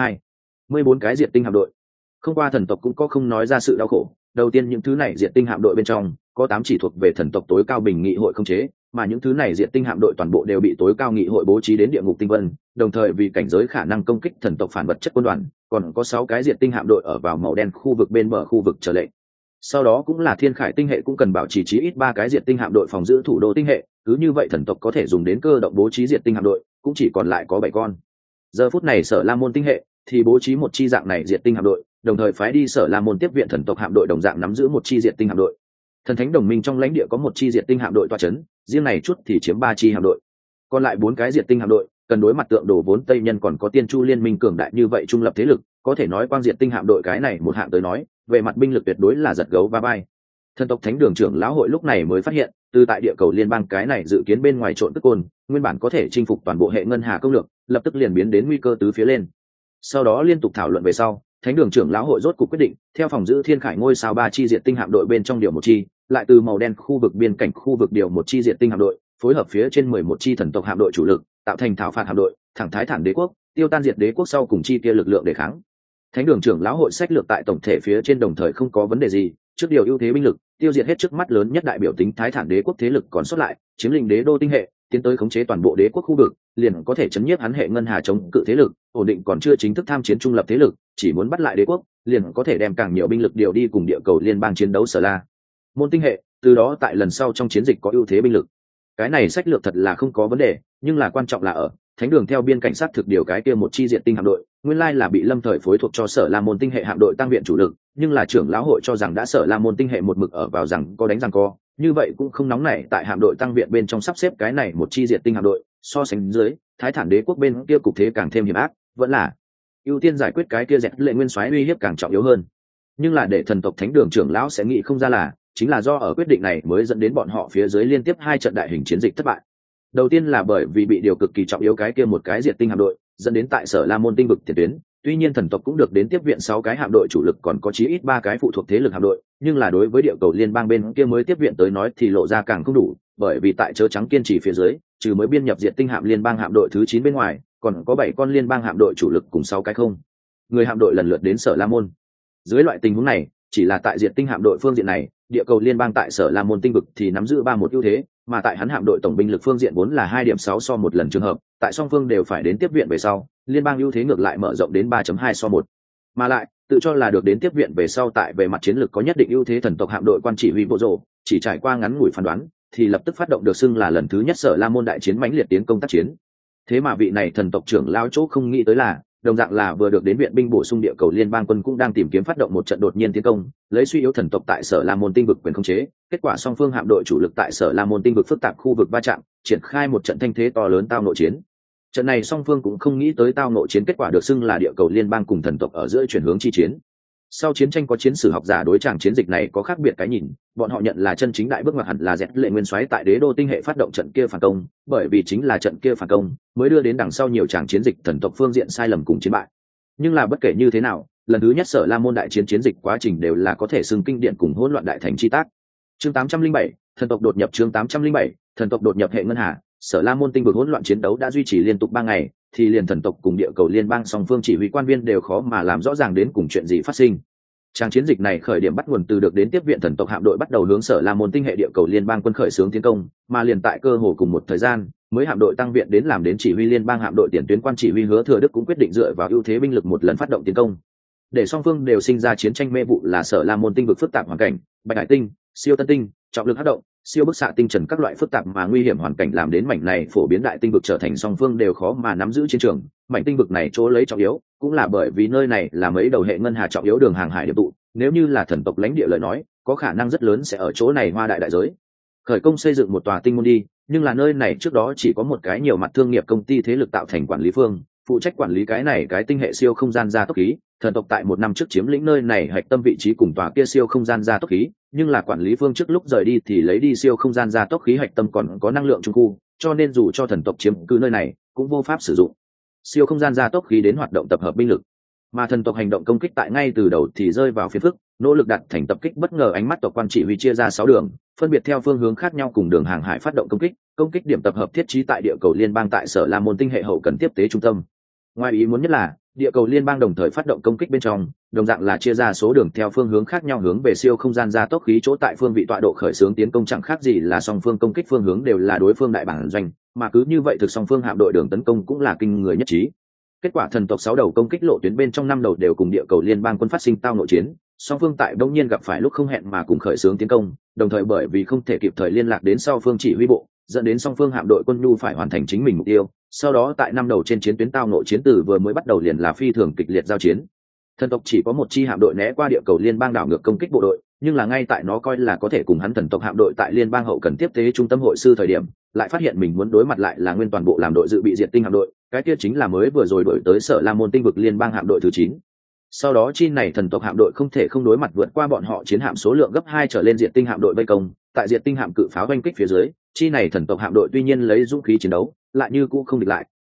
14 cái Diệt Tinh hạm đội. Không qua thần tộc cũng có không nói ra sự đau khổ, đầu tiên những thứ này Diệt Tinh hạm đội bên trong có 8 chỉ thuộc về thần tộc tối cao bình nghị hội không chế, mà những thứ này Diệt Tinh hạm đội toàn bộ đều bị tối cao nghị hội bố trí đến địa ngục tinh vân, đồng thời vì cảnh giới khả năng công kích thần tộc phản vật chất quân đoàn, còn có 6 cái Diệt Tinh hạm đội ở vào màu đen khu vực bên bờ khu vực trở lệnh. Sau đó cũng là Thiên Khải tinh hệ cũng cần bảo trì chí ít 3 cái Diệt Tinh hạm đội phòng giữ thủ đô tinh hệ, cứ như vậy thần tộc có thể dùng đến cơ động bố trí Diệt Tinh hạm đội, cũng chỉ còn lại có 7 con. Giờ phút này Sở La Môn tinh hệ thì bố trí một chi dạng này Diệt Tinh hạm đội, đồng thời phái đi Sở La Môn tiếp viện thần tộc hạm đội đồng dạng nắm giữ một chi Diệt Tinh hạm đội. Thần thánh đồng minh trong lãnh địa có một chi Diệt Tinh hạm đội toa chấn, riêng này chút thì chiếm 3 chi hạm đội. Còn lại 4 cái Diệt Tinh hạm đội cần đối mặt tượng đổ vốn Tây Nhân còn có Tiên Chu liên minh cường đại như vậy trung lập thế lực, có thể nói quang Diệt Tinh hạm đội cái này một hạng tới nói, về mặt binh lực tuyệt đối là giật gấu va vai. Thần tộc thánh đường trưởng lão hội lúc này mới phát hiện, từ tại địa cầu liên bang cái này dự kiến bên ngoài trộn tức côn, nguyên bản có thể chinh phục toàn bộ hệ ngân hà công lược, lập tức liền biến đến nguy cơ tứ phía lên. Sau đó liên tục thảo luận về sau, thánh đường trưởng lão hội rốt cuộc quyết định theo phòng giữ thiên khải ngôi sao 3 chi diệt tinh hạm đội bên trong điều một chi, lại từ màu đen khu vực biên cảnh khu vực điều một chi diệt tinh hạm đội, phối hợp phía trên 11 chi thần tộc hạm đội chủ lực, tạo thành thảo phạt hạm đội, thẳng thái thản đế quốc, tiêu tan diệt đế quốc sau cùng chi kia lực lượng để kháng. Thánh đường trưởng lão hội sách lược tại tổng thể phía trên đồng thời không có vấn đề gì, trước điều ưu thế binh lực, tiêu diệt hết trước mắt lớn nhất đại biểu tính thái thản đế quốc thế lực còn sót lại, chiếm lĩnh đế đô tinh hệ, tiến tới khống chế toàn bộ đế quốc khu vực, liền có thể chấn nhiếp hắn hệ ngân hà chống cự thế lực, ổn định còn chưa chính thức tham chiến trung lập thế lực, chỉ muốn bắt lại đế quốc, liền có thể đem càng nhiều binh lực điều đi cùng địa cầu liên bang chiến đấu Sở La Môn tinh hệ, từ đó tại lần sau trong chiến dịch có ưu thế binh lực. Cái này sách lược thật là không có vấn đề, nhưng là quan trọng là ở thánh đường theo biên cảnh sát thực điều cái kia một chi diện tinh hạm đội, nguyên lai là bị lâm thời phối thuộc cho Sở La Môn tinh hệ hạm đội tăng viện chủ lực, nhưng là trưởng lão hội cho rằng đã Sở La Môn tinh hệ một mực ở vào rằng có đánh rằng co, như vậy cũng không nóng nảy tại hạm đội tăng viện bên trong sắp xếp cái này một chi diện tinh hạm đội, so sánh dưới thái thản đế quốc bên kia cục thế càng thêm hiểm ác, vẫn là ưu tiên giải quyết cái kia dẹt lệ nguyên soái uy hiếp càng trọng yếu hơn. Nhưng là để thần tộc thánh đường trưởng lão sẽ nghĩ không ra là chính là do ở quyết định này mới dẫn đến bọn họ phía dưới liên tiếp 2 trận đại hình chiến dịch thất bại. Đầu tiên là bởi vì bị điều cực kỳ trọng yếu cái kia một cái diệt tinh hạm đội, dẫn đến tại Sở La Môn tinh vực tiền tuyến, tuy nhiên thần tộc cũng được đến tiếp viện 6 cái hạm đội chủ lực còn có chí ít 3 cái phụ thuộc thế lực hạm đội, nhưng là đối với địa cầu liên bang bên kia mới tiếp viện tới nói thì lộ ra càng không đủ, bởi vì tại chớ trắng kiên trì phía dưới, trừ mới biên nhập diệt tinh hạm liên bang hạm đội thứ 9 bên ngoài, còn có 7 con liên bang hạm đội chủ lực cùng 6 cái không người hạm đội lần lượt đến Sở La Môn. Dưới loại tình huống này, chỉ là tại diệt tinh hạm đội phương diện này, địa cầu liên bang tại Sở La Môn tinh vực thì nắm giữ 3-1 ưu thế, mà tại hắn hạm đội tổng binh lực phương diện vốn là 2.6 so 1 lần trường hợp, tại song phương đều phải đến tiếp viện về sau, liên bang ưu thế ngược lại mở rộng đến 3.2 so 1. Mà lại, tự cho là được đến tiếp viện về sau tại về mặt chiến lược có nhất định ưu thế thần tộc hạm đội quan chỉ huy bộ rồ, chỉ trải qua ngắn ngủi phán đoán, thì lập tức phát động được xưng là lần thứ nhất Sở La Môn đại chiến mãnh liệt tiến công tác chiến. Thế mà vị này thần tộc trưởng lao chỗ không nghĩ tới là, đồng dạng là vừa được đến viện binh bổ sung địa cầu liên bang quân cũng đang tìm kiếm phát động một trận đột nhiên tiến công, lấy suy yếu thần tộc tại Sở La Môn tinh vực quyền khống chế, kết quả song phương hạm đội chủ lực tại Sở La Môn tinh vực phức tạp khu vực va chạm, triển khai một trận thanh thế to lớn tao nội chiến. Trận này song phương cũng không nghĩ tới tao nội chiến kết quả được xưng là địa cầu liên bang cùng thần tộc ở giữa chuyển hướng chi chiến. Sau chiến tranh có chiến sử học giả đối tràng chiến dịch này có khác biệt cái nhìn, bọn họ nhận là chân chính đại bước ngoặt hẳn là dẹt lệ nguyên soái tại đế đô tinh hệ phát động trận kia phản công, bởi vì chính là trận kia phản công mới đưa đến đằng sau nhiều tràng chiến dịch thần tộc phương diện sai lầm cùng chiến bại. Nhưng là bất kể như thế nào, lần thứ nhất Sở La Môn đại chiến chiến dịch quá trình đều là có thể xưng kinh điển cùng hỗn loạn đại thành chi tác. Chương 807, thần tộc đột nhập. Chương 807, thần tộc đột nhập hệ ngân hà. Sở La Môn tinh vực hỗn loạn chiến đấu đã duy trì liên tục 3 ngày, thì liền thần tộc cùng địa cầu liên bang song phương chỉ huy quan viên đều khó mà làm rõ ràng đến cùng chuyện gì phát sinh. Trang chiến dịch này khởi điểm bắt nguồn từ được đến tiếp viện thần tộc hạm đội bắt đầu hướng Sở La Môn tinh hệ địa cầu liên bang quân khởi xướng tiến công, mà liền tại cơ hồ cùng một thời gian, mới hạm đội tăng viện đến làm đến chỉ huy liên bang hạm đội tiền tuyến quan chỉ huy Hứa Thừa Đức cũng quyết định dựa vào ưu thế binh lực một lần phát động tiến công. Để song phương đều sinh ra chiến tranh mê vụ là Sở La Môn tinh vực phức tạp hoàn cảnh, Bạch Hải tinh, siêu tân tinh, trọng lực hấp động, siêu bức xạ tinh trần các loại phức tạp mà nguy hiểm hoàn cảnh làm đến mảnh này phổ biến đại tinh vực trở thành song phương đều khó mà nắm giữ chiến trường. Mảnh tinh vực này chỗ lấy trọng yếu, cũng là bởi vì nơi này là mấy đầu hệ ngân hà trọng yếu đường hàng hải điểm tụ, nếu như là thần tộc lãnh địa lời nói, có khả năng rất lớn sẽ ở chỗ này hoa đại đại giới khởi công xây dựng một tòa tinh môn đi, nhưng là nơi này trước đó chỉ có một cái nhiều mặt thương nghiệp công ty thế lực tạo thành quản lý phương, phụ trách quản lý cái này cái tinh hệ siêu không gian gia tốc khí. Thần tộc tại 1 năm trước chiếm lĩnh nơi này hạch tâm vị trí cùng tòa kia siêu không gian gia tốc khí, nhưng là quản lý phương trước lúc rời đi thì lấy đi siêu không gian gia tốc khí hạch tâm còn có năng lượng trung khu, cho nên dù cho thần tộc chiếm cứ nơi này cũng vô pháp sử dụng siêu không gian gia tốc khí đến hoạt động tập hợp binh lực. Mà thần tộc hành động công kích tại ngay từ đầu thì rơi vào phiền phức, nỗ lực đặt thành tập kích bất ngờ ánh mắt tộc quan chỉ huy chia ra 6 đường, phân biệt theo phương hướng khác nhau cùng đường hàng hải phát động công kích điểm tập hợp thiết trí tại địa cầu liên bang tại Sở La Môn tinh hệ hậu cần tiếp tế trung tâm. Ngoài ý muốn nhất là, địa cầu liên bang đồng thời phát động công kích bên trong, đồng dạng là chia ra số đường theo phương hướng khác nhau hướng về siêu không gian gia tốc khí chỗ tại phương vị tọa độ khởi xướng tiến công, chẳng khác gì là song phương công kích phương hướng đều là đối phương đại bản doanh, mà cứ như vậy thực song phương hạm đội đường tấn công cũng là kinh người nhất trí. Kết quả thần tộc 6 đầu công kích lộ tuyến bên trong 5 đầu đều cùng địa cầu liên bang quân phát sinh tao nội chiến, song phương tại đông nhiên gặp phải lúc không hẹn mà cùng khởi xướng tiến công, đồng thời bởi vì không thể kịp thời liên lạc đến sau phương chỉ huy bộ, dẫn đến song phương hạm đội quân nhu phải hoàn thành chính mình mục tiêu. Sau đó tại 5 đầu trên chiến tuyến tao nội chiến từ vừa mới bắt đầu liền là phi thường kịch liệt giao chiến. Thần tộc chỉ có một chi hạm đội né qua địa cầu liên bang đảo ngược công kích bộ đội, nhưng là ngay tại nó coi là có thể cùng hắn thần tộc hạm đội tại liên bang hậu cần tiếp tế trung tâm hội sư thời điểm, lại phát hiện mình muốn đối mặt lại là nguyên toàn bộ làm đội dự bị diệt tinh hạm đội, cái kia chính là mới vừa rồi đổi tới Sở La Môn tinh vực liên bang hạm đội thứ 9. Sau đó chi này thần tộc hạm đội không thể không đối mặt vượt qua bọn họ chiến hạm số lượng gấp 2 trở lên diệt tinh hạm đội vây công, tại diệt tinh hạm cự pháo oanh kích phía dưới, chi này thần tộc hạm đội tuy nhiên lấy dũng khí chiến đấu, lại như cũ không địch lại,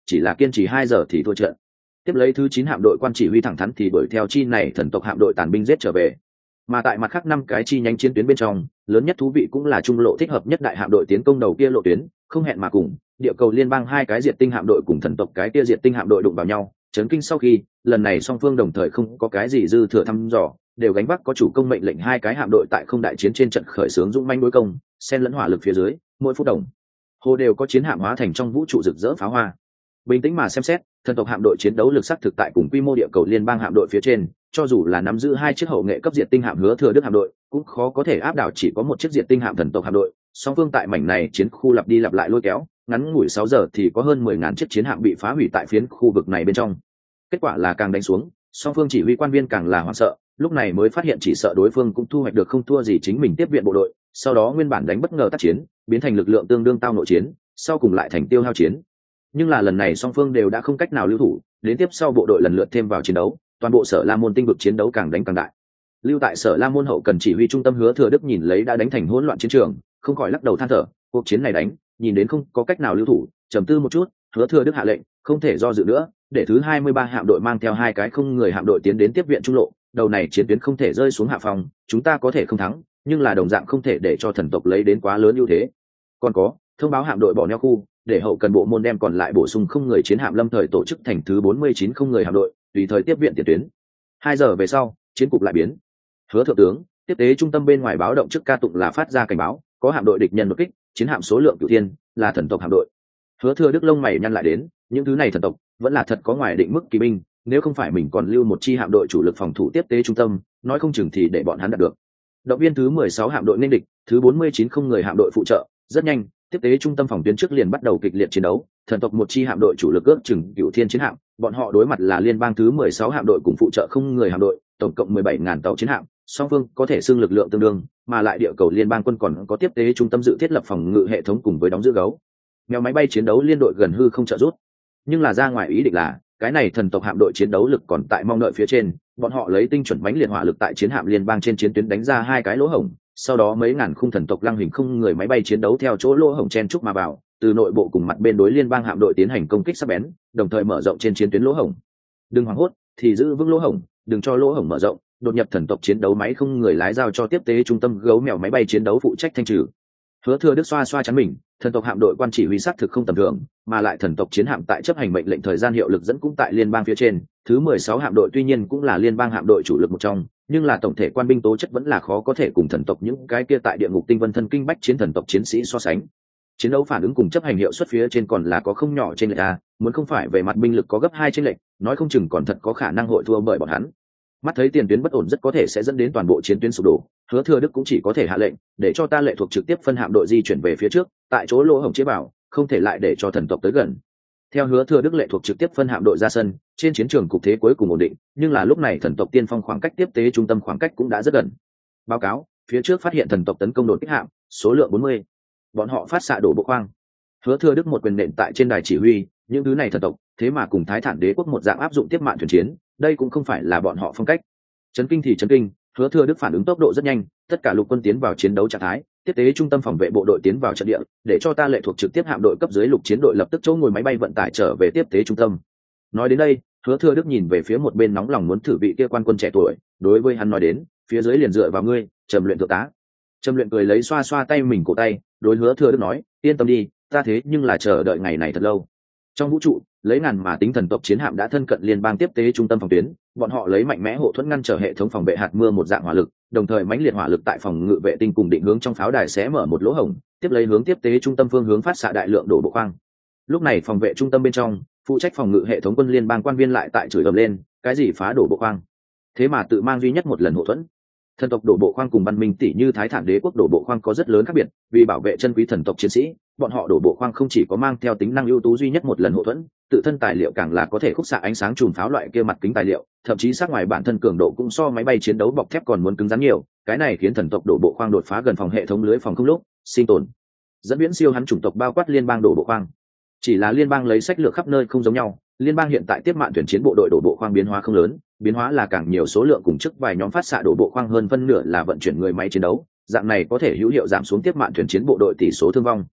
chỉ là kiên trì 2 giờ thì thua trận. Tiếp lấy thứ 9 hạm đội quan chỉ huy thẳng thắn thì đuổi theo chi này thần tộc hạm đội tàn binh giết trở về. Mà tại mặt khác 5 cái chi nhánh chiến tuyến bên trong, lớn nhất thú vị cũng là trung lộ thích hợp nhất đại hạm đội tiến công đầu kia lộ tuyến, không hẹn mà cùng, địa cầu liên bang 2 cái diệt tinh hạm đội cùng thần tộc cái kia diệt tinh hạm đội đụng vào nhau, chấn kinh sau khi, lần này song phương đồng thời không có cái gì dư thừa thăm dò, đều gánh vác có chủ công mệnh lệnh 2 cái hạm đội tại không đại chiến trên trận khởi xướng dũng mãnh đối công, xen lẫn hỏa lực phía dưới, mỗi phút đồng hồ đều có chiến hạm hóa thành trong vũ trụ rực rỡ pháo hoa. Bình tĩnh mà xem xét, thần tộc hạm đội chiến đấu lực sắc thực tại cùng quy mô địa cầu liên bang hạm đội phía trên, cho dù là nắm giữ 2 chiếc hậu nghệ cấp diệt tinh hạm Hứa Thừa Đức hạm đội, cũng khó có thể áp đảo chỉ có một chiếc diệt tinh hạm thần tộc hạm đội. Song phương tại mảnh này chiến khu lặp đi lặp lại lôi kéo, ngắn ngủi 6 giờ thì có hơn 10.000 chiếc chiến hạm bị phá hủy tại phiến khu vực này bên trong. Kết quả là càng đánh xuống, song phương chỉ huy quan viên càng là hoảng sợ, lúc này mới phát hiện chỉ sợ đối phương cũng thu hoạch được không thua gì chính mình tiếp viện bộ đội, sau đó nguyên bản đánh bất ngờ tác chiến, biến thành lực lượng tương đương tao nội chiến, sau cùng lại thành tiêu hao chiến. Nhưng là lần này song phương đều đã không cách nào lưu thủ, đến tiếp sau bộ đội lần lượt thêm vào chiến đấu, toàn bộ Sở La Môn tinh vực chiến đấu càng đánh càng đại. Lưu tại Sở La Môn hậu cần chỉ huy trung tâm Hứa Thừa Đức nhìn lấy đã đánh thành hỗn loạn chiến trường, không khỏi lắc đầu than thở, cuộc chiến này đánh, nhìn đến không có cách nào lưu thủ, trầm tư một chút, Hứa Thừa Đức hạ lệnh, không thể do dự nữa, để thứ 23 hạm đội mang theo 2 cái không người hạm đội tiến đến tiếp viện trung lộ, đầu này chiến tuyến không thể rơi xuống hạ phòng, chúng ta có thể không thắng, nhưng là đồng dạng không thể để cho thần tộc lấy đến quá lớn ưu thế. Còn có, thông báo hạm đội bỏ neo khu, để hậu cần bộ môn đem còn lại bổ sung không người chiến hạm lâm thời tổ chức thành thứ 49 không người hạm đội, tùy thời tiếp viện tiền tuyến. 2 giờ về sau, chiến cục lại biến. Hứa thượng tướng, tiếp tế trung tâm bên ngoài báo động trước ca tụng là phát ra cảnh báo, có hạm đội địch nhân đột kích, chiến hạm số lượng cửu thiên, là thần tộc hạm đội. Hứa Thừa Đức lông mày nhăn lại đến, những thứ này thần tộc vẫn là thật có ngoài định mức kỳ binh, nếu không phải mình còn lưu một chi hạm đội chủ lực phòng thủ tiếp tế trung tâm, nói không chừng thì để bọn hắn đạt được. Động viên thứ 16 hạm đội nên địch, thứ 49 không người hạm đội phụ trợ, rất nhanh, tiếp tế trung tâm phòng tuyến trước liền bắt đầu kịch liệt chiến đấu, thần tộc một chi hạm đội chủ lực ước chừng cửu thiên chiến hạm, bọn họ đối mặt là liên bang thứ 16 hạm đội cùng phụ trợ không người hạm đội, tổng cộng 17.000 tàu chiến hạm, song phương có thể xưng lực lượng tương đương, mà lại địa cầu liên bang quân còn có tiếp tế trung tâm dự thiết lập phòng ngự hệ thống cùng với đóng giữ gấu. Mèo máy bay chiến đấu liên đội gần hư không trợ rút, nhưng là ra ngoài ý định là cái này thần tộc hạm đội chiến đấu lực còn tại mong đợi phía trên, bọn họ lấy tinh chuẩn mãnh liệt hỏa lực tại chiến hạm liên bang trên chiến tuyến đánh ra 2 cái lỗ hổng, sau đó mấy ngàn khung thần tộc lăng hình không người máy bay chiến đấu theo chỗ lỗ hổng chen trúc mà vào, từ nội bộ cùng mặt bên đối liên bang hạm đội tiến hành công kích sắc bén, đồng thời mở rộng trên chiến tuyến lỗ hổng. Đừng hoảng hốt, thì giữ vững lỗ hổng, đừng cho lỗ hổng mở rộng, đột nhập thần tộc chiến đấu máy không người lái giao cho tiếp tế trung tâm gấu mèo máy bay chiến đấu phụ trách thanh trừ. Hứa Thừa Đức xoa xoa chắn mình, thần tộc hạm đội quan chỉ huy xác thực không tầm thường, mà lại thần tộc chiến hạm tại chấp hành mệnh lệnh thời gian hiệu lực dẫn cũng tại liên bang phía trên, thứ 16 hạm đội tuy nhiên cũng là liên bang hạm đội chủ lực một trong, nhưng là tổng thể quan binh tố chất vẫn là khó có thể cùng thần tộc những cái kia tại địa ngục tinh vân thân kinh bách chiến thần tộc chiến sĩ so sánh. Chiến đấu phản ứng cùng chấp hành hiệu suất phía trên còn là có không nhỏ trên lệch a, muốn không phải về mặt binh lực có gấp 2 trên lệch, nói không chừng còn thật có khả năng hội thua bởi bọn hắn. Mắt thấy tiền tuyến bất ổn rất có thể sẽ dẫn đến toàn bộ chiến tuyến sụp đổ, Hứa Thừa Đức cũng chỉ có thể hạ lệnh để cho ta lệ thuộc trực tiếp phân hạm đội di chuyển về phía trước, tại chỗ lỗ hổng chế bảo, không thể lại để cho thần tộc tới gần. Theo Hứa Thừa Đức lệ thuộc trực tiếp phân hạm đội ra sân, trên chiến trường cục thế cuối cùng ổn định, nhưng là lúc này thần tộc tiên phong khoảng cách tiếp tế trung tâm khoảng cách cũng đã rất gần. Báo cáo, phía trước phát hiện thần tộc tấn công đột kích hạm, số lượng 40. Bọn họ phát xạ đổ bộ khoang. Hứa Thừa Đức một quyền nện tại trên đài chỉ huy, những thứ này thần tộc, thế mà cùng Thái Thản Đế quốc một dạng áp dụng tiếp mạng thuyền chiến, đây cũng không phải là bọn họ phong cách. Chấn kinh thì chấn kinh, Hứa Thừa Đức phản ứng tốc độ rất nhanh, tất cả lục quân tiến vào chiến đấu trạng thái, tiếp tế trung tâm phòng vệ bộ đội tiến vào trận địa, để cho ta lệ thuộc trực tiếp hạm đội cấp dưới lục chiến đội lập tức chỗ ngồi máy bay vận tải trở về tiếp tế trung tâm. Nói đến đây, Hứa Thừa Đức nhìn về phía một bên nóng lòng muốn thử vị kia quan quân trẻ tuổi, đối với hắn nói đến, phía dưới liền dựa vào ngươi, Trầm Luyện thượng tá. Trầm Luyện cười lấy xoa xoa tay mình cổ tay, đối Hứa Thừa Đức nói, yên tâm đi, ta thế nhưng là chờ đợi ngày này thật lâu. Trong vũ trụ, lấy ngàn mà tính thần tộc chiến hạm đã thân cận liên bang tiếp tế trung tâm phòng tuyến, bọn họ lấy mạnh mẽ hộ thuẫn ngăn trở hệ thống phòng vệ hạt mưa một dạng hỏa lực, đồng thời mãnh liệt hỏa lực tại phòng ngự vệ tinh cùng định hướng trong pháo đài sẽ mở một lỗ hổng, tiếp lấy hướng tiếp tế trung tâm phương hướng phát xạ đại lượng đổ bộ khoang. Lúc này phòng vệ trung tâm bên trong, phụ trách phòng ngự hệ thống quân liên bang quan viên lại tại chửi ầm lên, cái gì phá đổ bộ khoang? Thế mà tự mang duy nhất một lần hộ thuẫn. Thần tộc đổ bộ khoang cùng văn minh tỷ như Thái Thản Đế quốc đổ bộ khoang có rất lớn khác biệt, vì bảo vệ chân quý thần tộc chiến sĩ, bọn họ đổ bộ khoang không chỉ có mang theo tính năng ưu tú duy nhất một lần hộ thuẫn, tự thân tài liệu càng là có thể khúc xạ ánh sáng chùm pháo loại kia mặt kính tài liệu, thậm chí sát ngoài bản thân cường độ cũng so máy bay chiến đấu bọc thép còn muốn cứng rắn nhiều, cái này khiến thần tộc đổ bộ khoang đột phá gần phòng hệ thống lưới phòng không lúc sinh tồn. Dẫn viễn siêu hắn chủng tộc bao quát liên bang đổ bộ khoang. Chỉ là liên bang lấy sách lược khắp nơi không giống nhau, liên bang hiện tại tiếp mạng thuyền chiến bộ đội đổ bộ khoang biến hóa không lớn, biến hóa là càng nhiều số lượng cùng chức vài nhóm phát xạ đổ bộ khoang hơn phân nửa là vận chuyển người máy chiến đấu, dạng này có thể hữu hiệu giảm xuống tiếp mạng thuyền chiến bộ đội tỷ số thương vong.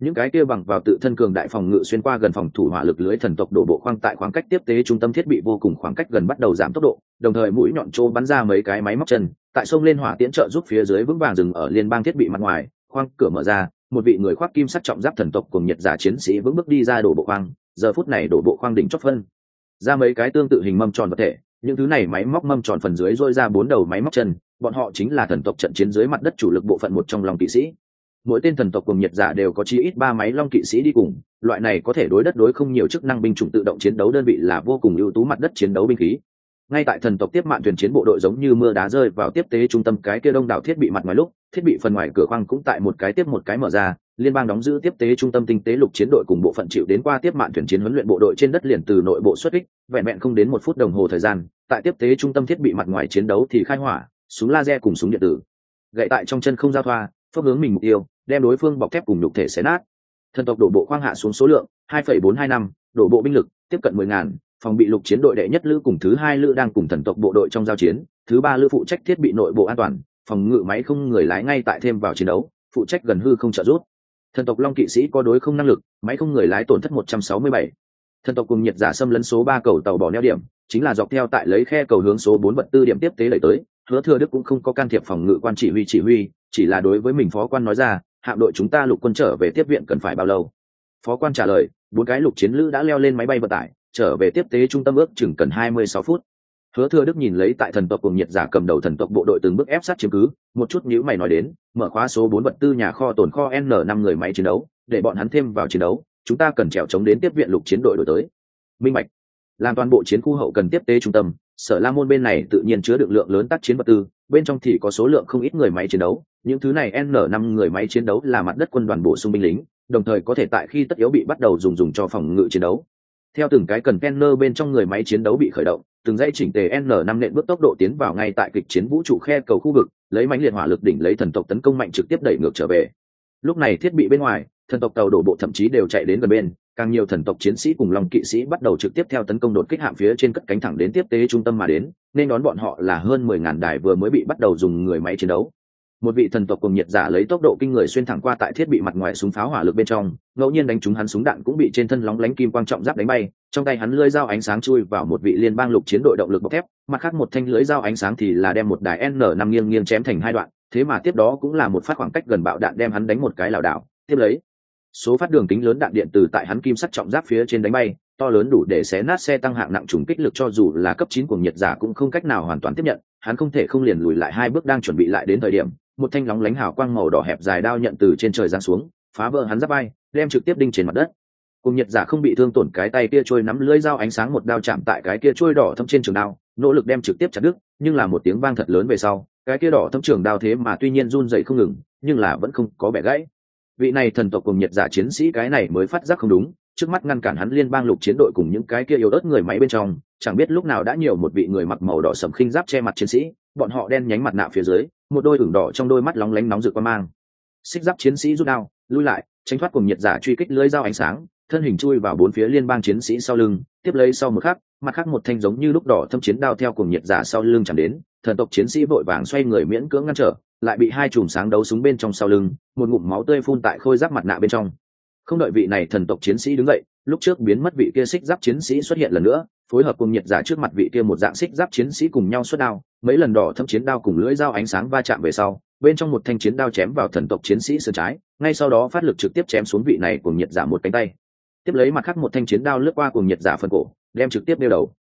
những cái kia bằng vào tự thân cường đại phòng ngự xuyên qua gần phòng thủ hỏa lực lưới thần tộc đổ bộ khoang tại khoảng cách tiếp tế trung tâm thiết bị vô cùng khoảng cách gần bắt đầu giảm tốc độ, đồng thời mũi nhọn trô bắn ra mấy cái máy móc chân tại sông lên hỏa tiễn trợ giúp phía dưới vững vàng dừng ở liên bang thiết bị mặt ngoài. Khoang cửa mở ra, một vị người khoác kim sắt trọng giáp thần tộc cùng nhiệt giả chiến sĩ vững bước đi ra đổ bộ khoang. Giờ phút này đổ bộ khoang đỉnh chót phân ra mấy cái tương tự hình mâm tròn vật thể, những thứ này máy móc mâm tròn phần dưới dôi ra 4 đầu máy móc chân, bọn họ chính là thần tộc trận chiến dưới mặt đất chủ lực bộ phận một trong long kỵ sĩ. Mỗi tên thần tộc cùng nhiệt giả đều có chí ít 3 máy long kỵ sĩ đi cùng, loại này có thể đối đất đối không nhiều chức năng binh chủng tự động chiến đấu đơn vị là vô cùng ưu tú mặt đất chiến đấu binh khí. Ngay tại thần tộc tiếp mạn thuyền chiến bộ đội giống như mưa đá rơi vào tiếp tế trung tâm cái kia đông đảo thiết bị mặt ngoài lúc, thiết bị phần ngoài cửa khoang cũng tại một cái tiếp một cái mở ra, liên bang đóng giữ tiếp tế trung tâm tinh tế lục chiến đội cùng bộ phận chịu đến qua tiếp mạn thuyền chiến huấn luyện bộ đội trên đất liền từ nội bộ xuất kích, vẹn vẹn không đến 1 phút đồng hồ thời gian, tại tiếp tế trung tâm thiết bị mặt ngoài chiến đấu thì khai hỏa, súng laser cùng súng điện tử gậy tại trong chân không giao thoa, phốc hướng mình mục tiêu, đem đối phương bọc thép cùng nhục thể xé nát. Thần tộc đổ bộ khoang hạ xuống số lượng 2,425, đổ bộ binh lực tiếp cận 10.000, phòng bị lục chiến đội đệ nhất lữ cùng thứ 2 lữ đang cùng thần tộc bộ đội trong giao chiến, thứ 3 lữ phụ trách thiết bị nội bộ an toàn, phòng ngự máy không người lái ngay tại thêm vào chiến đấu, phụ trách gần hư không trợ giúp. Thần tộc long kỵ sĩ có đối không năng lực, máy không người lái tổn thất 167. Thần tộc cùng nhiệt giả xâm lấn số 3 cầu tàu bỏ neo điểm, chính là dọc theo tại lấy khe cầu hướng số 4 vật tư điểm tiếp tế đẩy tới. Hứa Thừa Đức cũng không có can thiệp phòng ngự quan chỉ huy, chỉ là đối với mình phó quan nói ra, hạm đội chúng ta lục quân trở về tiếp viện cần phải bao lâu? Phó quan trả lời, 4 cái lục chiến lữ đã leo lên máy bay vận tải, trở về tiếp tế trung tâm ước chừng cần 26 phút. Hứa Thừa Đức nhìn lấy tại thần tộc cùng nhiệt giả cầm đầu thần tộc bộ đội từng bước ép sát chiếm cứ, một chút nhíu mày nói đến, mở khóa số 4 vật tư nhà kho tồn kho N5 người máy chiến đấu, để bọn hắn thêm vào chiến đấu, chúng ta cần trèo chống đến tiếp viện lục chiến đội đổi tới. Minh bạch. Làm toàn bộ chiến khu hậu cần tiếp tế trung tâm, Sở La Môn bên này tự nhiên chứa được lượng lớn tác chiến vật tư, bên trong thì có số lượng không ít người máy chiến đấu, những thứ này N5 người máy chiến đấu là mặt đất quân đoàn bổ sung binh lính, đồng thời có thể tại khi tất yếu bị bắt đầu dùng cho phòng ngự chiến đấu. Theo từng cái cần container bên trong người máy chiến đấu bị khởi động, từng dãy chỉnh tề N5 nện bước tốc độ tiến vào ngay tại kịch chiến vũ trụ khe cầu khu vực, lấy mãnh liệt hỏa lực đỉnh lấy thần tộc tấn công mạnh trực tiếp đẩy ngược trở về. Lúc này thiết bị bên ngoài, thần tộc tàu đổ bộ thậm chí đều chạy đến gần bên, càng nhiều thần tộc chiến sĩ cùng long kỵ sĩ bắt đầu trực tiếp theo tấn công đột kích hạm phía trên cất cánh thẳng đến tiếp tế trung tâm mà đến, nên đón bọn họ là hơn 10.000 đài vừa mới bị bắt đầu dùng người máy chiến đấu. Một vị thần tộc cùng nhiệt giả lấy tốc độ kinh người xuyên thẳng qua tại thiết bị mặt ngoài súng pháo hỏa lực bên trong, ngẫu nhiên đánh trúng hắn súng đạn cũng bị trên thân lóng lánh kim quang trọng giáp đánh bay, trong tay hắn lưỡi dao ánh sáng chui vào một vị liên bang lục chiến đội động lực bọc thép, mặt khác một thanh lưỡi dao ánh sáng thì là đem một đài N5 nghiêng nghiêng chém thành 2 đoạn, thế mà tiếp đó cũng là một phát khoảng cách gần bạo đạn đem hắn đánh một cái lảo đảo, tiếp lấy số phát đường kính lớn đạn điện từ tại hắn kim sắt trọng giáp phía trên đánh bay, to lớn đủ để xé nát xe tăng hạng nặng trùng kích lực cho dù là cấp 9 cuồng nhiệt giả cũng không cách nào hoàn toàn tiếp nhận, hắn không thể không liền lùi lại 2 bước đang chuẩn bị lại đến thời điểm, một thanh lóng lánh hào quang màu đỏ hẹp dài đao nhận từ trên trời giáng xuống, phá vỡ hắn giáp bay, đem trực tiếp đinh trên mặt đất. Cuồng nhiệt giả không bị thương tổn cái tay kia trôi nắm lưỡi dao ánh sáng một đao chạm tại cái kia trôi đỏ thâm trên trường đao, nỗ lực đem trực tiếp chặt đứt, nhưng là một tiếng vang thật lớn về sau, cái kia đỏ thâm trường đao thế mà tuy nhiên run rẩy không ngừng, nhưng là vẫn không có bẻ gãy. Vị này thần tộc cùng nhiệt giả chiến sĩ cái này mới phát giác không đúng, trước mắt ngăn cản hắn liên bang lục chiến đội cùng những cái kia yếu ớt người máy bên trong, chẳng biết lúc nào đã nhiều một vị người mặc màu đỏ sẫm khinh giáp che mặt chiến sĩ, bọn họ đen nhánh mặt nạ phía dưới, một đôi ửng đỏ trong đôi mắt lóng lánh nóng rực quan mang. Xích giáp chiến sĩ rút đao, lui lại, tránh thoát cùng nhiệt giả truy kích lưỡi dao ánh sáng, thân hình chui vào 4 phía liên bang chiến sĩ sau lưng, tiếp lấy sau một khắc, mặt khác một thanh giống như lúc đỏ thâm chiến đao theo cùng nhiệt giả sau lưng chạm đến, thần tộc chiến sĩ vội vàng xoay người miễn cưỡng ngăn trở, lại bị 2 chùm sáng đấu súng bên trong sau lưng, một ngụm máu tươi phun tại khôi giáp mặt nạ bên trong. Không đợi vị này thần tộc chiến sĩ đứng dậy, lúc trước biến mất vị kia xích giáp chiến sĩ xuất hiện lần nữa, phối hợp cùng nhiệt giả trước mặt vị kia một dạng xích giáp chiến sĩ cùng nhau xuất đao, mấy lần đỏ thâm chiến đao cùng lưỡi dao ánh sáng va chạm về sau, bên trong một thanh chiến đao chém vào thần tộc chiến sĩ sườn trái, ngay sau đó phát lực trực tiếp chém xuống vị này cùng nhiệt giả một cánh tay. Tiếp lấy mặt khác một thanh chiến đao lướt qua cùng nhiệt giả phần cổ, đem trực tiếp đeo đầu.